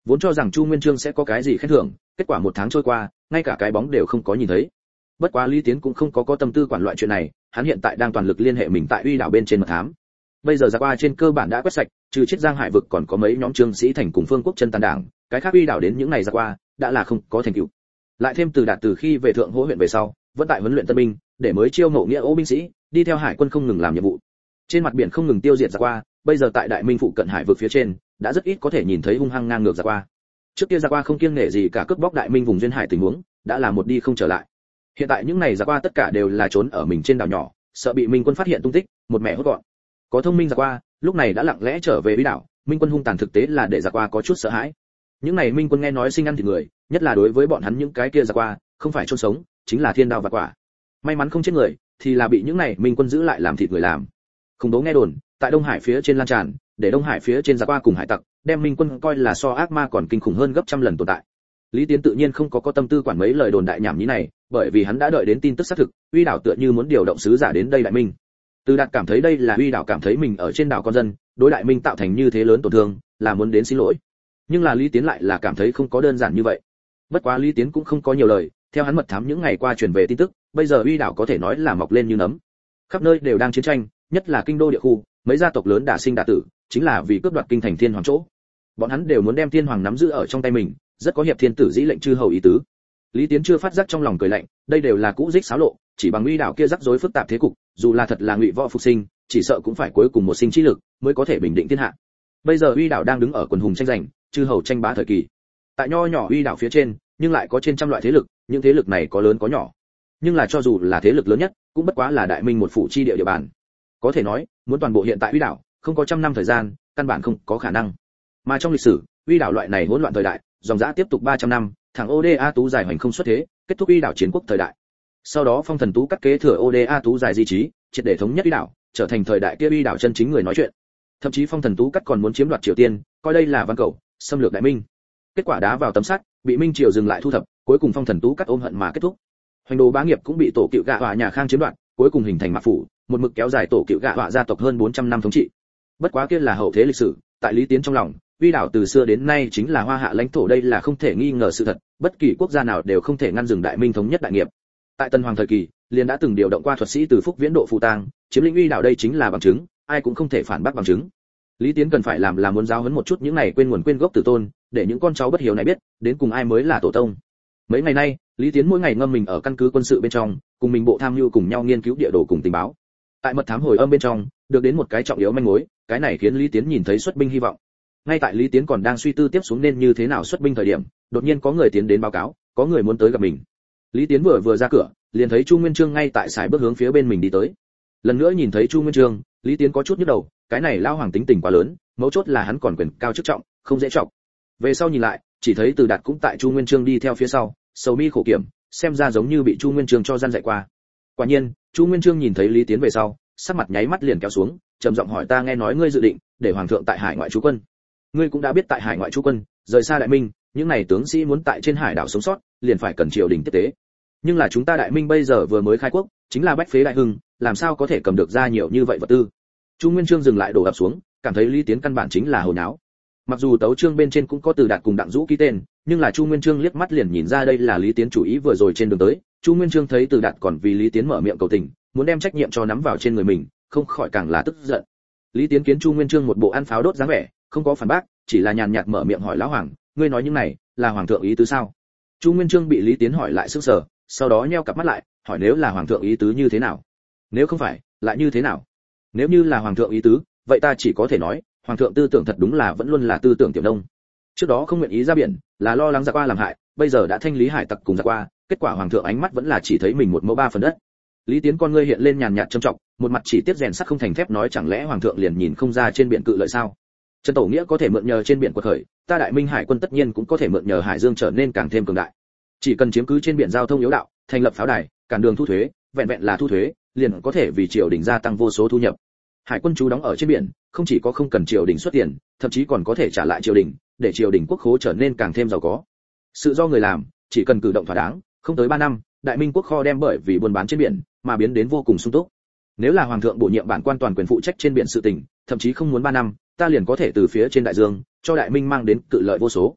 Vốn cho rằng Chu Nguyên Chương sẽ có cái gì khen thưởng, kết quả một tháng trôi qua, ngay cả cái bóng đều không có nhìn thấy. Bất quá Lý Tiến cũng không có có tâm tư quản loại chuyện này, hắn hiện tại đang toàn lực liên hệ mình tại Uy đảo bên trên mật thám. Bây giờ ra qua trên cơ bản đã quét sạch, trừ Chiết Giang Hải vực còn có mấy nhóm Trương Sĩ Thành cùng Phương Quốc chân tàn đảng, cái khác Uy đảo đến những ngày ra qua, đã là không có thành tựu. Lại thêm Từ Đạt từ khi về Thượng Hỗ huyện về sau, vẫn tại huấn luyện tân binh, để mới chiêu mộ nghĩa ố binh sĩ, đi theo hải quân không ngừng làm nhiệm vụ. Trên mặt biển không ngừng tiêu diệt ra qua, bây giờ tại Đại Minh phụ cận hải vực phía trên, đã rất ít có thể nhìn thấy hung hăng ngang ngược ra qua. Trước kia ra qua không kiêng nể gì cả cướp bóc Đại Minh vùng duyên hải tình huống, đã là một đi không trở lại. Hiện tại những này ra qua tất cả đều là trốn ở mình trên đảo nhỏ, sợ bị Minh quân phát hiện tung tích, một mẹ hốt gọn. Có thông minh ra qua, lúc này đã lặng lẽ trở về Uy đảo, Minh quân hung tàn thực tế là để ra qua có chút sợ hãi. Những này Minh quân nghe nói sinh ăn thịt người, nhất là đối với bọn hắn những cái kia ra qua, không phải chôn sống, chính là thiên đao và quả. May mắn không chết người, thì là bị những này Minh quân giữ lại làm thịt người làm. Không đố nghe đồn, tại Đông Hải phía trên lan tràn, để Đông Hải phía trên ra qua cùng hải tặc, đem Minh quân coi là so ác ma còn kinh khủng hơn gấp trăm lần tồn tại. Lý Tiến tự nhiên không có có tâm tư quản mấy lời đồn đại nhảm nhí này, bởi vì hắn đã đợi đến tin tức xác thực, Uy đảo tựa như muốn điều động sứ giả đến đây Đại Minh. Từ Đạt cảm thấy đây là Uy đảo cảm thấy mình ở trên đảo con dân, đối Đại Minh tạo thành như thế lớn tổn thương, là muốn đến xin lỗi. Nhưng là Lý Tiến lại là cảm thấy không có đơn giản như vậy. Bất quá Lý Tiến cũng không có nhiều lời, theo hắn mật thám những ngày qua truyền về tin tức, bây giờ Uy đảo có thể nói là mọc lên như nấm. Khắp nơi đều đang chiến tranh, nhất là kinh đô địa khu, mấy gia tộc lớn đả sinh đả tử, chính là vì cướp đoạt kinh thành Thiên Hoàng chỗ. Bọn hắn đều muốn đem Thiên Hoàng nắm giữ ở trong tay mình, rất có hiệp thiên tử dĩ lệnh chư hầu ý tứ. Lý Tiến chưa phát giác trong lòng cười lạnh, đây đều là cũ dích xáo lộ, chỉ bằng Uy đảo kia rắc rối phức tạp thế cục, dù là thật là ngụy võ phục sinh, chỉ sợ cũng phải cuối cùng một sinh trí lực mới có thể bình định thiên hạ. Bây giờ Uy đảo đang đứng ở quần hùng tranh giành, chư hầu tranh bá thời kỳ. Tại nho nhỏ Uy đảo phía trên, nhưng lại có trên trăm loại thế lực, những thế lực này có lớn có nhỏ. Nhưng là cho dù là thế lực lớn nhất, cũng bất quá là Đại Minh một phủ chi địa địa bàn. Có thể nói, muốn toàn bộ hiện tại Uy đảo, không có trăm năm thời gian, căn bản không có khả năng. Mà trong lịch sử, Uy đảo loại này hỗn loạn thời đại, dòng dã tiếp tục ba trăm năm, thằng ô đê a Tú giải hoành không xuất thế, kết thúc Uy đảo chiến quốc thời đại. Sau đó Phong Thần Tú cắt kế thừa ô đê a Tú giải di trí, triệt để thống nhất Uy đảo, trở thành thời đại kia Uy đảo chân chính người nói chuyện. Thậm chí Phong Thần Tú cắt còn muốn chiếm đoạt Triều Tiên, coi đây là văn cầu, xâm lược Đại Minh. Kết quả đá vào tấm sắt, bị Minh Triều dừng lại thu thập, cuối cùng Phong Thần Tú cắt ôm hận mà kết thúc. Hoành Đồ bá nghiệp cũng bị tổ cựu gạ họa nhà Khang chiếm đoạt, cuối cùng hình thành Mạc phủ, một mực kéo dài tổ cựu gạ họa gia tộc hơn bốn trăm năm thống trị. Bất quá kia là hậu thế lịch sử, tại Lý Tiến trong lòng, Uy đảo từ xưa đến nay chính là hoa hạ lãnh thổ, đây là không thể nghi ngờ sự thật, bất kỳ quốc gia nào đều không thể ngăn dừng Đại Minh thống nhất đại nghiệp. Tại Tân Hoàng thời kỳ, liền đã từng điều động qua thuật sĩ từ Phúc Viễn độ phù tang, chiếm lĩnh Uy đảo, đây chính là bằng chứng, ai cũng không thể phản bác bằng chứng. Lý Tiến cần phải làm là muốn giáo huấn một chút những này quên nguồn quên gốc tử tôn, để những con cháu bất hiếu này biết, đến cùng ai mới là tổ tông. Mấy ngày nay, Lý Tiến mỗi ngày ngâm mình ở căn cứ quân sự bên trong, cùng mình bộ tham mưu cùng nhau nghiên cứu địa đồ cùng tình báo. Tại mật thám hồi âm bên trong, được đến một cái trọng yếu manh mối, cái này khiến Lý Tiến nhìn thấy xuất binh hy vọng. Ngay tại Lý Tiến còn đang suy tư tiếp xuống nên như thế nào xuất binh thời điểm, đột nhiên có người tiến đến báo cáo, có người muốn tới gặp mình. Lý Tiến vừa vừa ra cửa, liền thấy Chu Nguyên Chương ngay tại sải bước hướng phía bên mình đi tới. Lần nữa nhìn thấy Chu Nguyên Chương, Lý Tiến có chút nhức đầu, cái này lao hoàng tính tình quá lớn, mấu chốt là hắn còn quyền cao chức trọng, không dễ trọng. Về sau nhìn lại, chỉ thấy Từ Đạt cũng tại Chu Nguyên Chương đi theo phía sau, sầu mi khổ kiểm, xem ra giống như bị Chu Nguyên Chương cho gian dạy qua. Quả nhiên, Chu Nguyên Chương nhìn thấy Lý Tiến về sau, sắc mặt nháy mắt liền kéo xuống, trầm giọng hỏi, ta nghe nói ngươi dự định để hoàng thượng tại hải ngoại trú quân. Ngươi cũng đã biết tại hải ngoại trú quân, rời xa Đại Minh, những này tướng sĩ muốn tại trên hải đảo sống sót, liền phải cần triều đình tiếp tế. Nhưng là chúng ta Đại Minh bây giờ vừa mới khai quốc, chính là bách phế đại hưng, làm sao có thể cầm được ra nhiều như vậy vật tư. Chu Nguyên Chương dừng lại đổ ập xuống, cảm thấy Lý Tiến căn bản chính là hồ nháo. Mặc dù tấu chương bên trên cũng có Từ Đạt cùng Đặng Dũ ký tên, nhưng là Chu Nguyên Chương liếc mắt liền nhìn ra đây là Lý Tiến chủ ý vừa rồi trên đường tới. Chu Nguyên Chương thấy Từ Đạt còn vì Lý Tiến mở miệng cầu tình, muốn đem trách nhiệm cho nắm vào trên người mình, không khỏi càng là tức giận. Lý Tiến kiến Chu Nguyên Chương một bộ ăn pháo đốt dáng vẻ, không có phản bác, chỉ là nhàn nhạt mở miệng hỏi lão hoàng, ngươi nói những này là hoàng thượng ý tứ sao? Chu Nguyên Chương bị Lý Tiến hỏi lại sững sờ, sau đó nheo cặp mắt lại, hỏi nếu là hoàng thượng ý tứ như thế nào? Nếu không phải, lại như thế nào? Nếu như là hoàng thượng ý tứ, vậy ta chỉ có thể nói, hoàng thượng tư tưởng thật đúng là vẫn luôn là tư tưởng tiểu nông. Trước đó không nguyện ý ra biển, là lo lắng giặc qua làm hại, bây giờ đã thanh lý hải tặc cùng giặc qua, kết quả hoàng thượng ánh mắt vẫn là chỉ thấy mình một mẫu ba phần đất. Lý Tiến con ngươi hiện lên nhàn nhạt trầm trọng, một mặt chỉ tiếp rèn sắt không thành thép nói, chẳng lẽ hoàng thượng liền nhìn không ra trên biển cự lợi sao? Trần Tổ Nghĩa có thể mượn nhờ trên biển quật khởi, ta Đại Minh hải quân tất nhiên cũng có thể mượn nhờ hải dương trở nên càng thêm cường đại. Chỉ cần chiếm cứ trên biển giao thông yếu đạo, thành lập pháo đài, cản đường thu thuế, vẹn vẹn là thu thuế, liền có thể vì triều đình gia tăng vô số thu nhập. Hải quân trú đóng ở trên biển, không chỉ có không cần triều đình xuất tiền, thậm chí còn có thể trả lại triều đình, để triều đình quốc khố trở nên càng thêm giàu có. Sự do người làm, chỉ cần cử động thỏa đáng, không tới ba năm, Đại Minh quốc kho đem bởi vì buôn bán trên biển mà biến đến vô cùng sung túc. Nếu là hoàng thượng bổ nhiệm bản quan toàn quyền phụ trách trên biển sự tình, thậm chí không muốn ba năm, ta liền có thể từ phía trên đại dương cho Đại Minh mang đến cự lợi vô số.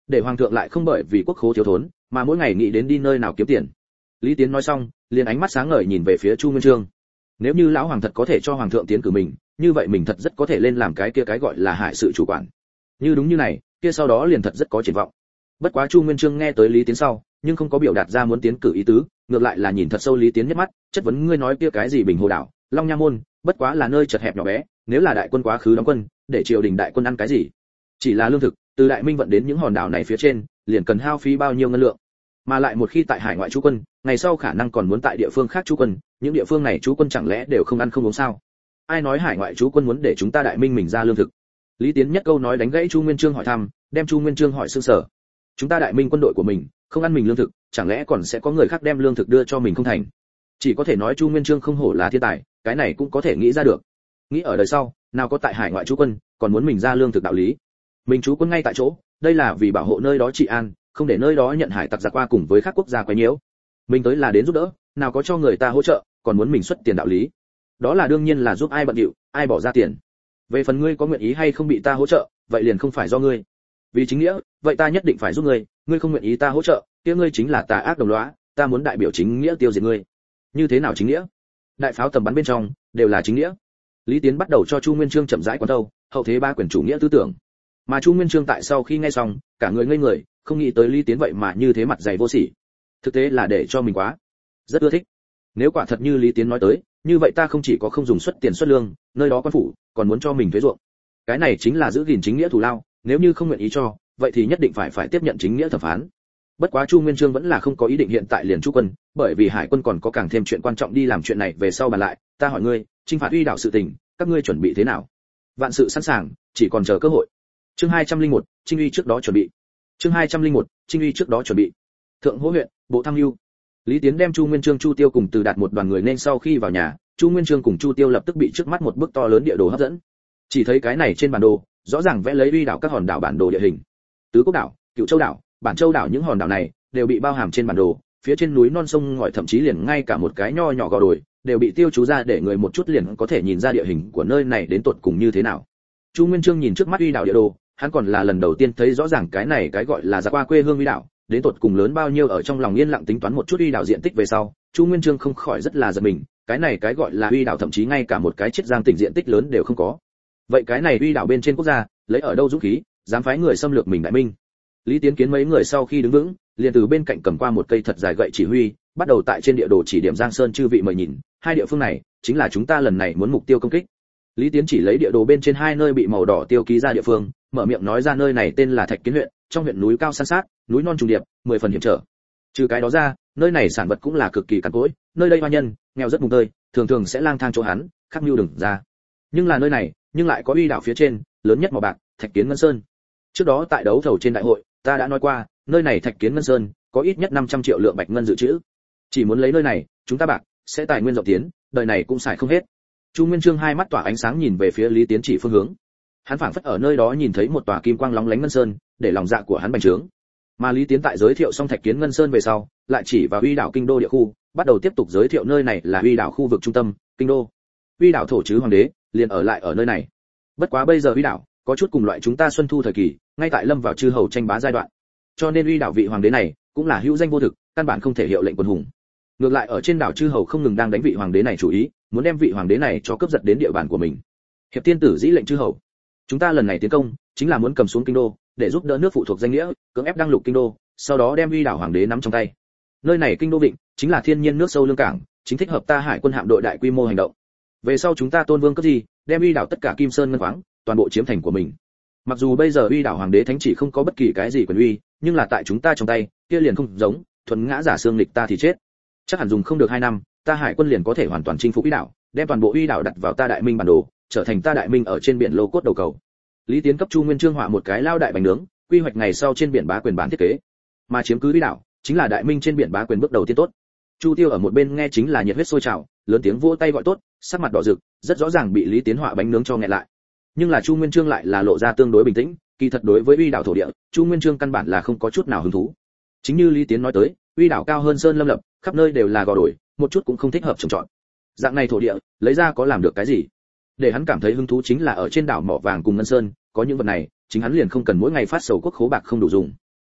để hoàng thượng lại không bởi vì quốc khố thiếu thốn mà mỗi ngày nghĩ đến đi nơi nào kiếm tiền. Lý Tiến nói xong, liền ánh mắt sáng ngời nhìn về phía Chu Nguyên Chương. Nếu như lão hoàng thật có thể cho hoàng thượng tiến cử mình, như vậy mình thật rất có thể lên làm cái kia cái gọi là hải sự chủ quản. Như đúng như này, kia sau đó liền thật rất có triển vọng. Bất quá Chu Nguyên Chương nghe tới Lý Tiến sau, nhưng không có biểu đạt ra muốn tiến cử ý tứ, ngược lại là nhìn thật sâu Lý Tiến nhất mắt, chất vấn ngươi nói kia cái gì Bình Hồ đảo, Long Nha môn, bất quá là nơi chật hẹp nhỏ bé, nếu là đại quân quá khứ đóng quân, để triều đình đại quân ăn cái gì? Chỉ là lương thực, từ Đại Minh vận đến những hòn đảo này phía trên, liền cần hao phí bao nhiêu ngân lượng. Mà lại một khi tại hải ngoại trú quân, ngày sau khả năng còn muốn tại địa phương khác trú quân, những địa phương này trú quân chẳng lẽ đều không ăn không uống sao? Ai nói hải ngoại trú quân muốn để chúng ta Đại Minh mình ra lương thực? Lý Tiến nhất câu nói đánh gãy Chu Nguyên Chương hỏi thăm, đem Chu Nguyên Chương hỏi sương sở. Chúng ta Đại Minh quân đội của mình, không ăn mình lương thực, chẳng lẽ còn sẽ có người khác đem lương thực đưa cho mình không thành? Chỉ có thể nói Chu Nguyên Chương không hổ là thiên tài, cái này cũng có thể nghĩ ra được. Nghĩ ở đời sau, nào có tại hải ngoại trú quân, còn muốn mình ra lương thực đạo lý. Mình trú quân ngay tại chỗ, đây là vì bảo hộ nơi đó trị an, không để nơi đó nhận hải tặc giặc qua cùng với các quốc gia quấy nhiễu. Mình tới là đến giúp đỡ, nào có cho người ta hỗ trợ, còn muốn mình xuất tiền đạo lý. Đó là đương nhiên là giúp ai bận rộn, ai bỏ ra tiền. Về phần ngươi có nguyện ý hay không bị ta hỗ trợ, vậy liền không phải do ngươi. Vì chính nghĩa, vậy ta nhất định phải giúp ngươi, ngươi không nguyện ý ta hỗ trợ, kia ngươi chính là tà ác đồng lõa, ta muốn đại biểu chính nghĩa tiêu diệt ngươi. Như thế nào chính nghĩa? Đại pháo tầm bắn bên trong đều là chính nghĩa. Lý Tiến bắt đầu cho Chu Nguyên Chương chậm rãi quán thâu, hậu thế ba quyền chủ nghĩa tư tưởng. Mà Chu Nguyên Chương tại sau khi nghe xong, cả người ngây người, không nghĩ tới Lý Tiến vậy mà như thế mặt dày vô sỉ. Thực tế là để cho mình quá rất ưa thích. Nếu quả thật như Lý Tiến nói tới, như vậy ta không chỉ có không dùng xuất tiền xuất lương, nơi đó quan phủ còn muốn cho mình thuế ruộng. Cái này chính là giữ gìn chính nghĩa thù lao, nếu như không nguyện ý cho, vậy thì nhất định phải phải tiếp nhận chính nghĩa thẩm phán. Bất quá Chu Nguyên Chương vẫn là không có ý định hiện tại liền trú quân, bởi vì hải quân còn có càng thêm chuyện quan trọng đi làm chuyện này về sau bàn lại. Ta hỏi ngươi, chinh phạt Uy đảo sự tình, các ngươi chuẩn bị thế nào? Vạn sự sẵn sàng, chỉ còn chờ cơ hội. Chương hai trăm lẻ một, Trinh uy trước đó chuẩn bị. Chương hai trăm lẻ một, Trinh uy trước đó chuẩn bị. Thượng Hỗ huyện, Bộ Tham mưu. Lý Tiến đem Chu Nguyên Chương, Chu Tiêu cùng Từ Đạt một đoàn người nên sau khi vào nhà, Chu Nguyên Chương cùng Chu Tiêu lập tức bị trước mắt một bức to lớn địa đồ hấp dẫn. Chỉ thấy cái này trên bản đồ, rõ ràng vẽ lấy Uy đảo các hòn đảo bản đồ địa hình. Tứ Quốc đảo, Cựu Châu đảo, Bản Châu đảo những hòn đảo này đều bị bao hàm trên bản đồ, phía trên núi non sông ngòi thậm chí liền ngay cả một cái nho nhỏ gò đồi đều bị tiêu chú ra để người một chút liền có thể nhìn ra địa hình của nơi này đến tột cùng như thế nào. Chu Nguyên Chương nhìn trước mắt Uy đảo địa đồ, hắn còn là lần đầu tiên thấy rõ ràng cái này cái gọi là ra qua quê hương Uy đảo, đến tột cùng lớn bao nhiêu. Ở trong lòng yên lặng tính toán một chút Uy đảo diện tích về sau, Chu Nguyên Chương không khỏi rất là giật mình, cái này cái gọi là Uy đảo thậm chí ngay cả một cái chiết giang tỉnh diện tích lớn đều không có. Vậy cái này Uy đảo bên trên quốc gia, lấy ở đâu dũng khí, dám phái người xâm lược mình Đại Minh? Lý Tiến kiến mấy người sau khi đứng vững, liền từ bên cạnh cầm qua một cây thật dài gậy chỉ huy, bắt đầu tại trên địa đồ chỉ điểm Giang Sơn chư vị mời nhìn, hai địa phương này chính là chúng ta lần này muốn mục tiêu công kích. Lý Tiến chỉ lấy địa đồ bên trên hai nơi bị màu đỏ tiêu ký ra địa phương, mở miệng nói ra nơi này tên là Thạch Kiến huyện, trong huyện núi cao san sát, núi non trùng điệp, mười phần hiểm trở. Trừ cái đó ra, nơi này sản vật cũng là cực kỳ cằn cỗi, nơi đây hoa nhân nghèo rất mùng tơi, thường thường sẽ lang thang chỗ hắn, khắc mưu đừng ra. Nhưng là nơi này, nhưng lại có Uy đảo phía trên, lớn nhất mỏ bạc, Thạch Kiến Ngân Sơn. Trước đó tại đấu thầu trên đại hội, ta đã nói qua, nơi này Thạch Kiến Ngân Sơn có ít nhất năm trăm triệu lượng bạch ngân dự trữ. Chỉ muốn lấy nơi này, chúng ta bạc sẽ tài nguyên rộng tiến, đời này cũng xài không hết. Chu Nguyên Chương hai mắt tỏa ánh sáng nhìn về phía Lý Tiến chỉ phương hướng. Hắn phảng phất ở nơi đó nhìn thấy một tòa kim quang lóng lánh ngân sơn, để lòng dạ của hắn bành trướng. Mà Lý Tiến tại giới thiệu xong Thạch Kiến Ngân Sơn về sau, lại chỉ vào Uy đảo kinh đô địa khu, bắt đầu tiếp tục giới thiệu nơi này là Uy đảo khu vực trung tâm, kinh đô. Uy đảo thổ chứ hoàng đế, liền ở lại ở nơi này. Bất quá bây giờ Uy đảo có chút cùng loại chúng ta Xuân Thu thời kỳ, ngay tại lâm vào chư hầu tranh bá giai đoạn. Cho nên Uy đảo vị hoàng đế này cũng là hữu danh vô thực, căn bản không thể hiệu lệnh quân hùng. Ngược lại ở trên đảo chư hầu không ngừng đang đánh vị hoàng đế này chủ ý, muốn đem vị hoàng đế này cho cướp giật đến địa bàn của mình. Hiệp tiên tử dĩ lệnh chư hầu, chúng ta lần này tiến công chính là muốn cầm xuống kinh đô, để giúp đỡ nước phụ thuộc danh nghĩa, cưỡng ép đăng lục kinh đô, sau đó đem Uy đảo hoàng đế nắm trong tay. Nơi này kinh đô vịnh chính là thiên nhiên nước sâu lương cảng, chính thích hợp ta hải quân hạm đội đại quy mô hành động. Về sau chúng ta tôn vương cướp gì, đem Uy đảo tất cả kim sơn ngân khoáng, toàn bộ chiếm thành của mình. Mặc dù bây giờ Uy đảo hoàng đế thánh chỉ không có bất kỳ cái gì quyền uy, nhưng là tại chúng ta trong tay, kia liền không giống, thuần ngã giả xương lịch ta thì chết. Chắc hẳn dùng không được hai năm, ta hải quân liền có thể hoàn toàn chinh phục Uy đảo, đem toàn bộ Uy đảo đặt vào ta Đại Minh bản đồ, trở thành ta Đại Minh ở trên biển lô cốt đầu cầu. Lý Tiến cấp Chu Nguyên Chương họa một cái lao đại bánh nướng, quy hoạch ngày sau trên biển bá quyền bán thiết kế. Mà chiếm cứ Uy đảo, chính là Đại Minh trên biển bá quyền bước đầu tiên tốt. Chu Tiêu ở một bên nghe chính là nhiệt huyết sôi trào, lớn tiếng vỗ tay gọi tốt, sắc mặt đỏ rực, rất rõ ràng bị Lý Tiến họa bánh nướng cho nghẹn lại. Nhưng là Chu Nguyên Chương lại là lộ ra tương đối bình tĩnh, kỳ thật đối với Uy đảo thổ địa, Chu Nguyên Chương căn bản là không có chút nào hứng thú. Chính như Lý Tiến nói tới, Uy đảo cao hơn sơn lâm lập, khắp nơi đều là gò đồi, một chút cũng không thích hợp trồng trọt. Dạng này thổ địa, lấy ra có làm được cái gì? Để hắn cảm thấy hứng thú chính là ở trên đảo mỏ vàng cùng ngân sơn, có những vật này, chính hắn liền không cần mỗi ngày phát sầu quốc khố bạc không đủ dùng.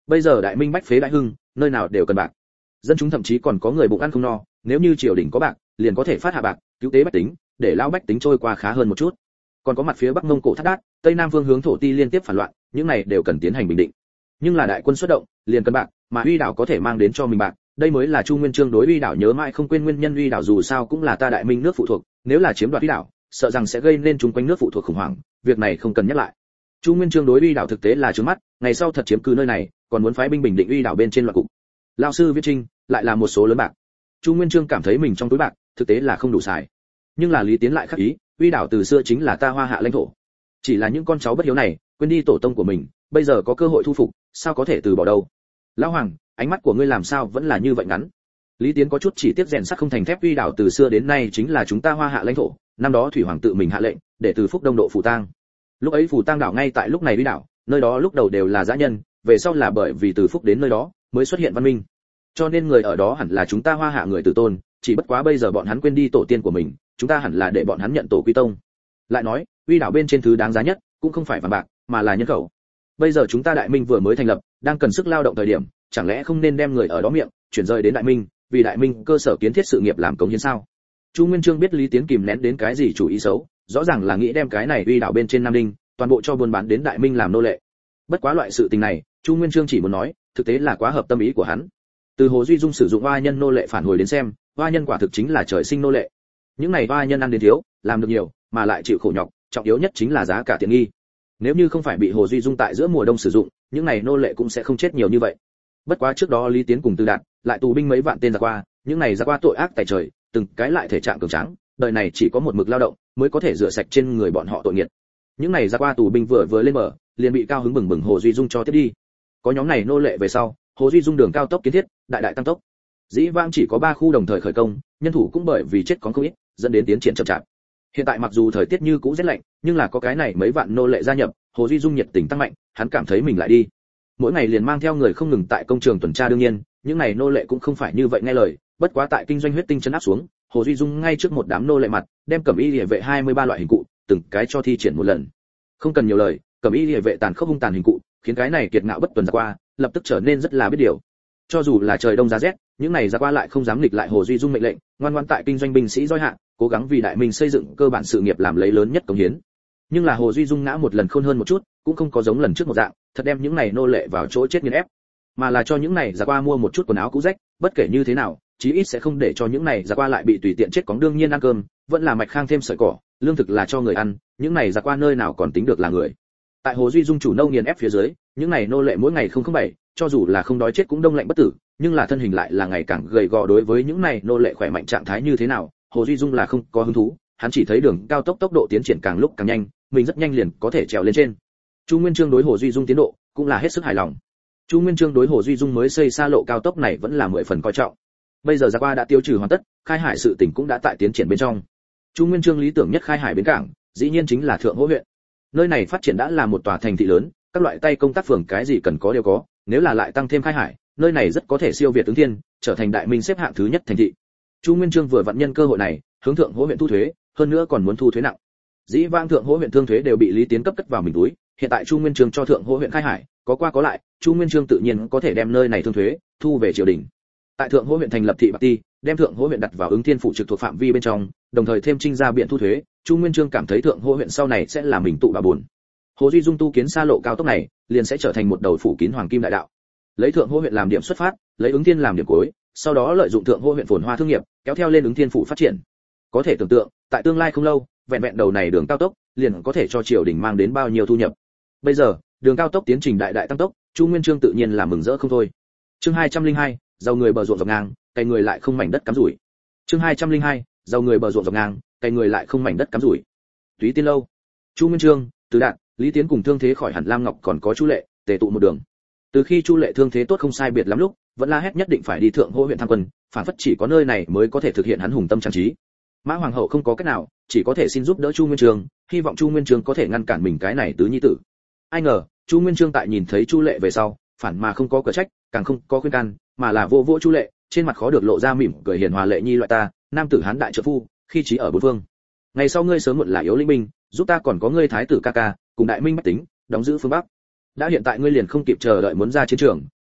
Bây giờ đại minh bách phế đại hưng, nơi nào đều cần bạc. Dân chúng thậm chí còn có người bụng ăn không no, nếu như triều đình có bạc, liền có thể phát hạ bạc, cứu tế bách tính, để lão bách tính trôi qua khá hơn một chút. Còn có mặt phía Bắc Mông Cổ Thát Đát, Tây Nam Vương hướng Thổ Ti liên tiếp phản loạn, những này đều cần tiến hành bình định. Nhưng là đại quân xuất động, liền cần bạc, mà Uy Đảo có thể mang đến cho mình bạc, đây mới là Chu Nguyên Chương đối Uy Đảo nhớ mãi không quên nguyên nhân. Uy Đảo dù sao cũng là ta đại minh nước phụ thuộc, nếu là chiếm đoạt Uy Đảo, sợ rằng sẽ gây nên chung quanh nước phụ thuộc khủng hoảng, việc này không cần nhắc lại. Chu Nguyên Chương đối Uy Đảo thực tế là trướng mắt, ngày sau thật chiếm cứ nơi này, còn muốn phái binh bình định Uy Đảo bên trên loạn cục. Lão sư viết trinh, lại là một số lớn bạc. Chu Nguyên Chương cảm thấy mình trong túi bạc, thực tế là không đủ xài. Nhưng là Lý Tiến lại khác ý, Uy Đảo từ xưa chính là ta Hoa Hạ lãnh thổ. Chỉ là những con cháu bất hiếu này, quên đi tổ tông của mình, bây giờ có cơ hội thu phục, sao có thể từ bỏ đâu. Lão Hoàng, ánh mắt của ngươi làm sao vẫn là như vậy ngắn. Lý Tiến có chút chỉ tiếc rèn sắt không thành thép. Uy Đảo từ xưa đến nay chính là chúng ta Hoa Hạ lãnh thổ, năm đó thủy hoàng tự mình hạ lệnh để từ Phúc Đông độ Phù Tang. Lúc ấy Phù Tang đảo ngay tại lúc này Uy Đảo, nơi đó lúc đầu đều là dã nhân, về sau là bởi vì từ Phúc đến nơi đó mới xuất hiện văn minh, cho nên người ở đó hẳn là chúng ta Hoa Hạ người tử tôn, chỉ bất quá bây giờ bọn hắn quên đi tổ tiên của mình, chúng ta hẳn là để bọn hắn nhận tổ quy tông. Lại nói, Uy Đảo bên trên thứ đáng giá nhất cũng không phải vàng bạc, mà là nhân khẩu. Bây giờ chúng ta đại minh vừa mới thành lập, đang cần sức lao động thời điểm, chẳng lẽ không nên đem người ở đó miệng chuyển rời đến đại minh, vì đại minh cơ sở kiến thiết sự nghiệp làm cống hiến sao? Chu Nguyên Chương biết Lý Tiến kìm nén đến cái gì chủ ý xấu, rõ ràng là nghĩ đem cái này Uy Đảo bên trên Nam Đinh, toàn bộ cho buôn bán đến đại minh làm nô lệ. Bất quá loại sự tình này, Chu Nguyên Chương chỉ muốn nói, thực tế là quá hợp tâm ý của hắn. Từ Hồ Duy Dung sử dụng oa nhân nô lệ phản hồi đến xem, oa nhân quả thực chính là trời sinh nô lệ. Những này oa nhân ăn đến thiếu, làm được nhiều, mà lại chịu khổ nhọc, trọng yếu nhất chính là giá cả tiện nghi. Nếu như không phải bị Hồ Duy Dung tại giữa mùa đông sử dụng, những này nô lệ cũng sẽ không chết nhiều như vậy. Bất quá trước đó Lý Tiến cùng Từ Đạt lại tù binh mấy vạn tên giặc qua, những này giặc qua tội ác tày trời, từng cái lại thể trạng cường tráng, đời này chỉ có một mực lao động mới có thể rửa sạch trên người bọn họ tội nghiệt. Những này giặc qua tù binh vừa vừa lên bờ, liền bị cao hứng bừng bừng Hồ Duy Dung cho tiếp đi. Có nhóm này nô lệ về sau, Hồ Duy Dung đường cao tốc kiến thiết, đại đại tăng tốc. Dĩ vãng chỉ có ba khu đồng thời khởi công, nhân thủ cũng bởi vì chết có không ít, dẫn đến tiến triển chậm chạp. Hiện tại mặc dù thời tiết như cũ rét lạnh, nhưng là có cái này mấy vạn nô lệ gia nhập, Hồ Duy Dung nhiệt tình tăng mạnh, hắn cảm thấy mình lại đi. Mỗi ngày liền mang theo người không ngừng tại công trường tuần tra. Đương nhiên, những này nô lệ cũng không phải như vậy nghe lời, bất quá tại kinh doanh huyết tinh chấn áp xuống, Hồ Duy Dung ngay trước một đám nô lệ mặt, đem cẩm y liề vệ hai mươi ba loại hình cụ, từng cái cho thi triển một lần. Không cần nhiều lời, cẩm y liề vệ tàn khốc hung tàn hình cụ, khiến cái này kiệt ngạo bất tuần ra qua, lập tức trở nên rất là biết điều. Cho dù là trời đông giá rét, những này ra qua lại không dám nghịch lại Hồ Duy Dung mệnh lệnh, ngoan ngoãn tại kinh doanh binh sĩ dõi hạ, cố gắng vì đại minh xây dựng cơ bản sự nghiệp làm lấy lớn nhất công hiến. Nhưng là Hồ Duy Dung ngã một lần khôn hơn một chút, cũng không có giống lần trước một dạng, thật đem những này nô lệ vào chỗ chết nghiền ép, mà là cho những này ra qua mua một chút quần áo cũ rách, bất kể như thế nào, chí ít sẽ không để cho những này ra qua lại bị tùy tiện chết cóng. Đương nhiên ăn cơm, vẫn là mạch khang thêm sợi cỏ, lương thực là cho người ăn, những này ra qua nơi nào còn tính được là người. Tại Hồ Duy Dung chủ nâu nghiền ép phía dưới, những này nô lệ mỗi ngày không không bảy, cho dù là không đói chết cũng đông lạnh bất tử, nhưng là thân hình lại là ngày càng gầy gò. Đối với những này nô lệ khỏe mạnh trạng thái như thế nào, Hồ Duy Dung là không có hứng thú, hắn chỉ thấy đường cao tốc tốc độ tiến triển càng lúc càng nhanh, mình rất nhanh liền có thể trèo lên trên. Chu Nguyên Chương đối Hồ Duy Dung tiến độ cũng là hết sức hài lòng. Chu Nguyên Chương đối Hồ Duy Dung mới xây xa lộ cao tốc này vẫn là mười phần coi trọng. Bây giờ ra qua đã tiêu trừ hoàn tất, khai hải sự tỉnh cũng đã tại tiến triển bên trong. Chu Nguyên Chương lý tưởng nhất khai hải bến cảng, dĩ nhiên chính là Thượng Hỗ huyện. Nơi này phát triển đã là một tòa thành thị lớn, các loại tay công tác phường cái gì cần có đều có, nếu là lại tăng thêm khai hải, nơi này rất có thể siêu việt Ứng Thiên, trở thành đại minh xếp hạng thứ nhất thành thị. Chu Nguyên Chương vừa vặn nhân cơ hội này, hướng Thượng Hỗ huyện thu thuế, hơn nữa còn muốn thu thuế nặng. Dĩ vãng Thượng Hỗ huyện thương thuế đều bị Lý Tiến cấp cất vào mình túi, hiện tại Chu Nguyên Chương cho Thượng Hỗ huyện khai hải, có qua có lại, Chu Nguyên Chương tự nhiên có thể đem nơi này thương thuế thu về triều đình. Tại Thượng Hỗ huyện thành lập thị bạc ti, đem Thượng Hỗ huyện đặt vào Ứng Thiên phủ trực thuộc phạm vi bên trong, đồng thời thêm trinh ra biện thu thuế, Chu Nguyên Chương cảm thấy Thượng Hỗ huyện sau này sẽ là mình tụ bà buồn. Hồ Duy Dung tu kiến xa lộ cao tốc này, liền sẽ trở thành một đầu phủ kín hoàng kim đại đạo. Lấy Thượng Hỗ huyện làm điểm xuất phát, lấy Ứng Thiên làm điểm cuối, sau đó lợi dụng Thượng Hỗ huyện phồn hoa thương nghiệp, kéo theo lên Ứng Thiên phủ phát triển. Có thể tưởng tượng, tại tương lai không lâu, vẹn vẹn đầu này đường cao tốc, liền có thể cho triều đình mang đến bao nhiêu thu nhập. Bây giờ, đường cao tốc tiến trình đại đại tăng tốc, Chu Nguyên Chương tự nhiên là mừng rỡ không thôi. Chương hai trăm linh hai, giàu người bờ ruộng dọc ngang, cày người lại không mảnh đất cắm rủi. Chương hai trăm linh hai, giàu người bờ ruộng dọc ngang, cày người lại không mảnh đất cắm rủi. Túy Tiên lâu. Chu Nguyên Chương, Từ Đạt, Lý Tiến cùng thương thế khỏi hẳn Lam Ngọc còn có Chu Lệ, tề tụ một đường. Từ khi Chu Lệ thương thế tốt không sai biệt lắm lúc, vẫn la hét nhất định phải đi Thượng Hỗ huyện tham quân, phản phất chỉ có nơi này mới có thể thực hiện hắn hùng tâm trang trí. Mã Hoàng hậu không có cách nào, chỉ có thể xin giúp đỡ Chu Nguyên Chương, hy vọng Chu Nguyên Chương có thể ngăn cản mình cái này tứ nhi tử. Ai ngờ, Chu Nguyên Chương tại nhìn thấy Chu Lệ về sau, phản mà không có cở trách, càng không có khuyên can, mà là vô vỗ Chu Lệ, trên mặt khó được lộ ra mỉm cười hiền hòa. Lệ nhi loại ta, nam tử hán đại trợ phu, khi trí ở bốn phương. Ngày sau ngươi sớm muộn là yếu linh binh, giúp ta còn có ngươi thái tử ca ca, cùng đại minh bách tính, đóng giữ phương Bắc. Đã hiện tại ngươi liền không kịp chờ đợi muốn ra chiến trường,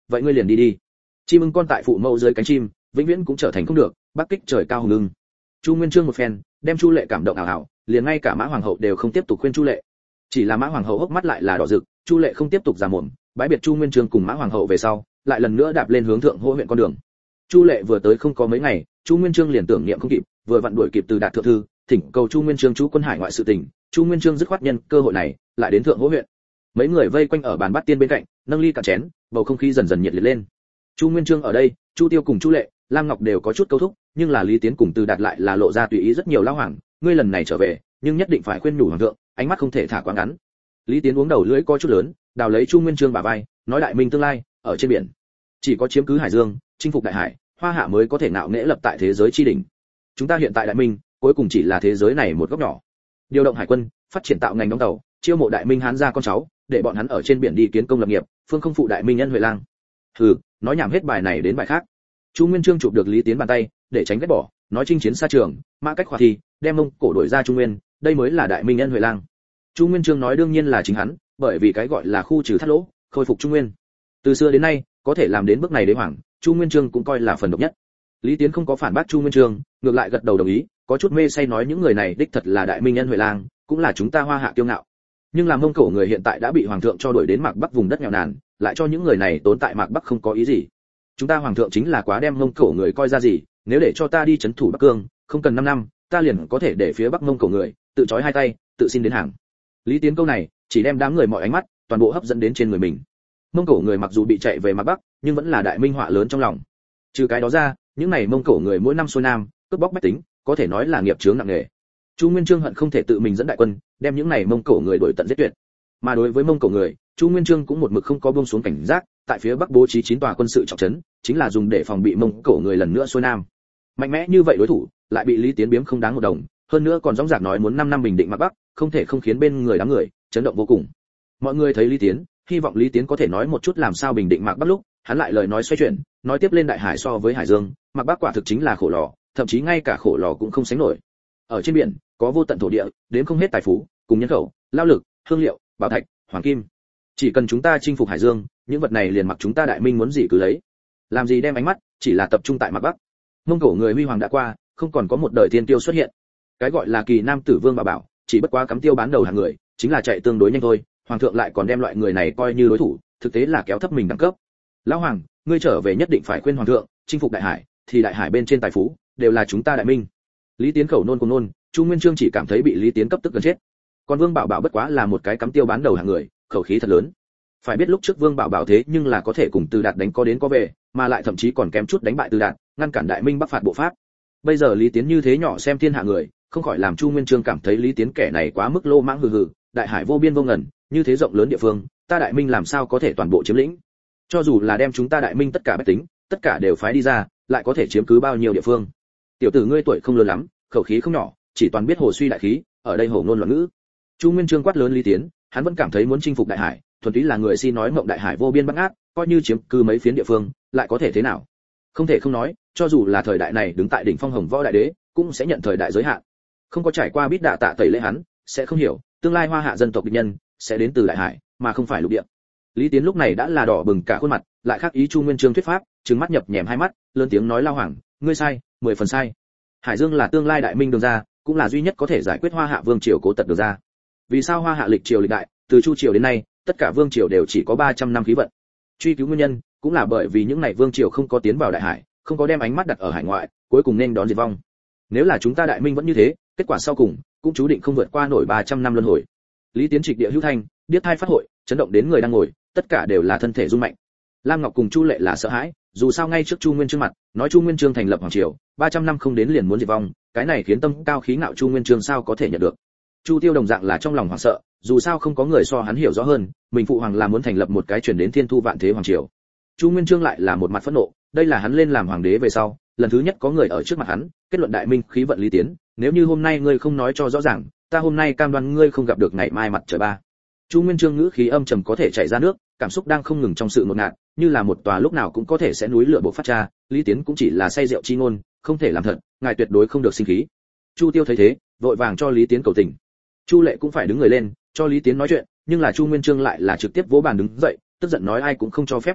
vậy ngươi liền đi đi. Chim ưng con tại phụ mẫu dưới cánh chim, vĩnh viễn cũng trở thành không được, bắc kích trời cao hùng ưng. Chu Nguyên Chương một phen, đem Chu Lệ cảm động ảo ảo, liền ngay cả Mã Hoàng hậu đều không tiếp tục khuyên Chu Lệ. Chỉ là Mã Hoàng hậu hốc mắt lại là đỏ rực, Chu Lệ không tiếp tục giả mồm, bái biệt Chu Nguyên Chương cùng Mã Hoàng hậu về sau, lại lần nữa đạp lên hướng thượng hỗ huyện con đường. Chu Lệ vừa tới không có mấy ngày, Chu Nguyên Chương liền tưởng niệm không kịp, vừa vặn đuổi kịp từ đạt thượng thư, thỉnh cầu Chu Nguyên Chương chú quân hải ngoại sự tình, Chu Nguyên Chương dứt khoát nhân cơ hội này, lại đến thượng hỗ huyện. Mấy người vây quanh ở bàn bát tiên bên cạnh, nâng ly cạn chén, bầu không khí dần dần nhiệt liệt lên. Chu Nguyên Chương ở đây, Chu Tiêu cùng Chu Lệ, Lam Ngọc đều có chút câu thúc, nhưng là Lý Tiến cùng Từ Đạt lại là lộ ra tùy ý rất nhiều. Lão hoàng, ngươi lần này trở về, nhưng nhất định phải khuyên nhủ hoàng thượng, ánh mắt không thể thả quá ngắn. Lý Tiến uống đầu lưỡi có chút lớn, đào lấy Chu Nguyên Chương bả vai, nói đại minh tương lai, ở trên biển, chỉ có chiếm cứ Hải Dương, chinh phục đại hải, Hoa Hạ mới có thể ngạo nghễ lập tại thế giới chi đỉnh. Chúng ta hiện tại đại minh, cuối cùng chỉ là thế giới này một góc nhỏ. Điều động hải quân, phát triển tạo ngành đóng tàu, chiêu mộ đại minh hán gia con cháu, để bọn hắn ở trên biển đi kiến công lập nghiệp, phương không phụ đại minh nhân Huệ Lang. Hừ, nói nhảm hết bài này đến bài khác. Chu Nguyên Chương chụp được Lý Tiến bàn tay, để tránh ghét bỏ, nói chinh chiến xa trường, mã cách khỏa thi, đem Mông Cổ đổi ra Trung Nguyên, đây mới là đại minh nhân Huệ Lang. Chu Nguyên Chương nói đương nhiên là chính hắn, bởi vì cái gọi là khu trừ thắt lỗ, khôi phục Trung Nguyên. Từ xưa đến nay, có thể làm đến bước này đế hoàng, Chu Nguyên Chương cũng coi là phần độc nhất. Lý Tiến không có phản bác Chu Nguyên Chương, ngược lại gật đầu đồng ý, có chút mê say nói những người này đích thật là đại minh nhân Huệ Lang, cũng là chúng ta Hoa Hạ kiêu ngạo. Nhưng làm Mông Cổ người hiện tại đã bị hoàng thượng cho đuổi đến Mạc Bắc vùng đất nghèo nàn, lại cho những người này tốn tại Mạc Bắc không có ý gì. Chúng ta hoàng thượng chính là quá đem Mông Cổ người coi ra gì, nếu để cho ta đi trấn thủ Bắc Cương, không cần năm năm, ta liền có thể để phía Bắc Mông Cổ người tự chói hai tay, tự xin đến hàng. Lý Tiến câu này, chỉ đem đám người mọi ánh mắt toàn bộ hấp dẫn đến trên người mình. Mông Cổ người mặc dù bị chạy về Mạc Bắc, nhưng vẫn là đại minh họa lớn trong lòng. Trừ cái đó ra, những này Mông Cổ người mỗi năm xuôi nam, cướp bóc bách tính, có thể nói là nghiệp chướng nặng nề. Chu Nguyên Chương hận không thể tự mình dẫn đại quân, đem những này Mông Cổ người đuổi tận giết tuyệt. Mà đối với Mông Cổ người, Chu Nguyên Chương cũng một mực không có buông xuống cảnh giác, tại phía Bắc bố trí chín tòa quân sự trọng trấn, chính là dùng để phòng bị Mông Cổ người lần nữa xuôi nam. Mạnh mẽ như vậy đối thủ, lại bị Lý Tiến biếm không đáng một đồng, hơn nữa còn dõng dạc nói muốn năm năm bình định Mạc Bắc, không thể không khiến bên người đám người chấn động vô cùng. Mọi người thấy Lý Tiến, hy vọng Lý Tiến có thể nói một chút làm sao bình định Mạc Bắc lúc, hắn lại lời nói xoay chuyển, nói tiếp lên đại hải so với Hải Dương, Mạc Bắc quả thực chính là khổ lò, thậm chí ngay cả khổ lò cũng không sánh nổi. Ở trên biển, có vô tận thổ địa, đến không hết tài phú, cùng nhân khẩu, lao lực, hương liệu, bảo thạch, hoàng kim. Chỉ cần chúng ta chinh phục Hải Dương, những vật này liền mặc chúng ta đại minh muốn gì cứ lấy. Làm gì đem ánh mắt, chỉ là tập trung tại Mạc Bắc. Mông Cổ người huy hoàng đã qua, không còn có một đời thiên tiêu xuất hiện. Cái gọi là kỳ nam tử vương bà bảo, chỉ bất quá cắm tiêu bán đầu hàng người, chính là chạy tương đối nhanh thôi, hoàng thượng lại còn đem loại người này coi như đối thủ, thực tế là kéo thấp mình đẳng cấp. Lão hoàng, ngươi trở về nhất định phải khuyên hoàng thượng, chinh phục đại hải, thì đại hải bên trên tài phú đều là chúng ta đại minh. Lý Tiến khẩu nôn cùng nôn, Chu Nguyên Chương chỉ cảm thấy bị Lý Tiến cấp tức gần chết. Còn Vương Bảo Bảo bất quá là một cái cắm tiêu bán đầu hàng người, khẩu khí thật lớn. Phải biết lúc trước Vương Bảo Bảo thế nhưng là có thể cùng Từ Đạt đánh có đến có về, mà lại thậm chí còn kém chút đánh bại Từ Đạt, ngăn cản đại minh bắc phạt bộ pháp. Bây giờ Lý Tiến như thế nhỏ xem thiên hạ người, không khỏi làm Chu Nguyên Chương cảm thấy Lý Tiến kẻ này quá mức lô mãng hừ hừ, đại hải vô biên vô ngần, như thế rộng lớn địa phương, ta đại minh làm sao có thể toàn bộ chiếm lĩnh? Cho dù là đem chúng ta đại minh tất cả bách tính, tất cả đều phái đi ra, lại có thể chiếm cứ bao nhiêu địa phương? Tiểu tử ngươi tuổi không lớn lắm, khẩu khí không nhỏ, chỉ toàn biết hồ suy đại khí, ở đây hổ ngôn loạn ngữ. Chu Nguyên Chương quát lớn Lý Tiến, hắn vẫn cảm thấy muốn chinh phục đại hải, thuần túy là người si nói mộng đại hải vô biên bát ngát, coi như chiếm cứ mấy phiến địa phương, lại có thể thế nào? Không thể không nói, cho dù là thời đại này đứng tại đỉnh phong hồng võ đại đế, cũng sẽ nhận thời đại giới hạn. Không có trải qua biết đạ tạ tẩy lễ hắn, sẽ không hiểu, tương lai Hoa Hạ dân tộc địch nhân sẽ đến từ đại hải, mà không phải lục địa. Lý Tiến lúc này đã là đỏ bừng cả khuôn mặt, lại khác ý Chu Nguyên Chương thuyết pháp, trừng mắt nhập nhèm hai mắt, lớn tiếng nói lao hoàng, ngươi sai, mười phần sai. Hải Dương là tương lai đại minh đường ra, cũng là duy nhất có thể giải quyết Hoa Hạ vương triều cố tật đường ra. Vì sao Hoa Hạ lịch triều lịch đại, từ Chu triều đến nay, tất cả vương triều đều chỉ có ba trăm năm khí vận. Truy cứu nguyên nhân, cũng là bởi vì những này vương triều không có tiến vào đại hải, không có đem ánh mắt đặt ở hải ngoại, cuối cùng nên đón diệt vong. Nếu là chúng ta đại minh vẫn như thế, kết quả sau cùng cũng chú định không vượt qua nổi ba trăm năm luân hồi. Lý Tiến trịch địa hữu thanh, điếc thai phát hội, chấn động đến người đang ngồi, tất cả đều là thân thể rung mạnh. Lam Ngọc cùng Chu Lệ là sợ hãi, dù sao ngay trước Chu Nguyên Chương mặt, nói Chu Nguyên Chương thành lập hoàng triều, ba trăm năm không đến liền muốn diệt vong, cái này khiến tâm cao khí ngạo Chu Nguyên Chương sao có thể nhận được. Chu Tiêu đồng dạng là trong lòng hoảng sợ, dù sao không có người so hắn hiểu rõ hơn, mình phụ hoàng là muốn thành lập một cái truyền đến thiên thu vạn thế hoàng triều. Chu Nguyên Chương lại là một mặt phẫn nộ, đây là hắn lên làm hoàng đế về sau, lần thứ nhất có người ở trước mặt hắn, kết luận đại minh khí vận Lý Tiến, nếu như hôm nay ngươi không nói cho rõ ràng, ta hôm nay cam đoan ngươi không gặp được ngày mai mặt trời ba. Chu Nguyên Chương ngữ khí âm trầm có thể chảy ra nước, cảm xúc đang không ngừng trong sự ngột ngạt, như là một tòa lúc nào cũng có thể sẽ núi lửa bộc phát ra, Lý Tiến cũng chỉ là say rượu chi ngôn, không thể làm thật, ngài tuyệt đối không được sinh khí. Chu Tiêu thấy thế, vội vàng cho Lý Tiến cầu tình. Chu Lệ cũng phải đứng người lên, cho Lý Tiến nói chuyện, nhưng là Chu Nguyên Chương lại là trực tiếp vỗ bàn đứng dậy, tức giận nói ai cũng không cho phép nói chuyện,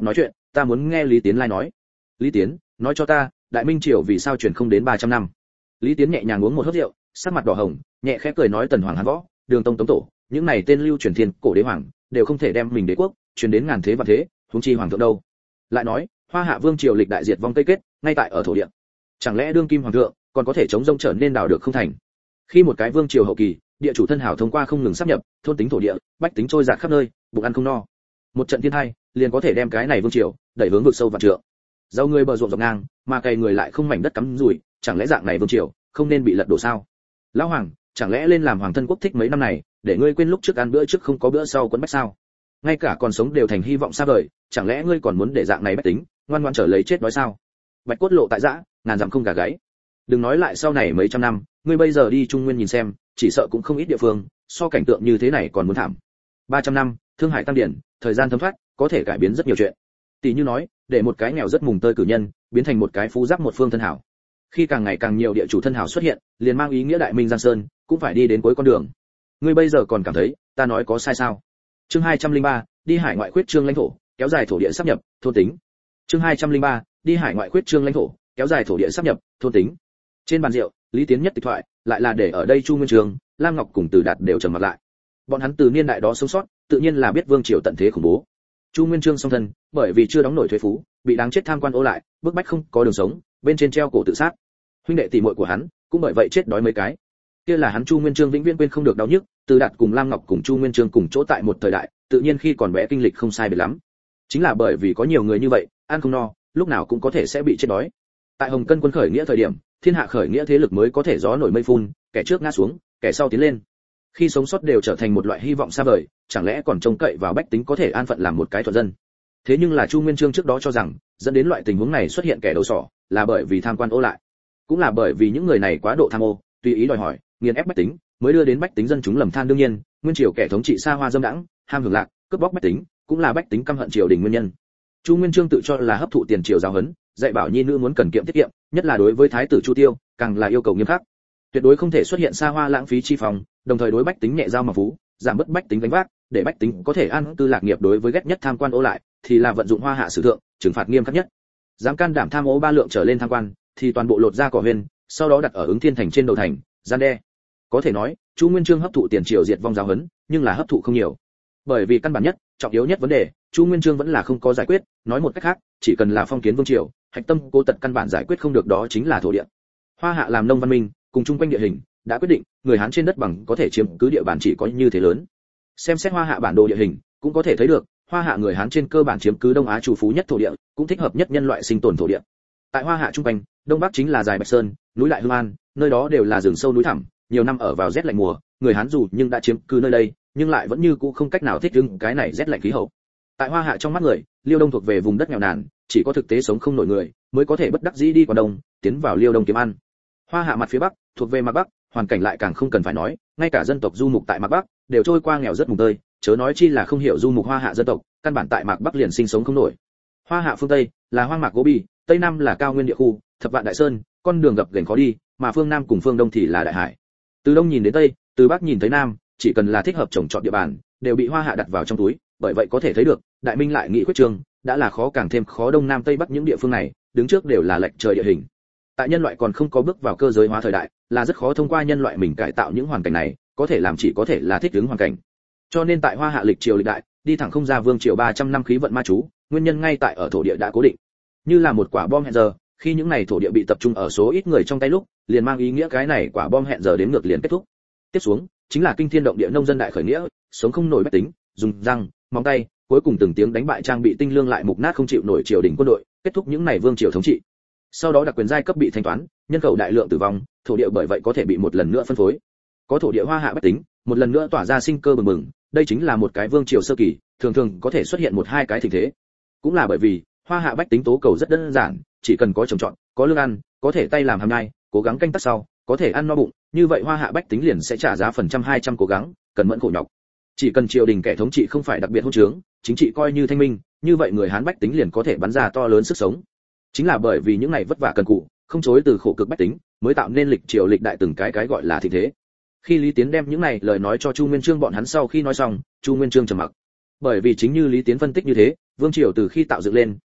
ta muốn nghe Lý Tiến lai nói. Lý Tiến, nói cho ta, Đại Minh triều vì sao truyền không đến ba trăm năm? Lý Tiến nhẹ nhàng uống một hớp rượu, sắc mặt đỏ hồng, nhẹ khẽ cười nói Tần Hoàng Hán Võ, Đường Tông Tống Tổ, những này tên lưu truyền thiên cổ đế hoàng, đều không thể đem mình đế quốc truyền đến ngàn thế vạn thế, huống chi hoàng thượng đâu. Lại nói, Hoa Hạ Vương triều lịch đại diệt vong cây kết, ngay tại ở thổ địa. Chẳng lẽ đương kim hoàng thượng còn có thể chống rông trở nên đào được không thành? Khi một cái vương triều hậu kỳ, địa chủ thân hảo thông qua không ngừng sáp nhập, thôn tính thổ địa, bách tính trôi dạt khắp nơi, bụng ăn không no. Một trận thiên tai, liền có thể đem cái này vương triều đẩy hướng vực sâu vạn trượng. Giàu người bờ ruộng dọc ngang, mà cày người lại không mảnh đất cắm rủi, chẳng lẽ dạng này vương triều không nên bị lật đổ sao? Lão hoàng, chẳng lẽ lên làm hoàng thân quốc thích mấy năm này, để ngươi quên lúc trước ăn bữa trước không có bữa sau quấn bách sao? Ngay cả còn sống đều thành hy vọng xa vời, chẳng lẽ ngươi còn muốn để dạng này bách tính ngoan ngoãn trở lấy chết đói sao? Bạch cốt lộ tại dã, ngàn dặm không gà gáy. Đừng nói lại sau này mấy trăm năm, ngươi bây giờ đi Trung Nguyên nhìn xem, chỉ sợ cũng không ít địa phương, so cảnh tượng như thế này còn muốn thảm. ba trăm năm, thương hải tăng điển, thời gian thấm thoát, có thể cải biến rất nhiều chuyện. Tỷ như nói, để một cái nghèo rất mùng tơi cử nhân, biến thành một cái phú giáp một phương thân hảo. Khi càng ngày càng nhiều địa chủ thân hảo xuất hiện, liền mang ý nghĩa Đại Minh Giang Sơn cũng phải đi đến cuối con đường. Ngươi bây giờ còn cảm thấy, ta nói có sai sao? Chương hai trăm lẻ ba, đi hải ngoại khuyết trương lãnh thổ, kéo dài thổ địa sáp nhập, thôn tính. Chương hai trăm lẻ ba, đi hải ngoại khuyết trương lãnh thổ, kéo dài thổ địa sáp nhập, thôn tính. Trên bàn rượu, Lý Tiến nhất tịch thoại, lại là để ở đây Chu Nguyên Trường, Lam Ngọc cùng Từ Đạt đều trầm mặt lại. Bọn hắn từ niên đại đó sống sót, tự nhiên là biết vương triều tận thế khủng bố. Chu Nguyên Chương song thân, bởi vì chưa đóng nổi thuế phú, bị đáng chết tham quan ô lại, bức bách không có đường sống, bên trên treo cổ tự sát. Huynh đệ tỷ muội của hắn, cũng bởi vậy chết đói mấy cái. Kia là hắn Chu Nguyên Chương vĩnh viễn quên không được đau nhức, Từ Đạt cùng Lam Ngọc cùng Chu Nguyên Chương cùng chỗ tại một thời đại, tự nhiên khi còn bé kinh lịch không sai biệt lắm. Chính là bởi vì có nhiều người như vậy, ăn không no, lúc nào cũng có thể sẽ bị chết đói. Tại Hồng Cân quân khởi nghĩa thời điểm, thiên hạ khởi nghĩa thế lực mới có thể gió nổi mây phun, kẻ trước ngã xuống, kẻ sau tiến lên. Khi sống sót đều trở thành một loại hy vọng xa vời, chẳng lẽ còn trông cậy vào bách tính có thể an phận làm một cái thuận dân? Thế nhưng là Chu Nguyên Chương trước đó cho rằng, dẫn đến loại tình huống này xuất hiện kẻ đầu sỏ, là bởi vì tham quan ô lại, cũng là bởi vì những người này quá độ tham ô, tùy ý đòi hỏi, nghiền ép bách tính, mới đưa đến bách tính dân chúng lầm than. Đương nhiên, nguyên triều kẻ thống trị xa hoa dâm đãng, ham hưởng lạc, cướp bóc bách tính, cũng là bách tính căm hận triều đình nguyên nhân. Chu Nguyên Chương tự cho là hấp thụ tiền triều giáo huấn, dạy bảo nhi nữ muốn cần kiệm tiết kiệm, nhất là đối với thái tử Chu Tiêu, càng là yêu cầu nghiêm khắc. Tuyệt đối không thể xuất hiện xa hoa lãng phí chi phòng, đồng thời đối bách tính nhẹ giao mà phú, giảm bớt bách tính gánh vác, để bách tính có thể an cư lạc nghiệp. Đối với ghét nhất tham quan ô lại, thì là vận dụng Hoa Hạ sử thượng, trừng phạt nghiêm khắc nhất. Dám can đảm tham ô ba lượng trở lên tham quan, thì toàn bộ lột ra cỏ huyền, sau đó đặt ở Ứng Thiên thành trên đầu thành, gian đe. Có thể nói, Chu Nguyên Chương hấp thụ tiền triều diệt vong giáo huấn, nhưng là hấp thụ không nhiều. Bởi vì căn bản nhất, trọng yếu nhất vấn đề, Chu Nguyên Chương vẫn là không có giải quyết. Nói một cách khác, chỉ cần là phong kiến vương triều, hạch tâm cố tật căn bản giải quyết không được, đó chính là thổ địa. Hoa Hạ làm nông văn minh, cùng chung quanh địa hình, đã quyết định, người Hán trên đất bằng có thể chiếm cứ địa bàn chỉ có như thế lớn. Xem xét Hoa Hạ bản đồ địa hình, cũng có thể thấy được, Hoa Hạ người Hán trên cơ bản chiếm cứ Đông Á chủ phú nhất thổ địa, cũng thích hợp nhất nhân loại sinh tồn thổ địa. Tại Hoa Hạ trung quanh, đông bắc chính là Dài Bạch Sơn, núi Lại Hương An, nơi đó đều là rừng sâu núi thẳm, nhiều năm ở vào rét lạnh mùa, người Hán dù nhưng đã chiếm cứ nơi đây, nhưng lại vẫn như cũ không cách nào thích ứng cái này rét lạnh khí hậu. Tại Hoa Hạ trong mắt người, Liêu Đông thuộc về vùng đất nghèo nàn, chỉ có thực tế sống không nổi người mới có thể bất đắc dĩ đi qua đông, tiến vào Liêu Đông kiếm ăn. Hoa Hạ mặt phía bắc, thuộc về Mạc Bắc, hoàn cảnh lại càng không cần phải nói, ngay cả dân tộc du mục tại Mạc Bắc đều trôi qua nghèo rất mùng tơi, chớ nói chi là không hiểu du mục Hoa Hạ dân tộc, căn bản tại Mạc Bắc liền sinh sống không nổi. Hoa Hạ phương Tây là hoang mạc Gobi, Tây Nam là cao nguyên địa khu, thập vạn đại sơn, con đường gập ghềnh khó đi, mà phương Nam cùng phương Đông thì là đại hải. Từ Đông nhìn đến Tây, từ Bắc nhìn tới Nam, chỉ cần là thích hợp trồng trọt địa bàn, đều bị Hoa Hạ đặt vào trong túi, bởi vậy có thể thấy được, Đại Minh lại nghị quyết trường, đã là khó càng thêm khó. Đông Nam Tây Bắc những địa phương này, đứng trước đều là lệch trời địa hình. Tại nhân loại còn không có bước vào cơ giới hóa thời đại, là rất khó thông qua nhân loại mình cải tạo những hoàn cảnh này, có thể làm chỉ có thể là thích ứng hoàn cảnh. Cho nên tại Hoa Hạ lịch triều lịch đại, đi thẳng không ra vương triều ba trăm năm khí vận ma chú, nguyên nhân ngay tại ở thổ địa đã cố định. Như là một quả bom hẹn giờ, khi những này thổ địa bị tập trung ở số ít người trong tay lúc, liền mang ý nghĩa cái này quả bom hẹn giờ đến ngược liền kết thúc. Tiếp xuống, chính là kinh thiên động địa nông dân đại khởi nghĩa, sống không nổi bách tính, dùng răng, móng tay, cuối cùng từng tiếng đánh bại trang bị tinh lương lại mục nát không chịu nổi triều đình quân đội, kết thúc những này vương triều thống trị. Sau đó đặc quyền giai cấp bị thanh toán, nhân khẩu đại lượng tử vong, thổ địa bởi vậy có thể bị một lần nữa phân phối. Có thổ địa Hoa Hạ bách tính, một lần nữa tỏa ra sinh cơ bừng bừng, đây chính là một cái vương triều sơ kỳ, thường thường có thể xuất hiện một hai cái tình thế. Cũng là bởi vì Hoa Hạ bách tính tố cầu rất đơn giản, chỉ cần có trồng trọt, có lương ăn, có thể tay làm hàm nhai, cố gắng canh tác sau, có thể ăn no bụng, như vậy Hoa Hạ bách tính liền sẽ trả giá phần trăm hai trăm cố gắng, cần mẫn khổ nhọc. Chỉ cần triều đình kẻ thống trị không phải đặc biệt hỗn trướng, chính trị coi như thanh minh, như vậy người Hán bách tính liền có thể bắn ra to lớn sức sống. Chính là bởi vì những ngày vất vả cần cù, không chối từ khổ cực bách tính, mới tạo nên lịch triều lịch đại từng cái cái gọi là thịnh thế. Khi Lý Tiến đem những này lời nói cho Chu Nguyên Chương bọn hắn sau khi nói xong, Chu Nguyên Chương trầm mặc. Bởi vì chính như Lý Tiến phân tích như thế, vương triều từ khi tạo dựng lên,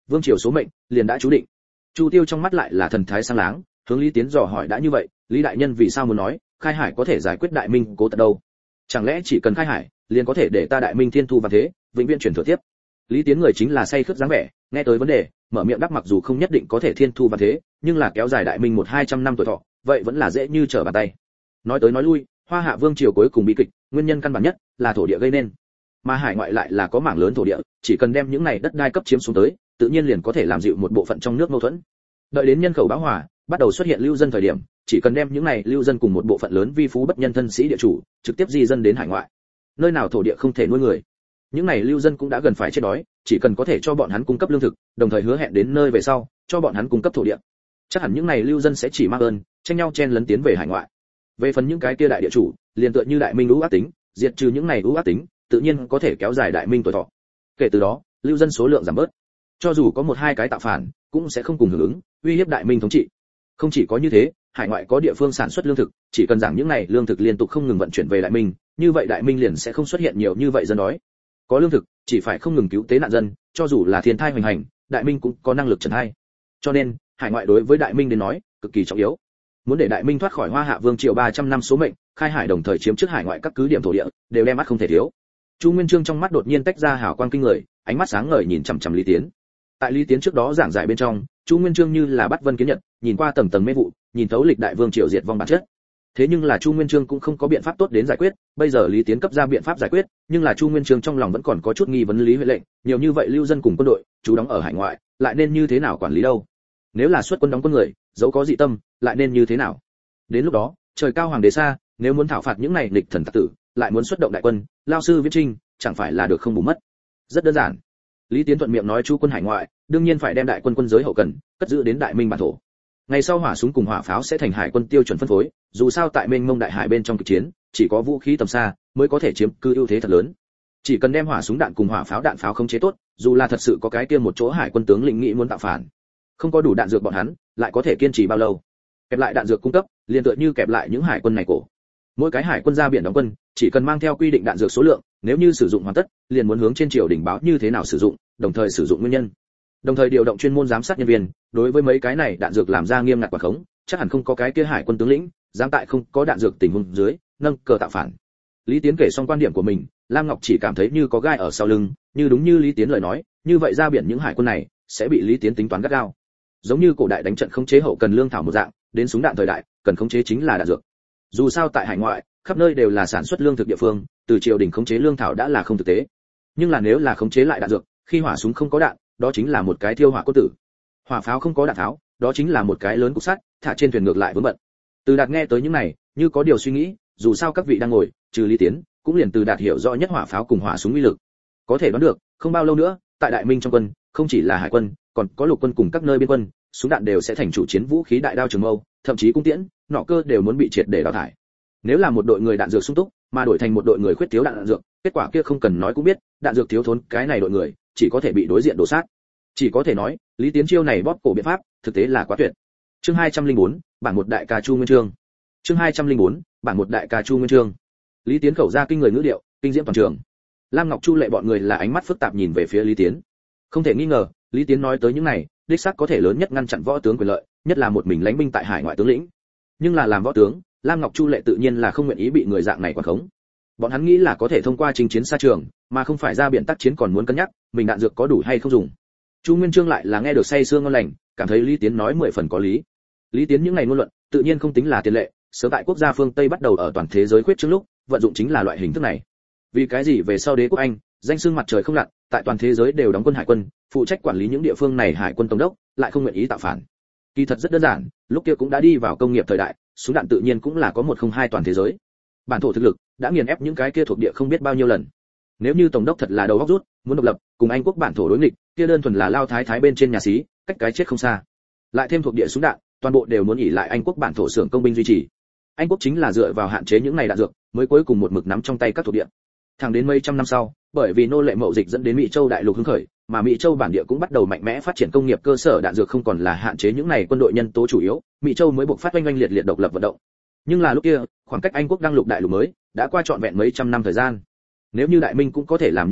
vương triều số mệnh liền đã chú định. Chu Tiêu trong mắt lại là thần thái sáng láng, hướng Lý Tiến dò hỏi đã như vậy, Lý đại nhân vì sao muốn nói khai hải có thể giải quyết đại minh cố tật đâu? Chẳng lẽ chỉ cần khai hải liền có thể để ta đại minh thiên thu và thế vĩnh viễn truyền thừa tiếp? Lý Tiến người chính là say khướt dáng vẻ, nghe tới vấn đề mở miệng đáp mặc dù không nhất định có thể thiên thu và thế, nhưng là kéo dài đại minh một hai trăm năm tuổi thọ vậy vẫn là dễ như trở bàn tay. Nói tới nói lui, Hoa Hạ vương triều cuối cùng bi kịch nguyên nhân căn bản nhất là thổ địa gây nên, mà hải ngoại lại là có mảng lớn thổ địa, chỉ cần đem những này đất đai cấp chiếm xuống tới, tự nhiên liền có thể làm dịu một bộ phận trong nước mâu thuẫn. Đợi đến nhân khẩu bão hòa, bắt đầu xuất hiện lưu dân thời điểm, chỉ cần đem những này lưu dân cùng một bộ phận lớn vi phú bất nhân thân sĩ địa chủ, trực tiếp di dân đến hải ngoại. Nơi nào thổ địa không thể nuôi người, những này lưu dân cũng đã gần phải chết đói, chỉ cần có thể cho bọn hắn cung cấp lương thực, đồng thời hứa hẹn đến nơi về sau, cho bọn hắn cung cấp thổ địa. Chắc hẳn những này lưu dân sẽ chỉ mang ơn, tranh nhau chen lấn tiến về hải ngoại. Về phần những cái kia đại địa chủ, liền tựa như đại minh ưu ác tính, diệt trừ những này ưu ác tính, tự nhiên có thể kéo dài đại minh tuổi thọ. Kể từ đó, lưu dân số lượng giảm bớt. Cho dù có một hai cái tạo phản, cũng sẽ không cùng hưởng ứng, uy hiếp đại minh thống trị. Không chỉ có như thế, hải ngoại có địa phương sản xuất lương thực, chỉ cần rằng những này lương thực liên tục không ngừng vận chuyển về đại minh, như vậy đại minh liền sẽ không xuất hiện nhiều như vậy dân đói. Có lương thực, chỉ phải không ngừng cứu tế nạn dân, cho dù là thiên tai hoành hành, đại minh cũng có năng lực trấn hai. Cho nên, hải ngoại đối với đại minh đến nói, cực kỳ trọng yếu. Muốn để đại minh thoát khỏi Hoa Hạ vương triều ba trăm năm số mệnh, khai hải đồng thời chiếm trước hải ngoại các cứ điểm thổ địa, đều đem mắt không thể thiếu. Chu Nguyên Chương trong mắt đột nhiên tách ra hào quang kinh người, ánh mắt sáng ngời nhìn chằm chằm Lý Tiến. Tại Lý Tiến trước đó giảng giải bên trong, Chu Nguyên Chương như là bắt vân kiến nhật, nhìn qua tầng tầng mê vụ, nhìn thấu lịch đại vương triều diệt vong bản chất. Thế nhưng là Chu Nguyên Chương cũng không có biện pháp tốt đến giải quyết, bây giờ Lý Tiến cấp ra biện pháp giải quyết, nhưng là Chu Nguyên Chương trong lòng vẫn còn có chút nghi vấn Lý Huệ lệnh, nhiều như vậy lưu dân cùng quân đội, chú đóng ở hải ngoại, lại nên như thế nào quản lý đâu? Nếu là xuất quân đóng quân người, dẫu có dị tâm, lại nên như thế nào? Đến lúc đó, trời cao hoàng đế xa, nếu muốn thảo phạt những này nghịch thần tặc tử, lại muốn xuất động đại quân, lao sư viễn trinh, chẳng phải là được không bù mất. Rất đơn giản. Lý Tiến thuận miệng nói chú quân hải ngoại, đương nhiên phải đem đại quân quân giới hậu cần cất giữ đến đại minh bản thổ. Ngày sau hỏa súng cùng hỏa pháo sẽ thành hải quân tiêu chuẩn phân phối, dù sao tại mênh mông đại hải bên trong kịch chiến, chỉ có vũ khí tầm xa mới có thể chiếm cứ ưu thế thật lớn. Chỉ cần đem hỏa súng đạn cùng hỏa pháo đạn pháo khống chế tốt, dù là thật sự có cái kia một chỗ hải quân tướng lĩnh nghị muốn tạo phản, không có đủ đạn dược bọn hắn, lại có thể kiên trì bao lâu? Kẹp lại đạn dược cung cấp, liền tựa như kẹp lại những hải quân này cổ. Mỗi cái hải quân ra biển đóng quân, chỉ cần mang theo quy định đạn dược số lượng, nếu như sử dụng hoàn tất, liền muốn hướng trên triều đình báo như thế nào sử dụng, đồng thời sử dụng nguyên nhân. Đồng thời điều động chuyên môn giám sát nhân viên, đối với mấy cái này đạn dược làm ra nghiêm ngặt quản khống, chắc hẳn không có cái kia hải quân tướng lĩnh dám tại không có đạn dược tình huống dưới nâng cờ tạo phản. Lý Tiến kể xong quan điểm của mình, Lam Ngọc chỉ cảm thấy như có gai ở sau lưng, như đúng như Lý Tiến lời nói, như vậy ra biển những hải quân này sẽ bị Lý Tiến tính toán gắt gao. Giống như cổ đại đánh trận khống chế hậu cần lương thảo một dạng, đến súng đạn thời đại, cần khống chế chính là đạn dược. Dù sao tại hải ngoại, khắp nơi đều là sản xuất lương thực địa phương, từ triều đình khống chế lương thảo đã là không thực tế. Nhưng là nếu là khống chế lại đạn dược, khi hỏa súng không có đạn, đó chính là một cái thiêu hỏa cốt tử. Hỏa pháo không có đạn tháo, đó chính là một cái lớn cục sắt, thả trên thuyền ngược lại vướng bận. Từ Đạt nghe tới những này, như có điều suy nghĩ, dù sao các vị đang ngồi, trừ Lý Tiến, cũng liền Từ Đạt hiểu rõ nhất hỏa pháo cùng hỏa súng uy lực. Có thể đoán được, không bao lâu nữa, tại Đại Minh trong quân, không chỉ là hải quân, còn có lục quân cùng các nơi biên quân, súng đạn đều sẽ thành chủ chiến vũ khí đại đao trường mâu, thậm chí cung tiễn, nỏ cơ đều muốn bị triệt để đào thải. Nếu là một đội người đạn dược sung túc, mà đổi thành một đội người khuyết thiếu đạn, đạn dược, kết quả kia không cần nói cũng biết, đạn dược thiếu thốn, cái này đội người chỉ có thể bị đối diện đổ sát. Chỉ có thể nói, Lý Tiến chiêu này bóp cổ biện pháp, thực tế là quá tuyệt. Chương hai trăm lẻ bốn, bản một đại ca Chu Nguyên Chương. Chương hai trăm lẻ bốn, bản một đại ca Chu Nguyên Chương. Lý Tiến khẩu ra kinh người ngữ điệu, kinh diễm toàn trường. Lam Ngọc Chu Lệ bọn người là ánh mắt phức tạp nhìn về phía Lý Tiến. Không thể nghi ngờ, Lý Tiến nói tới những này, đích xác có thể lớn nhất ngăn chặn võ tướng quyền lợi, nhất là một mình lãnh binh tại hải ngoại tướng lĩnh. Nhưng là làm võ tướng, Lam Ngọc Chu Lệ tự nhiên là không nguyện ý bị người dạng này quản khống. Bọn hắn nghĩ là có thể thông qua chinh chiến xa trường, mà không phải ra biển tác chiến còn muốn cân nhắc, mình đạn dược có đủ hay không dùng. Chu Nguyên Chương lại là nghe được say sưa ngon lành, cảm thấy Lý Tiến nói mười phần có lý. Lý Tiến những ngày ngôn luận, tự nhiên không tính là tiền lệ, sớm tại quốc gia phương Tây bắt đầu ở toàn thế giới khuyết trương lúc, vận dụng chính là loại hình thức này. Vì cái gì về sau đế quốc Anh, danh xưng mặt trời không lặn, tại toàn thế giới đều đóng quân hải quân, phụ trách quản lý những địa phương này hải quân tổng đốc, lại không nguyện ý tạo phản. Kỳ thật rất đơn giản, lúc kia cũng đã đi vào công nghiệp thời đại, súng đạn tự nhiên cũng là có một không hai toàn thế giới. Bản thổ thực lực đã nghiền ép những cái kia thuộc địa không biết bao nhiêu lần. Nếu như tổng đốc thật là đầu óc rút, muốn độc lập, cùng Anh quốc bản thổ đối nghịch, kia đơn thuần là lao thái thái bên trên nhà xí, cách cái chết không xa. Lại thêm thuộc địa súng đạn, toàn bộ đều muốn ỷ lại Anh quốc bản thổ xưởng công binh duy trì. Anh quốc chính là dựa vào hạn chế những này đạn dược, mới cuối cùng một mực nắm trong tay các thuộc địa. Thẳng đến mấy trăm năm sau, bởi vì nô lệ mậu dịch dẫn đến Mỹ Châu đại lục hứng khởi, mà Mỹ Châu bản địa cũng bắt đầu mạnh mẽ phát triển công nghiệp cơ sở đạn dược không còn là hạn chế những này quân đội nhân tố chủ yếu, Mỹ Châu mới buộc phát oanh oanh liệt liệt độc lập vận động. Nhưng là lúc kia, khoảng cách Anh quốc đăng lục đại lục mới đã qua trọn vẹn mấy trăm năm thời gian. Nếu như Đại Minh cũng có thể làm như vậy,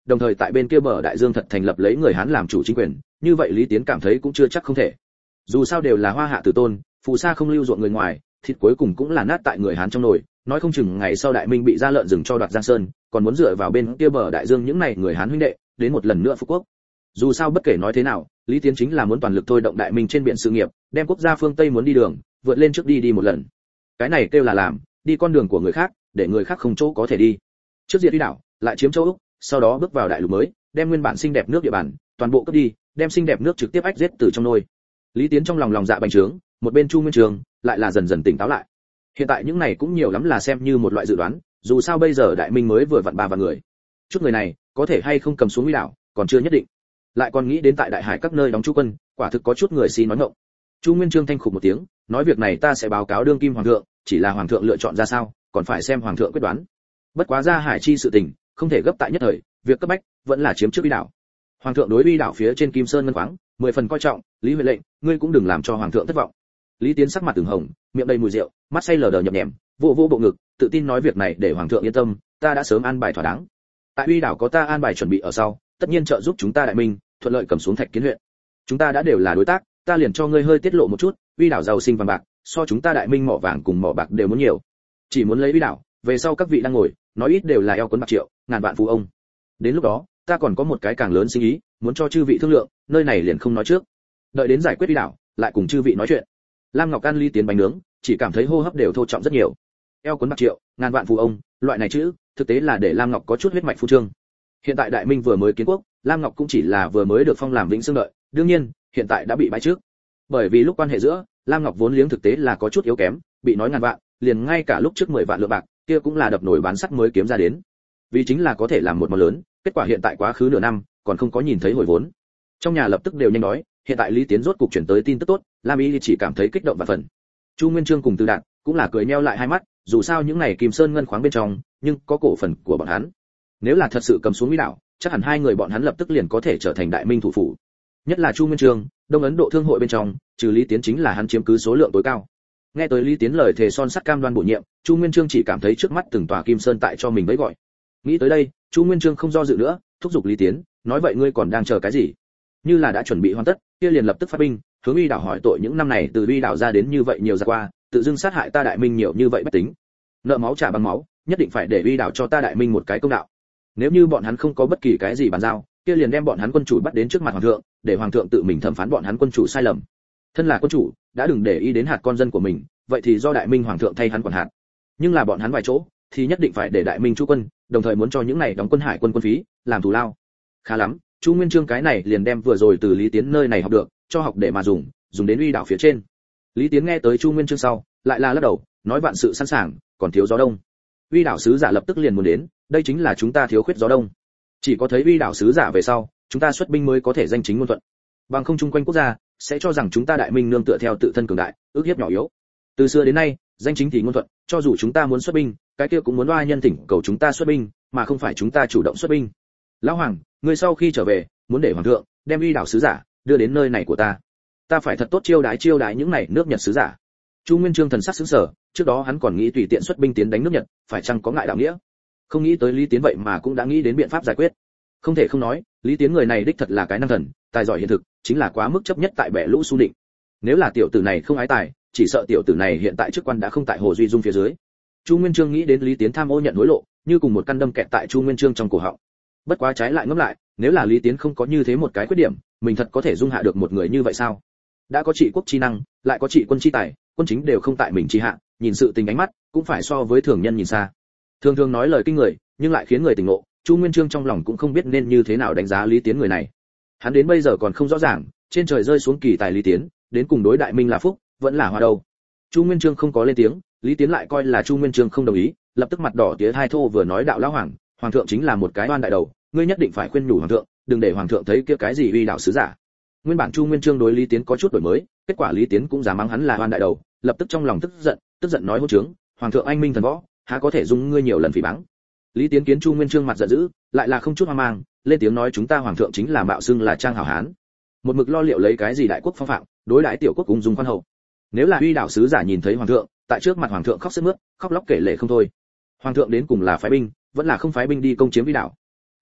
đồng thời tại bên kia bờ đại dương thật thành lập lấy người Hán làm chủ chính quyền, như vậy Lý Tiến cảm thấy cũng chưa chắc không thể. Dù sao đều là hoa hạ tử tôn, phù sa không lưu ruộng người ngoài, thịt cuối cùng cũng là nát tại người Hán trong nồi, nói không chừng ngày sau Đại Minh bị ra lợn rừng cho đoạt Giang Sơn, còn muốn dựa vào bên kia bờ đại dương những này người Hán huynh đệ, đến một lần nữa phục quốc. Dù sao bất kể nói thế nào, Lý Tiến chính là muốn toàn lực thôi động Đại Minh trên biển sự nghiệp, đem quốc gia phương Tây muốn đi đường, vượt lên trước đi đi một lần. Cái này kêu là làm, đi con đường của người khác, để người khác không chỗ có thể đi. Trước diệt Uy đảo, lại chiếm châu Úc, sau đó bước vào đại lục mới, đem nguyên bản xinh đẹp nước địa bàn toàn bộ cướp đi, đem xinh đẹp nước trực tiếp ách giết từ trong nôi. Lý Tiến trong lòng lòng dạ bành trướng, một bên Chu Nguyên Chương lại là dần dần tỉnh táo lại. Hiện tại những này cũng nhiều lắm là xem như một loại dự đoán, dù sao bây giờ Đại Minh mới vừa vặn ba vạn người. Chút người này, có thể hay không cầm xuống Uy đảo, còn chưa nhất định. Lại còn nghĩ đến tại đại hải các nơi đóng trú quân, quả thực có chút người xí nói ngọng. Chu Nguyên Chương thanh khục một tiếng, nói việc này ta sẽ báo cáo đương kim hoàng thượng, chỉ là hoàng thượng lựa chọn ra sao, còn phải xem hoàng thượng quyết đoán. Bất quá ra hải chi sự tình, không thể gấp tại nhất thời, việc cấp bách vẫn là chiếm trước Uy đảo. Hoàng thượng đối Uy đảo phía trên Kim Sơn ngân khoáng, mười phần coi trọng, Lý Huệ lệnh, ngươi cũng đừng làm cho hoàng thượng thất vọng. Lý Tiến sắc mặt từng hồng, miệng đầy mùi rượu, mắt say lờ đờ nhập nhèm, vô vô bộ ngực, tự tin nói việc này để hoàng thượng yên tâm, ta đã sớm an bài thỏa đáng. Tại Uy đảo có ta an bài chuẩn bị ở sau, tất nhiên trợ giúp chúng ta Đại Minh thuận lợi cầm xuống Thạch Kiến huyện. Chúng ta đã đều là đối tác, ta liền cho ngươi hơi tiết lộ một chút, Uy đảo giàu sinh vàng bạc, so chúng ta Đại Minh mỏ vàng cùng mỏ bạc đều muốn nhiều. Chỉ muốn lấy Uy đảo, về sau các vị đang ngồi, nói ít đều là eo cuốn bạc triệu, ngàn vạn phú ông. Đến lúc đó, ta còn có một cái càng lớn sinh ý, muốn cho chư vị thương lượng, nơi này liền không nói trước. Đợi đến giải quyết Uy đảo, lại cùng chư vị nói chuyện. Lam Ngọc ăn Lý Tiến bánh nướng, chỉ cảm thấy hô hấp đều thô trọng rất nhiều. Eo cuốn bạc triệu, ngàn vạn phú ông, loại này chữ, thực tế là để Lam Ngọc có chút huyết mạch phu trương. Hiện tại Đại Minh vừa mới kiến quốc, Lam Ngọc cũng chỉ là vừa mới được phong làm Vĩnh Xương đợi, đương nhiên, hiện tại đã bị bãi trước. Bởi vì lúc quan hệ giữa, Lam Ngọc vốn liếng thực tế là có chút yếu kém, bị nói ngàn vạn, liền ngay cả lúc trước mười vạn lượng bạc, kia cũng là đập nồi bán sắt mới kiếm ra đến. Vì chính là có thể làm một món lớn, kết quả hiện tại quá khứ nửa năm, còn không có nhìn thấy hồi vốn. Trong nhà lập tức đều nhanh nói, hiện tại Lý Tiến rốt cục chuyển tới tin tức tốt, Lam Y chỉ cảm thấy kích động và phần. Chu Nguyên Chương cùng Từ Đạt cũng là cười nheo lại hai mắt, dù sao những này Kim Sơn ngân khoáng bên trong, nhưng có cổ phần của bọn hắn. Nếu là thật sự cầm xuống Uy đảo, chắc hẳn hai người bọn hắn lập tức liền có thể trở thành Đại Minh thủ phủ. Nhất là Chu Nguyên Chương, Đông Ấn Độ thương hội bên trong, trừ Lý Tiến chính là hắn chiếm cứ số lượng tối cao. Nghe tới Lý Tiến lời thề son sắt cam đoan bổ nhiệm, Chu Nguyên Chương chỉ cảm thấy trước mắt từng tòa Kim Sơn tại cho mình vẫy gọi. Nghĩ tới đây, Chu Nguyên Chương không do dự nữa, thúc giục Lý Tiến, nói vậy ngươi còn đang chờ cái gì? Như là đã chuẩn bị hoàn tất, kia liền lập tức phát binh, hướng Uy đảo hỏi tội những năm này từ Uy đảo ra đến như vậy nhiều ra qua, tự dưng sát hại ta Đại Minh nhiều như vậy bất tính. Nợ máu trả bằng máu, nhất định phải để Uy đảo cho ta Đại Minh một cái công đạo. Nếu như bọn hắn không có bất kỳ cái gì bàn giao, kia liền đem bọn hắn quân chủ bắt đến trước mặt hoàng thượng, để hoàng thượng tự mình thẩm phán bọn hắn quân chủ sai lầm. Thân là quân chủ, đã đừng để ý đến hạt con dân của mình, vậy thì do Đại Minh hoàng thượng thay hắn quản hạt. Nhưng là bọn hắn vài chỗ, thì nhất định phải để Đại Minh chú quân, đồng thời muốn cho những này đóng quân hải quân quân phí, làm thù lao. Khá lắm, Chu Nguyên Chương cái này liền đem vừa rồi từ Lý Tiến nơi này học được, cho học để mà dùng, dùng đến Uy đảo phía trên. Lý Tiến nghe tới Chu Nguyên Chương sau, lại là lắc đầu, nói vạn sự sẵn sàng, còn thiếu gió đông. Uy đảo sứ giả lập tức liền muốn đến, đây chính là chúng ta thiếu khuyết gió đông. Chỉ có thấy Uy đảo sứ giả về sau, chúng ta xuất binh mới có thể danh chính ngôn thuận. Bằng không chung quanh quốc gia sẽ cho rằng chúng ta Đại Minh nương tựa theo tự thân cường đại, ước hiếp nhỏ yếu. Từ xưa đến nay, danh chính thì ngôn thuận, cho dù chúng ta muốn xuất binh, cái kia cũng muốn oai nhân thỉnh cầu chúng ta xuất binh, mà không phải chúng ta chủ động xuất binh. Lão hoàng, người sau khi trở về, muốn để hoàng thượng đem Uy đảo sứ giả đưa đến nơi này của ta. Ta phải thật tốt chiêu đái chiêu đái những này nước Nhật sứ giả. Chu Nguyên Chương thần sắc sững sờ, trước đó hắn còn nghĩ tùy tiện xuất binh tiến đánh nước Nhật, phải chăng có ngại đạo nghĩa? Không nghĩ tới Lý Tiến vậy mà cũng đã nghĩ đến biện pháp giải quyết. Không thể không nói, Lý Tiến người này đích thật là cái năng thần, tài giỏi hiện thực, chính là quá mức chấp nhất tại bẻ lũ xu định. Nếu là tiểu tử này không ái tài, chỉ sợ tiểu tử này hiện tại chức quan đã không tại Hồ Duy Dung phía dưới. Chu Nguyên Chương nghĩ đến Lý Tiến tham ô nhận hối lộ, như cùng một căn đâm kẹt tại Chu Nguyên Chương trong cổ họng. Bất quá trái lại ngẫm lại, nếu là Lý Tiến không có như thế một cái khuyết điểm, mình thật có thể dung hạ được một người như vậy sao? Đã có trị quốc chi năng, lại có trị quân chi tài, quân chính đều không tại mình chi hạ, nhìn sự tình ánh mắt, cũng phải so với thường nhân nhìn xa. Thường thường nói lời kinh người, nhưng lại khiến người tỉnh ngộ, Chu Nguyên Chương trong lòng cũng không biết nên như thế nào đánh giá Lý Tiến người này. Hắn đến bây giờ còn không rõ ràng, trên trời rơi xuống kỳ tài Lý Tiến, đến cùng đối Đại Minh là phúc, vẫn là hoa đâu. Chu Nguyên Chương không có lên tiếng, Lý Tiến lại coi là Chu Nguyên Chương không đồng ý, lập tức mặt đỏ tía hai thô vừa nói đạo lão hoàng, hoàng thượng chính là một cái oan đại đầu, ngươi nhất định phải khuyên nhủ hoàng thượng, đừng để hoàng thượng thấy kia cái gì uy đạo sứ giả. Nguyên bản Chu Nguyên Chương đối Lý Tiến có chút đổi mới, kết quả Lý Tiến cũng dám mắng hắn là oan đại đầu, lập tức trong lòng tức giận, tức giận nói hỗn trướng, hoàng thượng anh minh thần võ, há có thể dung ngươi nhiều lần phỉ báng. Lý Tiến kiến Chu Nguyên Chương mặt giận dữ, lại là không chút hoang mang, lên tiếng nói chúng ta hoàng thượng chính là mạo xưng là trang hảo hán, một mực lo liệu lấy cái gì đại quốc phong phạm, đối đãi tiểu quốc cũng dùng khoan hậu. Nếu là uy đạo sứ giả nhìn thấy hoàng thượng, tại trước mặt hoàng thượng khóc sướt mướt, khóc lóc kể lể không thôi. Hoàng thượng đến cùng là phái binh, vẫn là không phái binh đi công chiếm uy đạo.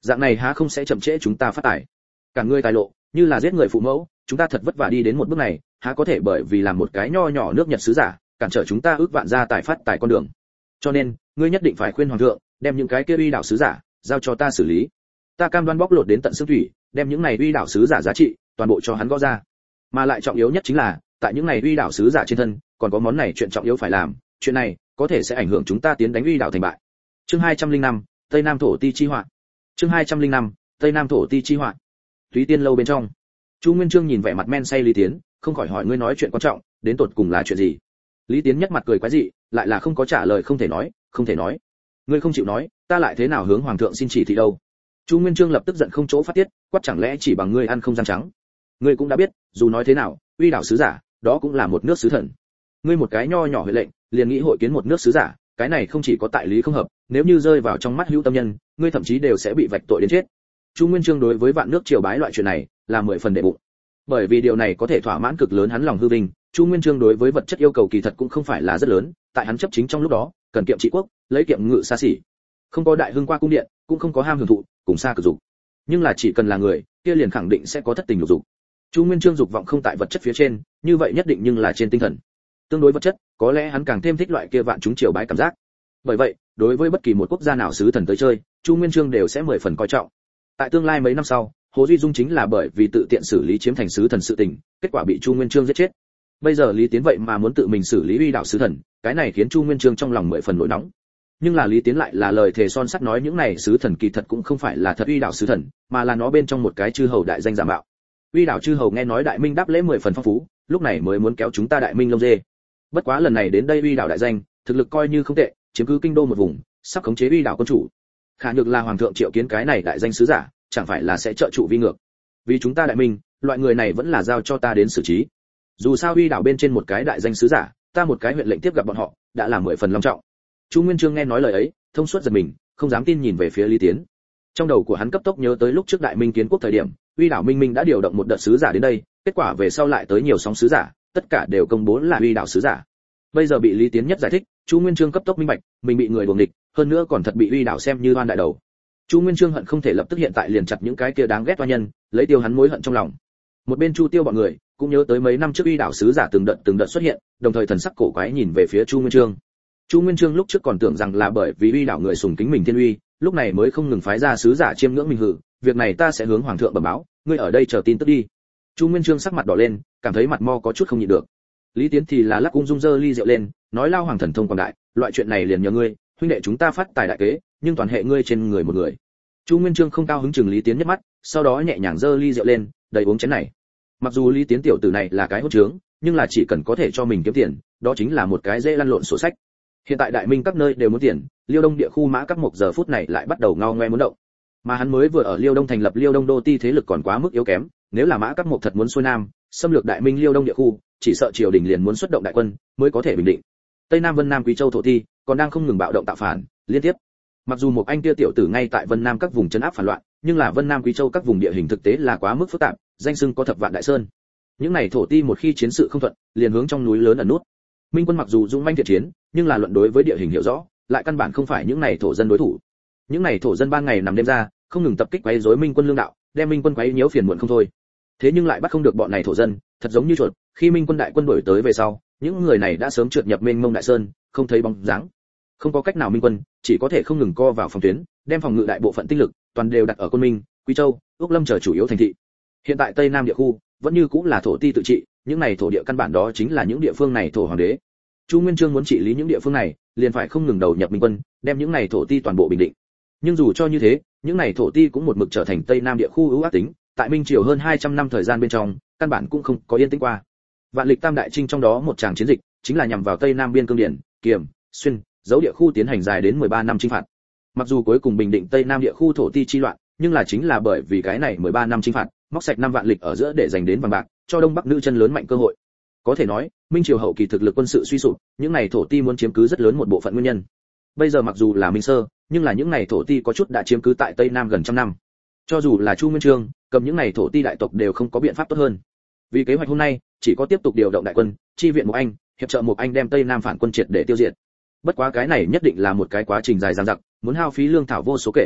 Dạng này há không sẽ chậm trễ chúng ta phát tài. Cả ngươi tài lộ, như là giết người phụ mẫu, chúng ta thật vất vả đi đến một bước này, há có thể bởi vì làm một cái nho nhỏ nước Nhật sứ giả, cản trở chúng ta ước vạn gia tài phát tài con đường. Cho nên, ngươi nhất định phải khuyên hoàng thượng, đem những cái kia uy đạo sứ giả giao cho ta xử lý. Ta cam đoan bóc lột đến tận xương thủy, đem những này uy đạo sứ giả giá trị toàn bộ cho hắn gõ ra. Mà lại trọng yếu nhất chính là, tại những này uy đạo sứ giả trên thân, còn có món này chuyện trọng yếu phải làm, chuyện này có thể sẽ ảnh hưởng chúng ta tiến đánh uy đạo thành bại. Chương hai trăm linh năm, Tây Nam thổ ti chi họa. Chương hai trăm linh năm, Tây Nam thổ ti chi họa. Túy Tiên lâu bên trong, Chu Nguyên Chương nhìn vẻ mặt men say Lý Tiến, không khỏi hỏi ngươi nói chuyện quan trọng, đến tột cùng là chuyện gì? Lý Tiến nhất mặt cười quái dị, lại là không có trả lời không thể nói, không thể nói. Ngươi không chịu nói, ta lại thế nào hướng hoàng thượng xin chỉ thị đâu? Chu Nguyên Chương lập tức giận không chỗ phát tiết, quát chẳng lẽ chỉ bằng ngươi ăn không răng trắng? Ngươi cũng đã biết, dù nói thế nào, uy đảo sứ giả, đó cũng là một nước sứ thần. Ngươi một cái nho nhỏ huệ lệnh, liền nghĩ hội kiến một nước sứ giả, cái này không chỉ có tại lý không hợp, nếu như rơi vào trong mắt hữu tâm nhân, ngươi thậm chí đều sẽ bị vạch tội đến chết. Chu Nguyên Chương đối với vạn nước triều bái loại chuyện này, là mười phần đệ bụng. Bởi vì điều này có thể thỏa mãn cực lớn hắn lòng hư vinh, Chu Nguyên Chương đối với vật chất yêu cầu kỳ thật cũng không phải là rất lớn, tại hắn chấp chính trong lúc đó, cần kiệm trị quốc, lấy kiệm ngự xa xỉ. Không có đại hưng qua cung điện, cũng không có ham hưởng thụ, cùng xa cực dục. Nhưng là chỉ cần là người, kia liền khẳng định sẽ có thất tình lục dục. Chu Nguyên Chương dục vọng không tại vật chất phía trên, như vậy nhất định nhưng là trên tinh thần. Tương đối vật chất, có lẽ hắn càng thêm thích loại kia vạn chúng triều bái cảm giác. Bởi vậy, đối với bất kỳ một quốc gia nào sứ thần tới chơi, Chu Nguyên Chương đều sẽ mười phần coi trọng. Tại tương lai mấy năm sau, Hồ Duy Dung chính là bởi vì tự tiện xử lý chiếm thành sứ thần sự tình, kết quả bị Chu Nguyên Chương giết chết. Bây giờ Lý Tiến vậy mà muốn tự mình xử lý uy đạo sứ thần, cái này khiến Chu Nguyên Chương trong lòng mười phần nổi nóng. Nhưng là Lý Tiến lại là lời thề son sắt nói những này sứ thần kỳ thật cũng không phải là thật uy đạo sứ thần, mà là nó bên trong một cái chư hầu đại danh giả mạo. Uy đạo chư hầu nghe nói Đại Minh đáp lễ mười phần phong phú, lúc này mới muốn kéo chúng ta Đại Minh lông dê. Bất quá lần này đến đây uy đạo đại danh, thực lực coi như không tệ, chiếm cứ kinh đô một vùng, sắp khống chế uy đạo quân chủ. Khả nhược là hoàng thượng triệu kiến cái này đại danh sứ giả, chẳng phải là sẽ trợ trụ vi ngược. Vì chúng ta Đại Minh, loại người này vẫn là giao cho ta đến xử trí. Dù sao uy đạo bên trên một cái đại danh sứ giả, ta một cái huyện lệnh tiếp gặp bọn họ, đã là mười phần long trọng. Chu Nguyên Chương nghe nói lời ấy, thông suốt giật mình, không dám tin nhìn về phía Lý Tiến. Trong đầu của hắn cấp tốc nhớ tới lúc trước Đại Minh kiến quốc thời điểm, uy đảo Minh Minh đã điều động một đợt sứ giả đến đây, kết quả về sau lại tới nhiều sóng sứ giả, tất cả đều công bố là uy đảo sứ giả. Bây giờ bị Lý Tiến nhất giải thích, Chu Nguyên Chương cấp tốc minh bạch, mình bị người đuồng địch, hơn nữa còn thật bị uy đảo xem như oan đại đầu. Chu Nguyên Chương hận không thể lập tức hiện tại liền chặt những cái kia đáng ghét oan nhân, lấy tiêu hắn mối hận trong lòng. Một bên Chu Tiêu bọn người cũng nhớ tới mấy năm trước uy đảo sứ giả từng đợt từng đợt xuất hiện, đồng thời thần sắc cổ quái nhìn về phía Chu Nguyên Chương. Chu Nguyên Chương lúc trước còn tưởng rằng là bởi vì uy đảo người sùng kính mình thiên uy, lúc này mới không ngừng phái ra sứ giả chiêm ngưỡng mình hử, việc này ta sẽ hướng hoàng thượng bẩm báo, ngươi ở đây chờ tin tức đi. Chu Nguyên Chương sắc mặt đỏ lên, cảm thấy mặt mo có chút không nhịn được. Lý Tiến thì là lắc ung dung dơ ly rượu lên, nói lao hoàng thần thông quảng đại, loại chuyện này liền nhờ ngươi, huynh đệ chúng ta phát tài đại kế, nhưng toàn hệ ngươi trên người một người. Chu Nguyên Chương không cao hứng chừng Lý Tiến nhất mắt, sau đó nhẹ nhàng dơ ly rượu lên, đầy uống chén này. Mặc dù Lý Tiến tiểu tử này là cái hỗn trướng, nhưng là chỉ cần có thể cho mình kiếm tiền, đó chính là một cái dễ lăn lộn sổ sách. Hiện tại Đại Minh các nơi đều muốn tiền, Liêu Đông địa khu Mã Các Mộc giờ phút này lại bắt đầu ngao ngoe muốn động. Mà hắn mới vừa ở Liêu Đông thành lập Liêu Đông đô ti thế lực còn quá mức yếu kém, nếu là Mã Các Mộc thật muốn xuôi nam, xâm lược Đại Minh Liêu Đông địa khu, chỉ sợ triều đình liền muốn xuất động đại quân, mới có thể bình định. Tây Nam Vân Nam Quý Châu thổ ti còn đang không ngừng bạo động tạo phản, liên tiếp. Mặc dù một anh kia tiểu tử ngay tại Vân Nam các vùng trấn áp phản loạn, nhưng là Vân Nam Quý Châu các vùng địa hình thực tế là quá mức phức tạp, danh xưng có thập vạn đại sơn. Những này thổ ti một khi chiến sự không thuận, liền hướng trong núi lớn ẩn nút. Minh quân mặc dù dũng manh thiện chiến, nhưng là luận đối với địa hình hiểu rõ, lại căn bản không phải những này thổ dân đối thủ. Những này thổ dân ban ngày nằm đêm ra, không ngừng tập kích quấy rối Minh quân lương đạo, đem Minh quân quấy nhiễu phiền muộn không thôi. Thế nhưng lại bắt không được bọn này thổ dân, thật giống như chuột, khi Minh quân đại quân đuổi tới về sau, những người này đã sớm trượt nhập mênh mông đại sơn, không thấy bóng dáng. Không có cách nào Minh quân, chỉ có thể không ngừng co vào phòng tuyến, đem phòng ngự đại bộ phận tinh lực toàn đều đặt ở Côn Minh, Quý Châu, Úc Lâm chờ chủ yếu thành thị. Hiện tại Tây Nam địa khu vẫn như cũng là thổ ti tự trị, những này thổ địa căn bản đó chính là những địa phương này thổ hoàng đế. Chu Nguyên Chương muốn trị lý những địa phương này, liền phải không ngừng đầu nhập Minh quân, đem những này thổ ti toàn bộ bình định. Nhưng dù cho như thế, những này thổ ti cũng một mực trở thành Tây Nam địa khu ưu ác tính, tại Minh triều hơn hai trăm năm thời gian bên trong, căn bản cũng không có yên tĩnh qua. Vạn lịch tam đại trinh trong đó một tràng chiến dịch, chính là nhằm vào Tây Nam biên cương điển, Kiềm, Xuyên, dấu địa khu tiến hành dài đến mười ba năm chinh phạt. Mặc dù cuối cùng bình định Tây Nam địa khu thổ ti chi loạn, nhưng là chính là bởi vì cái này mười ba năm chinh phạt, móc sạch năm vạn lịch ở giữa để giành đến vàng bạc, cho Đông Bắc nữ chân lớn mạnh cơ hội. Có thể nói, Minh triều hậu kỳ thực lực quân sự suy sụp, những này thổ ti muốn chiếm cứ rất lớn một bộ phận nguyên nhân. Bây giờ mặc dù là Minh sơ, nhưng là những này thổ ti có chút đã chiếm cứ tại Tây Nam gần trăm năm. Cho dù là Chu Nguyên Chương, cầm những này thổ ti đại tộc đều không có biện pháp tốt hơn. Vì kế hoạch hôm nay, chỉ có tiếp tục điều động đại quân, chi viện một anh, hiệp trợ một anh đem Tây Nam phản quân triệt để tiêu diệt. Bất quá cái này nhất định là một cái quá trình dài dằng dặc, muốn hao phí lương thảo vô số kể.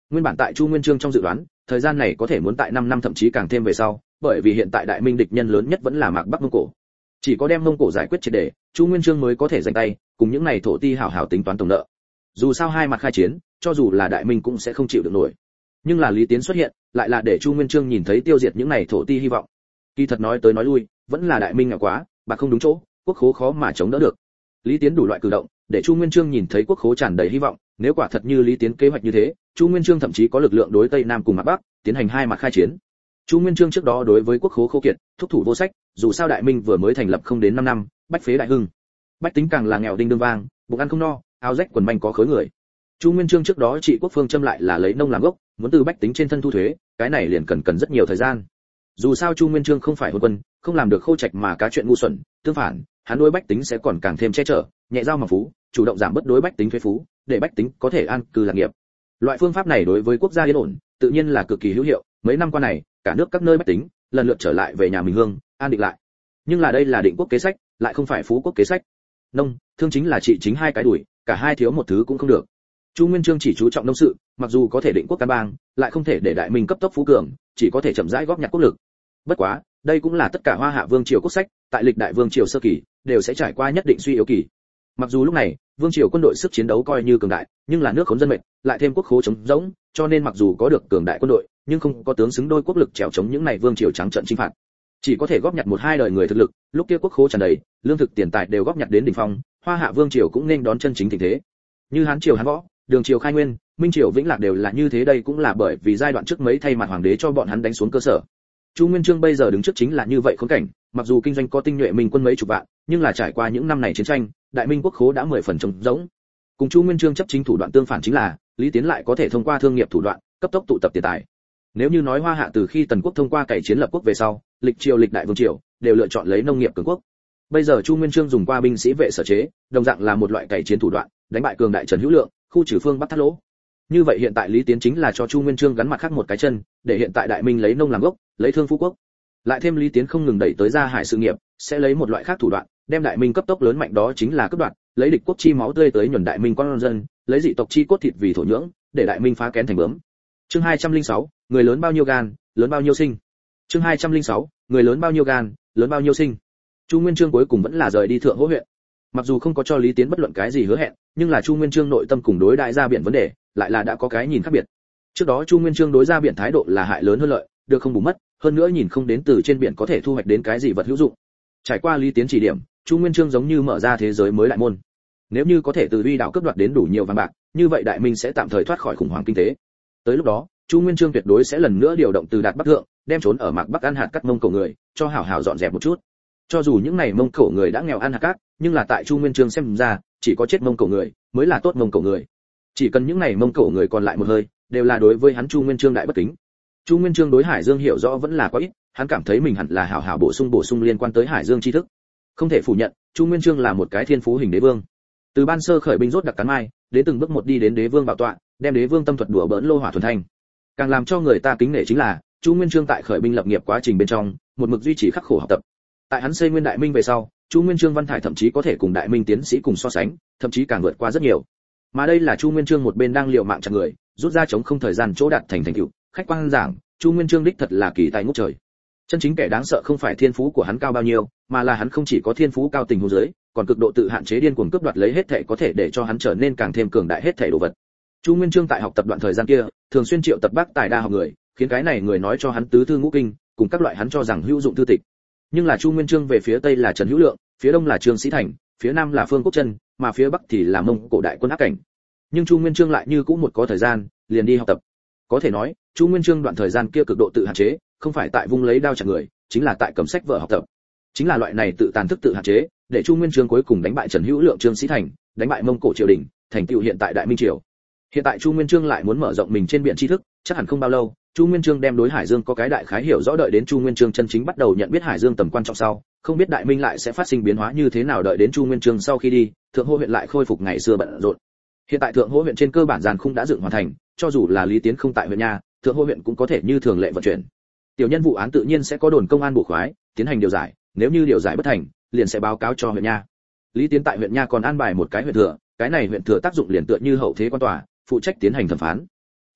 Nguyên bản tại Chu Nguyên Chương trong dự đoán, thời gian này có thể muốn tại năm năm thậm chí càng thêm về sau, bởi vì hiện tại Đại Minh địch nhân lớn nhất vẫn là Mạc Bắc Mông Cổ. Chỉ có đem Mông Cổ giải quyết triệt để, Chu Nguyên Chương mới có thể giành tay, cùng những này thổ ti hảo hảo tính toán tổng nợ. Dù sao hai mặt khai chiến, cho dù là Đại Minh cũng sẽ không chịu được nổi. Nhưng là Lý Tiến xuất hiện, lại là để Chu Nguyên Chương nhìn thấy tiêu diệt những này thổ ti hy vọng. Kỳ thật nói tới nói lui, vẫn là Đại Minh nghèo quá, bạc không đúng chỗ, quốc khố khó mà chống đỡ được. Lý Tiến đủ loại cử động, để Chu Nguyên Chương nhìn thấy quốc khố tràn đầy hy vọng, nếu quả thật như Lý Tiến kế hoạch như thế, Chu Nguyên Chương thậm chí có lực lượng đối Tây Nam cùng Mạc Bắc, tiến hành hai mặt khai chiến. Chu Nguyên Chương trước đó đối với quốc khố khô kiệt, thúc thủ vô sách, dù sao Đại Minh vừa mới thành lập không đến năm năm, bách phế đại hưng. Bách tính càng là nghèo đinh đương vang, bụng ăn không no, áo rách quần manh có khối người. Chu Nguyên Chương trước đó trị quốc phương châm lại là lấy nông làm gốc, muốn từ bách tính trên thân thu thuế, cái này liền cần cần rất nhiều thời gian. Dù sao Chu Nguyên Chương không phải hôn quân, không làm được khô trạch mà cá chuyện ngu xuẩn, tương phản, hắn đối bách tính sẽ còn càng thêm che chở, nhẹ giao mà phú, chủ động giảm bớt đối bách tính thuế phú, để bách tính có thể an cư lạc nghiệp. Loại phương pháp này đối với quốc gia yên ổn, tự nhiên là cực kỳ hữu hiệu. Mấy năm qua này, cả nước các nơi bách tính lần lượt trở lại về nhà mình hương, an định lại. Nhưng là đây là định quốc kế sách, lại không phải phú quốc kế sách. Nông, thương chính là trị chính hai cái đuổi, cả hai thiếu một thứ cũng không được. Chu Nguyên Chương chỉ chú trọng nông sự, mặc dù có thể định quốc căn bang, lại không thể để Đại Minh cấp tốc phú cường, chỉ có thể chậm rãi góp nhặt quốc lực. Bất quá, đây cũng là tất cả Hoa Hạ vương triều quốc sách, tại lịch đại vương triều sơ kỳ, đều sẽ trải qua nhất định suy yếu kỳ. Mặc dù lúc này, vương triều quân đội sức chiến đấu coi như cường đại, nhưng là nước khốn dân mệnh, lại thêm quốc khố chống rỗng, cho nên mặc dù có được cường đại quân đội, nhưng không có tướng xứng đôi quốc lực chèo chống những này vương triều trắng trợn chinh phạt. Chỉ có thể góp nhặt một hai đời người thực lực, lúc kia quốc khố tràn đầy, lương thực tiền tài đều góp nhặt đến đỉnh phong, Hoa Hạ vương triều cũng nên đón chân chính tình thế. Như Hán triều Hán Võ, Đường triều Khai Nguyên, Minh triều Vĩnh Lạc đều là như thế, đây cũng là bởi vì giai đoạn trước mấy thay mặt hoàng đế cho bọn hắn đánh xuống cơ sở. Chu Nguyên Chương bây giờ đứng trước chính là như vậy khốn cảnh, mặc dù kinh doanh có tinh nhuệ minh quân mấy chục vạn, nhưng là trải qua những năm này chiến tranh, Đại Minh quốc khố đã mười phần trống rỗng. Cùng Chu Nguyên Chương chấp chính thủ đoạn tương phản chính là, Lý Tiến lại có thể thông qua thương nghiệp thủ đoạn, cấp tốc tụ tập tiền tài. Nếu như nói Hoa Hạ từ khi Tần quốc thông qua cải chiến lập quốc về sau, lịch triều lịch đại vương triều đều lựa chọn lấy nông nghiệp cường quốc. Bây giờ Chu Nguyên Chương dùng qua binh sĩ vệ sở chế, đồng dạng là một loại cải chiến thủ đoạn, đánh bại cường đại Trần Hữu Lượng, khu trừ phương Bắc Thát Lỗ. Như vậy hiện tại Lý Tiến chính là cho Chu Nguyên Chương gắn mặt khác một cái chân, để hiện tại Đại Minh lấy nông làm gốc, lấy thương phú quốc. Lại thêm Lý Tiến không ngừng đẩy tới ra hải sự nghiệp, sẽ lấy một loại khác thủ đoạn, đem Đại Minh cấp tốc lớn mạnh, đó chính là cướp đoạt, lấy địch quốc chi máu tươi tới nhuần Đại Minh con dân, lấy dị tộc chi cốt thịt vì thổ nhưỡng, để Đại Minh phá kén thành bướm. Chương hai trăm lẻ sáu, người lớn bao nhiêu gan, lớn bao nhiêu sinh. Chương hai trăm lẻ sáu, người lớn bao nhiêu gan, lớn bao nhiêu sinh. Chu Nguyên Chương cuối cùng vẫn là rời đi Thượng Hỗ huyện. Mặc dù không có cho Lý Tiến bất luận cái gì hứa hẹn, nhưng là Chu Nguyên Chương nội tâm cùng đối đại ra biển vấn đề, lại là đã có cái nhìn khác biệt. Trước đó Chu Nguyên Chương đối ra biển thái độ là hại lớn hơn lợi, được không bù mất, hơn nữa nhìn không đến từ trên biển có thể thu hoạch đến cái gì vật hữu dụng. Trải qua Lý Tiến chỉ điểm, Chu Nguyên Chương giống như mở ra thế giới mới đại môn. Nếu như có thể từ uy đảo cướp đoạt đến đủ nhiều vàng bạc, như vậy Đại Minh sẽ tạm thời thoát khỏi khủng hoảng kinh tế. Tới lúc đó, Chu Nguyên Chương tuyệt đối sẽ lần nữa điều động từ Đạt Bắc thượng, đem trốn ở Mạc Bắc ăn hạt cát Mông Cổ người, cho hảo hảo dọn dẹp một chút. Cho dù những này Mông Cổ người đã nghèo ăn hạt cát, nhưng là tại Chu Nguyên Chương xem ra, chỉ có chết Mông Cổ người mới là tốt Mông Cổ người. Chỉ cần những này Mông Cổ người còn lại một hơi, đều là đối với hắn Chu Nguyên Chương đại bất kính. Chu Nguyên Chương đối Hải Dương hiểu rõ vẫn là quá ít, hắn cảm thấy mình hẳn là hảo hảo bổ sung bổ sung liên quan tới Hải Dương tri thức. Không thể phủ nhận, Chu Nguyên Chương là một cái thiên phú hình đế vương. Từ ban sơ khởi binh rốt đặc cắn mai, đến từng bước một đi đến đế vương bảo tọa, đem đế vương tâm thuật đùa bỡn lô hỏa thuần thanh. Càng làm cho người ta kính nể chính là, Chu Nguyên Chương tại khởi binh lập nghiệp quá trình bên trong, một mực duy trì khắc khổ học tập. Tại hắn xây Nguyên Đại Minh về sau, Chu Nguyên Chương văn thải thậm chí có thể cùng Đại Minh tiến sĩ cùng so sánh, thậm chí càng vượt qua rất nhiều. Mà đây là Chu Nguyên Chương một bên đang liều mạng chặt người, rút ra chống không thời gian chỗ đạt thành thành tựu. Khách quan giảng, Chu Nguyên Chương đích thật là kỳ tài ngút trời. Chân chính kẻ đáng sợ không phải thiên phú của hắn cao bao nhiêu, mà là hắn không chỉ có thiên phú cao tình huống dưới, còn cực độ tự hạn chế điên cuồng cướp đoạt lấy hết thảy có thể để cho hắn trở nên càng thêm cường đại hết thảy đồ vật. Chu Nguyên Chương tại học tập đoạn thời gian kia, thường xuyên triệu tập bác tài đa học người, khiến cái này người nói cho hắn tứ thư ngũ kinh, cùng các loại hắn cho rằng hữu dụng thư tịch. Nhưng là Chu Nguyên Chương về phía tây là Trần Hữu Lượng, phía đông là Trương Sĩ Thành, phía nam là Phương Quốc Chân, mà phía bắc thì là Mông Cổ đại quân áp cảnh. Nhưng Chu Nguyên Chương lại như cũng một có thời gian, liền đi học tập. Có thể nói, Chu Nguyên Chương đoạn thời gian kia cực độ tự hạn chế, không phải tại vung lấy đao chặt người, chính là tại cầm sách vở học tập. Chính là loại này tự tàn thức tự hạn chế, để Chu Nguyên Chương cuối cùng đánh bại Trần Hữu Lượng, Trương Sĩ Thành, đánh bại Mông Cổ triều đình, thành tựu hiện tại Đại Minh triều. Hiện tại Chu Nguyên Chương lại muốn mở rộng mình trên biển tri thức, chắc hẳn không bao lâu, Chu Nguyên Chương đem đối Hải Dương có cái đại khái hiểu rõ, đợi đến Chu Nguyên Chương chân chính bắt đầu nhận biết Hải Dương tầm quan trọng sau, không biết Đại Minh lại sẽ phát sinh biến hóa như thế nào. Đợi đến Chu Nguyên Chương sau khi đi, Thượng Hỗ huyện lại khôi phục ngày xưa bận rộn. Hiện tại Thượng Hỗ huyện trên cơ bản giàn khung đã dựng hoàn thành, cho dù là Lý Tiến không tại huyện nha, Thượng Hỗ huyện cũng có thể như thường lệ vận chuyển. Tiểu nhân vụ án tự nhiên sẽ có đồn công an bổ khoái, tiến hành điều giải, nếu như điều giải bất thành, liền sẽ báo cáo cho huyện nha. Lý Tiến tại huyện nha còn an bài một cái huyện thừa, cái này huyện thừa tác dụng liền tựa như hậu thế quan tòa, phụ trách tiến hành thẩm phán.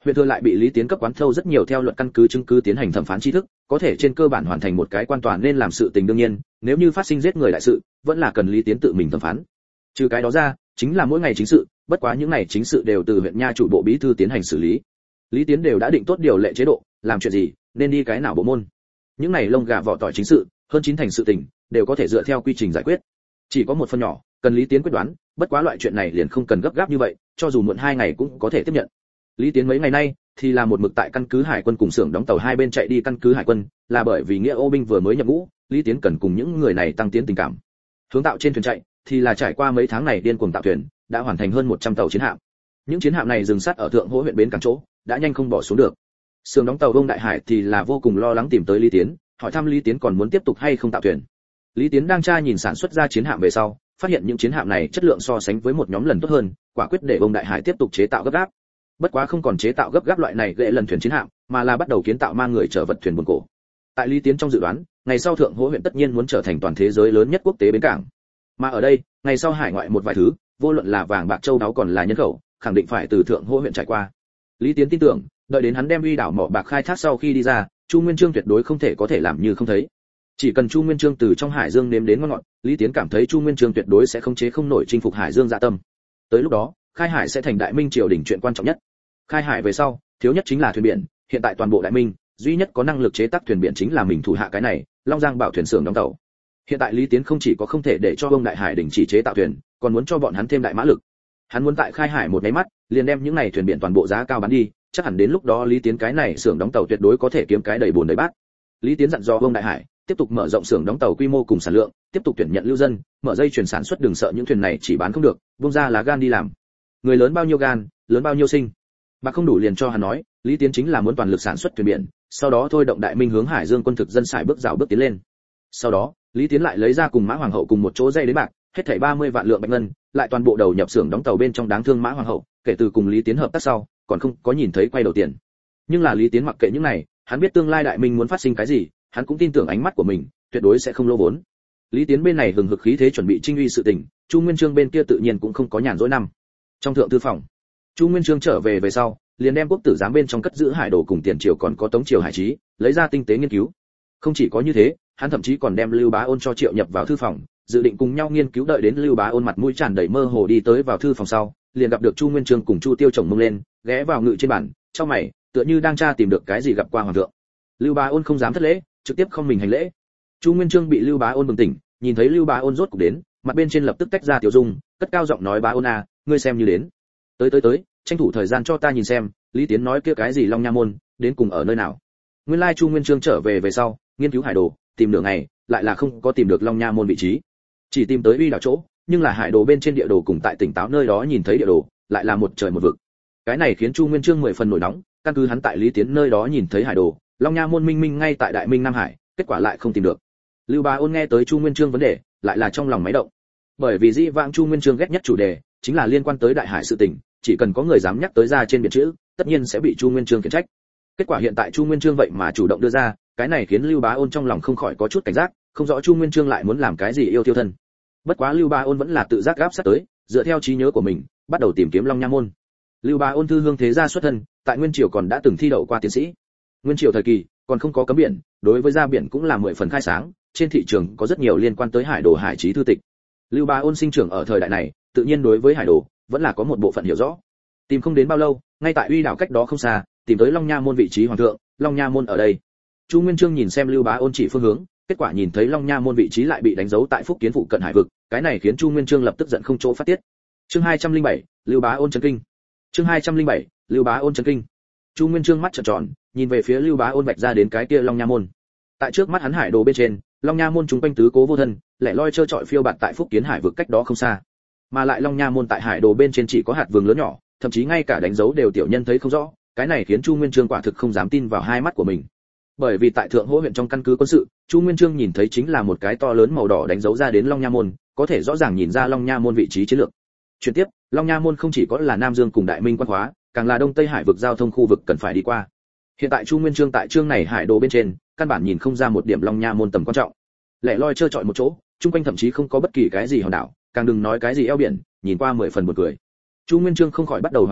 huyện thừa lại bị Lý Tiến cấp quán thâu rất nhiều theo luật căn cứ chứng cứ tiến hành thẩm phán tri thức, có thể trên cơ bản hoàn thành một cái quan toàn nên làm sự tình đương nhiên, nếu như phát sinh giết người đại sự, vẫn là cần Lý Tiến tự mình thẩm phán. Trừ cái đó ra, chính là mỗi ngày chính sự, bất quá những ngày chính sự đều từ huyện nha chủ bộ bí thư tiến hành xử lý. Lý Tiến đều đã định tốt điều lệ chế độ, làm chuyện gì, nên đi cái nào bộ môn. Những ngày lông gà vỏ tỏi chính sự, hơn chín thành sự tình, đều có thể dựa theo quy trình giải quyết. Chỉ có một phần nhỏ, cần Lý Tiến quyết đoán, bất quá loại chuyện này liền không cần gấp gáp như vậy, cho dù muộn hai ngày cũng có thể tiếp nhận. Lý Tiến mấy ngày nay thì là một mực tại căn cứ hải quân cùng xưởng đóng tàu hai bên chạy đi căn cứ hải quân, là bởi vì nghĩa ô binh vừa mới nhập ngũ, Lý Tiến cần cùng những người này tăng tiến tình cảm. Hướng tạo trên thuyền chạy thì là trải qua mấy tháng này điên cuồng tạo thuyền, đã hoàn thành hơn một trăm tàu chiến hạm. Những chiến hạm này dừng sát ở thượng hỗ huyện bến cảng chỗ, đã nhanh không bỏ xuống được. Xưởng đóng tàu Đông Đại Hải thì là vô cùng lo lắng tìm tới Lý Tiến, hỏi thăm Lý Tiến còn muốn tiếp tục hay không tạo thuyền. Lý Tiến đang tra nhìn sản xuất ra chiến hạm về sau, phát hiện những chiến hạm này chất lượng so sánh với một nhóm lần tốt hơn, quả quyết để Đông Đại Hải tiếp tục chế tạo gấp gáp. Bất quá không còn chế tạo gấp gáp loại này gệ lần thuyền chiến hạm, mà là bắt đầu kiến tạo mang người chở vật thuyền buồn cổ. Tại Lý Tiến trong dự đoán, ngày sau thượng hỗ huyện tất nhiên muốn trở thành toàn thế giới lớn nhất quốc tế bến cảng. Mà ở đây, ngày sau hải ngoại một vài thứ, vô luận là vàng bạc châu đáo còn là nhân khẩu, khẳng định phải từ thượng hỗ huyện trải qua. Lý Tiến tin tưởng, đợi đến hắn đem uy đảo mỏ bạc khai thác sau khi đi ra, Chu Nguyên Chương tuyệt đối không thể có thể làm như không thấy. Chỉ cần Chu Nguyên Chương từ trong hải dương nếm đến ngon ngọt, Lý Tiến cảm thấy Chu Nguyên Chương tuyệt đối sẽ không chế không nổi chinh phục hải dương dạ tâm. Tới lúc đó, khai hải sẽ thành đại minh triều đình chuyện quan trọng nhất. Khai hải về sau, thiếu nhất chính là thuyền biển, hiện tại toàn bộ đại minh, duy nhất có năng lực chế tác thuyền biển chính là mình thủ hạ cái này, Long Giang Bảo thuyền xưởng đóng tàu. Hiện tại Lý Tiến không chỉ có không thể để cho Đông Đại Hải đình chỉ chế tạo thuyền, còn muốn cho bọn hắn thêm đại mã lực. Hắn muốn tại khai hải một cái mắt, liền đem những này thuyền biển toàn bộ giá cao bán đi, chắc hẳn đến lúc đó Lý Tiến cái này xưởng đóng tàu tuyệt đối có thể kiếm cái đầy bồn đầy bát. Lý Tiến dặn dò Đông Đại Hải, tiếp tục mở rộng xưởng đóng tàu quy mô cùng sản lượng, tiếp tục tuyển nhận lưu dân, mở dây chuyển sản xuất, đừng sợ những thuyền này chỉ bán không được, buông ra lá gan đi làm. Người lớn bao nhiêu gan, lớn bao nhiêu sinh. Bạc không đủ liền cho hắn nói, Lý Tiến chính là muốn toàn lực sản xuất thuyền biển, sau đó thôi động đại minh hướng hải dương quân thực dân xài bước rào bước tiến lên. Sau đó, Lý Tiến lại lấy ra cùng Mã Hoàng hậu cùng một chỗ dây đến bạc, hết thảy ba mươi vạn lượng bạch ngân, lại toàn bộ đầu nhập xưởng đóng tàu bên trong đáng thương Mã Hoàng hậu, kể từ cùng Lý Tiến hợp tác sau, còn không có nhìn thấy quay đầu tiền. Nhưng là Lý Tiến mặc kệ những này, hắn biết tương lai đại minh muốn phát sinh cái gì, hắn cũng tin tưởng ánh mắt của mình, tuyệt đối sẽ không lỗ vốn. Lý Tiến bên này hừng hực khí thế chuẩn bị trinh uy sự tình, Chu Nguyên Chương bên kia tự nhiên cũng không có nhàn rỗi năm. Trong thượng thư phòng, Chu Nguyên Chương trở về về sau, liền đem quốc tử giám bên trong cất giữ hải đồ cùng tiền triều còn có tống triều hải trí, lấy ra tinh tế nghiên cứu. Không chỉ có như thế, hắn thậm chí còn đem Lưu Bá Ôn cho triệu nhập vào thư phòng, dự định cùng nhau nghiên cứu. Đợi đến Lưu Bá Ôn mặt mũi tràn đầy mơ hồ đi tới vào thư phòng sau, liền gặp được Chu Nguyên Chương cùng Chu Tiêu chồng mông lên, ghé vào ngự trên bàn, trong mày, tựa như đang tra tìm được cái gì gặp qua hoàng thượng. Lưu Bá Ôn không dám thất lễ, trực tiếp không mình hành lễ. Chu Nguyên Chương bị Lưu Bá Ôn bừng tỉnh, nhìn thấy Lưu Bá Ôn rốt cục đến, mặt bên trên lập tức tách ra tiểu dung, cất cao giọng nói: Bá Ôn à, ngươi xem như đến. Tới tới tới, tranh thủ thời gian cho ta nhìn xem, Lý Tiến nói kia cái gì Long Nha môn, đến cùng ở nơi nào. Nguyên lai Chu Nguyên Chương trở về về sau, nghiên cứu hải đồ, tìm nửa ngày, lại là không có tìm được Long Nha môn vị trí. Chỉ tìm tới uy đảo chỗ, nhưng là hải đồ bên trên địa đồ cùng tại tỉnh táo nơi đó nhìn thấy địa đồ, lại là một trời một vực. Cái này khiến Chu Nguyên Chương mười phần nổi nóng, căn cứ hắn tại Lý Tiến nơi đó nhìn thấy hải đồ, Long Nha môn minh minh ngay tại Đại Minh Nam Hải, kết quả lại không tìm được. Lưu Bá Ôn nghe tới Chu Nguyên Chương vấn đề, lại là trong lòng máy động. Bởi vì dĩ vãng Chu Nguyên Chương ghét nhất chủ đề, chính là liên quan tới đại hải sự tình, chỉ cần có người dám nhắc tới ra trên biển chữ, tất nhiên sẽ bị Chu Nguyên Chương khiển trách. Kết quả hiện tại Chu Nguyên Chương vậy mà chủ động đưa ra, cái này khiến Lưu Bá Ôn trong lòng không khỏi có chút cảnh giác, không rõ Chu Nguyên Chương lại muốn làm cái gì yêu tiêu thân. Bất quá Lưu Bá Ôn vẫn là tự giác gáp sát tới, dựa theo trí nhớ của mình, bắt đầu tìm kiếm Long Nha môn. Lưu Bá Ôn thư hương thế gia xuất thân, tại Nguyên Triều còn đã từng thi đậu qua tiến sĩ. Nguyên Triều thời kỳ còn không có cấm biển, đối với ra biển cũng là mười phần khai sáng, trên thị trường có rất nhiều liên quan tới hải đồ hải trí thư tịch. Lưu Bá Ôn sinh trưởng ở thời đại này, tự nhiên đối với hải đồ vẫn là có một bộ phận hiểu rõ. Tìm không đến bao lâu, ngay tại uy đảo cách đó không xa, tìm tới Long Nha môn vị trí hoàng thượng. Long Nha môn ở đây. Chu Nguyên Chương nhìn xem Lưu Bá Ôn chỉ phương hướng, kết quả nhìn thấy Long Nha môn vị trí lại bị đánh dấu tại Phúc Kiến phụ cận hải vực, cái này khiến Chu Nguyên Chương lập tức giận không chỗ phát tiết. Chương hai trăm lẻ bảy, Lưu Bá Ôn chấn kinh. Chương hai trăm lẻ bảy, Lưu Bá Ôn chấn kinh. Chu Nguyên Chương mắt trợn tròn, nhìn về phía Lưu Bá Ôn vạch ra đến cái kia Long Nha môn. Tại trước mắt hắn hải đồ bên trên, Long Nha môn chúng quanh tứ cố vô thân, lẻ loi trơ trọi phiêu bạt tại Phúc Kiến hải vực cách đó không xa. Mà lại Long Nha môn tại hải đồ bên trên chỉ có hạt vừng lớn nhỏ, thậm chí ngay cả đánh dấu đều tiểu nhân thấy không rõ, cái này khiến Chu Nguyên Chương quả thực không dám tin vào hai mắt của mình. Bởi vì tại Thượng Hỗ huyện trong căn cứ quân sự, Chu Nguyên Chương nhìn thấy chính là một cái to lớn màu đỏ đánh dấu ra đến Long Nha môn, có thể rõ ràng nhìn ra Long Nha môn vị trí chiến lược. Chuyển tiếp, Long Nha môn không chỉ có là Nam Dương cùng Đại Minh quan hóa, càng là Đông Tây Hải vực giao thông khu vực cần phải đi qua. Hiện tại Chu Nguyên Chương tại chương này hải đồ bên trên, căn bản nhìn không ra một điểm Long Nha môn tầm quan trọng. Lẻ loi trơ trọi một chỗ, chung quanh thậm chí không có bất kỳ cái gì hòn đảo, càng đừng nói cái gì eo biển, nhìn qua mười phần buồn cười. Chu Nguyên Chương không khỏi bắt đầu hoài nghi,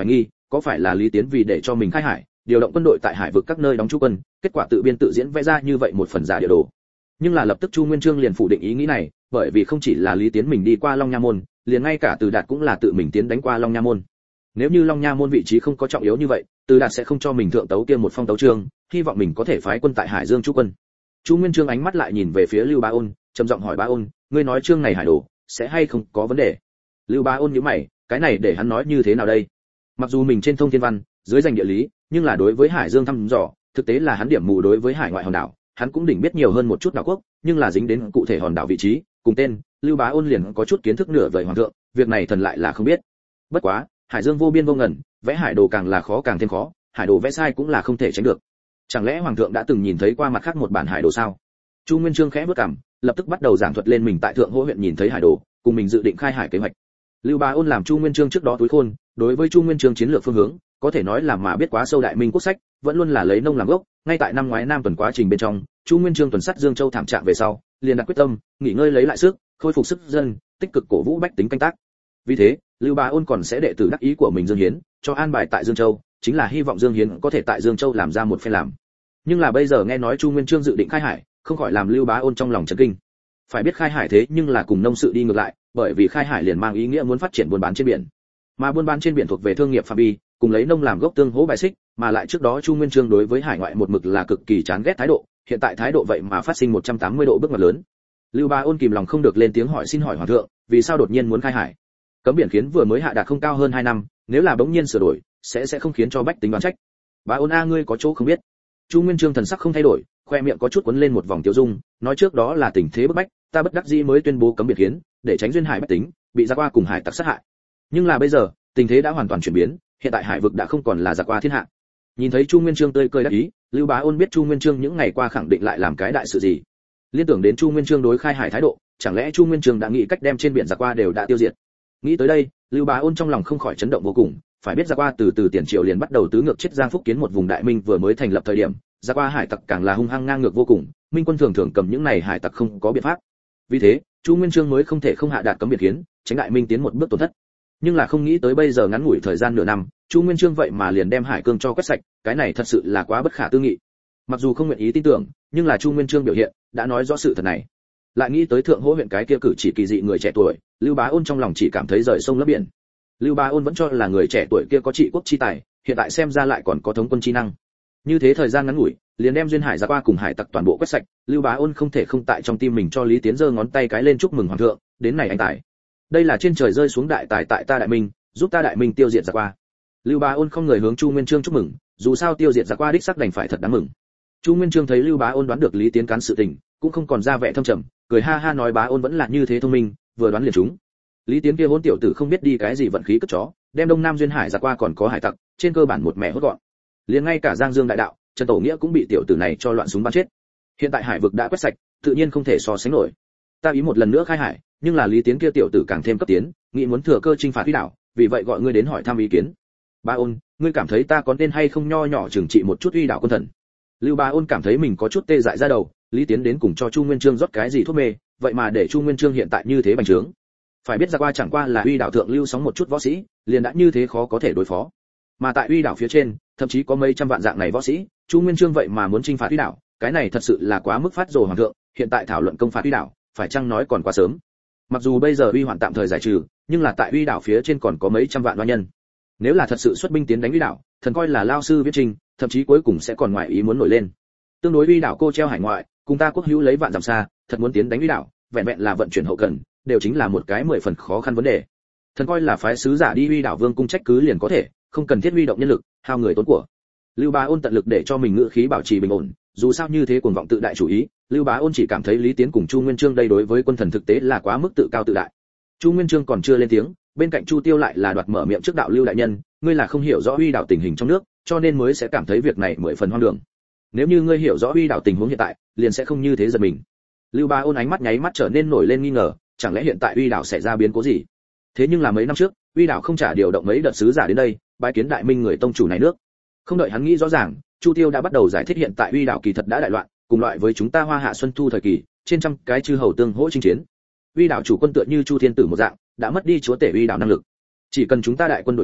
có phải là Lý Tiến vì để cho mình khai hải, điều động quân đội tại hải vực các nơi đóng trú quân, kết quả tự biên tự diễn vẽ ra như vậy một phần giả địa đồ. Nhưng là lập tức Chu Nguyên Chương liền phủ định ý nghĩ này, bởi vì không chỉ là Lý Tiến mình đi qua Long Nha môn, liền ngay cả Từ Đạt cũng là tự mình tiến đánh qua Long Nha môn. Nếu như Long Nha môn vị trí không có trọng yếu như vậy, Từ Đạt sẽ không cho mình thượng tấu kia một phong tấu chương, hy vọng mình có thể phái quân tại Hải Dương trú quân. Chu Nguyên Chương ánh mắt lại nhìn về phía Lưu Bá Ôn, trầm giọng hỏi Bá Ôn, ngươi nói chương này hải đồ sẽ hay không có vấn đề? Lưu Bá Ôn nhíu mày, cái này để hắn nói như thế nào đây? Mặc dù mình trên thông thiên văn, dưới danh địa lý, nhưng là đối với Hải Dương thăm dò, thực tế là hắn điểm mù đối với hải ngoại hòn đảo, hắn cũng đỉnh biết nhiều hơn một chút đảo quốc, nhưng là dính đến cụ thể hòn đảo vị trí, cùng tên, Lưu Bá Ôn liền có chút kiến thức nửa vời hoàng thượng, việc này thần lại là không biết. Bất quá, Hải Dương vô biên vô ngần, vẽ hải đồ càng là khó càng thêm khó, hải đồ vẽ sai cũng là không thể tránh được. Chẳng lẽ hoàng thượng đã từng nhìn thấy qua mặt khác một bản hải đồ sao? Chu Nguyên Chương khẽ bước cằm, lập tức bắt đầu giảng thuật lên mình tại Thượng Hỗ huyện nhìn thấy hải đồ, cùng mình dự định khai hải kế hoạch. Lưu Bá Ôn làm Chu Nguyên Chương trước đó túi khôn, đối với Chu Nguyên Chương chiến lược phương hướng, có thể nói là mà biết quá sâu đại minh quốc sách, vẫn luôn là lấy nông làm gốc, ngay tại năm ngoái Nam tuần quá trình bên trong, Chu Nguyên Chương tuần sát Dương Châu thảm trạng về sau, liền đặt quyết tâm, nghỉ ngơi lấy lại sức, khôi phục sức dân, tích cực cổ vũ bách tính canh tác. Vì thế, Lưu Bá Ôn còn sẽ đệ tử đắc ý của mình Dương Hiến, cho an bài tại Dương Châu, chính là hy vọng Dương Hiến có thể tại Dương Châu làm ra một phen làm. Nhưng là bây giờ nghe nói Chu Nguyên Chương dự định khai hải, không khỏi làm Lưu Bá Ôn trong lòng chấn kinh. Phải biết khai hải thế nhưng là cùng nông sự đi ngược lại, bởi vì khai hải liền mang ý nghĩa muốn phát triển buôn bán trên biển. Mà buôn bán trên biển thuộc về thương nghiệp phạm vi, cùng lấy nông làm gốc tương hỗ bài xích, mà lại trước đó Chu Nguyên Chương đối với hải ngoại một mực là cực kỳ chán ghét thái độ, hiện tại thái độ vậy mà phát sinh một trăm tám mươi độ bước ngoặt lớn. Lưu Bá Ôn kìm lòng không được lên tiếng hỏi xin hỏi hoàng thượng, vì sao đột nhiên muốn khai hải? Cấm biển khiến vừa mới hạ đạt không cao hơn hai năm, nếu là bỗng nhiên sửa đổi, sẽ sẽ không khiến cho bách tính đoán trách. Bá Ôn a ngươi có chỗ không biết. Chu Nguyên Chương thần sắc không thay đổi, khoe miệng có chút cuốn lên một vòng tiêu dung, nói trước đó là tình thế bức bách, ta bất đắc dĩ mới tuyên bố cấm biển khiến, để tránh duyên hải bách tính bị giặc qua cùng hải tặc sát hại. Nhưng là bây giờ, tình thế đã hoàn toàn chuyển biến, hiện tại hải vực đã không còn là giặc qua thiên hạ. Nhìn thấy Chu Nguyên Chương tươi cười đắc ý, Lưu Bá Ôn biết Chu Nguyên Chương những ngày qua khẳng định lại làm cái đại sự gì. Liên tưởng đến Chu Nguyên Chương đối khai hải thái độ, chẳng lẽ Chu Nguyên Chương đã nghĩ cách đem trên biển giặc qua đều đã tiêu diệt. Nghĩ tới đây, Lưu Bá Ôn trong lòng không khỏi chấn động vô cùng, phải biết giặc qua từ từ tiền triệu liền bắt đầu tứ ngược chết Giang Phúc Kiến một vùng đại minh vừa mới thành lập thời điểm, giặc qua hải tặc càng là hung hăng ngang ngược vô cùng, minh quân thường thường cầm những này hải tặc không có biện pháp. Vì thế, Chu Nguyên Chương mới không thể không hạ đạt cấm biển khiến, tránh đại minh tiến một bước tổn thất. Nhưng là không nghĩ tới bây giờ ngắn ngủi thời gian nửa năm, Chu Nguyên Chương vậy mà liền đem hải cương cho quét sạch, cái này thật sự là quá bất khả tư nghị. Mặc dù không nguyện ý tin tưởng, nhưng là Chu Nguyên Chương biểu hiện đã nói rõ sự thật này. Lại nghĩ tới Thượng Hỗ huyện cái kia cử chỉ kỳ dị người trẻ tuổi, Lưu Bá Ôn trong lòng chỉ cảm thấy rời sông lấp biển. Lưu Bá Ôn vẫn cho là người trẻ tuổi kia có trị quốc chi tài, hiện tại xem ra lại còn có thống quân chi năng. Như thế thời gian ngắn ngủi, liền đem duyên hải giặc qua cùng hải tặc toàn bộ quét sạch, Lưu Bá Ôn không thể không tại trong tim mình cho Lý Tiến giơ ngón tay cái lên chúc mừng hoàng thượng, đến này anh tài. Đây là trên trời rơi xuống đại tài tại ta đại minh, giúp ta đại minh tiêu diệt giặc qua. Lưu Bá Ôn không người hướng Chu Nguyên Chương chúc mừng, dù sao tiêu diệt giặc qua đích sắc đành phải thật đáng mừng. Chu Nguyên Chương thấy Lưu Bá Ôn đoán được Lý Tiến cán sự tình, cũng không còn ra vẻ thâm trầm, cười ha ha nói Bá Ôn vẫn là như thế thông minh, vừa đoán liền trúng. Lý Tiến kia hỗn tiểu tử không biết đi cái gì vận khí cất chó, đem Đông Nam duyên hải giặc qua còn có hải tặc, trên cơ bản một mẹ hốt gọn. Liền ngay cả Giang Dương đại đạo, Trần Tổ Nghĩa cũng bị tiểu tử này cho loạn súng bắn chết. Hiện tại hải vực đã quét sạch, tự nhiên không thể so sánh nổi. Ta ý một lần nữa khai hải, nhưng là Lý Tiến kia tiểu tử càng thêm cấp tiến, nghĩ muốn thừa cơ chinh phạt Uy đảo, vì vậy gọi ngươi đến hỏi thăm ý kiến. Bá Ôn, ngươi cảm thấy ta có nên hay không nho nhỏ trừng trị một chút Uy đảo quân thần? Lưu Bá Ôn cảm thấy mình có chút tê dại ra đầu, Lý Tiến đến cùng cho Chu Nguyên Chương rót cái gì thuốc mê, vậy mà để Chu Nguyên Chương hiện tại như thế bành trướng. Phải biết ra qua chẳng qua là Uy đảo thượng lưu sóng một chút võ sĩ, liền đã như thế khó có thể đối phó. Mà tại Uy đảo phía trên, thậm chí có mấy trăm vạn dạng này võ sĩ, Chu Nguyên Chương vậy mà muốn chinh phạt Uy đảo, cái này thật sự là quá mức phát rồ hoàng thượng, hiện tại thảo luận công phạt Uy đảo, phải chăng nói còn quá sớm. Mặc dù bây giờ Uy hoạn tạm thời giải trừ, nhưng là tại Uy đảo phía trên còn có mấy trăm vạn oan nhân. Nếu là thật sự xuất binh tiến đánh Uy đảo, thần coi là lao sư viết trình, thậm chí cuối cùng sẽ còn ngoại ý muốn nổi lên. Tương đối Uy đảo cô treo hải ngoại, cùng ta quốc hữu lấy vạn dặm xa, thật muốn tiến đánh Uy đảo, vẹn vẹn là vận chuyển hậu cần, đều chính là một cái mười phần khó khăn vấn đề. Thần coi là phái sứ giả đi Uy đảo vương cung trách cứ liền có thể, không cần thiết huy động nhân lực, hao người tốn của. Lưu Bá Ôn tận lực để cho mình ngữ khí bảo trì bình ổn, dù sao như thế cuồng vọng tự đại chủ ý, Lưu Bá Ôn chỉ cảm thấy Lý Tiến cùng Chu Nguyên Chương đây đối với quân thần thực tế là quá mức tự cao tự đại. Chu Nguyên Chương còn chưa lên tiếng, bên cạnh Chu Tiêu lại là đoạt mở miệng trước đạo Lưu đại nhân, ngươi là không hiểu rõ Uy đảo tình hình trong nước, cho nên mới sẽ cảm thấy việc này mười phần hoang đường. Nếu như ngươi hiểu rõ Uy đảo tình huống hiện tại, liền sẽ không như thế giật mình. Lưu Bá Ôn ánh mắt nháy mắt trở nên nổi lên nghi ngờ, chẳng lẽ hiện tại Uy đảo xảy ra biến cố gì? Thế nhưng là mấy năm trước, Uy đảo không trả điều động mấy đợt sứ giả đến đây, bái kiến đại minh người tông chủ này nước. Không đợi hắn nghĩ rõ ràng, Chu Tiêu đã bắt đầu giải thích hiện tại Uy đảo kỳ thật đã đại loạn, cùng loại với chúng ta Hoa Hạ Xuân Thu thời kỳ, trên trăm cái chư hầu tương hỗ chinh chiến. Uy đảo chủ quân tựa như Chu Thiên Tử một dạng, đã mất đi chúa tể Uy đảo năng lực. Chỉ cần chúng ta đại quân đội tới,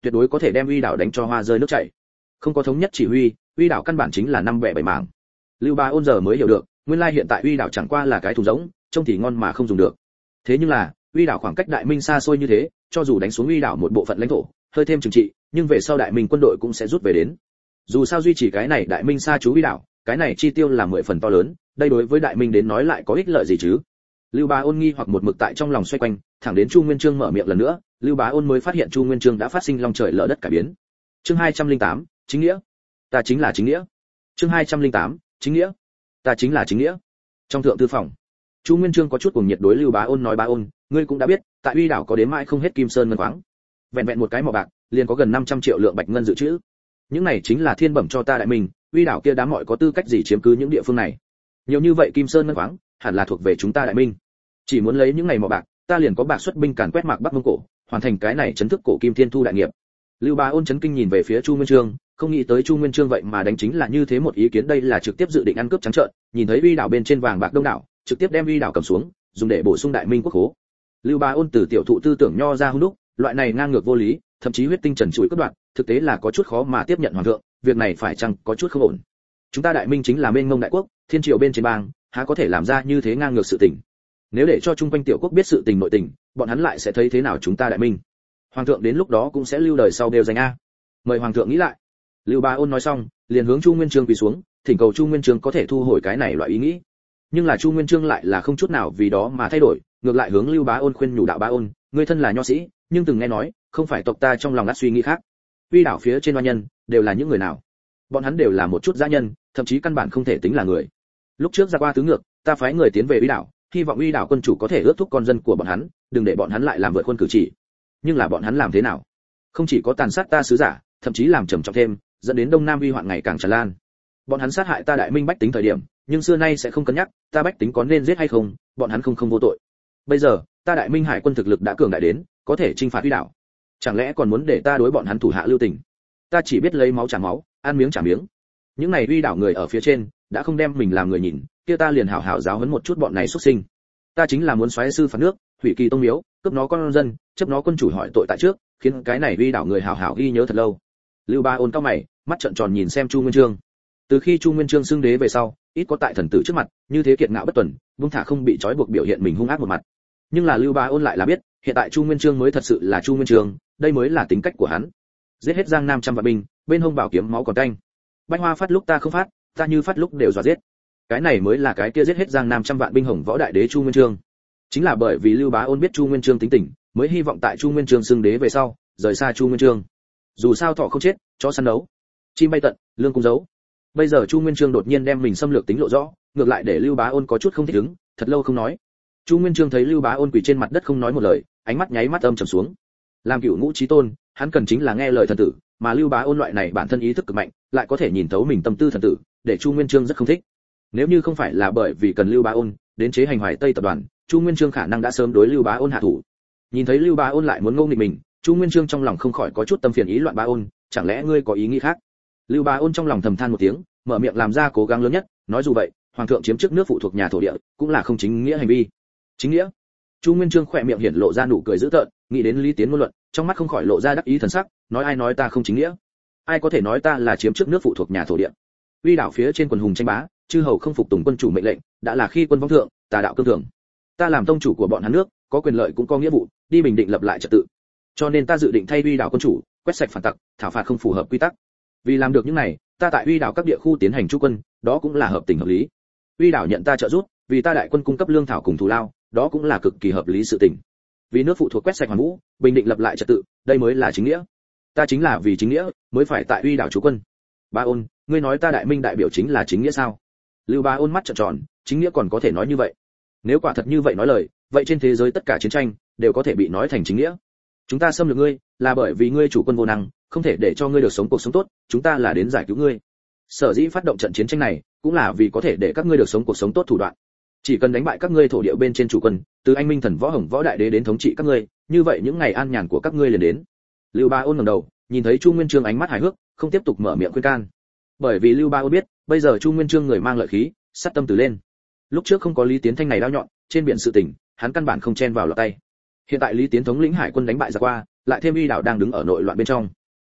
tuyệt đối có thể đem uy đảo đánh cho hoa rơi nước chảy. Không có thống nhất chỉ huy, uy đảo căn bản chính là năm bẻ bảy mảng. Lưu Bá Ôn giờ mới hiểu được, nguyên lai hiện tại uy đảo chẳng qua là cái thùng rỗng, trông thì ngon mà không dùng được. Thế nhưng là, uy đảo khoảng cách Đại Minh xa xôi như thế, cho dù đánh xuống uy đảo một bộ phận lãnh thổ, hơi thêm trừng trị, nhưng về sau Đại Minh quân đội cũng sẽ rút về đến. Dù sao duy trì cái này Đại Minh xa chú uy đảo, cái này chi tiêu là mười phần to lớn, đây đối với Đại Minh đến nói lại có ích lợi gì chứ? Lưu Bá Ôn nghi hoặc một mực tại trong lòng xoay quanh, thẳng đến Chu Nguyên Chương mở miệng lần nữa, Lưu Bá Ôn mới phát hiện Chu Nguyên Chương đã phát sinh long trời lở đất cải biến. Chương hai trăm lẻ tám, chính nghĩa. Ta chính là chính nghĩa. Chương hai trăm lẻ tám, chính nghĩa. Ta chính là chính nghĩa. Trong thượng thư phòng, Chu Nguyên Chương có chút cuồng nhiệt đối Lưu Bá Ôn nói: Bá Ôn, ngươi cũng đã biết, tại Uy đảo có đến mãi không hết kim sơn ngân khoáng. Vẹn vẹn một cái mỏ bạc, liền có gần năm trăm triệu lượng bạch ngân dự trữ. Những này chính là thiên bẩm cho ta Đại Minh, Uy đảo kia đám mọi có tư cách gì chiếm cứ những địa phương này. Nhiều như vậy kim sơn ngân khoáng, hẳn là thuộc về chúng ta Đại Minh. Chỉ muốn lấy những này mỏ bạc, ta liền có bạc xuất binh càn quét mạc Bắc Mông Cổ, hoàn thành cái này chấn thức cổ kim thiên thu đại nghiệp. Lưu Bá Ôn chấn kinh nhìn về phía Chu Nguyên Chương, không nghĩ tới Chu Nguyên Chương vậy mà đánh chính là như thế một ý kiến, đây là trực tiếp dự định ăn cướp trắng trợn, nhìn thấy Uy đảo bên trên vàng bạc đông đảo, trực tiếp đem Uy đảo cầm xuống, dùng để bổ sung Đại Minh quốc khố. Lưu Bá Ôn từ tiểu thụ tư tưởng nho ra hung đúc, loại này ngang ngược vô lý, thậm chí huyết tinh trần trụi cướp đoạt, thực tế là có chút khó mà tiếp nhận hoàng thượng, việc này phải chăng có chút không ổn. Chúng ta Đại Minh chính là mênh mông đại quốc, thiên triều bên trên bang, há có thể làm ra như thế ngang ngược sự tình. Nếu để cho chung quanh tiểu quốc biết sự tình nội tình, bọn hắn lại sẽ thấy thế nào chúng ta Đại Minh? Hoàng thượng đến lúc đó cũng sẽ lưu đời sau đều danh a. Mời hoàng thượng nghĩ lại. Lưu Bá Ôn nói xong, liền hướng Chu Nguyên Chương quỳ xuống, thỉnh cầu Chu Nguyên Chương có thể thu hồi cái này loại ý nghĩ. Nhưng là Chu Nguyên Chương lại là không chút nào vì đó mà thay đổi, ngược lại hướng Lưu Bá Ôn khuyên nhủ: Đạo Bá Ôn, ngươi thân là nho sĩ, nhưng từng nghe nói, không phải tộc ta trong lòng ngắt suy nghĩ khác. Uy đảo phía trên oan nhân, đều là những người nào? Bọn hắn đều là một chút dã nhân, thậm chí căn bản không thể tính là người. Lúc trước ra qua tứ ngược, ta phái người tiến về Uy đảo, hy vọng Uy đảo quân chủ có thể ước thúc con dân của bọn hắn, đừng để bọn hắn lại làm vượt khuôn cử chỉ. Nhưng là bọn hắn làm thế nào? Không chỉ có tàn sát ta sứ giả, thậm chí làm trầm trọng thêm, dẫn đến Đông Nam uy hoạn ngày càng tràn lan. Bọn hắn sát hại ta Đại Minh bách tính thời điểm, nhưng xưa nay sẽ không cân nhắc ta bách tính có nên giết hay không, bọn hắn không không vô tội. Bây giờ, ta Đại Minh hải quân thực lực đã cường đại đến, có thể chinh phạt Uy đảo. Chẳng lẽ còn muốn để ta đối bọn hắn thủ hạ lưu tình? Ta chỉ biết lấy máu trả máu, ăn miếng trả miếng. Những này Uy đảo người ở phía trên, đã không đem mình làm người nhìn, kia ta liền hảo hảo giáo huấn một chút bọn này xuất sinh. Ta chính là muốn xoáy sư phạt nước, hủy kỳ tông miếu, cướp nó con dân, chấp nó quân chủ hỏi tội tại trước, khiến cái này Uy đảo người hảo hảo ghi nhớ thật lâu. Lưu Bá Ôn cao mày, mắt trợn tròn nhìn xem Chu Nguyên Chương. Từ khi Chu Nguyên Chương xưng đế về sau, ít có tại thần tử trước mặt, như thế kiệt ngạo bất tuần, buông thả không bị trói buộc biểu hiện mình hung ác một mặt. Nhưng là Lưu Bá Ôn lại là biết, hiện tại Chu Nguyên Chương mới thật sự là Chu Nguyên Chương, đây mới là tính cách của hắn. Giết hết Giang Nam trăm vạn binh, bên hông bảo kiếm máu còn tanh. Bách hoa phát lúc ta không phát, ta như phát lúc đều dọa giết. Cái này mới là cái kia giết hết Giang Nam trăm vạn binh hồng võ đại đế Chu Nguyên Chương. Chính là bởi vì Lưu Bá Ôn biết Chu Nguyên Chương tính tình, mới hy vọng tại Chu Nguyên Chương xưng đế về sau, rời xa Chu Nguyên Chương. Dù sao thọ không chết, chó săn đấu, chim bay tận, lương cung giấu. Bây giờ Chu Nguyên Chương đột nhiên đem mình xâm lược tính lộ rõ, ngược lại để Lưu Bá Ôn có chút không thích ứng, thật lâu không nói. Chu Nguyên Chương thấy Lưu Bá Ôn quỳ trên mặt đất không nói một lời, ánh mắt nháy mắt âm trầm xuống. Làm cửu ngũ chí tôn, hắn cần chính là nghe lời thần tử, mà Lưu Bá Ôn loại này bản thân ý thức cực mạnh, lại có thể nhìn thấu mình tâm tư thần tử, để Chu Nguyên Chương rất không thích. Nếu như không phải là bởi vì cần Lưu Bá Ôn đến chế hành Hoài Tây tập đoàn, Chu Nguyên Chương khả năng đã sớm đối Lưu Bá Ôn hạ thủ. Nhìn thấy Lưu Bá Ôn lại muốn ngô nghịch mình, Chu Nguyên Chương trong lòng không khỏi có chút tâm phiền ý loạn. Bá Ôn, chẳng lẽ ngươi có ý nghĩ khác? Lưu Bá Ôn trong lòng thầm than một tiếng, mở miệng làm ra cố gắng lớn nhất, nói dù vậy, hoàng thượng chiếm trước nước phụ thuộc nhà thổ địa, cũng là không chính nghĩa hành vi. Chính nghĩa? Chu Nguyên Chương khỏe miệng hiển lộ ra nụ cười dữ tợn, nghĩ đến Lý Tiến ngôn luận, trong mắt không khỏi lộ ra đắc ý thần sắc, nói ai nói ta không chính nghĩa? Ai có thể nói ta là chiếm trước nước phụ thuộc nhà thổ địa? Uy đảo phía trên quần hùng tranh bá, chư hầu không phục tùng quân chủ mệnh lệnh, đã là khi quân vong thượng, tà đạo cương thường. Ta làm tông chủ của bọn hắn nước, có quyền lợi cũng có nghĩa vụ, đi bình định lập lại trật tự. Cho nên ta dự định thay Uy đảo quân chủ, quét sạch phản tặc, thảo phạt không phù hợp quy tắc. Vì làm được những này, ta tại Uy đảo các địa khu tiến hành trú quân, đó cũng là hợp tình hợp lý. Uy đảo nhận ta trợ giúp, vì ta đại quân cung cấp lương thảo cùng thù lao, đó cũng là cực kỳ hợp lý sự tình. Vì nước phụ thuộc quét sạch hoàn vũ, bình định lập lại trật tự, đây mới là chính nghĩa. Ta chính là vì chính nghĩa, mới phải tại Uy đảo trú quân. Bá Ôn, ngươi nói ta Đại Minh đại biểu chính là chính nghĩa sao? Lưu Bá Ôn mắt trợn tròn, chính nghĩa còn có thể nói như vậy? Nếu quả thật như vậy nói lời, vậy trên thế giới tất cả chiến tranh đều có thể bị nói thành chính nghĩa. Chúng ta xâm lược ngươi, là bởi vì ngươi chủ quân vô năng, không thể để cho ngươi được sống cuộc sống tốt, chúng ta là đến giải cứu ngươi. Sở dĩ phát động trận chiến tranh này, cũng là vì có thể để các ngươi được sống cuộc sống tốt thủ đoạn. Chỉ cần đánh bại các ngươi thổ địa bên trên chủ quân, từ anh minh thần võ hồng võ đại đế đến thống trị các ngươi, như vậy những ngày an nhàn của các ngươi liền đến. Lưu Bá Ôn ngẩng đầu, nhìn thấy Chu Nguyên Chương ánh mắt hài hước, không tiếp tục mở miệng khuyên can. Bởi vì Lưu Bá Ôn biết, bây giờ Chu Nguyên Chương người mang lợi khí, sát tâm từ lên. Lúc trước không có Lý Tiến thanh này đao nhọn, trên biển sự tình, hắn căn bản không chen vào lọt tay. Hiện tại Lý Tiến thống lĩnh hải quân đánh bại ra qua, lại thêm Uy đảo đang đứng ở nội loạn bên trong.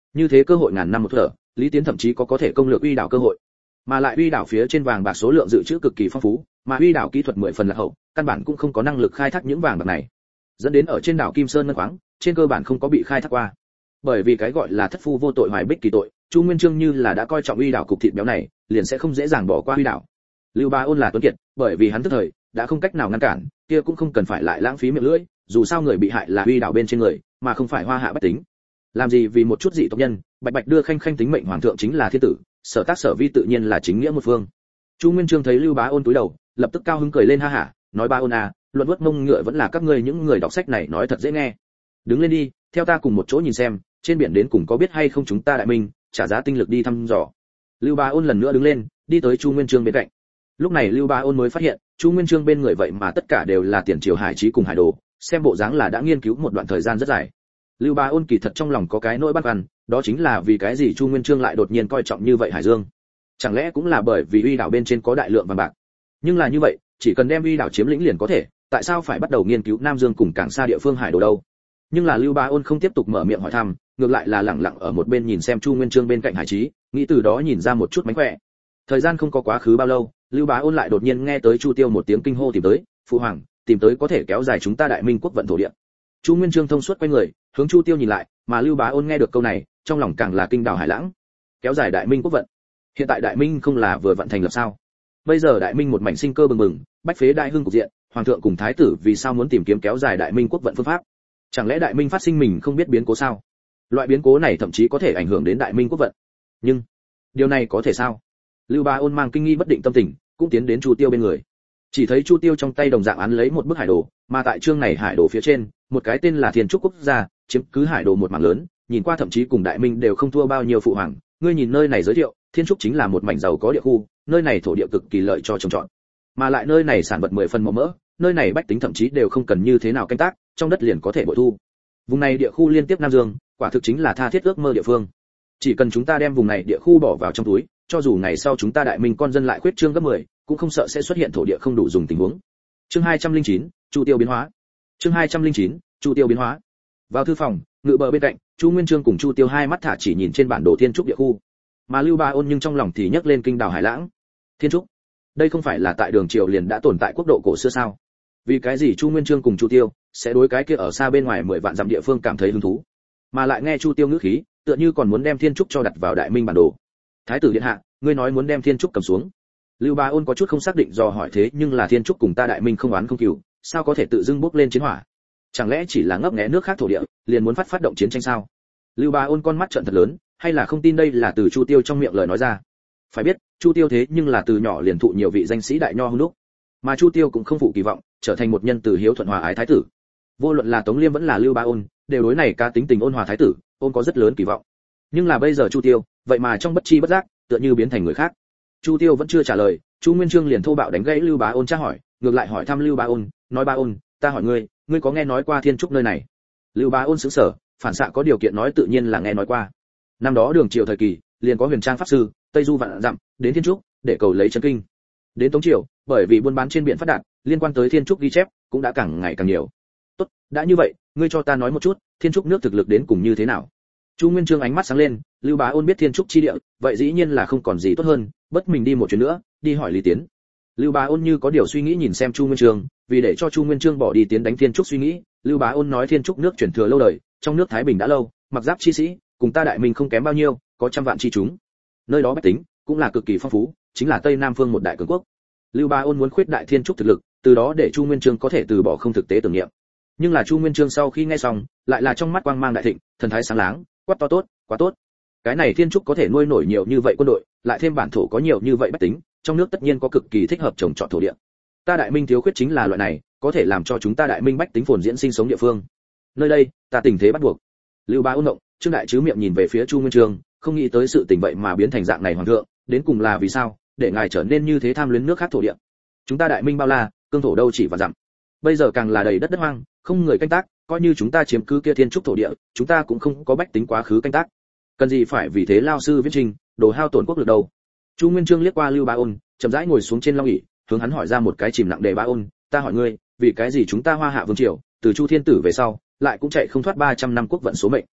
Như thế cơ hội ngàn năm một thở, Lý Tiến thậm chí có có thể công lược Uy đảo cơ hội. Mà lại Uy đảo phía trên vàng bạc số lượng dự trữ cực kỳ phong phú, mà Uy đảo kỹ thuật mười phần là hậu, căn bản cũng không có năng lực khai thác những vàng bạc này. Dẫn đến ở trên đảo Kim Sơn ngân khoáng, trên cơ bản không có bị khai thác qua. Bởi vì cái gọi là thất phu vô tội hoài bích kỳ tội, Chu Nguyên Chương như là đã coi trọng Uy đảo cục thịt béo này, liền sẽ không dễ dàng bỏ qua Uy đảo. Lưu Bá Ôn là tuấn kiệt, bởi vì hắn tức thời, đã không cách nào ngăn cản, kia cũng không cần phải lại lãng phí miệng lưỡi, dù sao người bị hại là Uy đảo bên trên người, mà không phải Hoa Hạ bách tính. Làm gì vì một chút dị tộc nhân, bạch bạch đưa khanh khanh tính mệnh hoàng thượng chính là thiên tử, sở tác sở vi tự nhiên là chính nghĩa một phương. Chu Nguyên Chương thấy Lưu Bá Ôn túi đầu, lập tức cao hứng cười lên ha hả, nói Bá Ôn à, luận vớt mông ngựa vẫn là các ngươi những người đọc sách này nói thật dễ nghe. Đứng lên đi, theo ta cùng một chỗ nhìn xem, trên biển đến cùng có biết hay không chúng ta đại minh, trả giá tinh lực đi thăm dò. Lưu Bá Ôn lần nữa đứng lên, đi tới Chu Nguyên Chương bên cạnh. Lúc này Lưu Bá Ôn mới phát hiện, Chu Nguyên Chương bên người vậy mà tất cả đều là tiền triều hải trí cùng hải đồ, xem bộ dáng là đã nghiên cứu một đoạn thời gian rất dài. Lưu Bá Ôn kỳ thật trong lòng có cái nỗi băn khoăn, đó chính là vì cái gì Chu Nguyên Chương lại đột nhiên coi trọng như vậy Hải Dương? Chẳng lẽ cũng là bởi vì Uy đảo bên trên có đại lượng vàng bạc? Nhưng là như vậy, chỉ cần đem Uy đảo chiếm lĩnh liền có thể, tại sao phải bắt đầu nghiên cứu Nam Dương cùng càng xa địa phương hải đồ đâu? Nhưng là Lưu Bá Ôn không tiếp tục mở miệng hỏi thăm, ngược lại là lẳng lặng ở một bên nhìn xem Chu Nguyên Chương bên cạnh Hải Trí, nghĩ từ đó nhìn ra một chút mánh khỏe. Thời gian không có quá khứ bao lâu, Lưu Bá Ôn lại đột nhiên nghe tới Chu Tiêu một tiếng kinh hô tìm tới, "Phụ hoàng, tìm tới có thể kéo dài chúng ta đại minh quốc vận thổ địa." Chu Nguyên Chương thông suốt quay người, hướng Chu Tiêu nhìn lại, mà Lưu Bá Ôn nghe được câu này, trong lòng càng là kinh đào hải lãng. Kéo dài đại minh quốc vận. Hiện tại đại minh không là vừa vận thành lập sao? Bây giờ đại minh một mảnh sinh cơ bừng bừng, bách phế đại hưng cục diện, hoàng thượng cùng thái tử vì sao muốn tìm kiếm kéo dài đại minh quốc vận phương pháp? Chẳng lẽ đại minh phát sinh mình không biết biến cố sao? Loại biến cố này thậm chí có thể ảnh hưởng đến đại minh quốc vận. Nhưng, điều này có thể sao? Lưu Bá Ôn mang kinh nghi bất định tâm tình, cũng tiến đến Chu Tiêu bên người. Chỉ thấy Chu Tiêu trong tay đồng dạng án lấy một bức hải đồ, mà tại chương này hải đồ phía trên, một cái tên là Thiên Trúc quốc gia, chiếm cứ hải đồ một mảng lớn, nhìn qua thậm chí cùng đại minh đều không thua bao nhiêu phụ hoàng. Ngươi nhìn nơi này giới thiệu, Thiên Trúc chính là một mảnh giàu có địa khu, nơi này thổ địa cực kỳ lợi cho trồng trọt. Mà lại nơi này sản vật mười phần màu mỡ, nơi này bách tính thậm chí đều không cần như thế nào canh tác, trong đất liền có thể bội thu. Vùng này địa khu liên tiếp Nam Dương, quả thực chính là tha thiết ước mơ địa phương. Chỉ cần chúng ta đem vùng này địa khu bỏ vào trong túi, cho dù ngày sau chúng ta đại minh con dân lại khuyết trương gấp mười, cũng không sợ sẽ xuất hiện thổ địa không đủ dùng tình huống. Chương hai trăm lẻ chín, Chu Tiêu biến hóa. Chương hai trăm lẻ chín, Chu Tiêu biến hóa. Vào thư phòng, ngự bờ bên cạnh, Chu Nguyên Chương cùng Chu Tiêu hai mắt thả chỉ nhìn trên bản đồ Thiên Trúc địa khu. Mà Lưu Bá Ôn nhưng trong lòng thì nhấc lên kinh đào hải lãng. Thiên Trúc, đây không phải là tại Đường Triều liền đã tồn tại quốc độ cổ xưa sao? Vì cái gì Chu Nguyên Chương cùng Chu Tiêu sẽ đối cái kia ở xa bên ngoài mười vạn dặm địa phương cảm thấy hứng thú? Mà lại nghe Chu Tiêu ngữ khí, tựa như còn muốn đem Thiên Trúc cho đặt vào đại minh bản đồ. Thái tử điện hạ, ngươi nói muốn đem Thiên Trúc cầm xuống? Lưu Bá Ôn có chút không xác định dò hỏi thế nhưng là Thiên Trúc cùng ta đại minh không oán không cừu, sao có thể tự dưng bốc lên chiến hỏa? Chẳng lẽ chỉ là ngấp nghé nước khác thổ địa, liền muốn phát phát động chiến tranh sao? Lưu Bá Ôn con mắt trợn thật lớn, hay là không tin đây là từ Chu Tiêu trong miệng lời nói ra? Phải biết, Chu Tiêu thế nhưng là từ nhỏ liền thụ nhiều vị danh sĩ đại nho hung đúc, mà Chu Tiêu cũng không phụ kỳ vọng, trở thành một nhân từ hiếu thuận hòa ái thái tử. Vô luận là Tống Liêm vẫn là Lưu Bá Ôn, đều đối này cá tính tình ôn hòa thái tử, ôn có rất lớn kỳ vọng. Nhưng là bây giờ Chu Tiêu, vậy mà trong bất chi bất giác, tựa như biến thành người khác. Chu Tiêu vẫn chưa trả lời, Chu Nguyên Chương liền thô bạo đánh gãy Lưu Bá Ôn tra hỏi, ngược lại hỏi thăm Lưu Bá Ôn, nói Bá Ôn, ta hỏi ngươi, ngươi có nghe nói qua Thiên Trúc nơi này? Lưu Bá Ôn sững sờ, phản xạ có điều kiện nói tự nhiên là nghe nói qua. Năm đó Đường Triều thời kỳ, liền có Huyền Trang pháp sư, Tây Du vạn dặm, đến Thiên Trúc để cầu lấy chấn kinh. Đến Tống Triều, bởi vì buôn bán trên biển phát đạt, liên quan tới Thiên Trúc ghi chép cũng đã càng ngày càng nhiều. Tốt, đã như vậy, ngươi cho ta nói một chút, Thiên Trúc nước thực lực đến cùng như thế nào? Chu Nguyên Chương ánh mắt sáng lên, Lưu Bá Ôn biết Thiên Trúc chi địa, vậy dĩ nhiên là không còn gì tốt hơn, bất mình đi một chuyến nữa, đi hỏi Lý Tiến. Lưu Bá Ôn như có điều suy nghĩ nhìn xem Chu Nguyên Chương, vì để cho Chu Nguyên Chương bỏ đi tiến đánh Thiên Trúc suy nghĩ, Lưu Bá Ôn nói Thiên Trúc nước truyền thừa lâu đời, trong nước Thái Bình đã lâu, mặc giáp chi sĩ, cùng ta đại minh không kém bao nhiêu, có trăm vạn chi chúng. Nơi đó bách tính cũng là cực kỳ phong phú, chính là Tây Nam phương một đại cường quốc. Lưu Bá Ôn muốn khuyết đại Thiên Trúc thực lực, từ đó để Chu Nguyên Chương có thể từ bỏ không thực tế tưởng niệm. Nhưng là Chu Nguyên Chương sau khi nghe xong, lại là trong mắt quang mang đại thịnh, thần thái sáng láng, quát to tốt, quá tốt. Cái này Thiên Trúc có thể nuôi nổi nhiều như vậy quân đội, lại thêm bản thổ có nhiều như vậy bách tính, trong nước tất nhiên có cực kỳ thích hợp trồng trọt thổ địa. Ta đại minh thiếu khuyết chính là loại này, có thể làm cho chúng ta đại minh bách tính phồn diễn sinh sống địa phương. Nơi đây, ta tình thế bắt buộc. Lưu Bá Ôn động, Trương đại chứ miệng nhìn về phía Chu Nguyên Chương, không nghĩ tới sự tình vậy mà biến thành dạng này hoàng thượng, đến cùng là vì sao, để ngài trở nên như thế tham luyến nước khác thổ địa. Chúng ta đại minh bao la, cương thổ đâu chỉ và dặm. Bây giờ càng là đầy đất đất hoang, không người canh tác, coi như chúng ta chiếm cứ kia Thiên Trúc thổ địa, chúng ta cũng không có bách tính quá khứ canh tác. Cần gì phải vì thế lao sư viết trình, đồ hao tổn quốc lực đâu. Chu Nguyên Chương liếc qua Lưu Bá Ôn, chậm rãi ngồi xuống trên long ỷ, hướng hắn hỏi ra một cái chìm nặng đề. Bá Ôn, ta hỏi ngươi, vì cái gì chúng ta Hoa Hạ vương triều, từ Chu thiên tử về sau, lại cũng chạy không thoát ba trăm năm quốc vận số mệnh?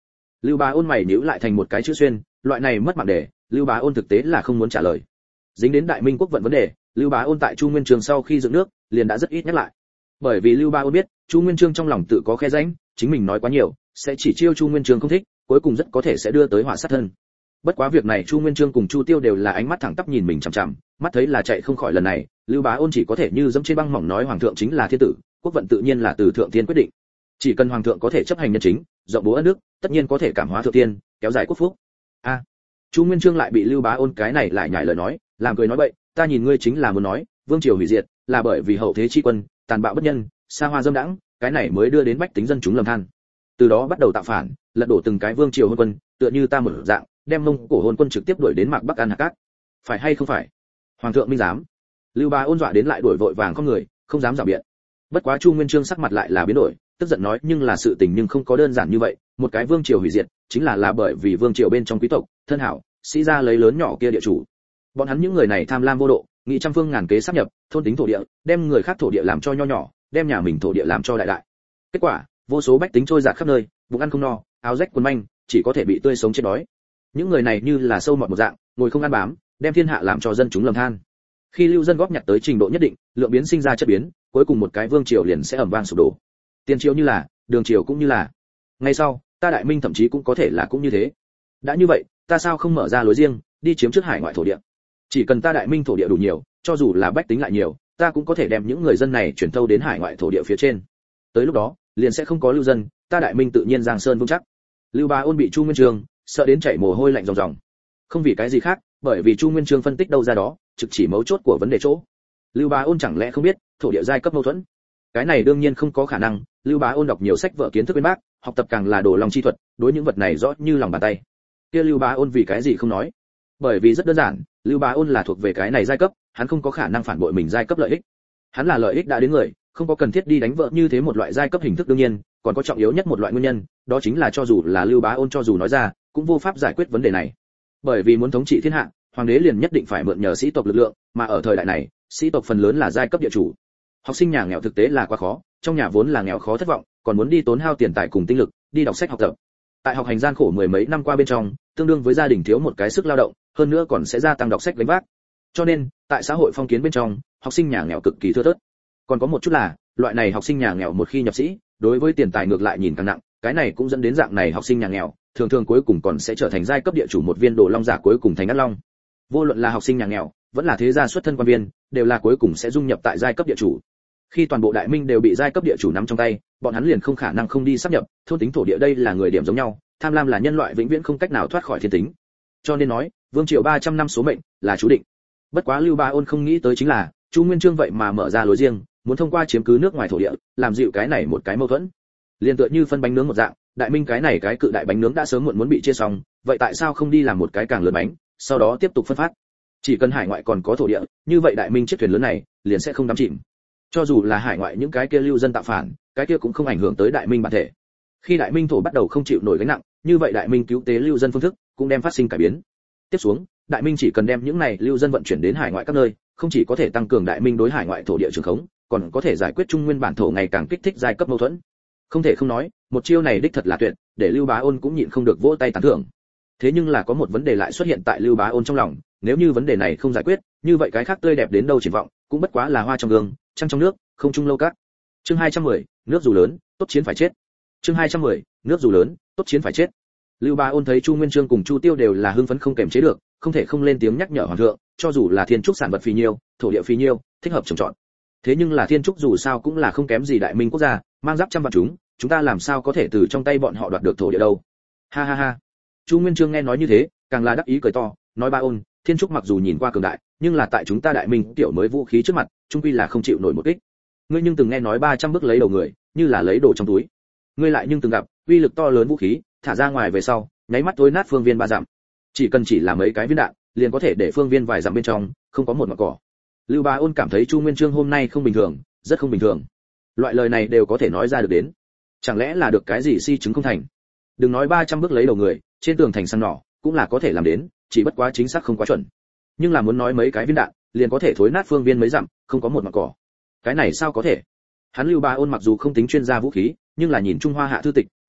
Lưu Bá Ôn mày nhíu lại thành một cái chữ xuyên, loại này mất mạng đề, Lưu Bá Ôn thực tế là không muốn trả lời. Dính đến Đại Minh quốc vận vấn đề, Lưu Bá Ôn tại Chu Nguyên Chương sau khi dựng nước, liền đã rất ít nhắc lại. Bởi vì Lưu Bá Ôn biết, Chu Nguyên Chương trong lòng tự có khe rãnh, chính mình nói quá nhiều, sẽ chỉ chiêu Chu Nguyên Chương không thích, cuối cùng rất có thể sẽ đưa tới họa sát thân. Bất quá việc này Chu Nguyên Chương cùng Chu Tiêu đều là ánh mắt thẳng tắp nhìn mình chằm chằm, mắt thấy là chạy không khỏi lần này, Lưu Bá Ôn chỉ có thể như dẫm trên băng mỏng nói hoàng thượng chính là thiên tử, quốc vận tự nhiên là từ thượng thiên quyết định. Chỉ cần hoàng thượng có thể chấp hành nhân chính, rộng bố ân đức, tất nhiên có thể cảm hóa thượng tiên, kéo dài quốc phúc. A, à, Chu Nguyên Chương lại bị Lưu Bá Ôn cái này lại nhảy lời nói, làm cười nói bậy, ta nhìn ngươi chính là muốn nói, vương triều hủy diệt, là bởi vì hậu thế chi quân, tàn bạo bất nhân, xa hoa dâm đãng, cái này mới đưa đến bách tính dân chúng lầm than. Từ đó bắt đầu tạo phản, lật đổ từng cái vương triều hôn quân, tựa như ta một dạng, đem mông cổ hôn quân trực tiếp đuổi đến mạc Bắc An Hạc Cát. Phải hay không phải? Hoàng thượng minh giám. Lưu Bá Ôn dọa đến lại đuổi vội vàng con người, không dám giảo biện. Bất quá Chu Nguyên Chương sắc mặt lại là biến đổi, tức giận nói nhưng là sự tình nhưng không có đơn giản như vậy, một cái vương triều hủy diệt, chính là là bởi vì vương triều bên trong quý tộc, thân hảo, sĩ gia lấy lớn nhỏ kia địa chủ. Bọn hắn những người này tham lam vô độ, nghị trăm phương ngàn kế sáp nhập, thôn tính thổ địa, đem người khác thổ địa làm cho nho nhỏ, đem nhà mình thổ địa làm cho đại đại. Kết quả, vô số bách tính trôi dạt khắp nơi, bụng ăn không no, áo rách quần manh, chỉ có thể bị tươi sống chết đói. Những người này như là sâu mọt một dạng, ngồi không ăn bám, đem thiên hạ làm cho dân chúng lầm than. Khi lưu dân góp nhặt tới trình độ nhất định, lượng biến sinh ra chất biến, cuối cùng một cái vương triều liền sẽ ầm vang sụp đổ. Tiền triều như là, đường triều cũng như là. Ngay sau, ta Đại Minh thậm chí cũng có thể là cũng như thế. Đã như vậy, ta sao không mở ra lối riêng, đi chiếm trước hải ngoại thổ địa? Chỉ cần ta Đại Minh thổ địa đủ nhiều, cho dù là bách tính lại nhiều, ta cũng có thể đem những người dân này chuyển thâu đến hải ngoại thổ địa phía trên. Tới lúc đó, liền sẽ không có lưu dân, ta Đại Minh tự nhiên giang sơn vững chắc. Lưu Bá Ôn bị Chu Nguyên Chương sợ đến chảy mồ hôi lạnh ròng ròng. Không vì cái gì khác, bởi vì Chu Nguyên Chương phân tích đâu ra đó, trực chỉ mấu chốt của vấn đề chỗ. Lưu Bá Ôn chẳng lẽ không biết thổ địa giai cấp mâu thuẫn? Cái này đương nhiên không có khả năng, Lưu Bá Ôn đọc nhiều sách vở kiến thức bên bác, học tập càng là đồ lòng chi thuật, đối những vật này rõ như lòng bàn tay. Kia Lưu Bá Ôn vì cái gì không nói? Bởi vì rất đơn giản, Lưu Bá Ôn là thuộc về cái này giai cấp, hắn không có khả năng phản bội mình giai cấp lợi ích. Hắn là lợi ích đã đến người, không có cần thiết đi đánh vợ như thế một loại giai cấp hình thức đương nhiên, còn có trọng yếu nhất một loại nguyên nhân, đó chính là cho dù là Lưu Bá Ôn cho dù nói ra, cũng vô pháp giải quyết vấn đề này. Bởi vì muốn thống trị thiên hạ, hoàng đế liền nhất định phải mượn nhờ sĩ tộc lực lượng, mà ở thời đại này, sĩ tộc phần lớn là giai cấp địa chủ. Học sinh nhà nghèo thực tế là quá khó, trong nhà vốn là nghèo khó thất vọng, còn muốn đi tốn hao tiền tài cùng tinh lực, đi đọc sách học tập. Tại học hành gian khổ mười mấy năm qua bên trong, tương đương với gia đình thiếu một cái sức lao động, hơn nữa còn sẽ gia tăng đọc sách gánh vác. Cho nên, tại xã hội phong kiến bên trong, học sinh nhà nghèo cực kỳ thưa thớt. Còn có một chút là, loại này học sinh nhà nghèo một khi nhập sĩ, đối với tiền tài ngược lại nhìn càng nặng, cái này cũng dẫn đến dạng này học sinh nhà nghèo, thường thường cuối cùng còn sẽ trở thành giai cấp địa chủ một viên đồ long giả cuối cùng thành ắt long. Vô luận là học sinh nhà nghèo, vẫn là thế gia xuất thân quan viên, đều là cuối cùng sẽ dung nhập tại giai cấp địa chủ. Khi toàn bộ Đại Minh đều bị giai cấp địa chủ nắm trong tay, bọn hắn liền không khả năng không đi sáp nhập, thôn tính thổ địa đây là người điểm giống nhau, tham lam là nhân loại vĩnh viễn không cách nào thoát khỏi thiên tính. Cho nên nói, vương triều ba trăm năm số mệnh là chú định. Bất quá Lưu Bá Ôn không nghĩ tới chính là, Chu Nguyên Chương vậy mà mở ra lối riêng, muốn thông qua chiếm cứ nước ngoài thổ địa, làm dịu cái này một cái mâu thuẫn. Liên tựa như phân bánh nướng một dạng, Đại Minh cái này cái cự đại bánh nướng đã sớm muộn muốn bị chia xong, vậy tại sao không đi làm một cái càng lớn bánh, sau đó tiếp tục phân phát? Chỉ cần hải ngoại còn có thổ địa, như vậy Đại Minh chiếc thuyền lớn này liền sẽ không đắm chìm. Cho dù là hải ngoại những cái kia lưu dân tạo phản, cái kia cũng không ảnh hưởng tới Đại Minh bản thể. Khi Đại Minh thổ bắt đầu không chịu nổi gánh nặng, như vậy Đại Minh cứu tế lưu dân phương thức cũng đem phát sinh cải biến. Tiếp xuống, Đại Minh chỉ cần đem những này lưu dân vận chuyển đến hải ngoại các nơi, không chỉ có thể tăng cường Đại Minh đối hải ngoại thổ địa trường khống, còn có thể giải quyết trung nguyên bản thổ ngày càng kích thích giai cấp mâu thuẫn. Không thể không nói, một chiêu này đích thật là tuyệt, để Lưu Bá Ôn cũng nhịn không được vỗ tay tán thưởng. Thế nhưng là có một vấn đề lại xuất hiện tại Lưu Bá Ôn trong lòng, nếu như vấn đề này không giải quyết, như vậy cái khác tươi đẹp đến đâu triển vọng, cũng bất quá là hoa trong gương, trăng trong nước, không chung lâu các. Chương hai trăm mười, nước dù lớn, tốt chiến phải chết. Chương hai trăm mười, nước dù lớn, tốt chiến phải chết. Lưu Bá Ôn thấy Chu Nguyên Chương cùng Chu Tiêu đều là hưng phấn không kềm chế được, không thể không lên tiếng nhắc nhở hoàng thượng, cho dù là thiên trúc sản vật phì nhiêu, thổ địa phì nhiêu, thích hợp trồng trọt. Thế nhưng là thiên trúc dù sao cũng là không kém gì Đại Minh quốc gia, mang giáp trăm vạn chúng, chúng ta làm sao có thể từ trong tay bọn họ đoạt được thổ địa đâu? Ha ha ha. Chu Nguyên Chương nghe nói như thế, càng là đắc ý cười to, nói Bá Ôn, thiên trúc mặc dù nhìn qua cường đại, nhưng là tại chúng ta Đại Minh tiểu mới vũ khí trước mặt, chung quy là không chịu nổi một kích. Ngươi nhưng từng nghe nói ba trăm bước lấy đầu người, như là lấy đồ trong túi. Ngươi lại nhưng từng gặp, uy lực to lớn vũ khí, thả ra ngoài về sau, nháy mắt tối nát phương viên ba dặm. Chỉ cần chỉ là mấy cái viên đạn, liền có thể để phương viên vài dặm bên trong không có một mảng cỏ. Lưu Bá Ôn cảm thấy Chu Nguyên Chương hôm nay không bình thường, rất không bình thường. Loại lời này đều có thể nói ra được đến. Chẳng lẽ là được cái gì si chứng không thành? Đừng nói ba trăm bước lấy đầu người, trên tường thành săn nỏ cũng là có thể làm đến, chỉ bất quá chính xác không quá chuẩn. Nhưng là muốn nói mấy cái viên đạn, liền có thể thối nát phương viên mấy dặm, không có một mảng cỏ. Cái này sao có thể? Hắn Lưu Bá Ôn mặc dù không tính chuyên gia vũ khí, nhưng là nhìn Trung Hoa hạ thư tịch,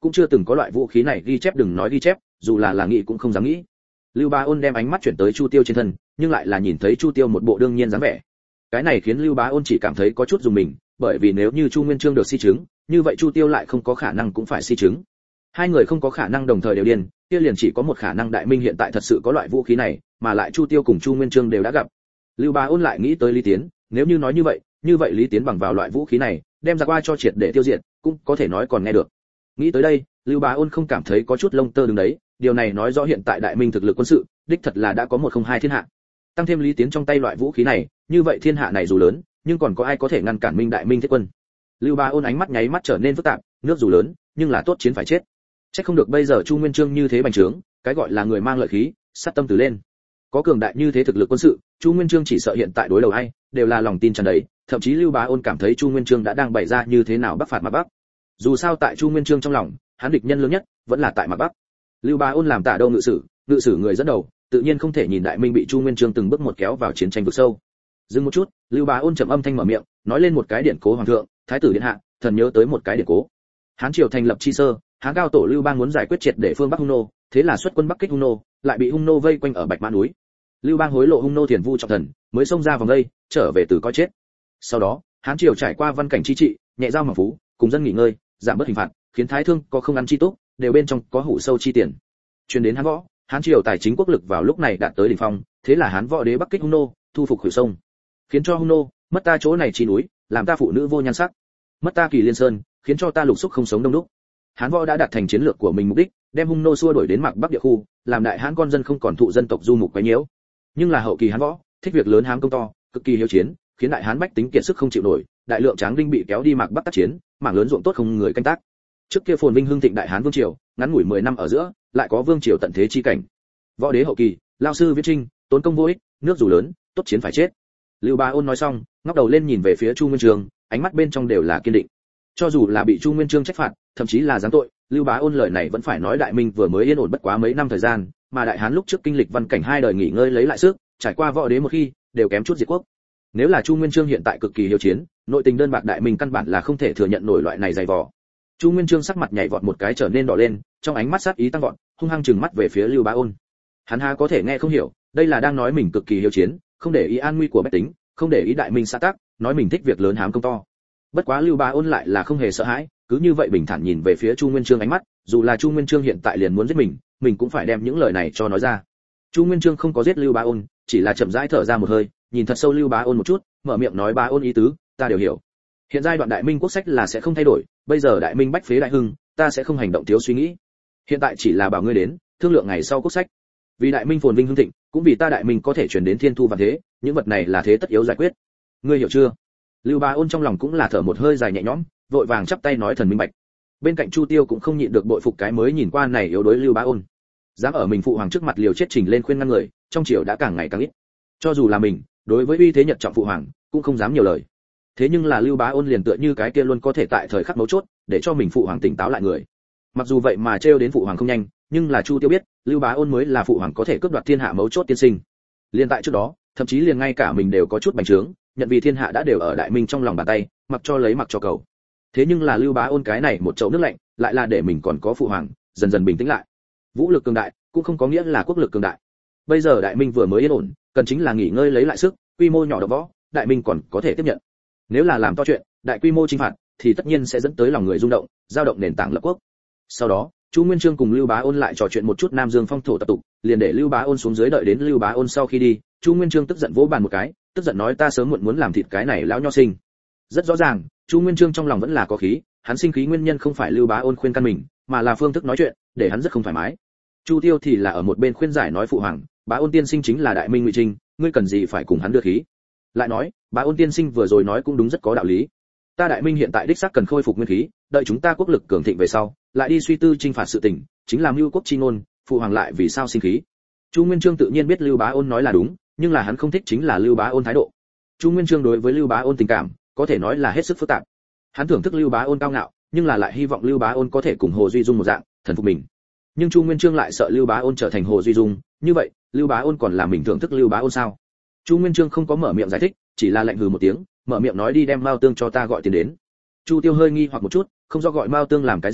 cũng chưa từng có loại vũ khí này ghi chép, đừng nói ghi chép, dù là là nghĩ cũng không dám nghĩ. Lưu Bá Ôn đem ánh mắt chuyển tới Chu Tiêu trên thân, nhưng lại là nhìn thấy Chu Tiêu một bộ đương nhiên dáng vẻ. Cái này khiến Lưu Bá Ôn chỉ cảm thấy có chút dùng mình, bởi vì nếu như Chu Nguyên Chương được si chứng, như vậy Chu Tiêu lại không có khả năng cũng phải si chứng. Hai người không có khả năng đồng thời đều điên, kia liền chỉ có một khả năng, Đại Minh hiện tại thật sự có loại vũ khí này, mà lại Chu Tiêu cùng Chu Nguyên Chương đều đã gặp. Lưu Bá Ôn lại nghĩ tới Lý Tiến, nếu như nói như vậy, như vậy Lý Tiến bằng vào loại vũ khí này, đem ra qua cho triệt để tiêu diệt, cũng có thể nói còn nghe được. Nghĩ tới đây, Lưu Bá Ôn không cảm thấy có chút lông tơ đứng đấy, điều này nói rõ hiện tại Đại Minh thực lực quân sự, đích thật là đã có một không hai thiên hạ. Tăng thêm Lý Tiến trong tay loại vũ khí này, như vậy thiên hạ này dù lớn, nhưng còn có ai có thể ngăn cản Minh Đại Minh thiết quân? Lưu Bá Ôn ánh mắt nháy mắt trở nên phức tạp, nước dù lớn, nhưng là tốt chiến phải chết. Chắc không được bây giờ Chu Nguyên Chương như thế bành trướng, cái gọi là người mang lợi khí, sát tâm từ lên. Có cường đại như thế thực lực quân sự, Chu Nguyên Chương chỉ sợ hiện tại đối đầu ai, đều là lòng tin tràn đầy, thậm chí Lưu Bá Ôn cảm thấy Chu Nguyên Chương đã đang bày ra như thế nào bắc phạt Mạc Bắc. Dù sao tại Chu Nguyên Chương trong lòng, hắn địch nhân lớn nhất vẫn là tại Mạc Bắc. Lưu Bá Ôn làm Tả Đâu ngự sử, ngự sử người dẫn đầu, tự nhiên không thể nhìn Đại Minh bị Chu Nguyên Chương từng bước một kéo vào chiến tranh vực sâu. Dừng một chút, Lưu Bá Ôn trầm âm thanh mở miệng, nói lên một cái điển cố hoàng thượng, thái tử điện hạ, thần nhớ tới một cái điển cố. Hán triều thành lập chi sơ, Hán cao tổ Lưu Bang muốn giải quyết triệt để phương Bắc Hung nô, thế là xuất quân Bắc kích Hung nô, lại bị Hung nô vây quanh ở Bạch Mã núi. Lưu Bang hối lộ Hung nô Thiền Vu trọng thần, mới xông ra vòng đây, trở về từ coi chết. Sau đó, Hán triều trải qua văn cảnh chi trị, nhẹ giao mà phú, cùng dân nghỉ ngơi, giảm bớt hình phạt, khiến thái thương có không ăn chi túc, đều bên trong có hủ sâu chi tiền. Truyền đến Hán võ, Hán triều tài chính quốc lực vào lúc này đạt tới đỉnh phong, thế là Hán võ đế Bắc kích Hung nô, thu phục Hủy Sông, khiến cho Hung nô mất ta chỗ này chi núi, làm ta phụ nữ vô nhan sắc, mất ta Kỳ Liên Sơn, khiến cho ta lục xúc không sống đông đúc. Hán võ đã đạt thành chiến lược của mình mục đích, đem Hung nô xua đuổi đến Mạc Bắc địa khu, làm đại Hán con dân không còn thụ dân tộc du mục quấy nhiễu. Nhưng là hậu kỳ Hán võ, thích việc lớn hám công to, cực kỳ hiếu chiến, khiến đại Hán bách tính kiệt sức không chịu nổi, đại lượng tráng đinh bị kéo đi Mạc Bắc tác chiến, mảng lớn ruộng tốt không người canh tác. Trước kia phồn vinh hưng thịnh đại Hán vương triều, ngắn ngủi mười năm ở giữa, lại có vương triều tận thế chi cảnh. Võ đế hậu kỳ, lao sư viễn trinh, tốn công vô ích, nước dù lớn, tốt chiến phải chết. Lưu Bá Ôn nói xong, ngóc đầu lên nhìn về phía Chu Nguyên Chương, ánh mắt bên trong đều là kiên định. Cho dù là bị Chu Nguyên Chương trách phạt, thậm chí là giáng tội, Lưu Bá Ôn lời này vẫn phải nói Đại Minh vừa mới yên ổn bất quá mấy năm thời gian, mà đại Hán lúc trước kinh lịch văn cảnh hai đời nghỉ ngơi lấy lại sức, trải qua võ đế một khi, đều kém chút diệt quốc. Nếu là Chu Nguyên Chương hiện tại cực kỳ hiếu chiến, nội tình đơn bạc Đại Minh căn bản là không thể thừa nhận nổi loại này dày vò. Chu Nguyên Chương sắc mặt nhảy vọt một cái trở nên đỏ lên, trong ánh mắt sát ý tăng vọt, hung hăng trừng mắt về phía Lưu Bá Ôn. Hắn há có thể nghe không hiểu, đây là đang nói mình cực kỳ hiếu chiến, không để ý an nguy của bách tính, không để ý Đại Minh xã tắc, nói mình thích việc lớn hám công to. Bất quá Lưu Bá Ôn lại là không hề sợ hãi, cứ như vậy bình thản nhìn về phía Chu Nguyên Chương ánh mắt, dù là Chu Nguyên Chương hiện tại liền muốn giết mình, mình cũng phải đem những lời này cho nói ra. Chu Nguyên Chương không có giết Lưu Bá Ôn, chỉ là chậm rãi thở ra một hơi, nhìn thật sâu Lưu Bá Ôn một chút, mở miệng nói: Bá Ôn ý tứ, ta đều hiểu. Hiện giai đoạn Đại Minh quốc sách là sẽ không thay đổi, bây giờ Đại Minh bách phế đại hưng, ta sẽ không hành động thiếu suy nghĩ. Hiện tại chỉ là bảo ngươi đến, thương lượng ngày sau quốc sách. Vì Đại Minh phồn vinh hưng thịnh, cũng vì ta Đại Minh có thể truyền đến thiên thu vạn thế, những vật này là thế tất yếu giải quyết. Ngươi hiểu chưa? Lưu Bá Ôn trong lòng cũng là thở một hơi dài nhẹ nhõm, vội vàng chắp tay nói thần minh bạch. Bên cạnh Chu Tiêu cũng không nhịn được bội phục cái mới nhìn qua này yếu đối Lưu Bá Ôn. Dám ở mình phụ hoàng trước mặt liều chết trình lên khuyên ngăn người, trong triều đã càng ngày càng ít. Cho dù là mình, đối với uy thế nhật trọng phụ hoàng, cũng không dám nhiều lời. Thế nhưng là Lưu Bá Ôn liền tựa như cái kia luôn có thể tại thời khắc mấu chốt, để cho mình phụ hoàng tỉnh táo lại người. Mặc dù vậy mà trêu đến phụ hoàng không nhanh, nhưng là Chu Tiêu biết, Lưu Bá Ôn mới là phụ hoàng có thể cướp đoạt thiên hạ mấu chốt tiên sinh. Liên tại trước đó, thậm chí liền ngay cả mình đều có chút bành trướng, nhận vì thiên hạ đã đều ở Đại Minh trong lòng bàn tay, mặc cho lấy mặc cho cầu. Thế nhưng là Lưu Bá Ôn cái này một chậu nước lạnh, lại là để mình còn có phụ hoàng, dần dần bình tĩnh lại. Vũ lực cường đại, cũng không có nghĩa là quốc lực cường đại. Bây giờ Đại Minh vừa mới yên ổn, cần chính là nghỉ ngơi lấy lại sức, quy mô nhỏ động võ, Đại Minh còn có thể tiếp nhận. Nếu là làm to chuyện, đại quy mô chinh phạt, thì tất nhiên sẽ dẫn tới lòng người rung động, dao động nền tảng lập quốc. Sau đó, Chu Nguyên Chương cùng Lưu Bá Ôn lại trò chuyện một chút Nam Dương phong thổ tập tục, liền để Lưu Bá Ôn xuống dưới đợi đến Lưu Bá Ôn sau khi đi, Chu Nguyên Chương tức giận vỗ bàn một cái, tức giận nói ta sớm muộn muốn làm thịt cái này lão nho sinh. Rất rõ ràng, Chu Nguyên Chương trong lòng vẫn là có khí, hắn sinh khí nguyên nhân không phải Lưu Bá Ôn khuyên can mình, mà là phương thức nói chuyện, để hắn rất không thoải mái. Chu Tiêu thì là ở một bên khuyên giải nói phụ hoàng, Bá Ôn tiên sinh chính là Đại Minh ngụy Trinh, ngươi cần gì phải cùng hắn đưa khí. Lại nói, Bá Ôn tiên sinh vừa rồi nói cũng đúng rất có đạo lý. Ta Đại Minh hiện tại đích xác cần khôi phục nguyên khí, đợi chúng ta quốc lực cường thịnh về sau, lại đi suy tư chinh phạt sự tình, chính là mưu quốc chi ngôn, phụ hoàng lại vì sao sinh khí. Chu Nguyên Chương tự nhiên biết Lưu Bá Ôn nói là đúng, nhưng là hắn không thích chính là Lưu Bá Ôn thái độ. Chu Nguyên Chương đối với Lưu Bá Ôn tình cảm, có thể nói là hết sức phức tạp. Hắn thưởng thức Lưu Bá Ôn cao ngạo, nhưng là lại hy vọng Lưu Bá Ôn có thể cùng Hồ Duy Dung một dạng, thần phục mình. Nhưng Chu Nguyên Chương lại sợ Lưu Bá Ôn trở thành Hồ Duy Dung, như vậy, Lưu Bá Ôn còn là mình thưởng thức Lưu Bá Ôn sao? Chu Nguyên Chương không có mở miệng giải thích, chỉ là lạnh hừ một tiếng, mở miệng nói đi đem Mao Tương cho ta gọi tiền đến. Chu Tiêu hơi nghi hoặc một chút, không rõ gọi Mao Tương làm cái gì,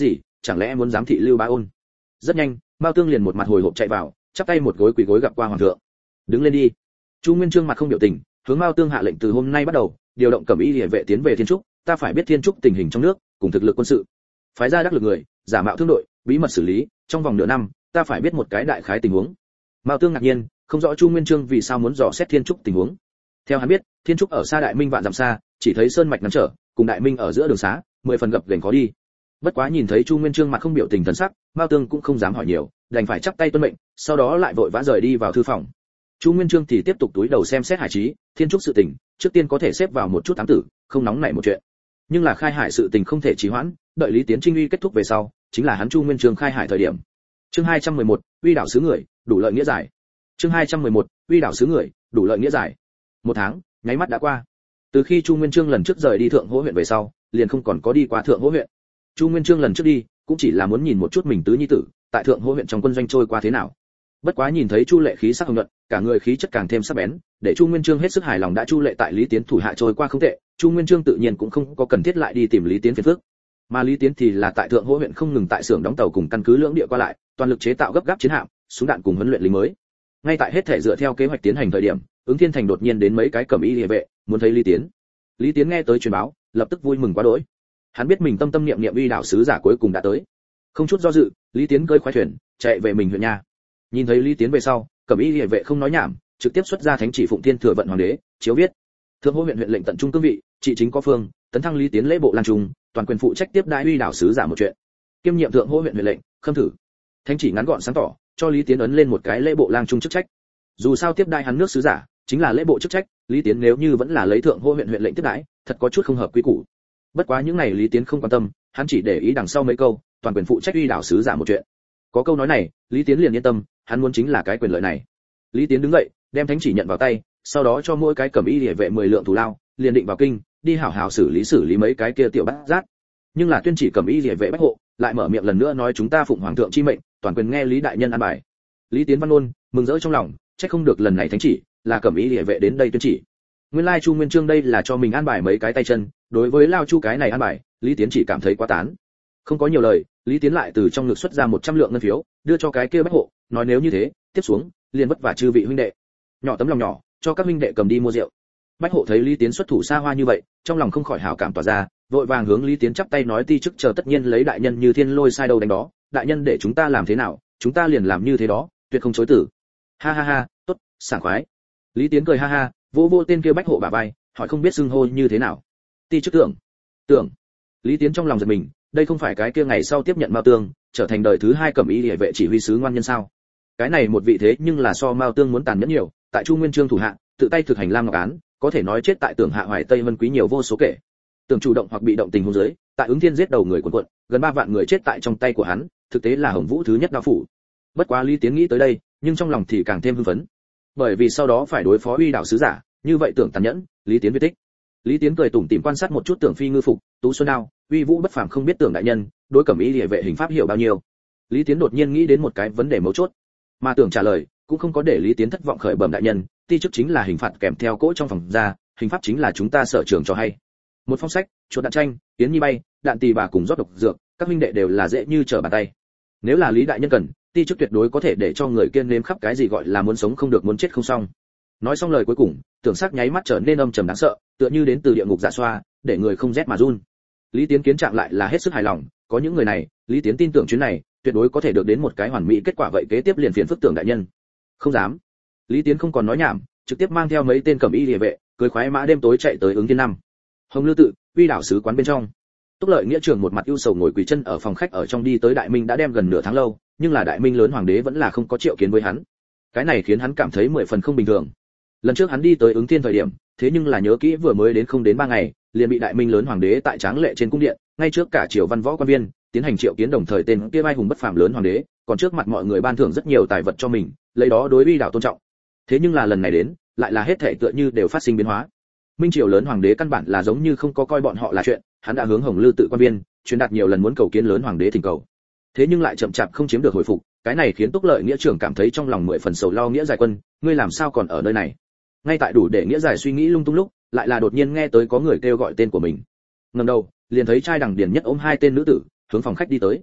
chẳng lẽ muốn giám thị Lưu Bá Ôn? Rất nhanh, Mao Tương liền một mặt hồi hộp chạy vào, chắp tay một gối quỳ gối gặp qua hoàng thượng. Đứng lên đi. Chu Nguyên Chương mặt không biểu tình, hướng Mao Tương hạ lệnh từ hôm nay bắt đầu, điều động cẩm y liề vệ tiến về Thiên Trúc, ta phải biết Thiên Trúc tình hình trong nước, cùng thực lực quân sự. Phái ra đắc lực người, giả mạo thương đội, bí mật xử lý, trong vòng nửa năm, ta phải biết một cái đại khái tình huống. Mao Tương ngạc nhiên, không rõ Chu Nguyên Chương vì sao muốn dò xét Thiên Trúc tình huống. Theo hắn biết, Thiên Trúc ở xa Đại Minh vạn dặm xa, chỉ thấy sơn mạch ngăn trở, cùng Đại Minh ở giữa đường xá, mười phần gập ghềnh khó đi. Bất quá nhìn thấy Chu Nguyên Chương mặt không biểu tình thần sắc, Mao Tương cũng không dám hỏi nhiều, đành phải chắp tay tuân mệnh, sau đó lại vội vã rời đi vào thư phòng. Chu Nguyên Chương thì tiếp tục túi đầu xem xét hải trí, Thiên Trúc sự tình, trước tiên có thể xếp vào một chút ám tử, không nóng nảy một chuyện. Nhưng là khai hải sự tình không thể trì hoãn, đợi Lý Tiến Trinh uy kết thúc về sau, chính là hắn Chu Nguyên Chương khai hải thời điểm. Chương hai trăm mười một, uy đảo xứ người, đủ lợi nghĩa giải. Chương hai trăm mười một, uy đảo xứ người, đủ lợi nghĩa giải. Một tháng, nháy mắt đã qua. Từ khi Chu Nguyên Chương lần trước rời đi Thượng Hỗ huyện về sau, liền không còn có đi qua Thượng Hỗ huyện. Chu Nguyên Chương lần trước đi, cũng chỉ là muốn nhìn một chút mình tứ nhi tử, tại Thượng Hỗ huyện trong quân doanh trôi qua thế nào. Bất quá nhìn thấy Chu Lệ khí sắc hồng nhuận, cả người khí chất càng thêm sắc bén, để Chu Nguyên Chương hết sức hài lòng đã Chu Lệ tại Lý Tiến thủ hạ trôi qua không tệ, Chu Nguyên Chương tự nhiên cũng không có cần thiết lại đi tìm Lý Tiến phiền phức. Mà Lý Tiến thì là tại Thượng Hỗ huyện không ngừng tại xưởng đóng tàu cùng căn cứ lưỡng địa qua lại, toàn lực chế tạo gấp gáp chiến hạm, súng đạn cùng huấn luyện lính mới. Ngay tại hết thể dựa theo kế hoạch tiến hành thời điểm, Ứng Thiên Thành đột nhiên đến mấy cái cẩm y liề vệ, muốn thấy Lý Tiến. Lý Tiến nghe tới truyền báo, lập tức vui mừng quá đỗi. Hắn biết mình tâm tâm niệm niệm uy đảo sứ giả cuối cùng đã tới. Không chút do dự, Lý Tiến cưỡi khoái thuyền, chạy về mình huyện nhà. Nhìn thấy Lý Tiến về sau, cẩm y liề vệ không nói nhảm, trực tiếp xuất ra thánh chỉ phụng thiên thừa vận hoàng đế, chiếu viết. Thượng Hỗ huyện huyện lệnh tận trung cương vị, trị chính có phương, tấn thăng Lý Tiến lễ bộ lang trung, toàn quyền phụ trách tiếp đãi uy đảo sứ giả một chuyện. Kiêm nhiệm Thượng Hỗ huyện huyện lệnh, khâm thử. Thánh chỉ ngắn gọn sáng tỏ, cho Lý Tiến ấn lên một cái lễ bộ lang trung chức trách. Dù sao tiếp đãi hắn nước sứ giả, chính là lễ bộ chức trách, Lý Tiến nếu như vẫn là lấy Thượng Hỗ huyện huyện lệnh tiếp đãi, thật có chút không hợp quy củ. Bất quá những này Lý Tiến không quan tâm, hắn chỉ để ý đằng sau mấy câu, toàn quyền phụ trách uy đảo sứ giả một chuyện. Có câu nói này, Lý Tiến liền yên tâm, hắn muốn chính là cái quyền lợi này. Lý Tiến đứng dậy, đem thánh chỉ nhận vào tay, sau đó cho mỗi cái cẩm y liề vệ mười lượng thù lao, liền định vào kinh, đi hảo hảo xử lý xử lý mấy cái kia tiểu bát giác. Nhưng là tuyên chỉ cẩm y liề vệ bách hộ, lại mở miệng lần nữa nói chúng ta phụng hoàng thượng chi mệnh, toàn quyền nghe Lý đại nhân an bài. Lý Tiến văn ôn, mừng rỡ trong lòng, chắc không được lần này thánh chỉ là cẩm y liề vệ đến đây tuyên chỉ. Nguyên lai Chu Nguyên Chương đây là cho mình an bài mấy cái tay chân, đối với Lao Chu cái này an bài, Lý Tiến chỉ cảm thấy quá tán. Không có nhiều lời, Lý Tiến lại từ trong ngực xuất ra một trăm lượng ngân phiếu, đưa cho cái kia bách hộ, nói nếu như thế, tiếp xuống, liền vất vả chư vị huynh đệ. Nhỏ tấm lòng nhỏ, cho các huynh đệ cầm đi mua rượu. Bách hộ thấy Lý Tiến xuất thủ xa hoa như vậy, trong lòng không khỏi hảo cảm tỏa ra, vội vàng hướng Lý Tiến chắp tay nói ti chức chờ tất nhiên lấy đại nhân như thiên lôi sai đâu đánh đó, đại nhân để chúng ta làm thế nào, chúng ta liền làm như thế đó, tuyệt không chối từ. Ha ha ha, tốt, sảng khoái. Lý Tiến cười ha ha, vỗ vỗ tên kia bách hộ bả vai, hỏi không biết xưng hô như thế nào. Ti chức tưởng. Tưởng. Lý Tiến trong lòng giật mình, đây không phải cái kia ngày sau tiếp nhận Mao Tương, trở thành đời thứ hai cẩm y liề vệ chỉ huy sứ ngoan nhân sao? Cái này một vị thế nhưng là so Mao Tương muốn tàn nhẫn nhiều, tại Chu Nguyên Chương thủ hạ, tự tay thực hành Lam Ngọc án, có thể nói chết tại Tưởng hạ Hoài Tây Vân Quý nhiều vô số kể. Tưởng chủ động hoặc bị động tình huống dưới, tại Ứng Thiên giết đầu người quần quận, gần ba vạn người chết tại trong tay của hắn, thực tế là Hồng Vũ thứ nhất đao phủ. Bất quá Lý Tiến nghĩ tới đây, nhưng trong lòng thì càng thêm hưng phấn. Bởi vì sau đó phải đối phó uy đảo sứ giả, như vậy Tưởng tàn nhẫn, Lý Tiến biết tích. Lý Tiến cười tủm tỉm quan sát một chút Tưởng phi ngư phục, tú xuân đao, uy vũ bất phàm không biết Tưởng đại nhân, đối cẩm y liề vệ hình pháp hiểu bao nhiêu. Lý Tiến đột nhiên nghĩ đến một cái vấn đề mấu chốt, mà Tưởng trả lời cũng không có để Lý Tiến thất vọng khởi bẩm đại nhân, ti chức chính là hình phạt kèm theo cỗ trong phòng ra, hình pháp chính là chúng ta sở trường cho hay. Một phong sách, chuột đạn tranh, tiến nhi bay, đạn tỳ bà cùng rót độc dược, các huynh đệ đều là dễ như trở bàn tay. Nếu là Lý đại nhân cần, ti chức tuyệt đối có thể để cho người kiên nếm khắp cái gì gọi là muốn sống không được muốn chết không xong. Nói xong lời cuối cùng, Tưởng sắc nháy mắt trở nên âm trầm đáng sợ, tựa như đến từ địa ngục dạ xoa, để người không rét mà run. Lý Tiến kiến trạng lại là hết sức hài lòng, có những người này, Lý Tiến tin tưởng chuyến này tuyệt đối có thể được đến một cái hoàn mỹ kết quả vậy kế tiếp liền phiền phức Tưởng đại nhân. Không dám. Lý Tiến không còn nói nhảm, trực tiếp mang theo mấy tên cẩm y liề vệ, cưỡi khoái mã đêm tối chạy tới Ứng Thiên năm. Hồng Lư tự, uy đảo sứ quán bên trong. Túc Lợi nghĩa trưởng một mặt ưu sầu ngồi quỳ chân ở phòng khách ở trong đi tới Đại Minh đã đem gần nửa tháng lâu, nhưng là Đại Minh lớn hoàng đế vẫn là không có triệu kiến với hắn. Cái này khiến hắn cảm thấy mười phần không bình thường. Lần trước hắn đi tới Ứng Thiên thời điểm, thế nhưng là nhớ kỹ vừa mới đến không đến ba ngày, liền bị Đại Minh lớn hoàng đế tại Tráng Lệ trên cung điện, ngay trước cả triều văn võ quan viên, tiến hành triệu kiến đồng thời tên kia vai hùng bất phàm lớn hoàng đế, còn trước mặt mọi người ban thưởng rất nhiều tài vật cho mình, lấy đó đối uy đảo tôn trọng. Thế nhưng là lần này đến, lại là hết thảy tựa như đều phát sinh biến hóa. Minh triều lớn hoàng đế căn bản là giống như không có coi bọn họ là chuyện, hắn đã hướng Hồng Lư tự quan viên, truyền đạt nhiều lần muốn cầu kiến lớn hoàng đế thỉnh cầu. Thế nhưng lại chậm chạp không chiếm được hồi phục, cái này khiến Túc Lợi nghĩa trưởng cảm thấy trong lòng mười phần sầu lo nghĩa giải quân, ngươi làm sao còn ở nơi này? Ngay tại đủ để nghĩa giải suy nghĩ lung tung lúc, lại là đột nhiên nghe tới có người kêu gọi tên của mình. Ngẩng đầu, liền thấy trai đằng điền nhất ôm hai tên nữ tử, hướng phòng khách đi tới.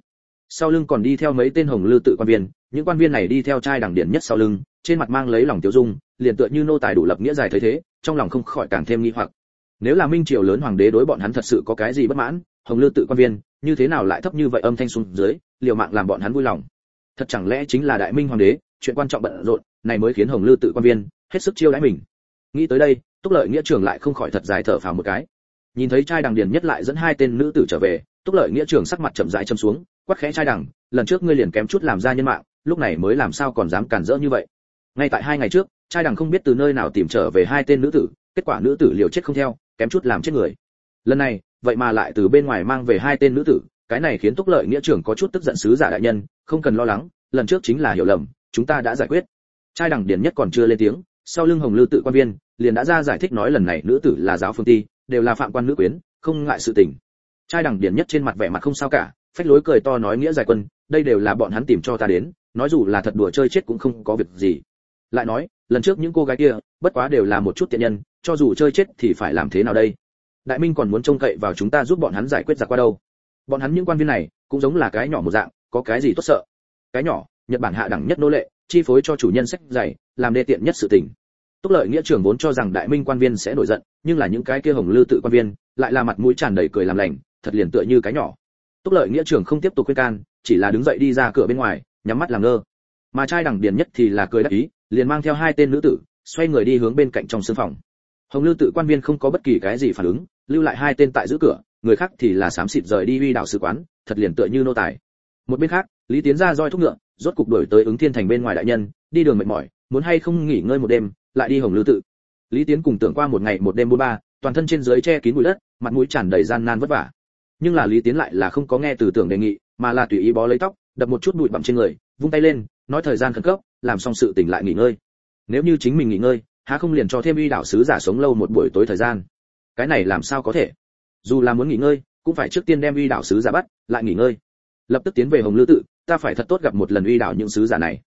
Sau lưng còn đi theo mấy tên hồng lư tự quan viên, những quan viên này đi theo trai đẳng điển nhất sau lưng, trên mặt mang lấy lòng tiêu dung, liền tựa như nô tài đủ lập nghĩa dài thấy thế, trong lòng không khỏi càng thêm nghi hoặc. Nếu là minh triều lớn hoàng đế đối bọn hắn thật sự có cái gì bất mãn, hồng lư tự quan viên như thế nào lại thấp như vậy âm thanh xuống dưới, liều mạng làm bọn hắn vui lòng. Thật chẳng lẽ chính là đại minh hoàng đế, chuyện quan trọng bận rộn, này mới khiến hồng lư tự quan viên hết sức chiêu đãi mình. Nghĩ tới đây, Túc Lợi Nghĩa Trường lại không khỏi thật dài thở phào một cái. Nhìn thấy trai đằng điền nhất lại dẫn hai tên nữ tử trở về, Túc Lợi Nghĩa Trường sắc mặt chậm rãi châm xuống, quát khẽ trai đằng, lần trước ngươi liền kém chút làm ra nhân mạng, lúc này mới làm sao còn dám cản rỡ như vậy. Ngay tại hai ngày trước, trai đằng không biết từ nơi nào tìm trở về hai tên nữ tử, kết quả nữ tử liều chết không theo, kém chút làm chết người. Lần này, vậy mà lại từ bên ngoài mang về hai tên nữ tử, cái này khiến Túc Lợi Nghĩa Trường có chút tức giận. Sứ giả đại nhân, không cần lo lắng, lần trước chính là hiểu lầm, chúng ta đã giải quyết. Trai đằng điền nhất còn chưa lên tiếng, sau lưng hồng lư tự quan viên liền đã ra giải thích nói lần này nữ tử là giáo phương ti, đều là phạm quan nữ quyến, không ngại sự tình. Trai đằng điền nhất trên mặt vẻ mặt không sao cả, phách lối cười to nói nghĩa giải quân, đây đều là bọn hắn tìm cho ta đến, nói dù là thật đùa chơi chết cũng không có việc gì. Lại nói, lần trước những cô gái kia, bất quá đều là một chút tiện nhân, cho dù chơi chết thì phải làm thế nào đây? Đại Minh còn muốn trông cậy vào chúng ta giúp bọn hắn giải quyết giặc qua đâu? Bọn hắn những quan viên này, cũng giống là cái nhỏ một dạng, có cái gì tốt sợ? Cái nhỏ, Nhật Bản hạ đẳng nhất nô lệ, chi phối cho chủ nhân sách dạy, làm đê tiện nhất sự tình. Túc Lợi Nghĩa Trường vốn cho rằng Đại Minh quan viên sẽ nổi giận, nhưng là những cái kia hồng lư tự quan viên, lại là mặt mũi tràn đầy cười làm lành, thật liền tựa như cái nhỏ. Túc Lợi Nghĩa Trường không tiếp tục khuyên can, chỉ là đứng dậy đi ra cửa bên ngoài, nhắm mắt làm ngơ. Mà trai đẳng điền nhất thì là cười đắc ý, liền mang theo hai tên nữ tử, xoay người đi hướng bên cạnh trong sương phòng. Hồng lư tự quan viên không có bất kỳ cái gì phản ứng, lưu lại hai tên tại giữ cửa, người khác thì là xám xịt rời đi uy đảo sứ quán, thật liền tựa như nô tài. Một bên khác, Lý Tiến ra roi thúc ngựa, rốt cục đuổi tới Ứng Thiên thành bên ngoài đại nhân, đi đường mệt mỏi, muốn hay không nghỉ ngơi một đêm, lại đi hồng lư tự. Lý Tiến cùng tưởng qua một ngày một đêm bốn ba, toàn thân trên dưới che kín bụi đất, mặt mũi tràn đầy gian nan vất vả. Nhưng là Lý Tiến lại là không có nghe từ tưởng đề nghị, mà là tùy ý bó lấy tóc, đập một chút bụi bặm trên người, vung tay lên, nói thời gian khẩn cấp, làm xong sự tỉnh lại nghỉ ngơi. Nếu như chính mình nghỉ ngơi, há không liền cho thêm uy đảo sứ giả sống lâu một buổi tối thời gian? Cái này làm sao có thể? Dù là muốn nghỉ ngơi, cũng phải trước tiên đem uy đảo sứ giả bắt, lại nghỉ ngơi. Lập tức tiến về hồng lư tự, ta phải thật tốt gặp một lần uy đảo những sứ giả này.